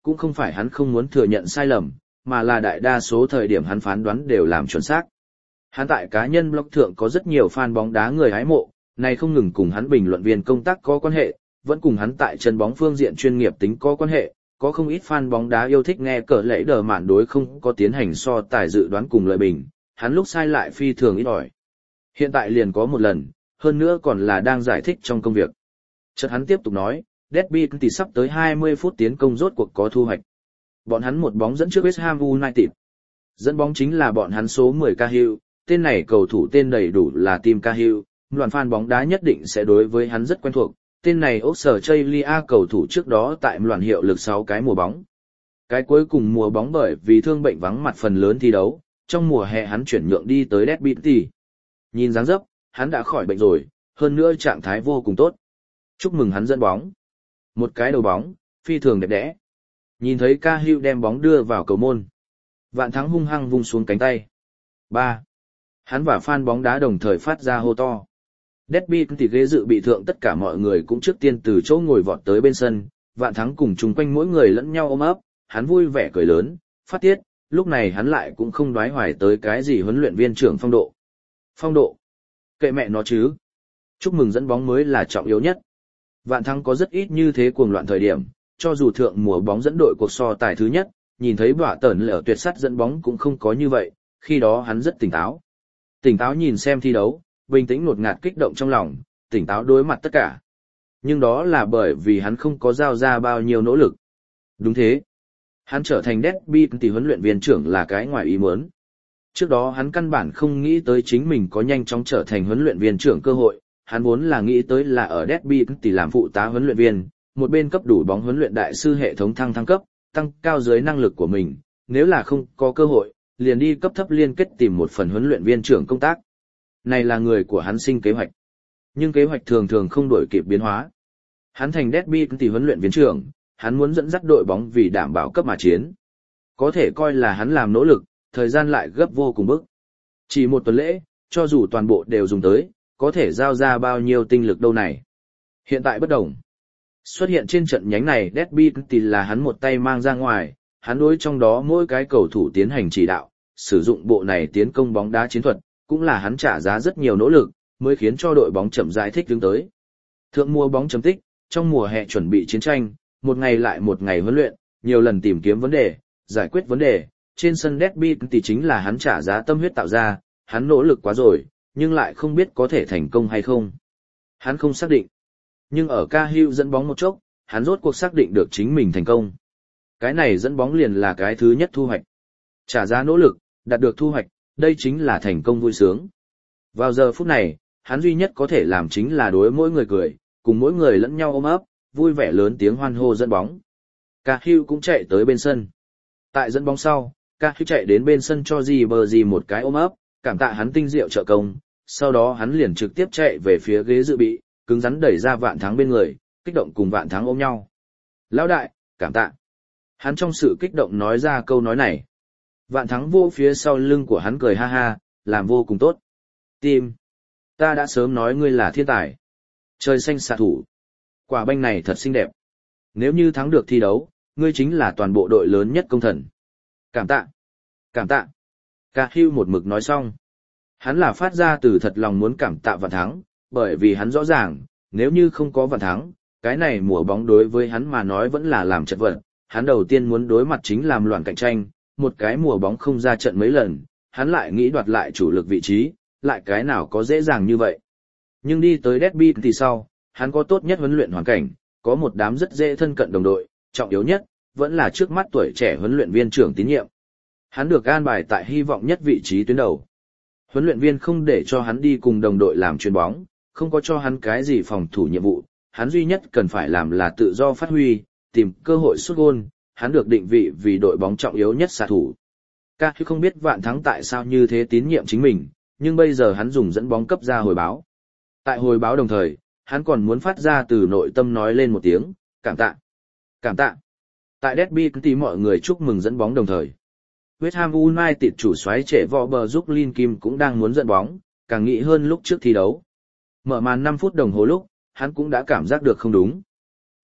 cũng không phải hắn không muốn thừa nhận sai lầm, mà là đại đa số thời điểm hắn phán đoán đều làm chuẩn xác. Hắn tại cá nhân blog thượng có rất nhiều fan bóng đá người hái mộ, này không ngừng cùng hắn bình luận viên công tác có quan hệ, vẫn cùng hắn tại chân bóng phương diện chuyên nghiệp tính có quan hệ, có không ít fan bóng đá yêu thích nghe cờ lễ đờ mạn đối không có tiến hành so tài dự đoán cùng lời bình, hắn lúc sai lại phi thường ít ỏi. Hiện tại liền có một lần, hơn nữa còn là đang giải thích trong công việc. Chợt hắn tiếp tục nói, Derby thì sắp tới hai mươi phút tiến công rốt cuộc có thu hoạch. Bọn hắn một bóng dẫn trước West Ham United. Dẫn bóng chính là bọn hắn số mười Cahill, tên này cầu thủ tên đầy đủ là Tim Cahill, đoàn fan bóng đá nhất định sẽ đối với hắn rất quen thuộc. Tên này Australia cầu thủ trước đó tại đoàn hiệu lực sáu cái mùa bóng. Cái cuối cùng mùa bóng bởi vì thương bệnh vắng mặt phần lớn thi đấu, trong mùa hè hắn chuyển nhượng đi tới Derby. Nhìn dáng dấp, hắn đã khỏi bệnh rồi, hơn nữa trạng thái vô cùng tốt. Chúc mừng hắn dẫn bóng. Một cái đầu bóng, phi thường đẹp đẽ. Nhìn thấy Cahill đem bóng đưa vào cầu môn. Vạn Thắng hung hăng vung xuống cánh tay. ba. Hắn và fan bóng đá đồng thời phát ra hô to. Derby thì ghế dự bị thượng tất cả mọi người cũng trước tiên từ chỗ ngồi vọt tới bên sân, Vạn Thắng cùng chung quanh mỗi người lẫn nhau ôm ấp, hắn vui vẻ cười lớn, phát tiết, lúc này hắn lại cũng không đoái hoài tới cái gì huấn luyện viên trưởng phong độ. Phong độ? Kệ mẹ nó chứ. Chúc mừng dẫn bóng mới là trọng yếu nhất. Vạn Thắng có rất ít như thế cuồng loạn thời điểm, cho dù thượng mùa bóng dẫn đội cuộc so tài thứ nhất, nhìn thấy bả tẩn lở tuyệt sắt dẫn bóng cũng không có như vậy, khi đó hắn rất tỉnh táo. Tỉnh táo nhìn xem thi đấu, bình tĩnh ngột ngạt kích động trong lòng, tỉnh táo đối mặt tất cả. Nhưng đó là bởi vì hắn không có giao ra bao nhiêu nỗ lực. Đúng thế. Hắn trở thành Derby thì huấn luyện viên trưởng là cái ngoài ý muốn. Trước đó hắn căn bản không nghĩ tới chính mình có nhanh chóng trở thành huấn luyện viên trưởng cơ hội, hắn vốn là nghĩ tới là ở Derby thì làm phụ tá huấn luyện viên, một bên cấp đủ bóng huấn luyện đại sư hệ thống thăng thăng cấp, tăng cao dưới năng lực của mình, nếu là không có cơ hội, liền đi cấp thấp liên kết tìm một phần huấn luyện viên trưởng công tác. Này là người của hắn sinh kế hoạch. Nhưng kế hoạch thường thường không đổi kịp biến hóa. Hắn thành Derby thì huấn luyện viên trưởng, hắn muốn dẫn dắt đội bóng vì đảm bảo cấp mà chiến. Có thể coi là hắn làm nỗ lực, thời gian lại gấp vô cùng bức. Chỉ một tuần lễ, cho dù toàn bộ đều dùng tới, có thể giao ra bao nhiêu tinh lực đâu này. Hiện tại bất đồng. Xuất hiện trên trận nhánh này Derby thì là hắn một tay mang ra ngoài, hắn đối trong đó mỗi cái cầu thủ tiến hành chỉ đạo, sử dụng bộ này tiến công bóng đá chiến thuật, cũng là hắn trả giá rất nhiều nỗ lực, mới khiến cho đội bóng chậm rãi thích ứng tới. Thượng mùa bóng chấm tích, trong mùa hè chuẩn bị chiến tranh, một ngày lại một ngày huấn luyện, nhiều lần tìm kiếm vấn đề, giải quyết vấn đề, trên sân Derby thì chính là hắn trả giá tâm huyết tạo ra, hắn nỗ lực quá rồi, nhưng lại không biết có thể thành công hay không. Hắn không xác định. Nhưng ở Cahill dẫn bóng một chốc, hắn rốt cuộc xác định được chính mình thành công. Cái này dẫn bóng liền là cái thứ nhất thu hoạch. Trả giá nỗ lực, đạt được thu hoạch, đây chính là thành công vui sướng. Vào giờ phút này, hắn duy nhất có thể làm chính là đối mỗi người cười, cùng mỗi người lẫn nhau ôm ấp, vui vẻ lớn tiếng hoan hô dẫn bóng. Cahill cũng chạy tới bên sân. Tại dẫn bóng sau, Cahill chạy đến bên sân cho Ribery một cái ôm ấp, cảm tạ hắn tinh diệu trợ công, sau đó hắn liền trực tiếp chạy về phía ghế dự bị, cứng rắn đẩy ra Vạn Thắng bên người, kích động cùng Vạn Thắng ôm nhau. Lão đại, cảm tạ. Hắn trong sự kích động nói ra câu nói này. Vạn Thắng vô phía sau lưng của hắn cười ha ha, làm vô cùng tốt. Tim, ta đã sớm nói ngươi là thiên tài. Trời xanh xạ thủ. Quả banh này thật xinh đẹp. Nếu như thắng được thi đấu, ngươi chính là toàn bộ đội lớn nhất công thần. Cảm tạ. Cảm tạ. Cahill một mực nói xong. Hắn là phát ra từ thật lòng muốn cảm tạ Vạn Thắng, bởi vì hắn rõ ràng, nếu như không có Vạn Thắng, cái này mùa bóng đối với hắn mà nói vẫn là làm chật vật. Hắn đầu tiên muốn đối mặt chính làm loạn cạnh tranh, một cái mùa bóng không ra trận mấy lần, hắn lại nghĩ đoạt lại chủ lực vị trí, lại cái nào có dễ dàng như vậy. Nhưng đi tới Derby thì sau, hắn có tốt nhất huấn luyện hoàn cảnh, có một đám rất dễ thân cận đồng đội, trọng yếu nhất, vẫn là trước mắt tuổi trẻ huấn luyện viên trưởng tín nhiệm. Hắn được an bài tại hy vọng nhất vị trí tuyến đầu. Huấn luyện viên không để cho hắn đi cùng đồng đội làm chuyền bóng, không có cho hắn cái gì phòng thủ nhiệm vụ, hắn duy nhất cần phải làm là tự do phát huy, tìm cơ hội sút gôn, hắn được định vị vì đội bóng trọng yếu nhất xạ thủ. Cahill không biết Vạn Thắng tại sao như thế tín nhiệm chính mình, nhưng bây giờ hắn dùng dẫn bóng cấp ra hồi báo. Tại hồi báo đồng thời, hắn còn muốn phát ra từ nội tâm nói lên một tiếng, cảm tạ. Cảm tạ. Tại Derby tí mọi người chúc mừng dẫn bóng đồng thời. West Ham United chủ soái trẻ võ bờ giúp Lin Kim cũng đang muốn dẫn bóng, càng nghĩ hơn lúc trước thi đấu. Mở màn năm phút đồng hồ lúc, hắn cũng đã cảm giác được không đúng.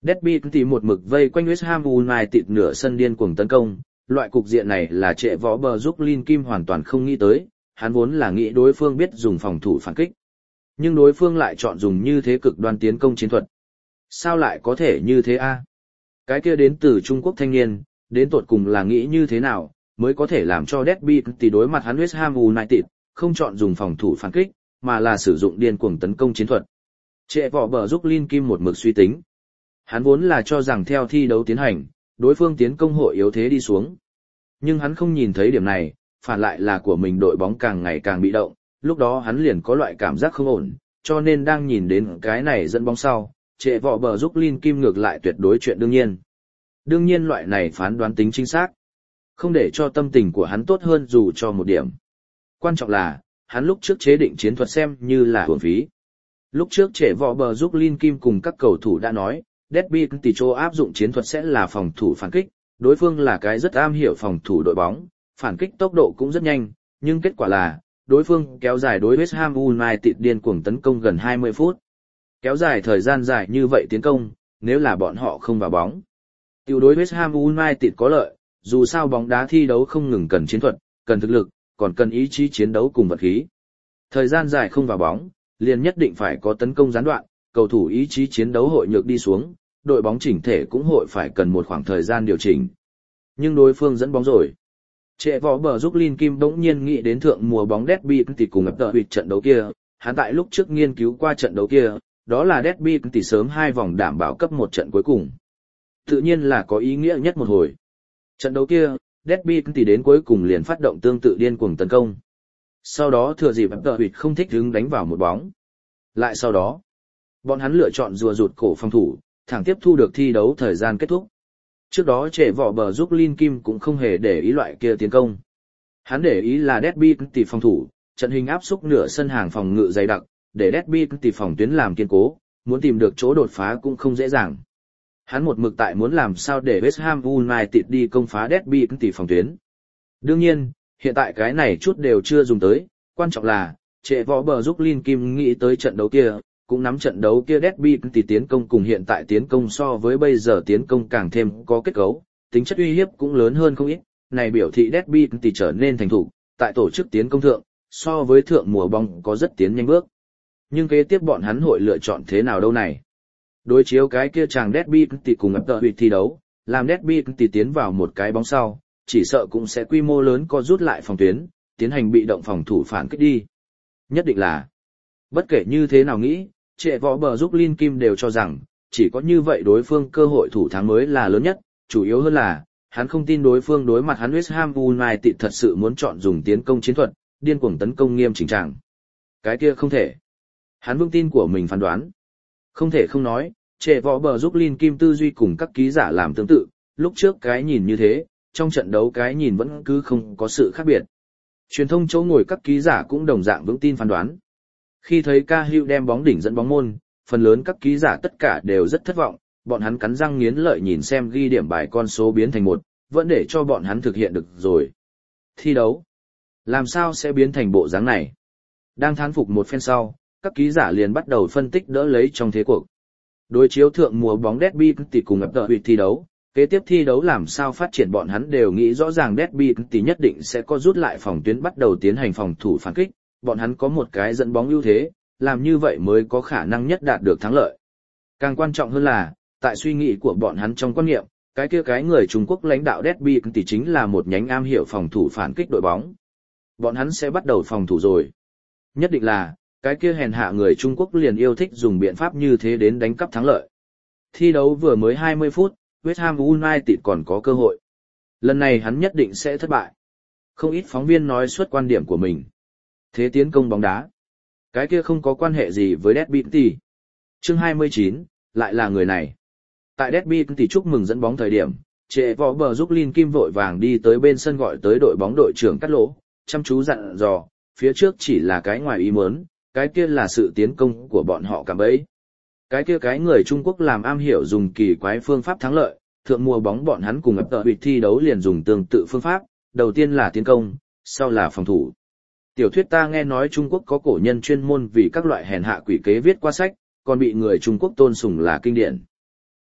Derby County một mực vây quanh West Ham United nửa sân điên cuồng tấn công, loại cục diện này là trệ võ bờ giúp Lin Kim hoàn toàn không nghĩ tới, hắn vốn là nghĩ đối phương biết dùng phòng thủ phản kích. Nhưng đối phương lại chọn dùng như thế cực đoan tiến công chiến thuật. Sao lại có thể như thế a? Cái kia đến từ Trung Quốc thanh niên, đến tột cùng là nghĩ như thế nào, mới có thể làm cho Derby County đối mặt hắn West Ham United, không chọn dùng phòng thủ phản kích, mà là sử dụng điên cuồng tấn công chiến thuật. Trệ võ bờ giúp Lin Kim một mực suy tính. Hắn vốn là cho rằng theo thi đấu tiến hành, đối phương tiến công hội yếu thế đi xuống. Nhưng hắn không nhìn thấy điểm này, phản lại là của mình đội bóng càng ngày càng bị động, lúc đó hắn liền có loại cảm giác không ổn, cho nên đang nhìn đến cái này dẫn bóng sau, trệ võ bờ giúp Lin Kim ngược lại tuyệt đối chuyện đương nhiên. Đương nhiên loại này phán đoán tính chính xác, không để cho tâm tình của hắn tốt hơn dù cho một điểm. Quan trọng là, hắn lúc trước chế định chiến thuật xem như là uổng phí. Lúc trước trệ võ bờ giúp Lin Kim cùng các cầu thủ đã nói, Derby County Châu áp dụng chiến thuật sẽ là phòng thủ phản kích, đối phương là cái rất am hiểu phòng thủ đội bóng, phản kích tốc độ cũng rất nhanh, nhưng kết quả là, đối phương kéo dài đối West Ham United điên cuồng tấn công gần hai mươi phút. Kéo dài thời gian dài như vậy tiến công, nếu là bọn họ không vào bóng. Tiểu đối West Ham United có lợi, dù sao bóng đá thi đấu không ngừng cần chiến thuật, cần thực lực, còn cần ý chí chiến đấu cùng vật khí. Thời gian dài không vào bóng, liền nhất định phải có tấn công gián đoạn, cầu thủ ý chí chiến đấu hội nhược đi xuống, đội bóng chỉnh thể cũng hội phải cần một khoảng thời gian điều chỉnh. Nhưng đối phương dẫn bóng rồi. Trệ võ bờ giúp Lin Kim bỗng nhiên nghĩ đến thượng mùa bóng Derby County cùng ập tợ huyệt trận đấu kia, hắn tại lúc trước nghiên cứu qua trận đấu kia, đó là Derby County sớm hai vòng đảm bảo cấp một trận cuối cùng. Tự nhiên là có ý nghĩa nhất một hồi. Trận đấu kia, Derby County đến cuối cùng liền phát động tương tự điên cuồng tấn công. Sau đó thừa dịp ập tợ huyệt không thích hứng đánh vào một bóng. Lại sau đó, bọn hắn lựa chọn rùa rụt cổ phòng thủ, thẳng tiếp thu được thi đấu thời gian kết thúc. Trước đó trệ võ bờ giúp Lin Kim cũng không hề để ý loại kia tiến công. Hắn để ý là Derby County phòng thủ, trận hình áp xúc nửa sân hàng phòng ngự dày đặc, để Derby County phòng tuyến làm kiên cố, muốn tìm được chỗ đột phá cũng không dễ dàng. Hắn một mực tại muốn làm sao để West Ham United đi công phá Derby County phòng tuyến. Đương nhiên, hiện tại cái này chút đều chưa dùng tới, quan trọng là, trệ võ bờ giúp Lin Kim nghĩ tới trận đấu kia, cũng nắm trận đấu kia Derby County tiến công cùng hiện tại tiến công so với bây giờ tiến công càng thêm có kết cấu, tính chất uy hiếp cũng lớn hơn không ít, này biểu thị Derby County trở nên thành thủ, tại tổ chức tiến công thượng, so với thượng mùa bóng có rất tiến nhanh bước. Nhưng kế tiếp bọn hắn hội lựa chọn thế nào đâu này? Đối chiếu cái kia chàng Derby County cùng ập tợ huyệt thi đấu, làm Derby County tiến vào một cái bóng sau, chỉ sợ cũng sẽ quy mô lớn co rút lại phòng tuyến, tiến hành bị động phòng thủ phản kích đi. Nhất định là, bất kể như thế nào nghĩ, trệ võ bờ giúp Lin Kim đều cho rằng, chỉ có như vậy đối phương cơ hội thủ thắng mới là lớn nhất, chủ yếu hơn là, hắn không tin đối phương đối mặt hắn West Ham United thật sự muốn chọn dùng tiến công chiến thuật, điên cuồng tấn công nghiêm chỉnh trạng. Cái kia không thể. Hắn vững tin của mình phán đoán. Không thể không nói, trệ võ bờ giúp Lin Kim tư duy cùng các ký giả làm tương tự, lúc trước cái nhìn như thế, trong trận đấu cái nhìn vẫn cứ không có sự khác biệt. Truyền thông chỗ ngồi các ký giả cũng đồng dạng vững tin phán đoán. Khi thấy Cahill đem bóng đỉnh dẫn bóng môn, phần lớn các ký giả tất cả đều rất thất vọng, bọn hắn cắn răng nghiến lợi nhìn xem ghi điểm bài con số biến thành một, vẫn để cho bọn hắn thực hiện được rồi. Thi đấu, làm sao sẽ biến thành bộ dáng này? Đang thán phục một phen sau, các ký giả liền bắt đầu phân tích đỡ lấy trong thế cuộc. Đối chiếu thượng mùa bóng Derby County cùng ập tợ huyệt thi đấu, kế tiếp thi đấu làm sao phát triển bọn hắn đều nghĩ rõ ràng Derby County nhất định sẽ có rút lại phòng tuyến bắt đầu tiến hành phòng thủ phản kích, bọn hắn có một cái dẫn bóng ưu thế, làm như vậy mới có khả năng nhất đạt được thắng lợi. Càng quan trọng hơn là, tại suy nghĩ của bọn hắn trong quan niệm, cái kia cái người Trung Quốc lãnh đạo Derby County chính là một nhánh am hiểu phòng thủ phản kích đội bóng. Bọn hắn sẽ bắt đầu phòng thủ rồi. Nhất định là, cái kia hèn hạ người Trung Quốc liền yêu thích dùng biện pháp như thế đến đánh cắp thắng lợi. Thi đấu vừa mới hai mươi phút, West Ham United còn có cơ hội. Lần này hắn nhất định sẽ thất bại. Không ít phóng viên nói suốt quan điểm của mình. Thế tiến công bóng đá. Cái kia không có quan hệ gì với Derby County. Chương hai mươi chín, lại là người này. Tại Derby County chúc mừng dẫn bóng thời điểm, trệ võ bờ giúp Lin Kim vội vàng đi tới bên sân gọi tới đội bóng đội trưởng Cắt Lỗ, chăm chú dặn dò, phía trước chỉ là cái ngoài ý muốn, cái kia là sự tiến công của bọn họ cả bấy. Cái kia cái người Trung Quốc làm am hiểu dùng kỳ quái phương pháp thắng lợi, thượng mùa bóng bọn hắn cùng ập tợ huyệt thi đấu liền dùng tương tự phương pháp, đầu tiên là tiến công, sau là phòng thủ. Tiểu thuyết ta nghe nói Trung Quốc có cổ nhân chuyên môn vì các loại hèn hạ quỷ kế viết qua sách, còn bị người Trung Quốc tôn sùng là kinh điển.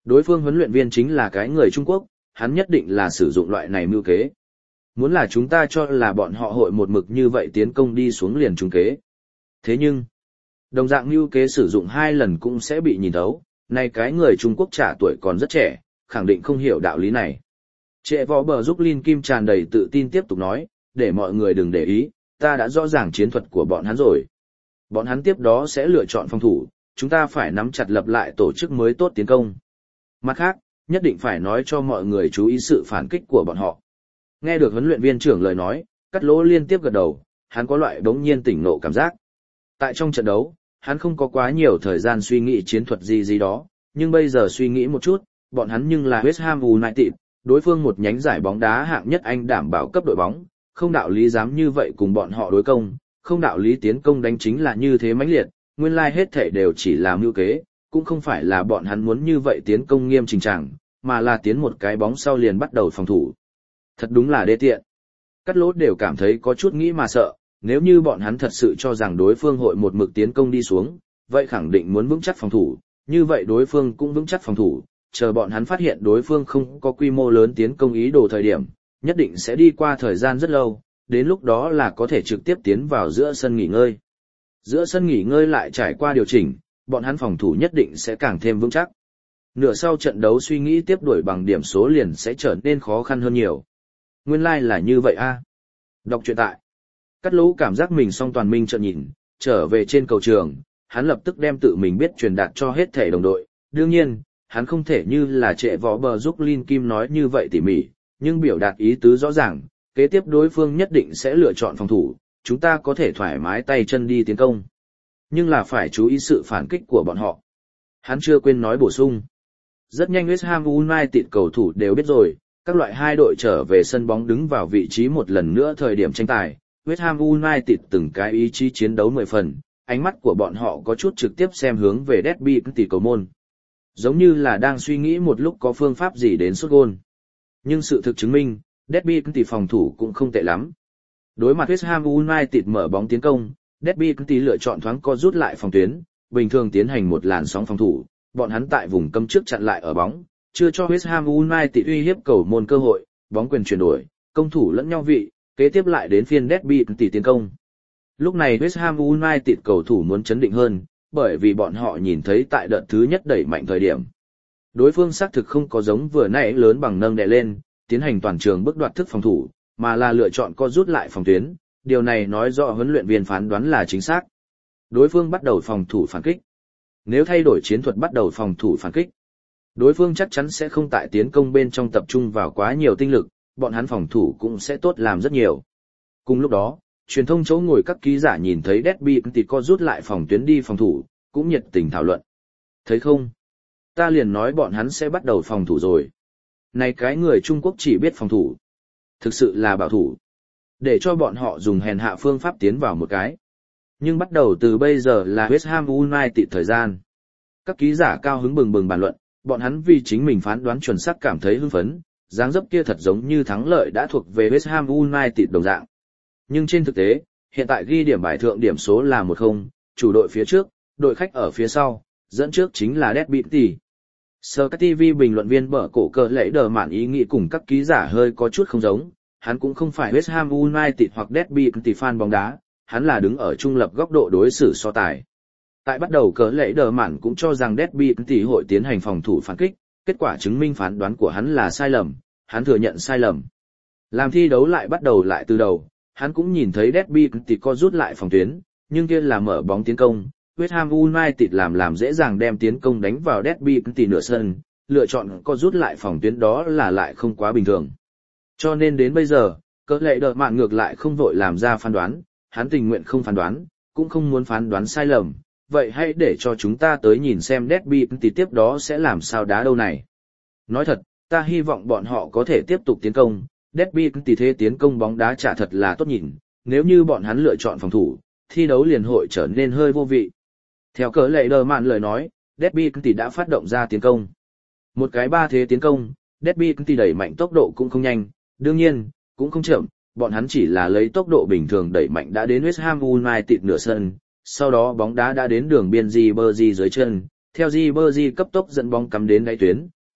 Đối phương huấn luyện viên chính là cái người Trung Quốc, hắn nhất định là sử dụng loại này mưu kế. Muốn là chúng ta cho là bọn họ hội một mực như vậy tiến công đi xuống liền trúng kế. Thế nhưng, đồng dạng mưu kế sử dụng hai lần cũng sẽ bị nhìn thấu, này cái người Trung Quốc trẻ tuổi còn rất trẻ, khẳng định không hiểu đạo lý này. Trệ võ bờ giúp Linh Kim tràn đầy tự tin tiếp tục nói, để mọi người đừng để ý, ta đã rõ ràng chiến thuật của bọn hắn rồi. Bọn hắn tiếp đó sẽ lựa chọn phòng thủ, chúng ta phải nắm chặt lập lại tổ chức mới tốt tiến công. Mặt khác, nhất định phải nói cho mọi người chú ý sự phản kích của bọn họ. Nghe được huấn luyện viên trưởng lời nói, Cắt Lỗ liên tiếp gật đầu, hắn có loại bỗng nhiên tỉnh ngộ cảm giác. Tại trong trận đấu, hắn không có quá nhiều thời gian suy nghĩ chiến thuật gì gì đó, nhưng bây giờ suy nghĩ một chút, bọn hắn nhưng là West Ham United, đối phương một nhánh giải bóng đá hạng nhất Anh đảm bảo cấp đội bóng, không đạo lý dám như vậy cùng bọn họ đối công, không đạo lý tiến công đánh chính là như thế mãnh liệt, nguyên lai hết thể đều chỉ là mưu kế, cũng không phải là bọn hắn muốn như vậy tiến công nghiêm trình trạng, mà là tiến một cái bóng sau liền bắt đầu phòng thủ. Thật đúng là đê tiện. Cắt Lỗ đều cảm thấy có chút nghĩ mà sợ, nếu như bọn hắn thật sự cho rằng đối phương hội một mực tiến công đi xuống, vậy khẳng định muốn vững chắc phòng thủ, như vậy đối phương cũng vững chắc phòng thủ, chờ bọn hắn phát hiện đối phương không có quy mô lớn tiến công ý đồ thời điểm, nhất định sẽ đi qua thời gian rất lâu, đến lúc đó là có thể trực tiếp tiến vào giữa sân nghỉ ngơi. Giữa sân nghỉ ngơi lại trải qua điều chỉnh, bọn hắn phòng thủ nhất định sẽ càng thêm vững chắc. Nửa sau trận đấu suy nghĩ tiếp đuổi bằng điểm số liền sẽ trở nên khó khăn hơn nhiều. Nguyên lai like là như vậy a. À. Đọc truyện tại. Cắt Lỗ cảm giác mình song toàn minh trợn nhìn, trở về trên cầu trường, hắn lập tức đem tự mình biết truyền đạt cho hết thể đồng đội. Đương nhiên, hắn không thể như là Trệ võ bờ giúp Linh Kim nói như vậy tỉ mỉ, nhưng biểu đạt ý tứ rõ ràng, kế tiếp đối phương nhất định sẽ lựa chọn phòng thủ, chúng ta có thể thoải mái tay chân đi tiến công. Nhưng là phải chú ý sự phản kích của bọn họ. Hắn chưa quên nói bổ sung. Rất nhanh West Ham United cầu thủ đều biết rồi, các loại hai đội trở về sân bóng đứng vào vị trí một lần nữa thời điểm tranh tài. West Ham United từng cái ý chí chiến đấu mười phần, ánh mắt của bọn họ có chút trực tiếp xem hướng về Derby tỷ cầu môn. Giống như là đang suy nghĩ một lúc có phương pháp gì đến sút gôn. Nhưng sự thực chứng minh, Derby tỷ phòng thủ cũng không tệ lắm. Đối mặt West Ham United mở bóng tiến công, Derby tỷ lựa chọn thoáng co rút lại phòng tuyến, bình thường tiến hành một làn sóng phòng thủ, bọn hắn tại vùng cấm trước chặn lại ở bóng, chưa cho West Ham United uy hiếp cầu môn cơ hội, bóng quyền chuyển đổi, công thủ lẫn nhau vị, kế tiếp lại đến phiên Derby tỷ tiến công. Lúc này West Ham United cầu thủ muốn chấn định hơn, bởi vì bọn họ nhìn thấy tại đợt thứ nhất đẩy mạnh thời điểm. Đối phương xác thực không có giống vừa nãy lớn bằng nâng đè lên, tiến hành toàn trường bước đoạt thức phòng thủ, mà là lựa chọn co rút lại phòng tuyến, điều này nói rõ huấn luyện viên phán đoán là chính xác. Đối phương bắt đầu phòng thủ phản kích. Nếu thay đổi chiến thuật bắt đầu phòng thủ phản kích, đối phương chắc chắn sẽ không tại tiến công bên trong tập trung vào quá nhiều tinh lực, bọn hắn phòng thủ cũng sẽ tốt làm rất nhiều. Cùng lúc đó, truyền thông chỗ ngồi các ký giả nhìn thấy Derby thì co rút lại phòng tuyến đi phòng thủ, cũng nhiệt tình thảo luận. Thấy không? Ta liền nói bọn hắn sẽ bắt đầu phòng thủ rồi. Này cái người Trung Quốc chỉ biết phòng thủ. Thực sự là bảo thủ. Để cho bọn họ dùng hèn hạ phương pháp tiến vào một cái. Nhưng bắt đầu từ bây giờ là West Ham United thời gian. Các ký giả cao hứng bừng bừng bàn luận, bọn hắn vì chính mình phán đoán chuẩn xác cảm thấy hưng phấn, dáng dấp kia thật giống như thắng lợi đã thuộc về West Ham United đồng dạng. Nhưng trên thực tế, hiện tại ghi điểm bài thượng điểm số là một không, chủ đội phía trước, đội khách ở phía sau, dẫn trước chính là Derby tỷ. Sky ti vi bình luận viên bở cổ cờ lẫy đờ mạn ý nghĩ cùng các ký giả hơi có chút không giống, hắn cũng không phải West Ham United hoặc Derby tỷ fan bóng đá, hắn là đứng ở trung lập góc độ đối xử so tài. Tại bắt đầu cờ lẫy đờ mạn cũng cho rằng Derby tỷ hội tiến hành phòng thủ phản kích, kết quả chứng minh phán đoán của hắn là sai lầm, hắn thừa nhận sai lầm. Làm thi đấu lại bắt đầu lại từ đầu, hắn cũng nhìn thấy Derby tỷ co rút lại phòng tuyến, nhưng kia là mở bóng tiến công. West Ham United làm làm dễ dàng đem tiến công đánh vào Derby tỷ nửa sân, lựa chọn co rút lại phòng tuyến đó là lại không quá bình thường. Cho nên đến bây giờ, cỡ lệ đợt mạng ngược lại không vội làm ra phán đoán, hắn tình nguyện không phán đoán, cũng không muốn phán đoán sai lầm. Vậy hãy để cho chúng ta tới nhìn xem Derby tỷ tiếp đó sẽ làm sao đá đâu này. Nói thật, ta hy vọng bọn họ có thể tiếp tục tiến công, Derby tỷ thế tiến công bóng đá chả thật là tốt nhìn, nếu như bọn hắn lựa chọn phòng thủ, thi đấu liền hội trở nên hơi vô vị. Theo cỡ lệ đờ mạn lời nói, Derby tỷ đã phát động ra tiến công. Một cái ba thế tiến công, Derby tỷ đẩy mạnh tốc độ cũng không nhanh, đương nhiên, cũng không chậm, bọn hắn chỉ là lấy tốc độ bình thường đẩy mạnh đã đến West Ham United nửa sân, sau đó bóng đá đã đến đường biên Ribery dưới chân, theo Ribery cấp tốc dẫn bóng cắm đến đáy tuyến,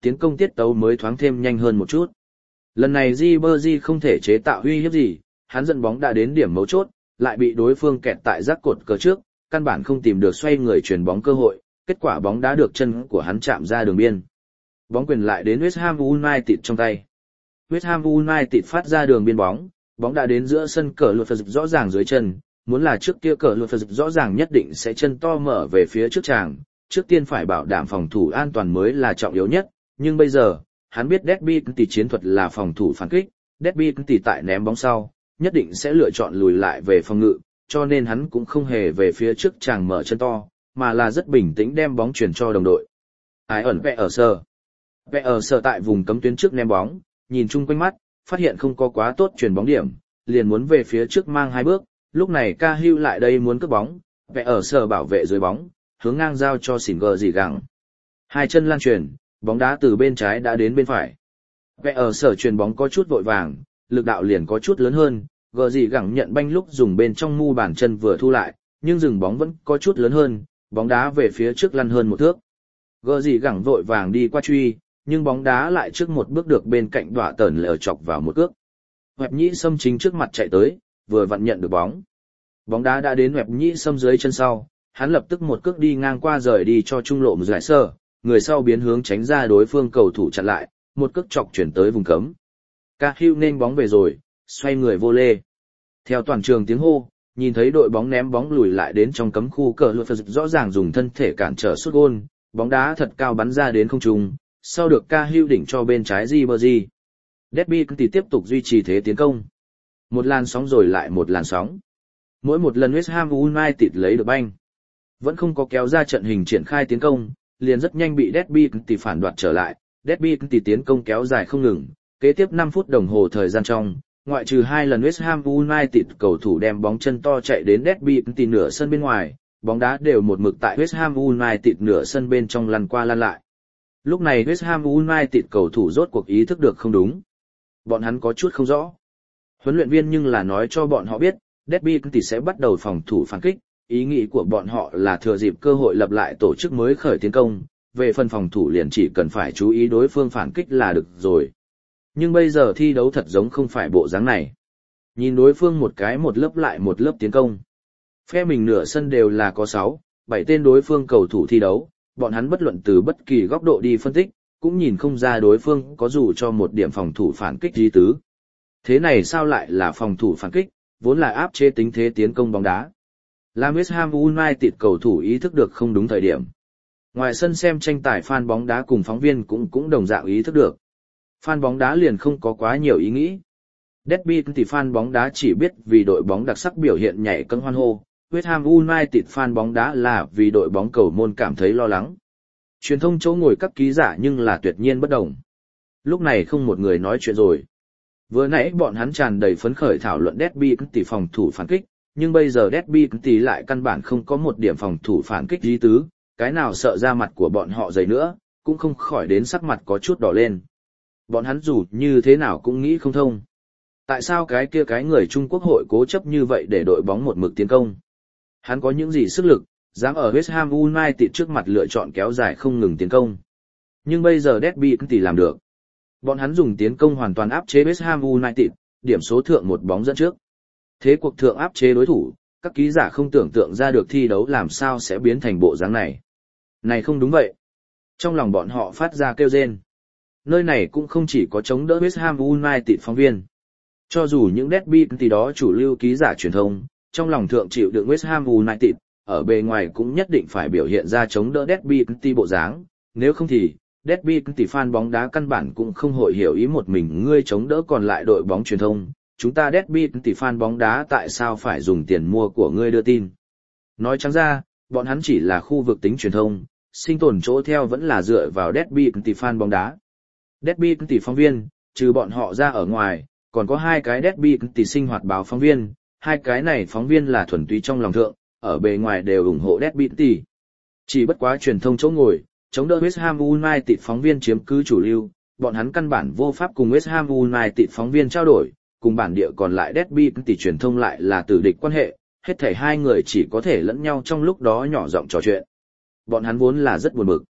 tiến công tiết tấu mới thoáng thêm nhanh hơn một chút. Lần này Ribery không thể chế tạo uy hiếp gì, hắn dẫn bóng đã đến điểm mấu chốt, lại bị đối phương kẹt tại rác cột cờ trước, căn bản không tìm được xoay người chuyển bóng cơ hội, kết quả bóng đá được chân của hắn chạm ra đường biên. Bóng quyền lại đến West Ham United trong tay. West Ham United phát ra đường biên bóng, bóng đã đến giữa sân, cờ luật rõ ràng dưới chân, muốn là trước kia cờ luật rõ ràng nhất định sẽ chân to mở về phía trước chàng, trước tiên phải bảo đảm phòng thủ an toàn mới là trọng yếu nhất, nhưng bây giờ, hắn biết Derby tỷ chiến thuật là phòng thủ phản kích, Derby tỷ tại ném bóng sau, nhất định sẽ lựa chọn lùi lại về phòng ngự, cho nên hắn cũng không hề về phía trước chàng mở chân to, mà là rất bình tĩnh đem bóng chuyển cho đồng đội. Ai ẩn vẽ ở sờ. Vẽ ở sờ tại vùng cấm tuyến trước ném bóng, nhìn chung quanh mắt, phát hiện không có quá tốt chuyển bóng điểm, liền muốn về phía trước mang hai bước, lúc này Cahill lại đây muốn cướp bóng, vẽ ở sờ bảo vệ dưới bóng, hướng ngang giao cho xỉn gờ gì gẳng. Hai chân lan truyền, bóng đá từ bên trái đã đến bên phải. Vẽ ở sở truyền bóng có chút vội vàng, lực đạo liền có chút lớn hơn, gờ gì gẳng nhận banh lúc dùng bên trong mu bàn chân vừa thu lại, nhưng dừng bóng vẫn có chút lớn hơn, bóng đá về phía trước lăn hơn một thước. Gờ gì gẳng vội vàng đi qua truy, nhưng bóng đá lại trước một bước được bên cạnh đọa tờn lờ chọc vào một cước. Hoẹp nhĩ sâm chính trước mặt chạy tới, vừa vặn nhận được bóng. Bóng đá đã đến hoẹp nhĩ sâm dưới chân sau, hắn lập tức một cước đi ngang qua rời đi cho trung lộ một giải sơ, người sau biến hướng tránh ra đối phương cầu thủ chặn lại, một cước chọc chuyển tới vùng cấm. Cahill nên bóng về rồi, xoay người vô lê. Theo toàn trường tiếng hô, nhìn thấy đội bóng ném bóng lùi lại đến trong cấm khu, cờ luật rõ ràng dùng thân thể cản trở sút gôn, bóng đá thật cao bắn ra đến không trung, sau được Cahill đỉnh cho bên trái Ribery. Derby thì tiếp tục duy trì thế tiến công. Một làn sóng rồi lại một làn sóng. Mỗi một lần West Ham United lấy được banh, vẫn không có kéo ra trận hình triển khai tiến công, liền rất nhanh bị Derby thì phản đoạt trở lại. Derby thì tiến công kéo dài không ngừng, kế tiếp năm phút đồng hồ thời gian trong, ngoại trừ hai lần West Ham United cầu thủ đem bóng chân to chạy đến Derby thì nửa sân bên ngoài, bóng đá đều một mực tại West Ham United nửa sân bên trong lăn qua lăn lại. Lúc này West Ham United cầu thủ rốt cuộc ý thức được không đúng. Bọn hắn có chút không rõ. Huấn luyện viên nhưng là nói cho bọn họ biết, Derby thì sẽ bắt đầu phòng thủ phản kích, ý nghĩ của bọn họ là thừa dịp cơ hội lập lại tổ chức mới khởi tiến công, về phần phòng thủ liền chỉ cần phải chú ý đối phương phản kích là được rồi. Nhưng bây giờ thi đấu thật giống không phải bộ dáng này. Nhìn đối phương một cái một lớp lại một lớp tiến công. Phe mình nửa sân đều là có sáu, bảy tên đối phương cầu thủ thi đấu, bọn hắn bất luận từ bất kỳ góc độ đi phân tích, cũng nhìn không ra đối phương có dù cho một điểm phòng thủ phản kích gì tứ. Thế này sao lại là phòng thủ phản kích, vốn là áp chế tính thế tiến công bóng đá. Làm West Ham United cầu thủ ý thức được không đúng thời điểm. Ngoài sân xem tranh tài fan bóng đá cùng phóng viên cũng cũng đồng dạng ý thức được. Fan bóng đá liền không có quá nhiều ý nghĩ. Derby thì fan bóng đá chỉ biết vì đội bóng đặc sắc biểu hiện nhảy cẫng hoan hô, West Ham United fan bóng đá là vì đội bóng cầu môn cảm thấy lo lắng. Truyền thông chỗ ngồi các ký giả nhưng là tuyệt nhiên bất đồng. Lúc này không một người nói chuyện rồi. Vừa nãy bọn hắn tràn đầy phấn khởi thảo luận Derby tỷ phòng thủ phản kích, nhưng bây giờ Derby tỷ lại căn bản không có một điểm phòng thủ phản kích gì tứ, cái nào sợ ra mặt của bọn họ dày nữa, cũng không khỏi đến sắc mặt có chút đỏ lên. Bọn hắn dù như thế nào cũng nghĩ không thông. Tại sao cái kia cái người Trung Quốc hội cố chấp như vậy để đội bóng một mực tiến công? Hắn có những gì sức lực, dám ở West Ham United trước mặt lựa chọn kéo dài không ngừng tiến công. Nhưng bây giờ Derby tỷ làm được. Bọn hắn dùng tiến công hoàn toàn áp chế West Ham United, điểm số thượng một bóng dẫn trước. Thế cuộc thượng áp chế đối thủ, các ký giả không tưởng tượng ra được thi đấu làm sao sẽ biến thành bộ dáng này. Này không đúng vậy. Trong lòng bọn họ phát ra kêu rên. Nơi này cũng không chỉ có chống đỡ West Ham United phóng viên. Cho dù những Derby tỷ đó chủ lưu ký giả truyền thông, trong lòng thượng chịu đựng West Ham United, ở bề ngoài cũng nhất định phải biểu hiện ra chống đỡ Derby tỷ bộ dáng, nếu không thì Derby tỷ fan bóng đá căn bản cũng không hội hiểu ý một mình ngươi chống đỡ còn lại đội bóng truyền thông, chúng ta Derby tỷ fan bóng đá tại sao phải dùng tiền mua của ngươi đưa tin. Nói trắng ra, bọn hắn chỉ là khu vực tính truyền thông, sinh tồn chỗ theo vẫn là dựa vào Derby tỷ fan bóng đá. Derby tỷ phóng viên, trừ bọn họ ra ở ngoài, còn có hai cái Derby tỷ sinh hoạt báo phóng viên, hai cái này phóng viên là thuần túy trong lòng thượng, ở bề ngoài đều ủng hộ Derby tỷ. Chỉ bất quá truyền thông chỗ ngồi, chống đỡ West Ham United phóng viên chiếm cứ chủ lưu, bọn hắn căn bản vô pháp cùng West Ham United phóng viên trao đổi, cùng bản địa còn lại Derby tỷ truyền thông lại là tử địch quan hệ, hết thảy hai người chỉ có thể lẫn nhau trong lúc đó nhỏ giọng trò chuyện. Bọn hắn vốn là rất buồn bực.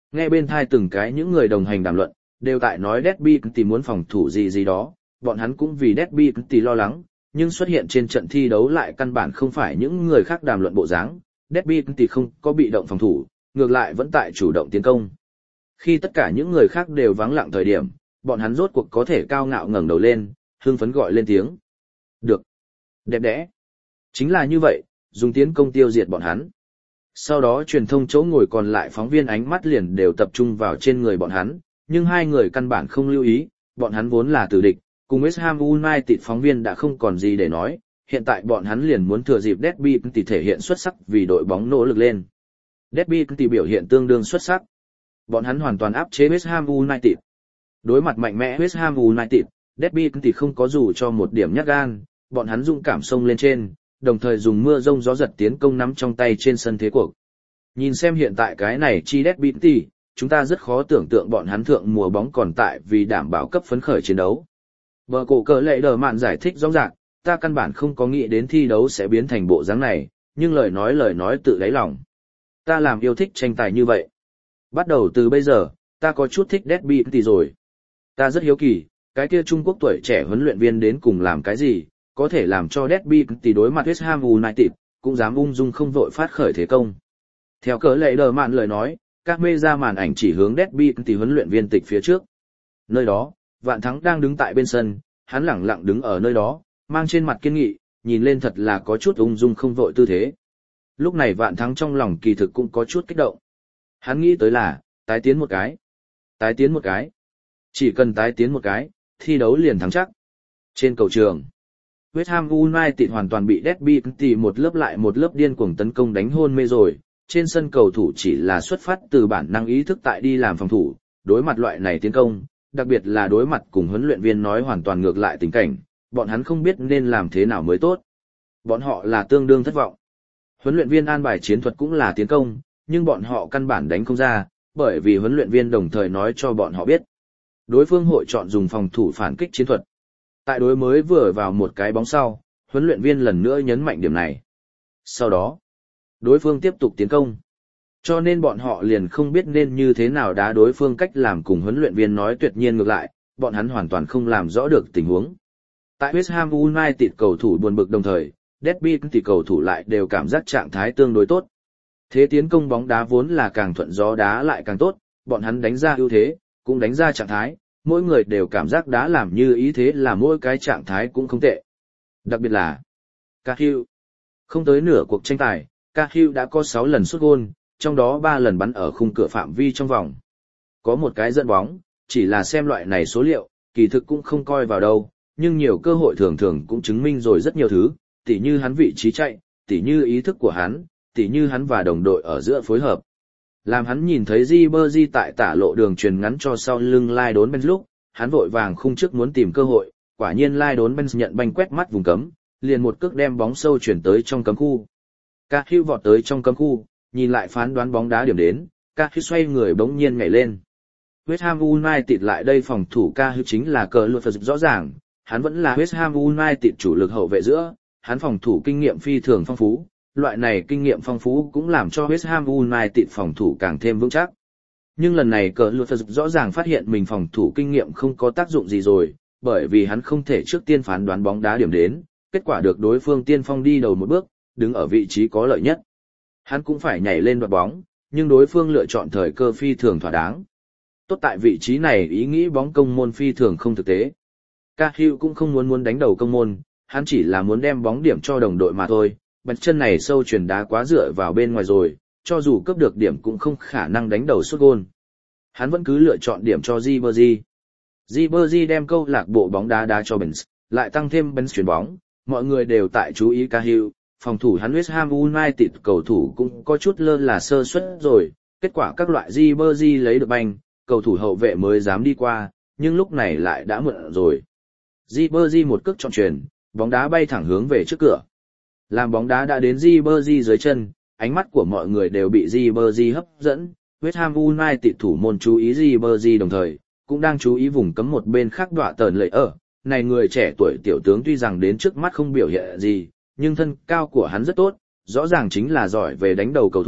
Nghe bên thai từng cái những người đồng hành đàm luận, đều tại nói Derby County muốn phòng thủ gì gì đó, bọn hắn cũng vì Derby County lo lắng, nhưng xuất hiện trên trận thi đấu lại căn bản không phải những người khác đàm luận bộ dáng. Derby County không có bị động phòng thủ, ngược lại vẫn tại chủ động tiến công. Khi tất cả những người khác đều vắng lặng thời điểm, bọn hắn rốt cuộc có thể cao ngạo ngẩng đầu lên, hưng phấn gọi lên tiếng. Được. Đẹp đẽ. Chính là như vậy, dùng tiến công tiêu diệt bọn hắn. Sau đó truyền thông chỗ ngồi còn lại phóng viên ánh mắt liền đều tập trung vào trên người bọn hắn, nhưng hai người căn bản không lưu ý, bọn hắn vốn là tử địch, cùng West Ham United phóng viên đã không còn gì để nói, hiện tại bọn hắn liền muốn thừa dịp Derby County thể hiện xuất sắc vì đội bóng nỗ lực lên. Derby County biểu hiện tương đương xuất sắc. Bọn hắn hoàn toàn áp chế West Ham United. Đối mặt mạnh mẽ West Ham United, Derby County không có dù cho một điểm nhát gan, bọn hắn dũng cảm xông lên trên, đồng thời dùng mưa rông gió giật tiến công nắm trong tay trên sân thế cuộc. Nhìn xem hiện tại cái này chi Derby County, chúng ta rất khó tưởng tượng bọn hắn thượng mùa bóng còn tại vì đảm bảo cấp phấn khởi chiến đấu. Bờ cổ cờ lệ đờ mạn giải thích rõ ràng, ta căn bản không có nghĩ đến thi đấu sẽ biến thành bộ dáng này, nhưng lời nói lời nói tự đáy lòng. Ta làm yêu thích tranh tài như vậy. Bắt đầu từ bây giờ, ta có chút thích Derby County rồi. Ta rất hiếu kỳ, cái kia Trung Quốc tuổi trẻ huấn luyện viên đến cùng làm cái gì, có thể làm cho Derby County đối mặt West Ham United, cũng dám ung dung không vội phát khởi thế công. Theo cờ lệ đờ mạn lời nói, các mê ra màn ảnh chỉ hướng Derby County huấn luyện viên tịch phía trước. Nơi đó, Vạn Thắng đang đứng tại bên sân, hắn lẳng lặng đứng ở nơi đó, mang trên mặt kiên nghị, nhìn lên thật là có chút ung dung không vội tư thế. Lúc này Vạn Thắng trong lòng kỳ thực cũng có chút kích động. Hắn nghĩ tới là, tái tiến một cái. Tái tiến một cái. Chỉ cần tái tiến một cái, thi đấu liền thắng chắc. Trên cầu trường, West Ham United hoàn toàn bị Derby County một lớp lại một lớp điên cuồng tấn công đánh hôn mê rồi. Trên sân cầu thủ chỉ là xuất phát từ bản năng ý thức tại đi làm phòng thủ, đối mặt loại này tiến công, đặc biệt là đối mặt cùng huấn luyện viên nói hoàn toàn ngược lại tình cảnh, bọn hắn không biết nên làm thế nào mới tốt. Bọn họ là tương đương thất vọng. Huấn luyện viên an bài chiến thuật cũng là tiến công, nhưng bọn họ căn bản đánh không ra, bởi vì huấn luyện viên đồng thời nói cho bọn họ biết. Đối phương hội chọn dùng phòng thủ phản kích chiến thuật. Tại đối mới vừa vào một cái bóng sau, huấn luyện viên lần nữa nhấn mạnh điểm này. Sau đó, đối phương tiếp tục tiến công. Cho nên bọn họ liền không biết nên như thế nào đá đối phương cách làm cùng huấn luyện viên nói tuyệt nhiên ngược lại, bọn hắn hoàn toàn không làm rõ được tình huống. Tại West Ham United cầu thủ buồn bực đồng thời, Derby County cầu thủ lại đều cảm giác trạng thái tương đối tốt. Thế tiến công bóng đá vốn là càng thuận gió đá lại càng tốt, bọn hắn đánh ra ưu thế, cũng đánh ra trạng thái, mỗi người đều cảm giác đá làm như ý thế là mỗi cái trạng thái cũng không tệ. Đặc biệt là Cahill. Không tới nửa cuộc tranh tài, Cahill đã có sáu lần sút gôn, trong đó ba lần bắn ở khung cửa phạm vi trong vòng. Có một cái dẫn bóng, chỉ là xem loại này số liệu, kỳ thực cũng không coi vào đâu, nhưng nhiều cơ hội thường thường cũng chứng minh rồi rất nhiều thứ, tỉ như hắn vị trí chạy, tỉ như ý thức của hắn, tỉ như hắn và đồng đội ở giữa phối hợp. Làm hắn nhìn thấy Ribery tại tả lộ đường truyền ngắn cho sau lưng lai đốn Benz lúc, hắn vội vàng khung trước muốn tìm cơ hội, quả nhiên lai đốn Benz nhận banh quét mắt vùng cấm, liền một cước đem bóng sâu chuyển tới trong cấm khu. Cahill vọt tới trong cấm khu, nhìn lại phán đoán bóng đá điểm đến, Cahill xoay người bỗng nhiên nhảy lên. West Ham United lại đây phòng thủ Cahill chính là cờ luật rõ ràng, hắn vẫn là West Ham United chủ lực hậu vệ giữa, hắn phòng thủ kinh nghiệm phi thường phong phú, loại này kinh nghiệm phong phú cũng làm cho West Ham United phòng thủ càng thêm vững chắc. Nhưng lần này cờ luật rõ ràng phát hiện mình phòng thủ kinh nghiệm không có tác dụng gì rồi, bởi vì hắn không thể trước tiên phán đoán bóng đá điểm đến, kết quả được đối phương tiên phong đi đầu một bước, đứng ở vị trí có lợi nhất. Hắn cũng phải nhảy lên đoạt bóng, nhưng đối phương lựa chọn thời cơ phi thường thỏa đáng. Tốt tại vị trí này ý nghĩ bóng công môn phi thường không thực tế. Cahill cũng không muốn muốn đánh đầu công môn, hắn chỉ là muốn đem bóng điểm cho đồng đội mà thôi, bật chân này sâu chuyển đá quá dựa vào bên ngoài rồi, cho dù cướp được điểm cũng không khả năng đánh đầu sút gôn. Hắn vẫn cứ lựa chọn điểm cho Ribery. Ribery đem câu lạc bộ bóng đá đá cho Benz, lại tăng thêm Benz chuyển bóng, mọi người đều tại chú ý Cahill, phòng thủ hắn West Ham United cầu thủ cũng có chút lơ là sơ suất rồi, kết quả các loại Ribery lấy được banh, cầu thủ hậu vệ mới dám đi qua, nhưng lúc này lại đã muộn rồi. Ribery một cước chọn chuyền, bóng đá bay thẳng hướng về trước cửa. Làm bóng đá đã đến Ribery dưới chân, ánh mắt của mọi người đều bị Ribery hấp dẫn, West Ham United thủ môn chú ý Ribery đồng thời, cũng đang chú ý vùng cấm một bên khác đọa tờn lợi ở. Này người trẻ tuổi tiểu tướng tuy rằng đến trước mắt không biểu hiện gì, nhưng thân cao của hắn rất tốt, rõ ràng chính là giỏi về đánh đầu cầu thủ,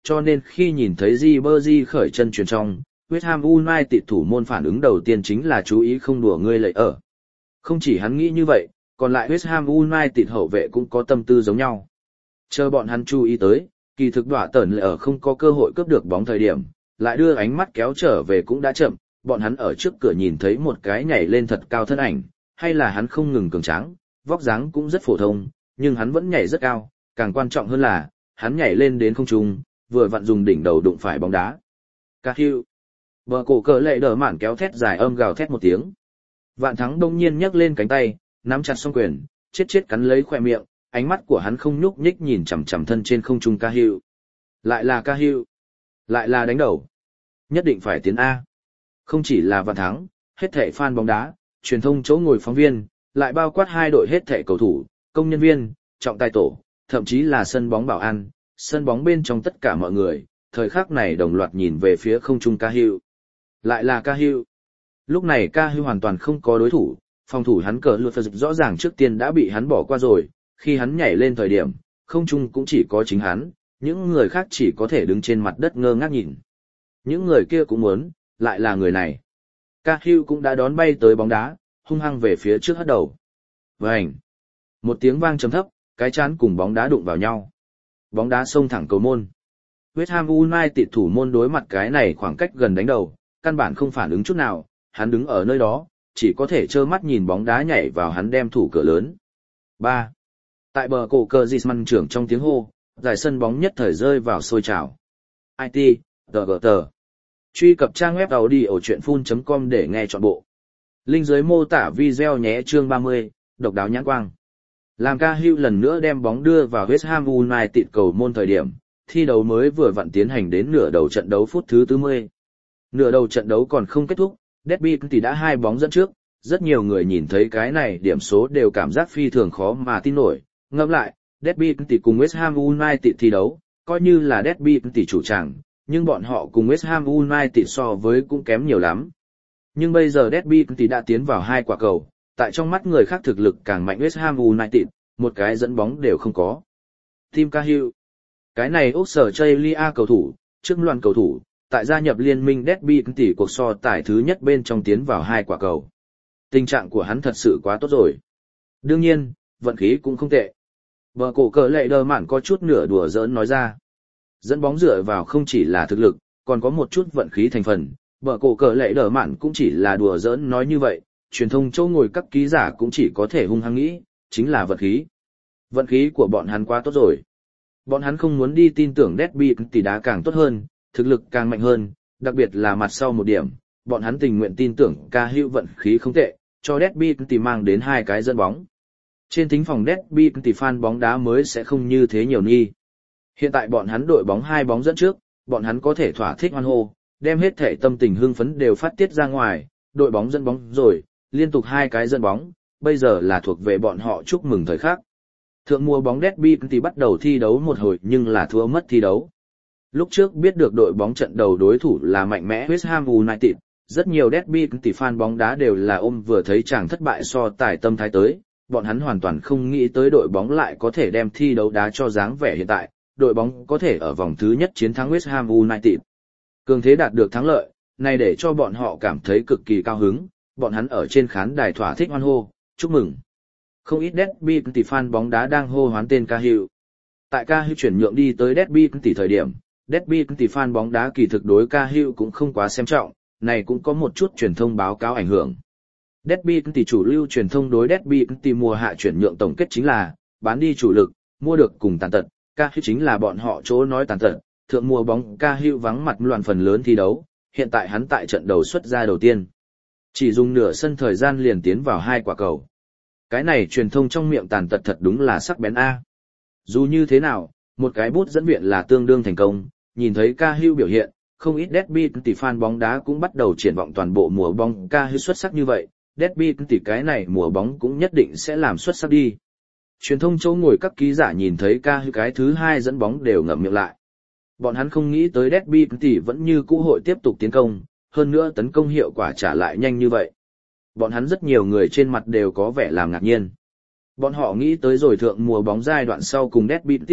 cho nên khi nhìn thấy Ribery khởi chân chuyền trong, West Ham United thủ môn phản ứng đầu tiên chính là chú ý không đùa ngươi lợi ở. Không chỉ hắn nghĩ như vậy, còn lại West Ham United hậu vệ cũng có tâm tư giống nhau. Chờ bọn hắn chú ý tới, kỳ thực đọa tẩn lợi ở không có cơ hội cướp được bóng thời điểm, lại đưa ánh mắt kéo trở về cũng đã chậm, bọn hắn ở trước cửa nhìn thấy một cái nhảy lên thật cao thân ảnh, hay là hắn không ngừng cường tráng, vóc dáng cũng rất phổ thông, nhưng hắn vẫn nhảy rất cao, càng quan trọng hơn là, hắn nhảy lên đến không trung, vừa vặn dùng đỉnh đầu đụng phải bóng đá. Cahill. Bờ cổ cờ lệ đỡ mạn kéo thét dài âm gào thét một tiếng. Vạn Thắng đông nhiên nhấc lên cánh tay, nắm chặt song quyền, chết chết cắn lấy khóe miệng, ánh mắt của hắn không nhúc nhích nhìn chằm chằm thân trên không trung Cahill. Lại là Cahill. Lại là đánh đầu. Nhất định phải tiến A. Không chỉ là Vạn Thắng, hết thảy fan bóng đá, truyền thông chỗ ngồi phóng viên, lại bao quát hai đội hết thảy cầu thủ, công nhân viên, trọng tài tổ, thậm chí là sân bóng bảo an, sân bóng bên trong tất cả mọi người, thời khắc này đồng loạt nhìn về phía không trung Cahill. Lại là Cahill. Lúc này Cahill hoàn toàn không có đối thủ, phòng thủ hắn cờ luật rõ ràng trước tiên đã bị hắn bỏ qua rồi, khi hắn nhảy lên thời điểm, không trung cũng chỉ có chính hắn, những người khác chỉ có thể đứng trên mặt đất ngơ ngác nhìn. Những người kia cũng muốn, lại là người này. Cahill cũng đã đón bay tới bóng đá, hung hăng về phía trước hất đầu. Vành. Một tiếng vang trầm thấp, cái chán cùng bóng đá đụng vào nhau. Bóng đá xông thẳng cầu môn. West Ham United thủ môn đối mặt cái này khoảng cách gần đánh đầu, căn bản không phản ứng chút nào, hắn đứng ở nơi đó, chỉ có thể trơ mắt nhìn bóng đá nhảy vào hắn đem thủ cửa lớn. ba. Tại bờ cổ cờ Griezmann trưởng trong tiếng hô, giải sân bóng nhất thời rơi vào sôi trào. i tê, tờ gờ tờ. Truy cập trang web audiochuyenphun chấm com để nghe trọn bộ. Link dưới mô tả video nhé. Chương ba mươi, độc đáo nhãn quang. Làm Cahill lần nữa đem bóng đưa vào West Ham United cầu môn thời điểm, thi đấu mới vừa vặn tiến hành đến nửa đầu trận đấu phút thứ tư mươi. Nửa đầu trận đấu còn không kết thúc, Derby thì đã hai bóng dẫn trước, rất nhiều người nhìn thấy cái này điểm số đều cảm giác phi thường khó mà tin nổi. Ngẫm lại, Derby thì cùng West Ham United thi đấu, coi như là Derby thì chủ tràng, nhưng bọn họ cùng West Ham United so với cũng kém nhiều lắm. Nhưng bây giờ Derby thì đã tiến vào hai quả cầu, tại trong mắt người khác thực lực càng mạnh West Ham United, một cái dẫn bóng đều không có. Team Cahill. Cái này Úc sở Chaylia cầu thủ, trước loạt cầu thủ, tại gia nhập liên minh Derby tỷ cuộc so tài thứ nhất bên trong tiến vào hai quả cầu. Tình trạng của hắn thật sự quá tốt rồi. Đương nhiên, vận khí cũng không tệ. Bờ cổ cờ lệ đờ mạn có chút nửa đùa giỡn nói ra. Dẫn bóng dựa vào không chỉ là thực lực, còn có một chút vận khí thành phần. Bờ cổ cờ lệ đờ mạn cũng chỉ là đùa giỡn nói như vậy, truyền thông chỗ ngồi các ký giả cũng chỉ có thể hung hăng nghĩ, chính là vận khí. Vận khí của bọn hắn quá tốt rồi. Bọn hắn không muốn đi tin tưởng Derby tỷ đá càng tốt hơn, thực lực càng mạnh hơn, đặc biệt là mặt sau một điểm, bọn hắn tình nguyện tin tưởng Cahill vận khí không tệ, cho Derby tỷ mang đến hai cái dẫn bóng. Trên thính phòng Derby tỷ fan bóng đá mới sẽ không như thế nhiều nghi. Hiện tại bọn hắn đội bóng hai bóng dẫn trước, bọn hắn có thể thỏa thích hoan hô, đem hết thể tâm tình hưng phấn đều phát tiết ra ngoài, đội bóng dẫn bóng rồi, liên tục hai cái dẫn bóng, bây giờ là thuộc về bọn họ chúc mừng thời khắc. Thượng mùa bóng Derby thì bắt đầu thi đấu một hồi nhưng là thua mất thi đấu. Lúc trước biết được đội bóng trận đầu đối thủ là mạnh mẽ West Ham United, rất nhiều Derby thì fan bóng đá đều là ôm vừa thấy chàng thất bại so tài tâm thái tới, bọn hắn hoàn toàn không nghĩ tới đội bóng lại có thể đem thi đấu đá cho dáng vẻ hiện tại, đội bóng có thể ở vòng thứ nhất chiến thắng West Ham United. Cường thế đạt được thắng lợi, này để cho bọn họ cảm thấy cực kỳ cao hứng, bọn hắn ở trên khán đài thỏa thích hoan hô, chúc mừng. Không ít Derby tỷ fan bóng đá đang hô hoán tên Cahill. Tại Cahill chuyển nhượng đi tới Derby tỷ thời điểm, Derby tỷ fan bóng đá kỳ thực đối Cahill cũng không quá xem trọng, này cũng có một chút truyền thông báo cáo ảnh hưởng. Derby tỷ chủ lưu truyền thông đối Derby tỷ mùa hạ chuyển nhượng tổng kết chính là bán đi chủ lực, mua được cùng tàn tật, Cahill chính là bọn họ chỗ nói tàn tật. Thượng mùa bóng Cahill vắng mặt loạn phần lớn thi đấu, hiện tại hắn tại trận đầu xuất ra đầu tiên. Chỉ dùng nửa sân thời gian liền tiến vào hai quả cầu. Cái này truyền thông trong miệng tàn tật thật đúng là sắc bén A. Dù như thế nào, một cái bút dẫn viện là tương đương thành công, nhìn thấy Cahill biểu hiện, không ít Derby tỷ fan bóng đá cũng bắt đầu triển vọng toàn bộ mùa bóng Cahill xuất sắc như vậy, Derby tỷ cái này mùa bóng cũng nhất định sẽ làm xuất sắc đi. Truyền thông chỗ ngồi các ký giả nhìn thấy Cahill cái thứ hai dẫn bóng đều ngậm miệng lại. Bọn hắn không nghĩ tới Derby tỷ vẫn như cũ hội tiếp tục tiến công, hơn nữa tấn công hiệu quả trả lại nhanh như vậy. Bọn hắn rất nhiều người trên mặt đều có vẻ làm ngạc nhiên. Bọn họ nghĩ tới rồi thượng mùa bóng giai đoạn sau cùng Derby tỷ,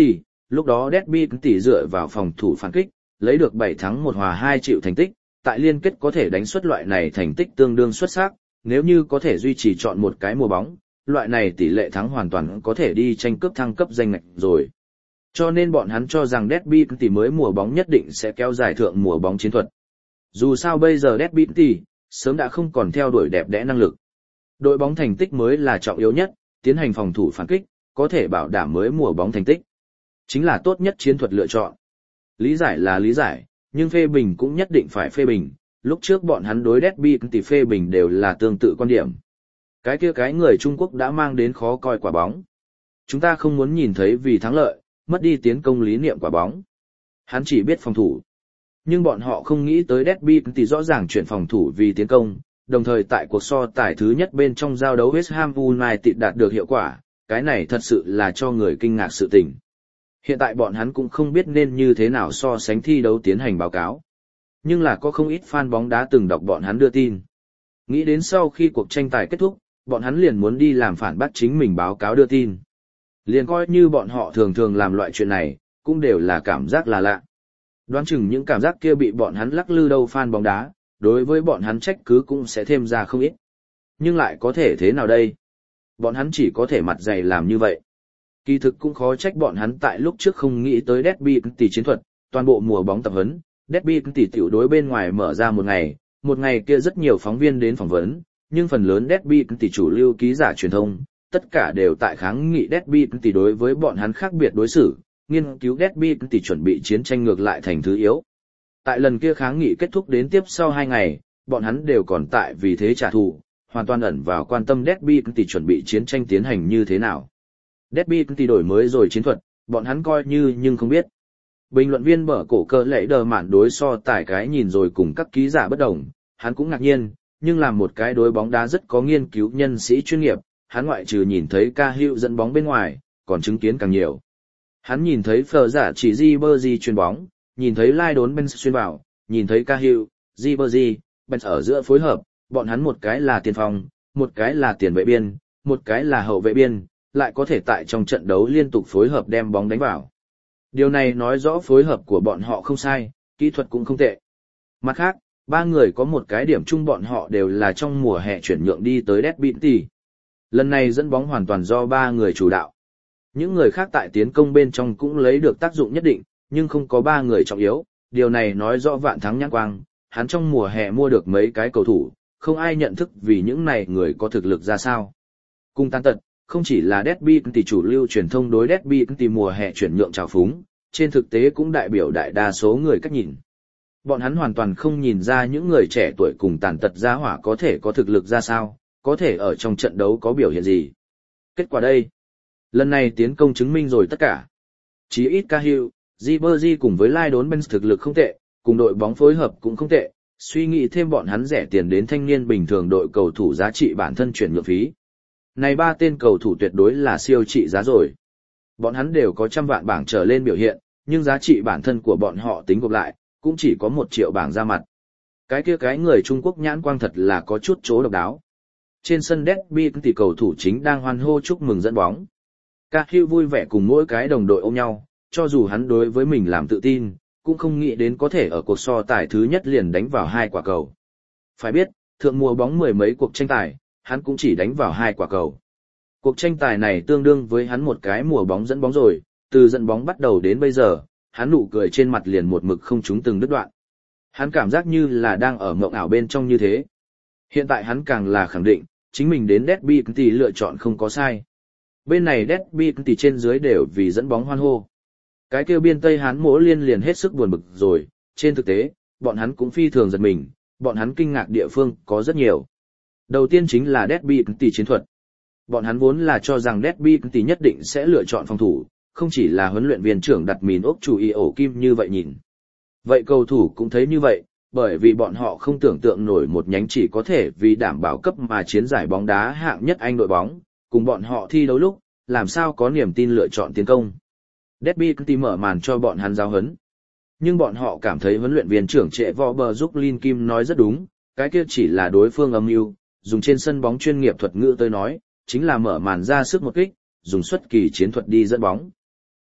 lúc đó Derby tỷ dựa vào phòng thủ phản kích, lấy được bảy thắng một hòa hai chịu thành tích, tại liên kết có thể đánh xuất loại này thành tích tương đương xuất sắc, nếu như có thể duy trì chọn một cái mùa bóng, loại này tỷ lệ thắng hoàn toàn có thể đi tranh cướp thăng cấp danh ngạch rồi. Cho nên bọn hắn cho rằng Derby tỷ mới mùa bóng nhất định sẽ kéo dài thượng mùa bóng chiến thuật. Dù sao bây giờ Derby tỷ sớm đã không còn theo đuổi đẹp đẽ năng lực. Đội bóng thành tích mới là trọng yếu nhất, tiến hành phòng thủ phản kích, có thể bảo đảm mới mùa bóng thành tích. Chính là tốt nhất chiến thuật lựa chọn. Lý giải là lý giải, nhưng phê bình cũng nhất định phải phê bình, lúc trước bọn hắn đối Derby tỷ phê bình đều là tương tự quan điểm. Cái kia cái người Trung Quốc đã mang đến khó coi quả bóng. Chúng ta không muốn nhìn thấy vì thắng lợi, mất đi tiến công lý niệm quả bóng. Hắn chỉ biết phòng thủ. Nhưng bọn họ không nghĩ tới Derby tỷ rõ ràng chuyển phòng thủ vì tiến công, đồng thời tại cuộc so tài thứ nhất bên trong giao đấu West Ham United đạt được hiệu quả, cái này thật sự là cho người kinh ngạc sự tình. Hiện tại bọn hắn cũng không biết nên như thế nào so sánh thi đấu tiến hành báo cáo. Nhưng là có không ít fan bóng đá từng đọc bọn hắn đưa tin. Nghĩ đến sau khi cuộc tranh tài kết thúc, bọn hắn liền muốn đi làm phản bác chính mình báo cáo đưa tin. Liền coi như bọn họ thường thường làm loại chuyện này, cũng đều là cảm giác là lạ. Đoán chừng những cảm giác kia bị bọn hắn lắc lư đâu fan bóng đá, đối với bọn hắn trách cứ cũng sẽ thêm ra không ít. Nhưng lại có thể thế nào đây? Bọn hắn chỉ có thể mặt dày làm như vậy. Kỳ thực cũng khó trách bọn hắn tại lúc trước không nghĩ tới Derby tỷ chiến thuật, toàn bộ mùa bóng tập huấn, Derby tỷ tiểu đối bên ngoài mở ra một ngày, một ngày kia rất nhiều phóng viên đến phỏng vấn, nhưng phần lớn Derby tỷ chủ lưu ký giả truyền thông, tất cả đều tại kháng nghị Derby tỷ đối với bọn hắn khác biệt đối xử, nghiên cứu Derby tỷ chuẩn bị chiến tranh ngược lại thành thứ yếu. Tại lần kia kháng nghị kết thúc đến tiếp sau hai ngày, bọn hắn đều còn tại vì thế trả thù, hoàn toàn ẩn vào quan tâm Derby tỷ chuẩn bị chiến tranh tiến hành như thế nào. Derby tỷ đổi mới rồi chiến thuật, bọn hắn coi như nhưng không biết. Bình luận viên bở cổ cơ lệ đờ mạn đối so tài cái nhìn rồi cùng các ký giả bất đồng, hắn cũng ngạc nhiên, nhưng làm một cái đối bóng đá rất có nghiên cứu nhân sĩ chuyên nghiệp, hắn ngoại trừ nhìn thấy ca hữu dẫn bóng bên ngoài, còn chứng kiến càng nhiều. Hắn nhìn thấy phờ giả chỉ Ribery chuyền bóng, nhìn thấy lai đốn bên xuyên vào, nhìn thấy ca hữu, Ribery, bên ở giữa phối hợp, bọn hắn một cái là tiền phòng, một cái là tiền vệ biên, một cái là hậu vệ biên, lại có thể tại trong trận đấu liên tục phối hợp đem bóng đánh vào. Điều này nói rõ phối hợp của bọn họ không sai, kỹ thuật cũng không tệ. Mặt khác, ba người có một cái điểm chung bọn họ đều là trong mùa hè chuyển nhượng đi tới Derby tỷ. Lần này dẫn bóng hoàn toàn do ba người chủ đạo. Những người khác tại tiến công bên trong cũng lấy được tác dụng nhất định, nhưng không có ba người trọng yếu, điều này nói rõ Vạn Thắng nhãn quang, hắn trong mùa hè mua được mấy cái cầu thủ, không ai nhận thức vì những này người có thực lực ra sao. Cùng tàn tật, không chỉ là Derby tỷ chủ lưu truyền thông đối Derby tỷ mùa hè chuyển nhượng trào phúng, trên thực tế cũng đại biểu đại đa số người cách nhìn. Bọn hắn hoàn toàn không nhìn ra những người trẻ tuổi cùng tàn tật gia hỏa có thể có thực lực ra sao, có thể ở trong trận đấu có biểu hiện gì. Kết quả đây, lần này tiến công chứng minh rồi tất cả. Chí ít Cahill, Ribery cùng với Lai đốn bên thực lực không tệ, cùng đội bóng phối hợp cũng không tệ, suy nghĩ thêm bọn hắn rẻ tiền đến thanh niên bình thường đội cầu thủ giá trị bản thân chuyển nhượng phí. Này ba tên cầu thủ tuyệt đối là siêu trị giá rồi. Bọn hắn đều có trăm vạn bảng trở lên biểu hiện, nhưng giá trị bản thân của bọn họ tính gộp lại, cũng chỉ có một triệu bảng ra mặt. Cái kia cái người Trung Quốc nhãn quang thật là có chút chỗ độc đáo. Trên sân Derby thì cầu thủ chính đang hoan hô chúc mừng dẫn bóng. Cahill vui vẻ cùng mỗi cái đồng đội ôm nhau, cho dù hắn đối với mình làm tự tin, cũng không nghĩ đến có thể ở cuộc so tài thứ nhất liền đánh vào hai quả cầu. Phải biết, thượng mùa bóng mười mấy cuộc tranh tài, hắn cũng chỉ đánh vào hai quả cầu. Cuộc tranh tài này tương đương với hắn một cái mùa bóng dẫn bóng rồi, từ dẫn bóng bắt đầu đến bây giờ, hắn nụ cười trên mặt liền một mực không trúng từng đứt đoạn. Hắn cảm giác như là đang ở mộng ảo bên trong như thế. Hiện tại hắn càng là khẳng định, chính mình đến Derby tỷ lựa chọn không có sai. Bên này Derby tỷ trên dưới đều vì dẫn bóng hoan hô. Cái kêu biên Tây Hán Mỗ Liên liền hết sức buồn bực rồi, trên thực tế, bọn hắn cũng phi thường giật mình, bọn hắn kinh ngạc địa phương có rất nhiều. Đầu tiên chính là Derby tỷ chiến thuật. Bọn hắn vốn là cho rằng Derby tỷ nhất định sẽ lựa chọn phòng thủ, không chỉ là huấn luyện viên trưởng đặt mìn ốc chủ y ổ kim như vậy nhìn. Vậy cầu thủ cũng thấy như vậy, bởi vì bọn họ không tưởng tượng nổi một nhánh chỉ có thể vì đảm bảo cấp mà chiến giải bóng đá hạng nhất Anh đội bóng, cùng bọn họ thi đấu lúc, làm sao có niềm tin lựa chọn tiến công. Derby tỷ mở màn cho bọn hắn giáo huấn. Nhưng bọn họ cảm thấy huấn luyện viên trưởng trệ võ bờ giúp Lin Kim nói rất đúng, cái kia chỉ là đối phương âm mưu, dùng trên sân bóng chuyên nghiệp thuật ngữ tới nói, chính là mở màn ra sức một kích, dùng xuất kỳ chiến thuật đi dẫn bóng.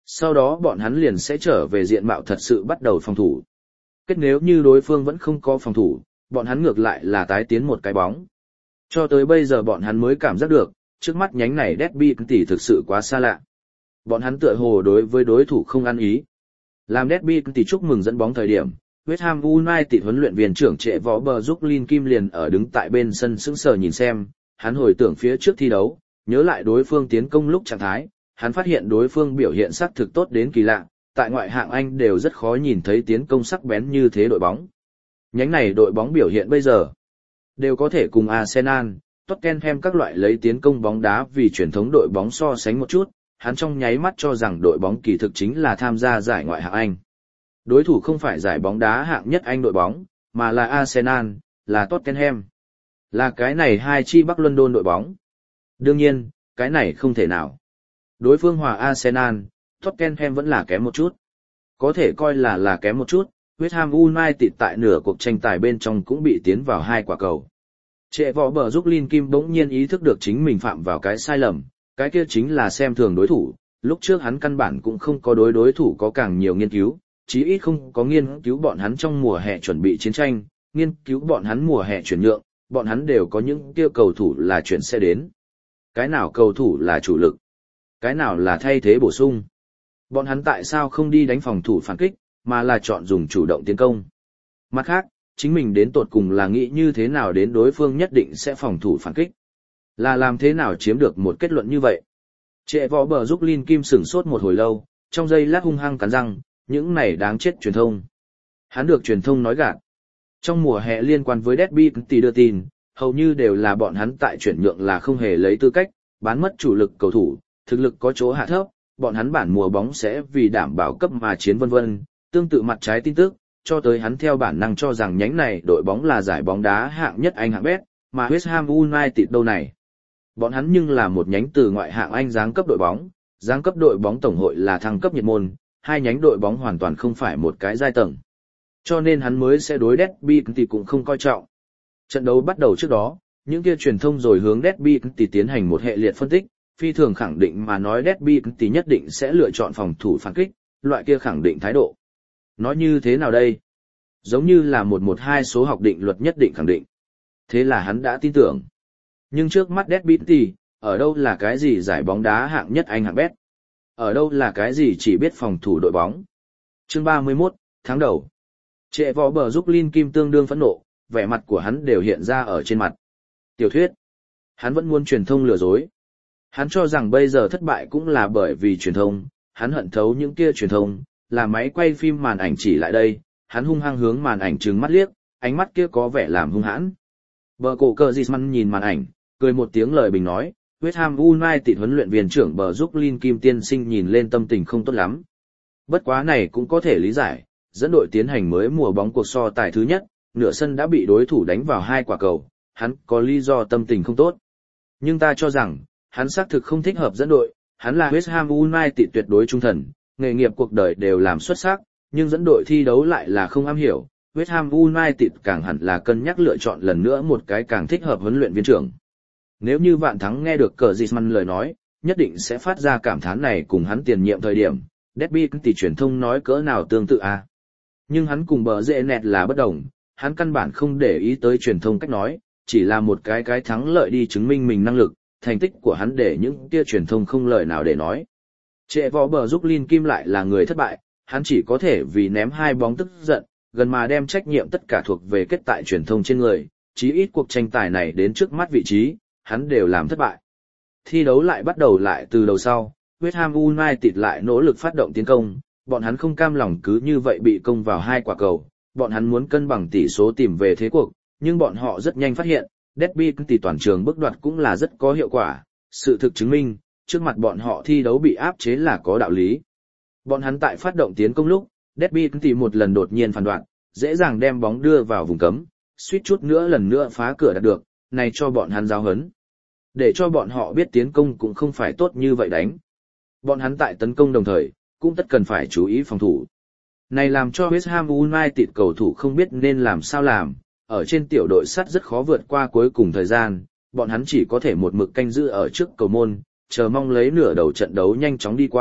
Sau đó bọn hắn liền sẽ trở về diện mạo thật sự bắt đầu phòng thủ. Kết nếu như đối phương vẫn không có phòng thủ, bọn hắn ngược lại là tái tiến một cái bóng. Cho tới bây giờ bọn hắn mới cảm giác được, trước mắt nhánh này Derby tỷ thực sự quá xa lạ. Bọn hắn tựa hồ đối với đối thủ không ăn ý. Làm Derby tỷ chúc mừng dẫn bóng thời điểm, West Ham United huấn luyện viên trưởng trệ võ bờ giúp Lin Kim liền ở đứng tại bên sân sững sờ nhìn xem, hắn hồi tưởng phía trước thi đấu, nhớ lại đối phương tiến công lúc trạng thái, hắn phát hiện đối phương biểu hiện sắc thực tốt đến kỳ lạ, tại ngoại hạng Anh đều rất khó nhìn thấy tiến công sắc bén như thế đội bóng. Nhánh này đội bóng biểu hiện bây giờ đều có thể cùng Arsenal, Tottenham các loại lấy tiến công bóng đá vì truyền thống đội bóng so sánh một chút, hắn trong nháy mắt cho rằng đội bóng kỳ thực chính là tham gia giải ngoại hạng Anh. Đối thủ không phải giải bóng đá hạng nhất Anh đội bóng, mà là Arsenal, là Tottenham. Là cái này hai chi Bắc London đội bóng. Đương nhiên, cái này không thể nào. Đối phương hòa Arsenal, Tottenham vẫn là kém một chút. Có thể coi là là kém một chút, West Ham United tại nửa cuộc tranh tài bên trong cũng bị tiến vào hai quả cầu. Trệ võ bờ giúp Lin Kim bỗng nhiên ý thức được chính mình phạm vào cái sai lầm, cái kia chính là xem thường đối thủ. Lúc trước hắn căn bản cũng không có đối đối thủ có càng nhiều nghiên cứu, chí ít không có nghiên cứu bọn hắn trong mùa hè chuẩn bị chiến tranh, nghiên cứu bọn hắn mùa hè chuyển nhượng, bọn hắn đều có những kia cầu thủ là chuyển sẽ đến. Cái nào cầu thủ là chủ lực? Cái nào là thay thế bổ sung? Bọn hắn tại sao không đi đánh phòng thủ phản kích, mà là chọn dùng chủ động tiến công? Mặt khác, chính mình đến tột cùng là nghĩ như thế nào đến đối phương nhất định sẽ phòng thủ phản kích? Là làm thế nào chiếm được một kết luận như vậy? Trệ võ bờ giúp Lin Kim sửng sốt một hồi lâu, trong giây lát hung hăng cắn răng, những này đáng chết truyền thông. Hắn được truyền thông nói gạt. Trong mùa hè liên quan với Derby tỷ đưa tin, hầu như đều là bọn hắn tại chuyển nhượng là không hề lấy tư cách, bán mất chủ lực cầu thủ, thực lực có chỗ hạ thấp, bọn hắn bản mùa bóng sẽ vì đảm bảo cấp mà chiến vân vân, tương tự mặt trái tin tức, cho tới hắn theo bản năng cho rằng nhánh này đội bóng là giải bóng đá hạng nhất Anh hạng bét, mà West Ham United đâu này. Bọn hắn nhưng là một nhánh từ ngoại hạng Anh giáng cấp đội bóng, giáng cấp đội bóng tổng hội là thăng cấp nhiệt môn, hai nhánh đội bóng hoàn toàn không phải một cái giai tầng. Cho nên hắn mới sẽ đối Derby thì cũng không coi trọng. Trận đấu bắt đầu trước đó, những kia truyền thông rồi hướng Derby thì tiến hành một hệ liệt phân tích, phi thường khẳng định mà nói Derby thì nhất định sẽ lựa chọn phòng thủ phản kích, loại kia khẳng định thái độ. Nói như thế nào đây? Giống như là một một hai số học định luật nhất định khẳng định. Thế là hắn đã tin tưởng. Nhưng trước mắt Derby thì, ở đâu là cái gì giải bóng đá hạng nhất Anh hạng bét? Ở đâu là cái gì chỉ biết phòng thủ đội bóng? Chương ba mươi mốt, tháng đầu. Trệ võ bờ giúp Lin Kim tương đương phẫn nộ, vẻ mặt của hắn đều hiện ra ở trên mặt. Tiểu thuyết. Hắn vẫn muốn truyền thông lừa dối. Hắn cho rằng bây giờ thất bại cũng là bởi vì truyền thông, hắn hận thấu những kia truyền thông, là máy quay phim màn ảnh chỉ lại đây, hắn hung hăng hướng màn ảnh trừng mắt liếc, ánh mắt kia có vẻ làm hung hãn. Bờ cổ cờ Gisman nhìn màn ảnh, cười một tiếng lời bình nói, West Ham United huấn luyện viên trưởng bờ giúp Lin Kim tiên sinh nhìn lên tâm tình không tốt lắm. Bất quá này cũng có thể lý giải, dẫn đội tiến hành mới mùa bóng cuộc so tài thứ nhất, nửa sân đã bị đối thủ đánh vào hai quả cầu, hắn có lý do tâm tình không tốt. Nhưng ta cho rằng, hắn xác thực không thích hợp dẫn đội, hắn là West Ham United tuyệt đối trung thần, nghề nghiệp cuộc đời đều làm xuất sắc, nhưng dẫn đội thi đấu lại là không am hiểu. West Ham United càng hẳn là cân nhắc lựa chọn lần nữa một cái càng thích hợp huấn luyện viên trưởng. Nếu như Vạn Thắng nghe được cờ Gisman lời nói, nhất định sẽ phát ra cảm thán này cùng hắn tiền nhiệm thời điểm, Derby thì truyền thông nói cỡ nào tương tự à. Nhưng hắn cùng bờ dễ nẹt là bất đồng, hắn căn bản không để ý tới truyền thông cách nói, chỉ là một cái cái thắng lợi đi chứng minh mình năng lực, thành tích của hắn để những kia truyền thông không lời nào để nói. Trệ võ bờ giúp Lin Kim lại là người thất bại, hắn chỉ có thể vì ném hai bóng tức giận, gần mà đem trách nhiệm tất cả thuộc về kết tại truyền thông trên người, chí ít cuộc tranh tài này đến trước mắt vị trí, hắn đều làm thất bại. Thi đấu lại bắt đầu lại từ đầu sau, West Ham United lại nỗ lực phát động tiến công, bọn hắn không cam lòng cứ như vậy bị công vào hai quả cầu, bọn hắn muốn cân bằng tỷ số tìm về thế cuộc, nhưng bọn họ rất nhanh phát hiện, Derby tỷ toàn trường bước đoạt cũng là rất có hiệu quả, sự thực chứng minh, trước mặt bọn họ thi đấu bị áp chế là có đạo lý. Bọn hắn tại phát động tiến công lúc, Derby tỷ một lần đột nhiên phản đoạn, dễ dàng đem bóng đưa vào vùng cấm, suýt chút nữa lần nữa phá cửa đạt được, này cho bọn hắn giáo huấn. Để cho bọn họ biết tiến công cũng không phải tốt như vậy đánh. Bọn hắn tại tấn công đồng thời, cũng tất cần phải chú ý phòng thủ. Này làm cho West Ham United cầu thủ không biết nên làm sao làm, ở trên tiểu đội sắt rất khó vượt qua cuối cùng thời gian, bọn hắn chỉ có thể một mực canh giữ ở trước cầu môn, chờ mong lấy nửa đầu trận đấu nhanh chóng đi qua,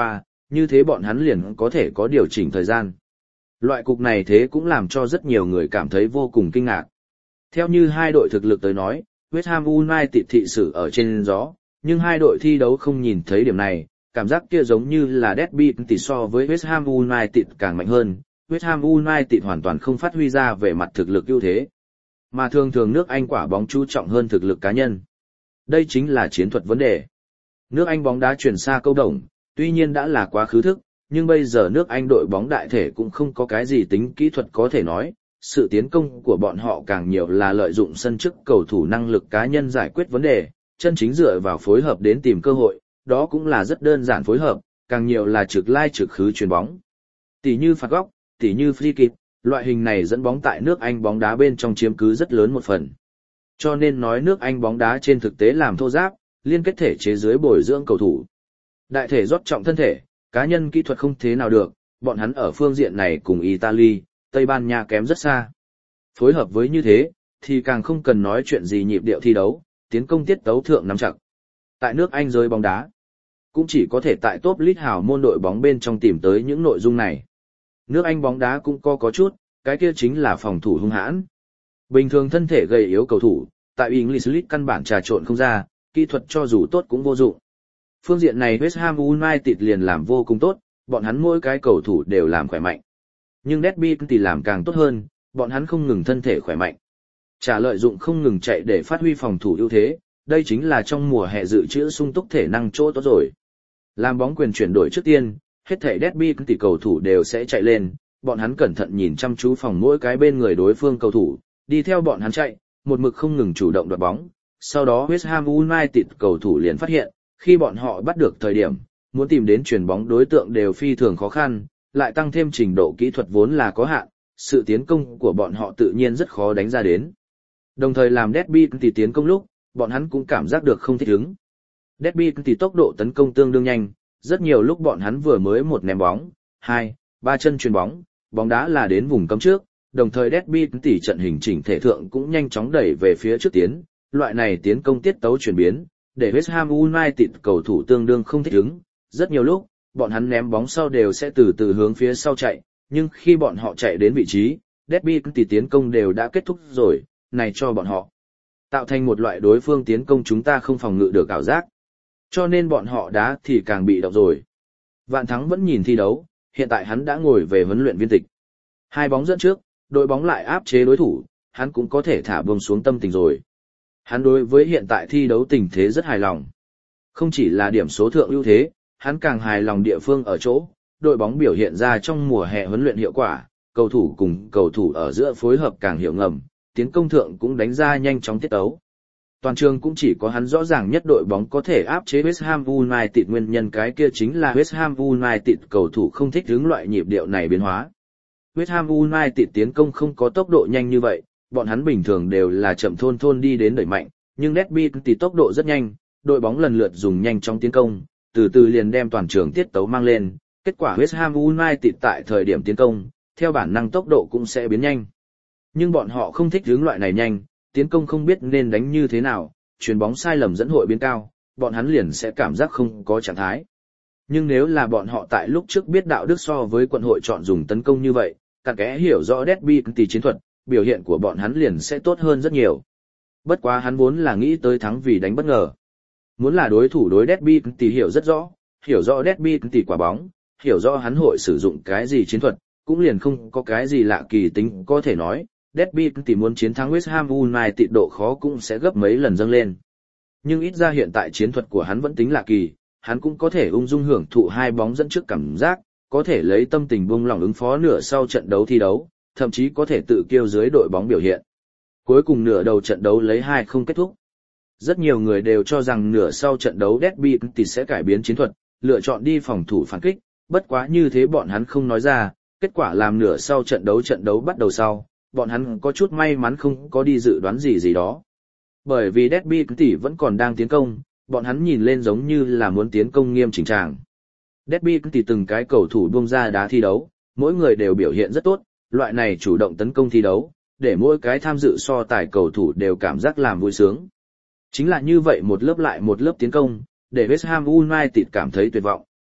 như thế bọn hắn liền có thể có điều chỉnh thời gian. Loại cục này thế cũng làm cho rất nhiều người cảm thấy vô cùng kinh ngạc. Theo như hai đội thực lực tới nói, West Ham United thị sự ở trên gió, nhưng hai đội thi đấu không nhìn thấy điểm này, cảm giác kia giống như là derby tỷ so với West Ham United càng mạnh hơn. West Ham United hoàn toàn không phát huy ra về mặt thực lực ưu thế, mà thường thường nước Anh quả bóng chú trọng hơn thực lực cá nhân. Đây chính là chiến thuật vấn đề. Nước Anh bóng đá chuyển xa câu đồng, tuy nhiên đã là quá khứ thức, nhưng bây giờ nước Anh đội bóng đại thể cũng không có cái gì tính kỹ thuật có thể nói, sự tiến công của bọn họ càng nhiều là lợi dụng sân trước cầu thủ năng lực cá nhân giải quyết vấn đề, chân chính dựa vào phối hợp đến tìm cơ hội, đó cũng là rất đơn giản phối hợp, càng nhiều là trực lai trực khứ chuyền bóng. Tỷ như phạt góc, tỷ như free kick, loại hình này dẫn bóng tại nước Anh bóng đá bên trong chiếm cứ rất lớn một phần. Cho nên nói nước Anh bóng đá trên thực tế làm thô ráp, liên kết thể chế dưới bồi dưỡng cầu thủ. Đại thể rót trọng thân thể, cá nhân kỹ thuật không thế nào được, bọn hắn ở phương diện này cùng Italy, Tây Ban Nha kém rất xa. Phối hợp với như thế, thì càng không cần nói chuyện gì nhịp điệu thi đấu, tiến công tiết tấu thượng nắm chặt. Tại nước Anh giới bóng đá, cũng chỉ có thể tại top league hào môn đội bóng bên trong tìm tới những nội dung này. Nước Anh bóng đá cũng có có chút, cái kia chính là phòng thủ hung hãn. Bình thường thân thể gầy yếu cầu thủ, tại English League căn bản trà trộn không ra, kỹ thuật cho dù tốt cũng vô dụng. Phương diện này West Ham United liền làm vô cùng tốt, bọn hắn mỗi cái cầu thủ đều làm khỏe mạnh. Nhưng derby thì làm càng tốt hơn, bọn hắn không ngừng thân thể khỏe mạnh. Trả lợi dụng không ngừng chạy để phát huy phòng thủ ưu thế, đây chính là trong mùa hè dự trữ sung túc thể năng chỗ tốt rồi. Làm bóng quyền chuyển đổi trước tiên, hết thảy derby thì cầu thủ đều sẽ chạy lên, bọn hắn cẩn thận nhìn chăm chú phòng mỗi cái bên người đối phương cầu thủ, đi theo bọn hắn chạy, một mực không ngừng chủ động đoạt bóng. Sau đó West Ham United cầu thủ liền phát hiện, khi bọn họ bắt được thời điểm, muốn tìm đến chuyền bóng đối tượng đều phi thường khó khăn, lại tăng thêm trình độ kỹ thuật vốn là có hạn, sự tiến công của bọn họ tự nhiên rất khó đánh ra đến. Đồng thời làm derby thì tiến công lúc, bọn hắn cũng cảm giác được không thích ứng. Derby thì tốc độ tấn công tương đương nhanh, rất nhiều lúc bọn hắn vừa mới một ném bóng, hai, ba chân chuyền bóng, bóng đá là đến vùng cấm trước, đồng thời derby thì trận hình chỉnh thể thượng cũng nhanh chóng đẩy về phía trước tiến, loại này tiến công tiết tấu chuyển biến, để West Ham United cầu thủ tương đương không thích ứng, rất nhiều lúc, bọn hắn ném bóng sau đều sẽ từ từ hướng phía sau chạy, nhưng khi bọn họ chạy đến vị trí, derby thì tiến công đều đã kết thúc rồi, này cho bọn họ tạo thành một loại đối phương tiến công chúng ta không phòng ngự được ảo giác. Cho nên bọn họ đá thì càng bị động rồi. Vạn Thắng vẫn nhìn thi đấu, hiện tại hắn đã ngồi về huấn luyện viên tịch. Hai bóng dẫn trước, đội bóng lại áp chế đối thủ, hắn cũng có thể thả buông xuống tâm tình rồi. Hắn đối với hiện tại thi đấu tình thế rất hài lòng. Không chỉ là điểm số thượng ưu thế, hắn càng hài lòng địa phương ở chỗ, đội bóng biểu hiện ra trong mùa hè huấn luyện hiệu quả, cầu thủ cùng cầu thủ ở giữa phối hợp càng hiểu ngầm, tiến công thượng cũng đánh ra nhanh chóng tiết tấu. Toàn trường cũng chỉ có hắn rõ ràng nhất đội bóng có thể áp chế West Ham United, nguyên nhân cái kia chính là West Ham United cầu thủ không thích hướng loại nhịp điệu này biến hóa. West Ham United tiến công không có tốc độ nhanh như vậy, bọn hắn bình thường đều là chậm thôn thôn đi đến đẩy mạnh, nhưng derby thì tốc độ rất nhanh, đội bóng lần lượt dùng nhanh chóng tiến công, từ từ liền đem toàn trường tiết tấu mang lên, kết quả West Ham United tại thời điểm tiến công, theo bản năng tốc độ cũng sẽ biến nhanh. Nhưng bọn họ không thích hướng loại này nhanh, tiến công không biết nên đánh như thế nào, chuyền bóng sai lầm dẫn hội biến cao, bọn hắn liền sẽ cảm giác không có trạng thái. Nhưng nếu là bọn họ tại lúc trước biết đạo đức so với quận hội chọn dùng tấn công như vậy, cặn kẽ hiểu rõ derby thì chiến thuật, biểu hiện của bọn hắn liền sẽ tốt hơn rất nhiều. Bất quá hắn vốn là nghĩ tới thắng vì đánh bất ngờ. Muốn là đối thủ đối derby thì hiểu rất rõ, hiểu rõ derby thì quả bóng, hiểu rõ hắn hội sử dụng cái gì chiến thuật, cũng liền không có cái gì lạ kỳ tính có thể nói. Derby thì muốn chiến thắng West Ham United độ khó cũng sẽ gấp mấy lần dâng lên. Nhưng ít ra hiện tại chiến thuật của hắn vẫn tính lạ kỳ, hắn cũng có thể ung dung hưởng thụ hai bóng dẫn trước cảm giác, có thể lấy tâm tình buông lỏng ứng phó nửa sau trận đấu thi đấu, thậm chí có thể tự kiêu dưới đội bóng biểu hiện. Cuối cùng nửa đầu trận đấu lấy hai không kết thúc. Rất nhiều người đều cho rằng nửa sau trận đấu derby thì sẽ cải biến chiến thuật, lựa chọn đi phòng thủ phản kích, bất quá như thế bọn hắn không nói ra, kết quả làm nửa sau trận đấu trận đấu bắt đầu sau, bọn hắn có chút may mắn không có đi dự đoán gì gì đó. Bởi vì derby thì vẫn còn đang tiến công, bọn hắn nhìn lên giống như là muốn tiến công nghiêm chỉnh tràng. Derby thì từng cái cầu thủ buông ra đá thi đấu, mỗi người đều biểu hiện rất tốt, loại này chủ động tấn công thi đấu, để mỗi cái tham dự so tài cầu thủ đều cảm giác làm vui sướng. Chính là như vậy một lớp lại một lớp tiến công, để West Ham United cảm thấy tuyệt vọng.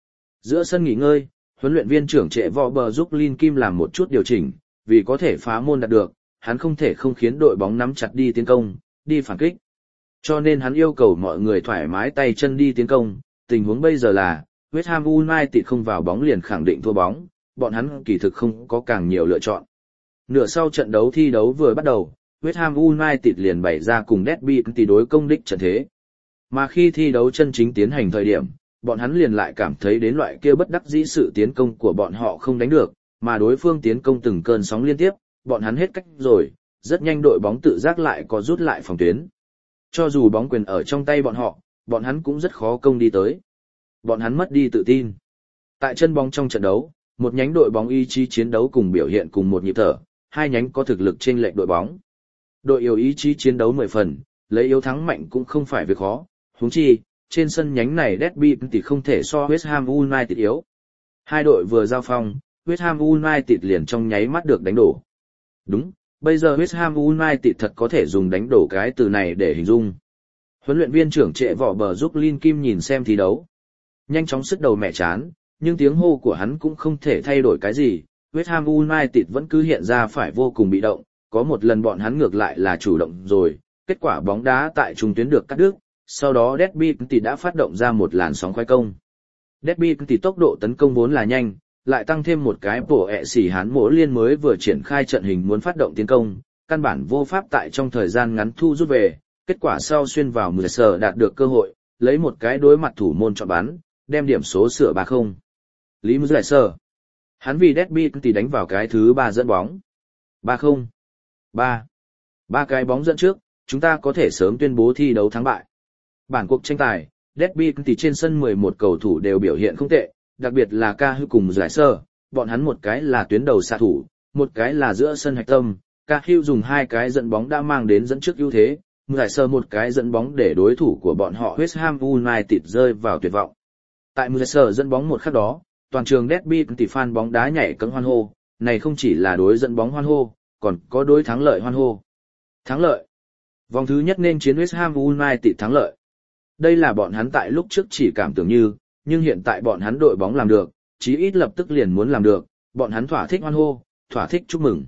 Giữa sân nghỉ ngơi, huấn luyện viên trưởng Trệ Võ Bờ giúp Lin Kim làm một chút điều chỉnh, vì có thể phá môn đạt được, hắn không thể không khiến đội bóng nắm chặt đi tiến công, đi phản kích. Cho nên hắn yêu cầu mọi người thoải mái tay chân đi tiến công, tình huống bây giờ là, West Ham United không vào bóng liền khẳng định thua bóng, bọn hắn kỳ thực không có càng nhiều lựa chọn. Nửa sau trận đấu thi đấu vừa bắt đầu, West Ham United liền bày ra cùng Derby tỷ đối công đích trận thế. Mà khi thi đấu chân chính tiến hành thời điểm, bọn hắn liền lại cảm thấy đến loại kia bất đắc dĩ sự tiến công của bọn họ không đánh được, mà đối phương tiến công từng cơn sóng liên tiếp, bọn hắn hết cách rồi, rất nhanh đội bóng tự giác lại có rút lại phòng tuyến. Cho dù bóng quyền ở trong tay bọn họ, bọn hắn cũng rất khó công đi tới. Bọn hắn mất đi tự tin. Tại chân bóng trong trận đấu, một nhánh đội bóng ý chí chiến đấu cùng biểu hiện cùng một nhịp thở, hai nhánh có thực lực chênh lệch đội bóng. Đội yếu ý chí chiến đấu mười phần, lấy yếu thắng mạnh cũng không phải việc khó, huống chi, trên sân nhánh này Derby thì không thể so West Ham United yếu. Hai đội vừa giao phong, West Ham United liền trong nháy mắt được đánh đổ. Đúng, bây giờ West Ham United thật có thể dùng đánh đổ cái từ này để hình dung. Huấn luyện viên trưởng Trệ Võ Bờ giúp Lin Kim nhìn xem thi đấu. Nhanh chóng sức đầu mẹ chán, nhưng tiếng hô của hắn cũng không thể thay đổi cái gì. West Ham United vẫn cứ hiện ra phải vô cùng bị động, có một lần bọn hắn ngược lại là chủ động rồi, kết quả bóng đá tại trung tuyến được cắt đứt, sau đó Derby thì đã phát động ra một làn sóng khoái công. Derby thì tốc độ tấn công vốn là nhanh, lại tăng thêm một cái bổ ẹ xỉ hán mỗ liên mới vừa triển khai trận hình muốn phát động tiến công, căn bản vô pháp tại trong thời gian ngắn thu rút về, kết quả sau xuyên vào mười sở đạt được cơ hội, lấy một cái đối mặt thủ môn chọn bắn, đem điểm số sửa ba không. Lý Mười Sở. Hắn vì Derby thì đánh vào cái thứ ba dẫn bóng. ba không. ba. Ba cái bóng dẫn trước, chúng ta có thể sớm tuyên bố thi đấu thắng bại. Bản cuộc tranh tài, Derby thì trên sân mười một cầu thủ đều biểu hiện không tệ, đặc biệt là Ca Hưu cùng Giải Sơ, bọn hắn một cái là tuyến đầu xạ thủ, một cái là giữa sân hạch tâm. Ca Hưu dùng hai cái dẫn bóng đã mang đến dẫn trước ưu thế, Giải Sơ một cái dẫn bóng để đối thủ của bọn họ West Ham United rơi vào tuyệt vọng. Tại Giải Sơ dẫn bóng một khắc đó, toàn trường Derby thì fan bóng đá nhảy cẫng hoan hô, này không chỉ là đối dẫn bóng hoan hô, còn có đối thắng lợi hoan hô. Thắng lợi. Vòng thứ nhất nên chiến West Ham United thắng lợi. Đây là bọn hắn tại lúc trước chỉ cảm tưởng như, nhưng hiện tại bọn hắn đội bóng làm được, chí ít lập tức liền muốn làm được, bọn hắn thỏa thích hoan hô, thỏa thích chúc mừng.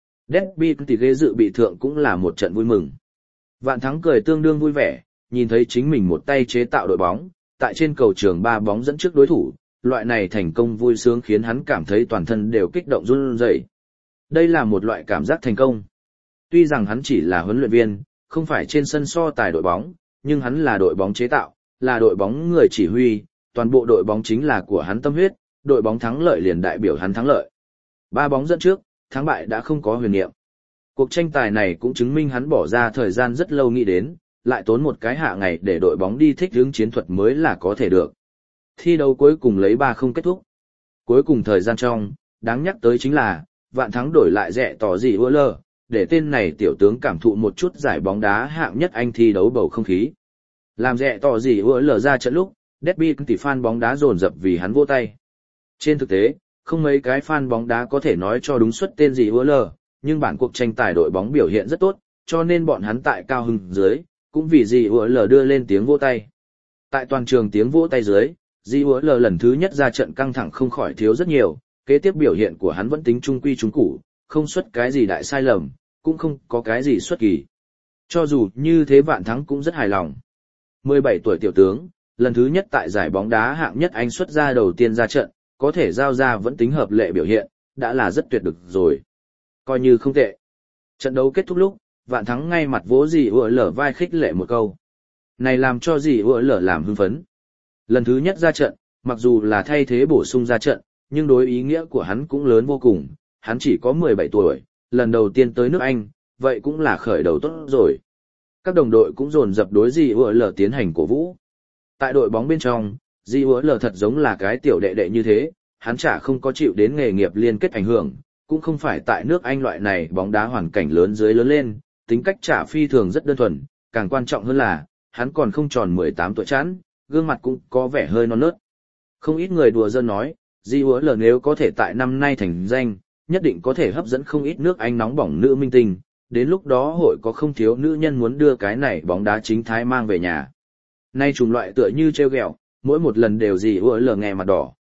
Derby thì ghế dự bị thượng cũng là một trận vui mừng. Vạn Thắng cười tương đương vui vẻ, nhìn thấy chính mình một tay chế tạo đội bóng, tại trên cầu trường ba bóng dẫn trước đối thủ, loại này thành công vui sướng khiến hắn cảm thấy toàn thân đều kích động run rẩy. Đây là một loại cảm giác thành công. Tuy rằng hắn chỉ là huấn luyện viên, không phải trên sân so tài đội bóng, nhưng hắn là đội bóng chế tạo, là đội bóng người chỉ huy, toàn bộ đội bóng chính là của hắn tâm huyết, đội bóng thắng lợi liền đại biểu hắn thắng lợi. Ba bóng dẫn trước, thắng bại đã không có huyền niệm. Cuộc tranh tài này cũng chứng minh hắn bỏ ra thời gian rất lâu nghĩ đến, lại tốn một cái hạ ngày để đội bóng đi thích ứng chiến thuật mới là có thể được. Thi đấu cuối cùng lấy ba không kết thúc. Cuối cùng thời gian trong, đáng nhắc tới chính là, Vạn Thắng đổi lại rẻ tỏ gì ưa lơ, để tên này tiểu tướng cảm thụ một chút giải bóng đá hạng nhất Anh thi đấu bầu không khí. Làm rẻ tỏ gì ưa lơ ra trận lúc, Derby tỷ fan bóng đá dồn dập vì hắn vỗ tay. Trên thực tế, không mấy cái fan bóng đá có thể nói cho đúng suất tên gì ưa lơ, nhưng bản cuộc tranh tài đội bóng biểu hiện rất tốt, cho nên bọn hắn tại cao hưng dưới, cũng vì gì ưa lơ đưa lên tiếng vỗ tay. Tại toàn trường tiếng vỗ tay dưới, Di Ua L lần thứ nhất ra trận căng thẳng không khỏi thiếu rất nhiều, kế tiếp biểu hiện của hắn vẫn tính trung quy trung củ, không xuất cái gì đại sai lầm, cũng không có cái gì xuất kỳ. Cho dù như thế Vạn Thắng cũng rất hài lòng. mười bảy tuổi tiểu tướng, lần thứ nhất tại giải bóng đá hạng nhất Anh xuất ra đầu tiên ra trận, có thể giao ra vẫn tính hợp lệ biểu hiện, đã là rất tuyệt được rồi. Coi như không tệ. Trận đấu kết thúc lúc, Vạn Thắng ngay mặt vỗ Di Ua L vai khích lệ một câu. Này làm cho Di Ua L làm hưng phấn. Lần thứ nhất ra trận, mặc dù là thay thế bổ sung ra trận, nhưng đối ý nghĩa của hắn cũng lớn vô cùng, hắn chỉ có mười bảy tuổi, lần đầu tiên tới nước Anh, vậy cũng là khởi đầu tốt rồi. Các đồng đội cũng dồn dập đối Di Ua L tiến hành cổ vũ. Tại đội bóng bên trong, Di Ua L thật giống là cái tiểu đệ đệ như thế, hắn chả không có chịu đến nghề nghiệp liên kết ảnh hưởng, cũng không phải tại nước Anh loại này bóng đá hoàn cảnh lớn dưới lớn lên, tính cách chả phi thường rất đơn thuần, càng quan trọng hơn là, hắn còn không tròn mười tám tuổi chán, gương mặt cũng có vẻ hơi non nớt. Không ít người đùa giỡn nói, Di Ua L nếu có thể tại năm nay thành danh, nhất định có thể hấp dẫn không ít nước Anh nóng bỏng nữ minh tinh, đến lúc đó hội có không thiếu nữ nhân muốn đưa cái này bóng đá chính thái mang về nhà. Nay trùng loại tựa như treo ghẹo, mỗi một lần đều Di Ua L nghe mặt đỏ.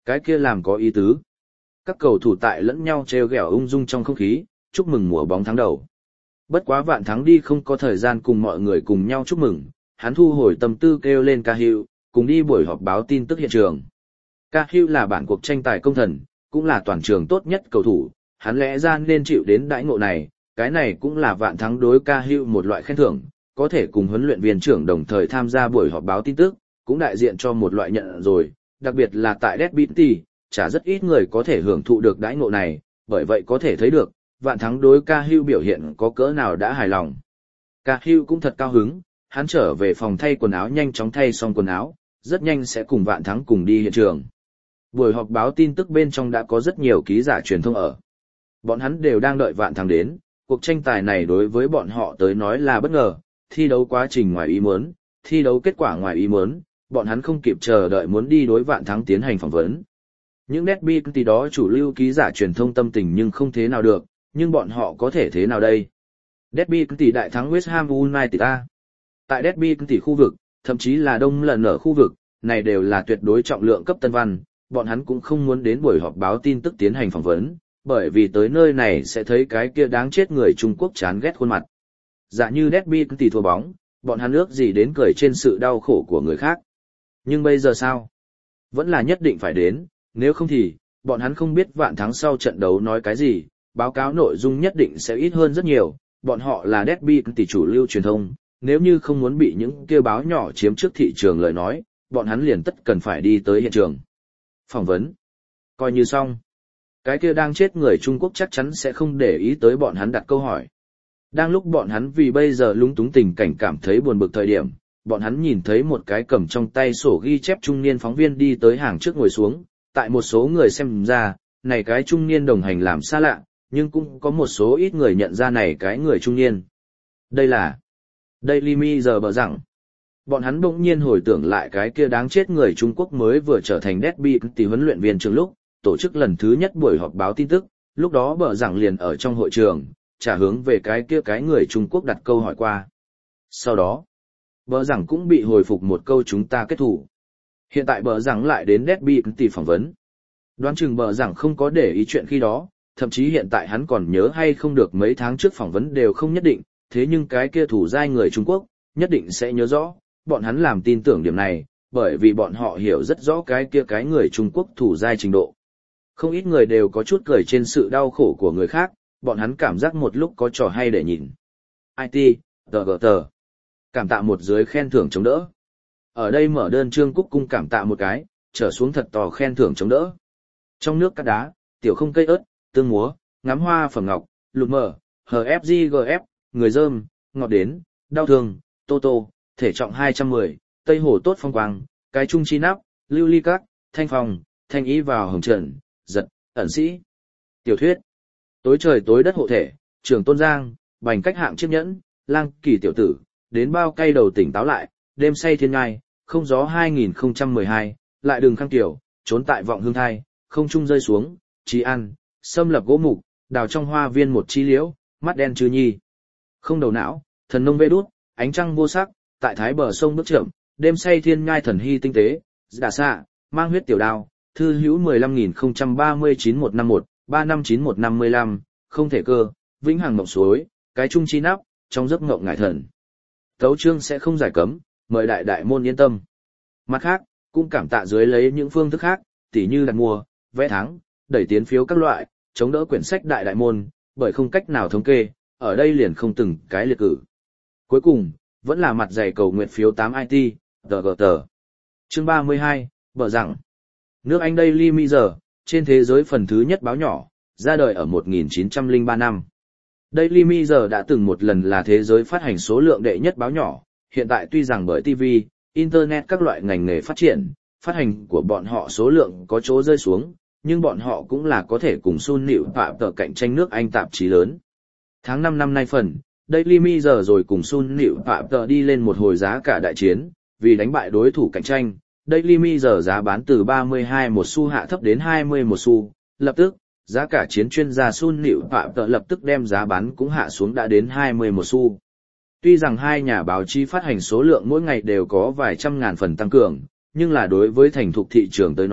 Cái kia làm có ý tứ. Các cầu thủ tại lẫn nhau treo gẹo ung dung trong không khí, chúc mừng mùa bóng thắng đầu. Bất quá Vạn Thắng đi không có thời gian cùng mọi người cùng nhau chúc mừng, hắn thu hồi tâm tư kêu lên Cahill, cùng đi buổi họp báo tin tức hiện trường. Cahill là bản cuộc tranh tài công thần, cũng là toàn trường tốt nhất cầu thủ, hắn lẽ ra nên chịu đến đãi ngộ này, cái này cũng là Vạn Thắng đối Cahill một loại khen thưởng, có thể cùng huấn luyện viên trưởng đồng thời tham gia buổi họp báo tin tức, cũng đại diện cho một loại nhận rồi, đặc biệt là tại Derby, chả rất ít người có thể hưởng thụ được đãi ngộ này, bởi vậy có thể thấy được, Vạn Thắng đối Cahill biểu hiện có cỡ nào đã hài lòng. Cahill cũng thật cao hứng, hắn trở về phòng thay quần áo nhanh chóng thay xong quần áo, rất nhanh sẽ cùng Vạn Thắng cùng đi hiện trường. Buổi họp báo tin tức bên trong đã có rất nhiều ký giả truyền thông ở. Bọn hắn đều đang đợi Vạn Thắng đến, cuộc tranh tài này đối với bọn họ tới nói là bất ngờ, thi đấu quá trình ngoài ý muốn, thi đấu kết quả ngoài ý muốn, bọn hắn không kịp chờ đợi muốn đi đối Vạn Thắng tiến hành phỏng vấn. Những derby tí đó chủ lưu ký giả truyền thông tâm tình nhưng không thế nào được, nhưng bọn họ có thể thế nào đây? Derby tỷ đại thắng West Ham United ta. Tại Derby tỷ khu vực, thậm chí là đông lần ở khu vực, này đều là tuyệt đối trọng lượng cấp tân văn, bọn hắn cũng không muốn đến buổi họp báo tin tức tiến hành phỏng vấn, bởi vì tới nơi này sẽ thấy cái kia đáng chết người Trung Quốc chán ghét khuôn mặt. Dạ như Derby tỷ thua bóng, bọn hắn ước gì đến cười trên sự đau khổ của người khác. Nhưng bây giờ sao? Vẫn là nhất định phải đến, nếu không thì, bọn hắn không biết Vạn Thắng sau trận đấu nói cái gì, báo cáo nội dung nhất định sẽ ít hơn rất nhiều, bọn họ là Derby tỷ chủ lưu truyền thông, nếu như không muốn bị những kêu báo nhỏ chiếm trước thị trường lời nói, bọn hắn liền tất cần phải đi tới hiện trường. Phỏng vấn. Coi như xong. Cái kia đang chết người Trung Quốc chắc chắn sẽ không để ý tới bọn hắn đặt câu hỏi. Đang lúc bọn hắn vì bây giờ lúng túng tình cảnh cảm thấy buồn bực thời điểm, bọn hắn nhìn thấy một cái cầm trong tay sổ ghi chép trung niên phóng viên đi tới hàng trước ngồi xuống, tại một số người xem ra, này cái trung niên đồng hành làm xa lạ, nhưng cũng có một số ít người nhận ra này cái người trung niên. Đây là Daily Mirror bờ rằng. Bọn hắn bỗng nhiên hồi tưởng lại cái kia đáng chết người Trung Quốc mới vừa trở thành Derby tỷ huấn luyện viên trường lúc, tổ chức lần thứ nhất buổi họp báo tin tức, lúc đó bờ rằng liền ở trong hội trường, trả hướng về cái kia cái người Trung Quốc đặt câu hỏi qua. Sau đó, bờ rằng cũng bị hồi phục một câu chúng ta kết thủ. Hiện tại bờ rằng lại đến Derby tỷ phỏng vấn. Đoán chừng bờ rằng không có để ý chuyện khi đó, thậm chí hiện tại hắn còn nhớ hay không được mấy tháng trước phỏng vấn đều không nhất định, thế nhưng cái kia thủ giai người Trung Quốc, nhất định sẽ nhớ rõ, bọn hắn làm tin tưởng điểm này, bởi vì bọn họ hiểu rất rõ cái kia cái người Trung Quốc thủ giai trình độ. Không ít người đều có chút cười trên sự đau khổ của người khác, bọn hắn cảm giác một lúc có trò hay để nhìn. i tê, tờ gờ tờ. Cảm tạ một dưới khen thưởng chống đỡ. Ở đây mở đơn Trương Cúc Cung cảm tạ một cái, trở xuống thật to khen thưởng chống đỡ. Trong nước cát đá, tiểu không cây ớt, tương múa, ngắm hoa phẩm ngọc, lụt mở, hờ ép giê giê ép, người dơm, ngọt đến, đau thương, tô tô, thể trọng hai trăm mười, tây hồ tốt phong quang, cái trung chi nắp, lưu ly các, thanh phòng, thanh ý vào hồng trần, giật, ẩn sĩ. Tiểu thuyết. Tối trời tối đất hộ thể, trường tôn giang, bành cách hạng chiếc nhẫn, lang kỳ tiểu tử, đến bao cây đầu tỉnh táo lại, đêm say thiên ngai, không gió hai nghìn không trăm mười hai, lại đường khang tiểu, trốn tại vọng hương thai, không trung rơi xuống, trí ăn, xâm lập gỗ mục, đào trong hoa viên một chi liễu, mắt đen chư nhi. Không đầu não, thần nông vê đút, ánh trăng vô sắc, tại thái bờ sông bước chậm, đêm say thiên ngai thần hy tinh tế, đà xạ, mang huyết tiểu đao, thư hữu mười lăm nghìn không trăm ba mươi chín một năm một, ba năm chín một năm mươi lăm, không thể cơ, vĩnh hằng mộng suối, cái trung chi nắp, trong giấc mộng ngải thần. Tấu chương sẽ không giải cấm, mời đại đại môn yên tâm. Mặt khác, cũng cảm tạ dưới lấy những phương thức khác, tỉ như đặt mua, vẽ thắng, đẩy tiến phiếu các loại, chống đỡ quyển sách đại đại môn, bởi không cách nào thống kê, ở đây liền không từng cái liệt cử. Cuối cùng, vẫn là mặt dày cầu nguyện phiếu tám i tê, tờ gờ tờ. Chương ba mươi hai, bở rằng. Nước Anh Daily Mirror, trên thế giới phần thứ nhất báo nhỏ, ra đời ở một nghìn chín trăm lẻ ba năm. Daily Mirror đã từng một lần là thế giới phát hành số lượng đệ nhất báo nhỏ, hiện tại tuy rằng bởi ti vi, Internet các loại ngành nghề phát triển, phát hành của bọn họ số lượng có chỗ rơi xuống, nhưng bọn họ cũng là có thể cùng Sun Nịu Phạm tờ cạnh tranh nước Anh tạp chí lớn. Tháng năm năm nay phần, Daily Mirror rồi cùng Sun Nịu Phạm tờ đi lên một hồi giá cả đại chiến, vì đánh bại đối thủ cạnh tranh, Daily Mirror giá bán từ ba mươi hai một xu hạ thấp đến hai mươi một xu, lập tức, giá cả chiến chuyên gia Sun Nịu Phạm tờ lập tức đem giá bán cũng hạ xuống đã đến hai mươi một xu. Tuy rằng hai nhà báo chí phát hành số lượng mỗi ngày đều có vài trăm ngàn phần tăng cường, nhưng là đối với thành thục thị trường tới nói,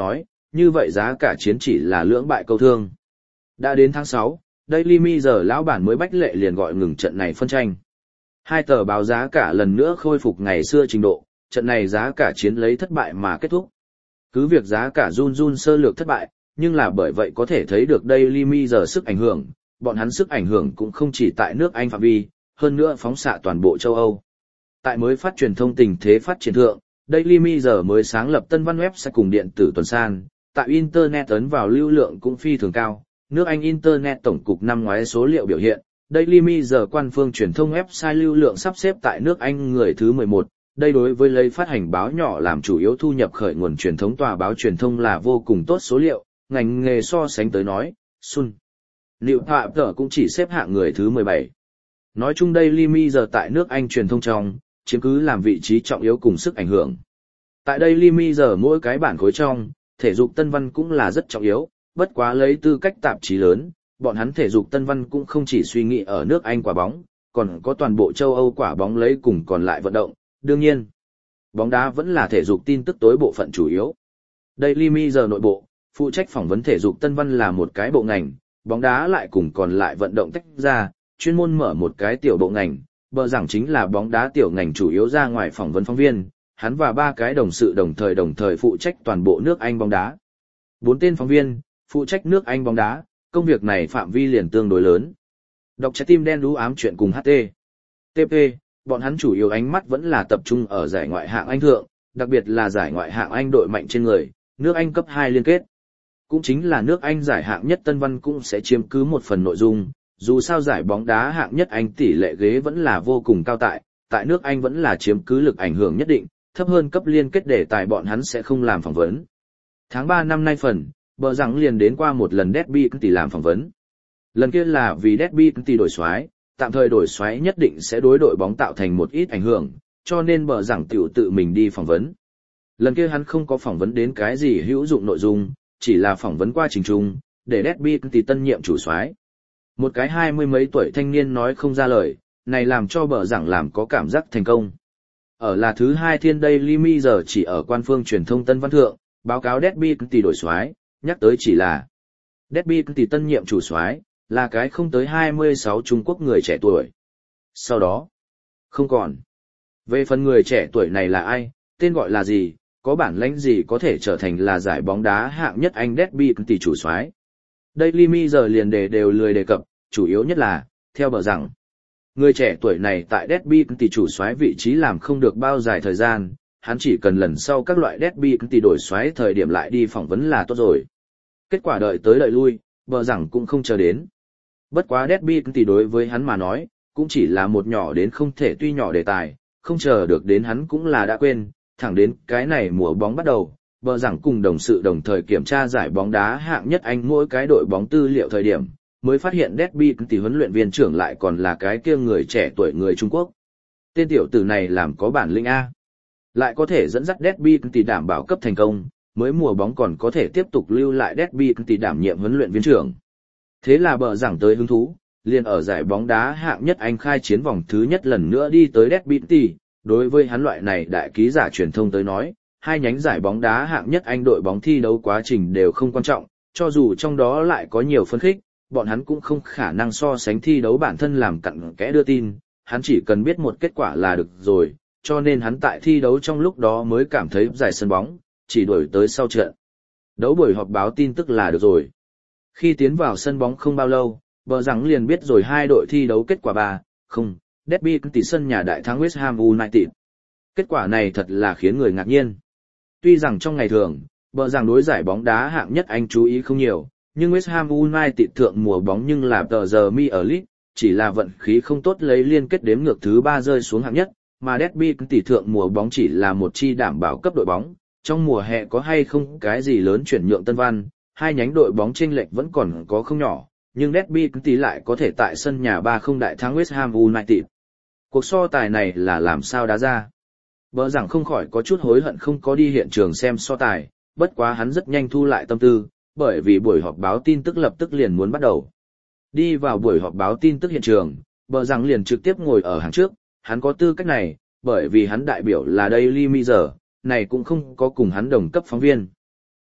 như vậy giá cả chiến chỉ là lưỡng bại câu thương. Đã đến tháng sáu, Daily Mirror lão bản mới bách lệ liền gọi ngừng trận này phân tranh. Hai tờ báo giá cả lần nữa khôi phục ngày xưa trình độ, trận này giá cả chiến lấy thất bại mà kết thúc. Cứ việc giá cả run run sơ lược thất bại, nhưng là bởi vậy có thể thấy được Daily Mirror sức ảnh hưởng, bọn hắn sức ảnh hưởng cũng không chỉ tại nước Anh phạm vi, hơn nữa phóng xạ toàn bộ châu Âu. Tại mới phát truyền thông tình thế phát triển thượng, Daily Mirror mới sáng lập tân văn website cùng điện tử tuần san, tại Internet ấn vào lưu lượng cũng phi thường cao. Nước Anh Internet tổng cục năm ngoái số liệu biểu hiện, Daily Mirror quan phương truyền thông website lưu lượng sắp xếp tại nước Anh người thứ mười một. Đây đối với lấy phát hành báo nhỏ làm chủ yếu thu nhập khởi nguồn truyền thống tòa báo truyền thông là vô cùng tốt số liệu, ngành nghề so sánh tới nói, Sun. Liệu Phạm Tờ cũng chỉ xếp hạng người thứ mười bảy. Nói chung Daily Mirror tại nước Anh truyền thông trong, chiếm cứ làm vị trí trọng yếu cùng sức ảnh hưởng. Tại Daily Mirror mỗi cái bản khối trong, thể dục tân văn cũng là rất trọng yếu, bất quá lấy tư cách tạp chí lớn, bọn hắn thể dục tân văn cũng không chỉ suy nghĩ ở nước Anh quả bóng, còn có toàn bộ châu Âu quả bóng lấy cùng còn lại vận động, đương nhiên. Bóng đá vẫn là thể dục tin tức tối bộ phận chủ yếu. Daily Mirror nội bộ, phụ trách phỏng vấn thể dục tân văn là một cái bộ ngành, bóng đá lại cùng còn lại vận động tách ra, chuyên môn mở một cái tiểu bộ ngành, bờ rằng chính là bóng đá tiểu ngành chủ yếu ra ngoài phỏng vấn phóng viên, hắn và ba cái đồng sự đồng thời đồng thời phụ trách toàn bộ nước Anh bóng đá. Bốn tên phóng viên, phụ trách nước Anh bóng đá, công việc này phạm vi liền tương đối lớn. Đọc trái tim đen đú ám chuyện cùng hát tê. tê pê, bọn hắn chủ yếu ánh mắt vẫn là tập trung ở giải ngoại hạng Anh thượng, đặc biệt là giải ngoại hạng Anh đội mạnh trên người, nước Anh cấp hai liên kết. Cũng chính là nước Anh giải hạng nhất tân văn cũng sẽ chiếm cứ một phần nội dung, dù sao giải bóng đá hạng nhất Anh tỷ lệ ghế vẫn là vô cùng cao tại, tại nước Anh vẫn là chiếm cứ lực ảnh hưởng nhất định, thấp hơn cấp liên kết để tài bọn hắn sẽ không làm phỏng vấn. Tháng ba năm nay phần, bờ rằng liền đến qua một lần Derby tỷ làm phỏng vấn. Lần kia là vì Derby tỷ đổi soái, tạm thời đổi soái nhất định sẽ đối đội bóng tạo thành một ít ảnh hưởng, cho nên bờ rằng tiểu tự mình đi phỏng vấn. Lần kia hắn không có phỏng vấn đến cái gì hữu dụng nội dung, chỉ là phỏng vấn qua trình trung, để Derby tỷ tân nhiệm chủ soái. Một cái hai mươi mấy tuổi thanh niên nói không ra lời, này làm cho bờ rằng làm có cảm giác thành công. Ở là thứ hai thiên Daily Mirror chỉ ở quan phương truyền thông Tân Văn Thượng, báo cáo Derby tỷ đổi soái, nhắc tới chỉ là Derby tỷ tân nhiệm chủ soái là cái không tới hai mươi sáu Trung Quốc người trẻ tuổi. Sau đó, không còn. Về phần người trẻ tuổi này là ai, tên gọi là gì, có bản lĩnh gì có thể trở thành là giải bóng đá hạng nhất Anh Derby tỷ chủ soái. Daily Mirror liền đề đều lười đề cập, chủ yếu nhất là, theo bờ rằng, người trẻ tuổi này tại Derby tỷ chủ soái vị trí làm không được bao dài thời gian, hắn chỉ cần lần sau các loại Derby tỷ đổi soái thời điểm lại đi phỏng vấn là tốt rồi. Kết quả đợi tới đợi lui, bờ rằng cũng không chờ đến. Bất quá Derby tỷ đối với hắn mà nói, cũng chỉ là một nhỏ đến không thể tuy nhỏ đề tài, không chờ được đến hắn cũng là đã quên, thẳng đến cái này mùa bóng bắt đầu, bờ rằng cùng đồng sự đồng thời kiểm tra giải bóng đá hạng nhất Anh mỗi cái đội bóng tư liệu thời điểm, mới phát hiện Derby tỷ huấn luyện viên trưởng lại còn là cái kia người trẻ tuổi người Trung Quốc. Tên tiểu tử này làm có bản lĩnh A. Lại có thể dẫn dắt Derby tỷ đảm bảo cấp thành công, mới mùa bóng còn có thể tiếp tục lưu lại Derby tỷ đảm nhiệm huấn luyện viên trưởng. Thế là bờ rằng tới hứng thú, liền ở giải bóng đá hạng nhất Anh khai chiến vòng thứ nhất lần nữa đi tới Derby tỷ. Đối với hắn loại này đại ký giả truyền thông tới nói, hai nhánh giải bóng đá hạng nhất Anh đội bóng thi đấu quá trình đều không quan trọng, cho dù trong đó lại có nhiều phân khích, bọn hắn cũng không khả năng so sánh thi đấu bản thân làm cặn kẽ đưa tin, hắn chỉ cần biết một kết quả là được rồi, cho nên hắn tại thi đấu trong lúc đó mới cảm thấy giải sân bóng, chỉ đuổi tới sau trận. Đấu buổi họp báo tin tức là được rồi. Khi tiến vào sân bóng không bao lâu, bờ rằng liền biết rồi hai đội thi đấu kết quả ba không, Derby tỷ sân nhà đại thắng West Ham United. Kết quả này thật là khiến người ngạc nhiên. Tuy rằng trong ngày thường, bờ rằng đối giải bóng đá hạng nhất Anh chú ý không nhiều, nhưng West Ham United thượng mùa bóng nhưng là tờ giờ mi ở League, chỉ là vận khí không tốt lấy liên kết đếm ngược thứ ba rơi xuống hạng nhất, mà Derby tỷ thượng mùa bóng chỉ là một chi đảm bảo cấp đội bóng, trong mùa hè có hay không cái gì lớn chuyển nhượng tân văn, hai nhánh đội bóng chênh lệch vẫn còn có không nhỏ, nhưng Derby tỷ lại có thể tại sân nhà ba không đại thắng West Ham United. Cuộc so tài này là làm sao đá ra? Bờ rằng không khỏi có chút hối hận không có đi hiện trường xem so tài, bất quá hắn rất nhanh thu lại tâm tư, bởi vì buổi họp báo tin tức lập tức liền muốn bắt đầu. Đi vào buổi họp báo tin tức hiện trường, bờ rằng liền trực tiếp ngồi ở hàng trước, hắn có tư cách này, bởi vì hắn đại biểu là Daily Mirror, này cũng không có cùng hắn đồng cấp phóng viên.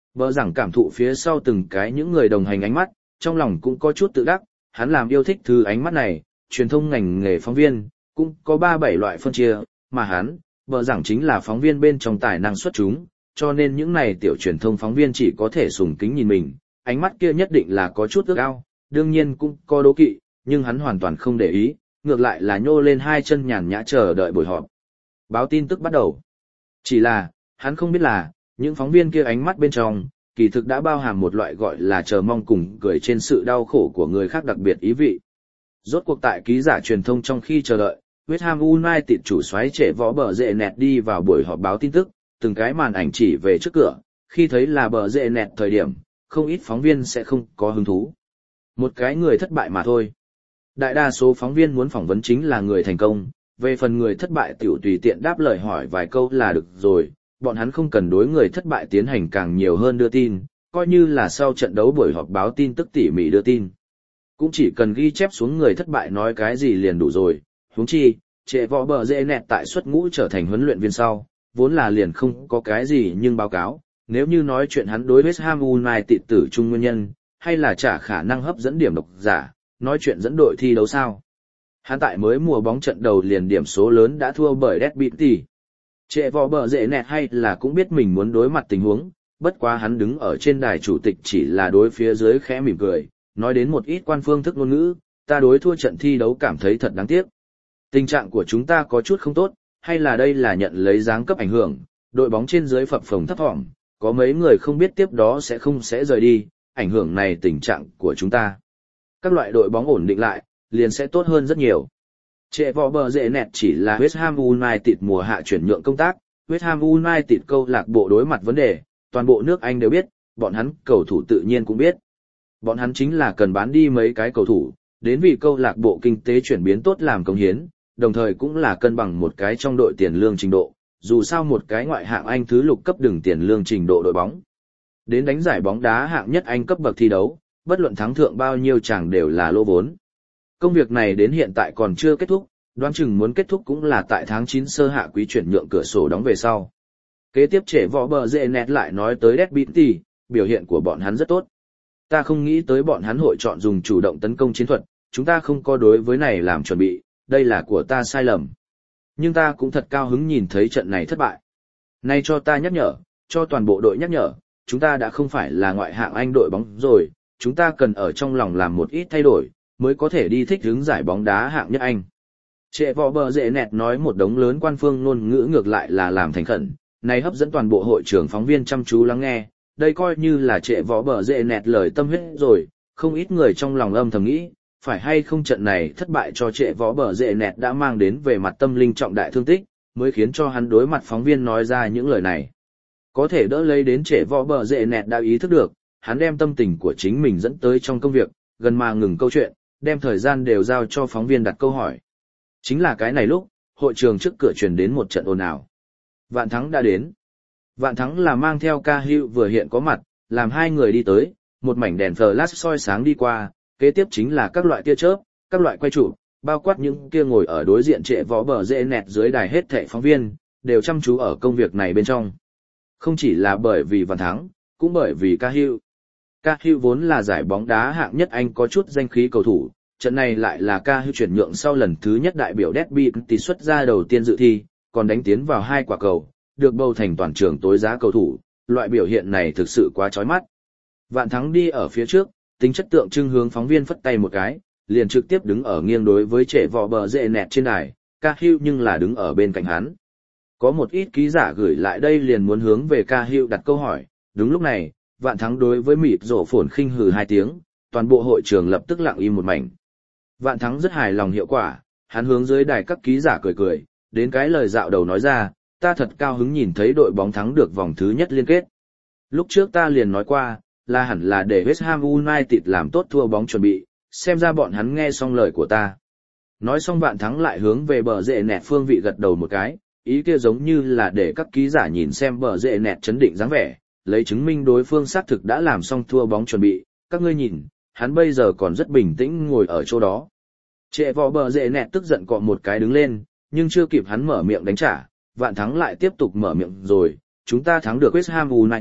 Bờ rằng cảm thụ phía sau từng cái những người đồng hành ánh mắt, trong lòng cũng có chút tự đắc, hắn làm yêu thích thứ ánh mắt này, truyền thông ngành nghề phóng viên, cũng có ba bảy loại phân chia, mà hắn, bờ rằng chính là phóng viên bên trong tài năng xuất chúng, cho nên những này tiểu truyền thông phóng viên chỉ có thể sùng kính nhìn mình, ánh mắt kia nhất định là có chút ước ao, đương nhiên cũng có đố kỵ, nhưng hắn hoàn toàn không để ý, ngược lại là nhô lên hai chân nhàn nhã chờ đợi buổi họp. Báo tin tức bắt đầu. Chỉ là, hắn không biết là, những phóng viên kia ánh mắt bên trong, kỳ thực đã bao hàm một loại gọi là chờ mong cùng cười trên sự đau khổ của người khác đặc biệt ý vị. Rốt cuộc tại ký giả truyền thông trong khi chờ đợi, West Ham United chủ soái trẻ võ bờ rệ nẹt đi vào buổi họp báo tin tức, từng cái màn ảnh chỉ về trước cửa, khi thấy là bờ rệ nẹt thời điểm, không ít phóng viên sẽ không có hứng thú. Một cái người thất bại mà thôi. Đại đa số phóng viên muốn phỏng vấn chính là người thành công, về phần người thất bại tiểu tùy tiện đáp lời hỏi vài câu là được rồi, bọn hắn không cần đối người thất bại tiến hành càng nhiều hơn đưa tin, coi như là sau trận đấu buổi họp báo tin tức tỉ mỉ đưa tin. Cũng chỉ cần ghi chép xuống người thất bại nói cái gì liền đủ rồi, huống chi, trẻ võ bờ dễ nẹt tại xuất ngũ trở thành huấn luyện viên sau, vốn là liền không có cái gì nhưng báo cáo, nếu như nói chuyện hắn đối West Ham United tử trung nguyên nhân, hay là trả khả năng hấp dẫn điểm độc giả, nói chuyện dẫn đội thi đấu sao. Hắn tại mới mùa bóng trận đầu liền điểm số lớn đã thua bởi Derby. Trệ vò bờ rễ nẹt hay là cũng biết mình muốn đối mặt tình huống, bất quá hắn đứng ở trên đài chủ tịch chỉ là đối phía dưới khẽ mỉm cười, nói đến một ít quan phương thức ngôn ngữ, ta đối thua trận thi đấu cảm thấy thật đáng tiếc. Tình trạng của chúng ta có chút không tốt, hay là đây là nhận lấy giáng cấp ảnh hưởng, đội bóng trên dưới phập phồng thấp thỏm, có mấy người không biết tiếp đó sẽ không sẽ rời đi, ảnh hưởng này tình trạng của chúng ta. Các loại đội bóng ổn định lại, liền sẽ tốt hơn rất nhiều. Trệ vò bờ rễ nẹt chỉ là West Ham United mùa hạ chuyển nhượng công tác, West Ham United câu lạc bộ đối mặt vấn đề, toàn bộ nước Anh đều biết, bọn hắn cầu thủ tự nhiên cũng biết. Bọn hắn chính là cần bán đi mấy cái cầu thủ, đến vì câu lạc bộ kinh tế chuyển biến tốt làm công hiến, đồng thời cũng là cân bằng một cái trong đội tiền lương trình độ, dù sao một cái ngoại hạng Anh thứ lục cấp đường tiền lương trình độ đội bóng. Đến đánh giải bóng đá hạng nhất Anh cấp bậc thi đấu, bất luận thắng thượng bao nhiêu chẳng đều là lỗ vốn. Công việc này đến hiện tại còn chưa kết thúc, đoán chừng muốn kết thúc cũng là tại tháng chín sơ hạ quý chuyển nhượng cửa sổ đóng về sau. Kế tiếp trẻ võ bờ rễ nẹt lại nói tới Derby, biểu hiện của bọn hắn rất tốt. Ta không nghĩ tới bọn hắn hội chọn dùng chủ động tấn công chiến thuật, chúng ta không có đối với này làm chuẩn bị, đây là của ta sai lầm. Nhưng ta cũng thật cao hứng nhìn thấy trận này thất bại. Nay cho ta nhắc nhở, cho toàn bộ đội nhắc nhở, chúng ta đã không phải là ngoại hạng Anh đội bóng rồi, chúng ta cần ở trong lòng làm một ít thay đổi, mới có thể đi thích ứng giải bóng đá hạng nhất Anh. Trệ vò bờ rễ nẹt nói một đống lớn quan phương ngôn ngữ ngược lại là làm thành khẩn, này hấp dẫn toàn bộ hội trường phóng viên chăm chú lắng nghe, đây coi như là trệ vò bờ rễ nẹt lời tâm huyết rồi, không ít người trong lòng âm thầm nghĩ, phải hay không trận này thất bại cho trệ võ bờ rễ nẹt đã mang đến về mặt tâm linh trọng đại thương tích, mới khiến cho hắn đối mặt phóng viên nói ra những lời này. Có thể đỡ lấy đến trệ võ bờ rễ nẹt đã ý thức được, hắn đem tâm tình của chính mình dẫn tới trong công việc, gần mà ngừng câu chuyện, đem thời gian đều giao cho phóng viên đặt câu hỏi. Chính là cái này lúc, hội trường trước cửa truyền đến một trận ồn ào. Vạn Thắng đã đến. Vạn Thắng là mang theo Ca Hữu vừa hiện có mặt, làm hai người đi tới, một mảnh đèn flash soi sáng đi qua, kế tiếp chính là các loại tia chớp, các loại quay chụp, bao quát những kia ngồi ở đối diện trệ võ bờ rễ nẹt dưới đài hết thảy phóng viên, đều chăm chú ở công việc này bên trong. Không chỉ là bởi vì Vạn Thắng, cũng bởi vì Ca Hữu. Ca Hữu vốn là giải bóng đá hạng nhất Anh có chút danh khí cầu thủ, trận này lại là Ca Hữu chuyển nhượng sau lần thứ nhất đại biểu Derby tỷ xuất ra đầu tiên dự thi, còn đánh tiến vào hai quả cầu, được bầu thành toàn trường tối giá cầu thủ, loại biểu hiện này thực sự quá chói mắt. Vạn Thắng đi ở phía trước, tính chất tượng trưng hướng phóng viên phất tay một cái, liền trực tiếp đứng ở nghiêng đối với trẻ vò bờ rễ nẹt trên đài, Ca Hữu nhưng là đứng ở bên cạnh hắn. Có một ít ký giả gửi lại đây liền muốn hướng về Ca Hữu đặt câu hỏi, đúng lúc này, Vạn Thắng đối với mịt rổ phồn khinh hừ hai tiếng, toàn bộ hội trường lập tức lặng im một mảnh. Vạn Thắng rất hài lòng hiệu quả, hắn hướng dưới đài các ký giả cười cười, đến cái lời dạo đầu nói ra, ta thật cao hứng nhìn thấy đội bóng thắng được vòng thứ nhất liên kết. Lúc trước ta liền nói qua, là hẳn là để West Ham United làm tốt thua bóng chuẩn bị, xem ra bọn hắn nghe xong lời của ta. Nói xong Vạn Thắng lại hướng về bờ rễ nẹt phương vị gật đầu một cái, ý kia giống như là để các ký giả nhìn xem bờ rễ nẹt chấn định dáng vẻ, lấy chứng minh đối phương xác thực đã làm xong thua bóng chuẩn bị, các ngươi nhìn, hắn bây giờ còn rất bình tĩnh ngồi ở chỗ đó. Trệ vò bờ rễ nẹt tức giận cọ một cái đứng lên, nhưng chưa kịp hắn mở miệng đánh trả, Vạn Thắng lại tiếp tục mở miệng rồi, chúng ta thắng được West Ham United,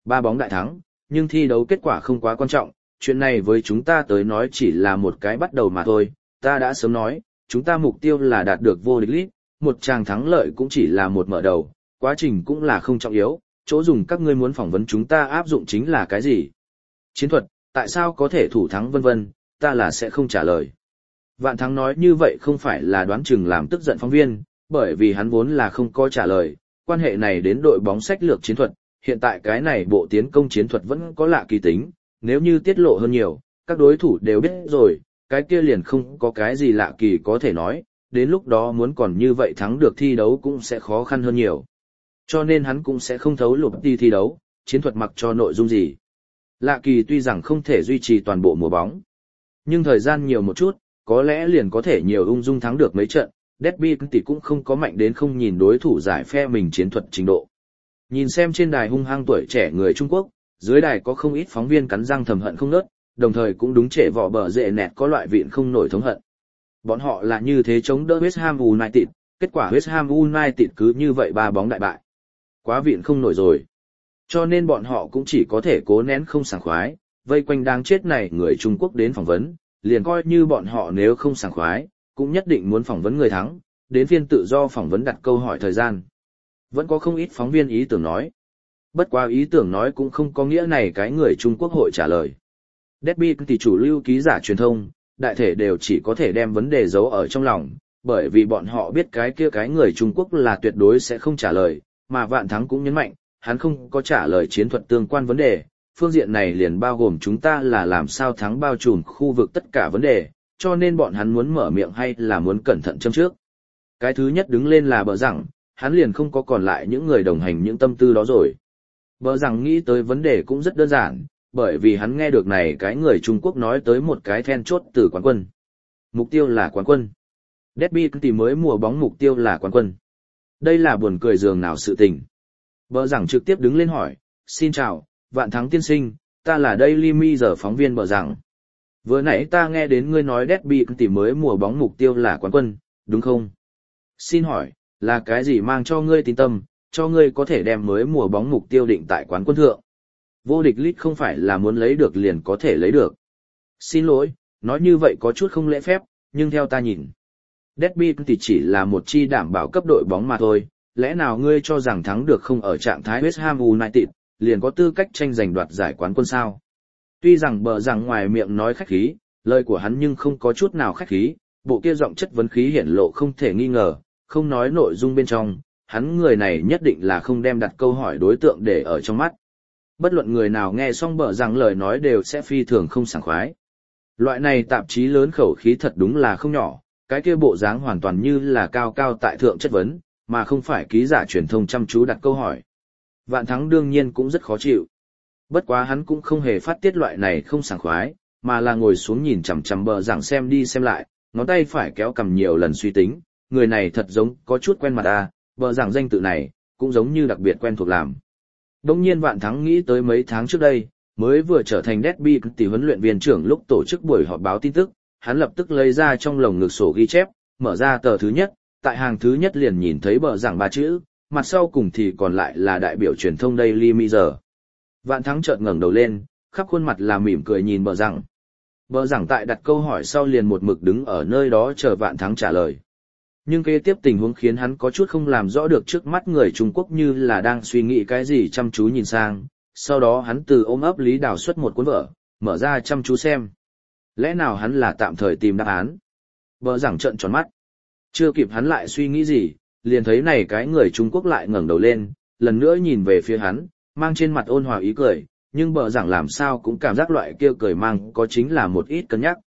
ba bóng đại thắng, nhưng thi đấu kết quả không quá quan trọng, chuyện này với chúng ta tới nói chỉ là một cái bắt đầu mà thôi, ta đã sớm nói, chúng ta mục tiêu là đạt được vô địch lít, một tràng thắng lợi cũng chỉ là một mở đầu, quá trình cũng là không trọng yếu, chỗ dùng các ngươi muốn phỏng vấn chúng ta áp dụng chính là cái gì? Chiến thuật, tại sao có thể thủ thắng vân vân, ta là sẽ không trả lời. Vạn Thắng nói như vậy không phải là đoán chừng làm tức giận phóng viên, bởi vì hắn vốn là không có trả lời, quan hệ này đến đội bóng sách lược chiến thuật, hiện tại cái này bộ tiến công chiến thuật vẫn có lạ kỳ tính, nếu như tiết lộ hơn nhiều, các đối thủ đều biết rồi, cái kia liền không có cái gì lạ kỳ có thể nói, đến lúc đó muốn còn như vậy thắng được thi đấu cũng sẽ khó khăn hơn nhiều. Cho nên hắn cũng sẽ không thấu lục đi thi đấu, chiến thuật mặc cho nội dung gì. Lạ kỳ tuy rằng không thể duy trì toàn bộ mùa bóng, nhưng thời gian nhiều một chút, có lẽ liền có thể nhiều ung dung thắng được mấy trận, Derby tỷ cũng không có mạnh đến không nhìn đối thủ giải phe mình chiến thuật trình độ. Nhìn xem trên đài hung hăng tuổi trẻ người Trung Quốc, dưới đài có không ít phóng viên cắn răng thầm hận không nớt, đồng thời cũng đúng trẻ vỏ bờ rệ nẹt có loại vịn không nổi thống hận. Bọn họ là như thế chống đỡ West Ham United, kết quả West Ham United cứ như vậy ba bóng đại bại. Quá vịn không nổi rồi. Cho nên bọn họ cũng chỉ có thể cố nén không sảng khoái, vây quanh đáng chết này người Trung Quốc đến phỏng vấn, liền coi như bọn họ nếu không sảng khoái, cũng nhất định muốn phỏng vấn người thắng, đến phiên tự do phỏng vấn đặt câu hỏi thời gian. Vẫn có không ít phóng viên ý tưởng nói. Bất quá ý tưởng nói cũng không có nghĩa này cái người Trung Quốc hội trả lời. Derby thì chủ lưu ký giả truyền thông, đại thể đều chỉ có thể đem vấn đề giấu ở trong lòng, bởi vì bọn họ biết cái kia cái người Trung Quốc là tuyệt đối sẽ không trả lời, mà Vạn Thắng cũng nhấn mạnh, hắn không có trả lời chiến thuật tương quan vấn đề, phương diện này liền bao gồm chúng ta là làm sao thắng bao trùm khu vực tất cả vấn đề, cho nên bọn hắn muốn mở miệng hay là muốn cẩn thận châm trước. Cái thứ nhất đứng lên là Bờ Rằng, hắn liền không có còn lại những người đồng hành những tâm tư đó rồi. Bờ Rằng nghĩ tới vấn đề cũng rất đơn giản, bởi vì hắn nghe được này cái người Trung Quốc nói tới một cái then chốt từ quán quân. Mục tiêu là quán quân. Derby thì mới mùa bóng mục tiêu là quán quân. Đây là buồn cười giường nào sự tình. Bờ Rằng trực tiếp đứng lên hỏi, xin chào, Vạn Thắng tiên sinh, ta là Daily Mirror phóng viên Bờ Rằng. Vừa nãy ta nghe đến ngươi nói Derby thì mới mùa bóng mục tiêu là quán quân, đúng không? Xin hỏi, là cái gì mang cho ngươi tín tâm, cho ngươi có thể đem mới mùa bóng mục tiêu định tại quán quân thượng? Vô địch lít không phải là muốn lấy được liền có thể lấy được. Xin lỗi, nói như vậy có chút không lễ phép, nhưng theo ta nhìn, Derby thì chỉ là một chi đảm bảo cấp đội bóng mà thôi, lẽ nào ngươi cho rằng thắng được không ở trạng thái West Ham United, liền có tư cách tranh giành đoạt giải quán quân sao? Tuy rằng Bờ Rằng ngoài miệng nói khách khí, lời của hắn nhưng không có chút nào khách khí, bộ kia giọng chất vấn khí hiển lộ không thể nghi ngờ, không nói nội dung bên trong, hắn người này nhất định là không đem đặt câu hỏi đối tượng để ở trong mắt. Bất luận người nào nghe xong Bờ Rằng lời nói đều sẽ phi thường không sảng khoái. Loại này tạp chí lớn khẩu khí thật đúng là không nhỏ, cái kia bộ dáng hoàn toàn như là cao cao tại thượng chất vấn, mà không phải ký giả truyền thông chăm chú đặt câu hỏi. Vạn Thắng đương nhiên cũng rất khó chịu. Bất quá hắn cũng không hề phát tiết loại này không sảng khoái, mà là ngồi xuống nhìn chằm chằm Bờ Rằng xem đi xem lại, ngón tay phải kéo cầm nhiều lần suy tính, người này thật giống có chút quen mặt à, Bờ Rằng danh tự này, cũng giống như đặc biệt quen thuộc làm. Đông nhiên Vạn Thắng nghĩ tới mấy tháng trước đây, mới vừa trở thành Derby tỷ huấn luyện viên trưởng lúc tổ chức buổi họp báo tin tức, hắn lập tức lấy ra trong lồng ngực sổ ghi chép, mở ra tờ thứ nhất, tại hàng thứ nhất liền nhìn thấy Bờ Rằng ba chữ, mặt sau cùng thì còn lại là đại biểu truyền thông Daily Mirror. Vạn Thắng chợt ngẩng đầu lên, khắp khuôn mặt là mỉm cười nhìn Bờ Rằng. Bờ Rằng tại đặt câu hỏi sau liền một mực đứng ở nơi đó chờ Vạn Thắng trả lời. Nhưng kế tiếp tình huống khiến hắn có chút không làm rõ được trước mắt người Trung Quốc như là đang suy nghĩ cái gì chăm chú nhìn sang, sau đó hắn từ ôm ấp Lý Đào xuất một cuốn vở, mở ra chăm chú xem. Lẽ nào hắn là tạm thời tìm đáp án? Bờ Rằng trợn tròn mắt. Chưa kịp hắn lại suy nghĩ gì, liền thấy này cái người Trung Quốc lại ngẩng đầu lên, lần nữa nhìn về phía hắn, mang trên mặt ôn hòa ý cười, nhưng Bờ Rằng làm sao cũng cảm giác loại kia cười mang có chính là một ít cân nhắc.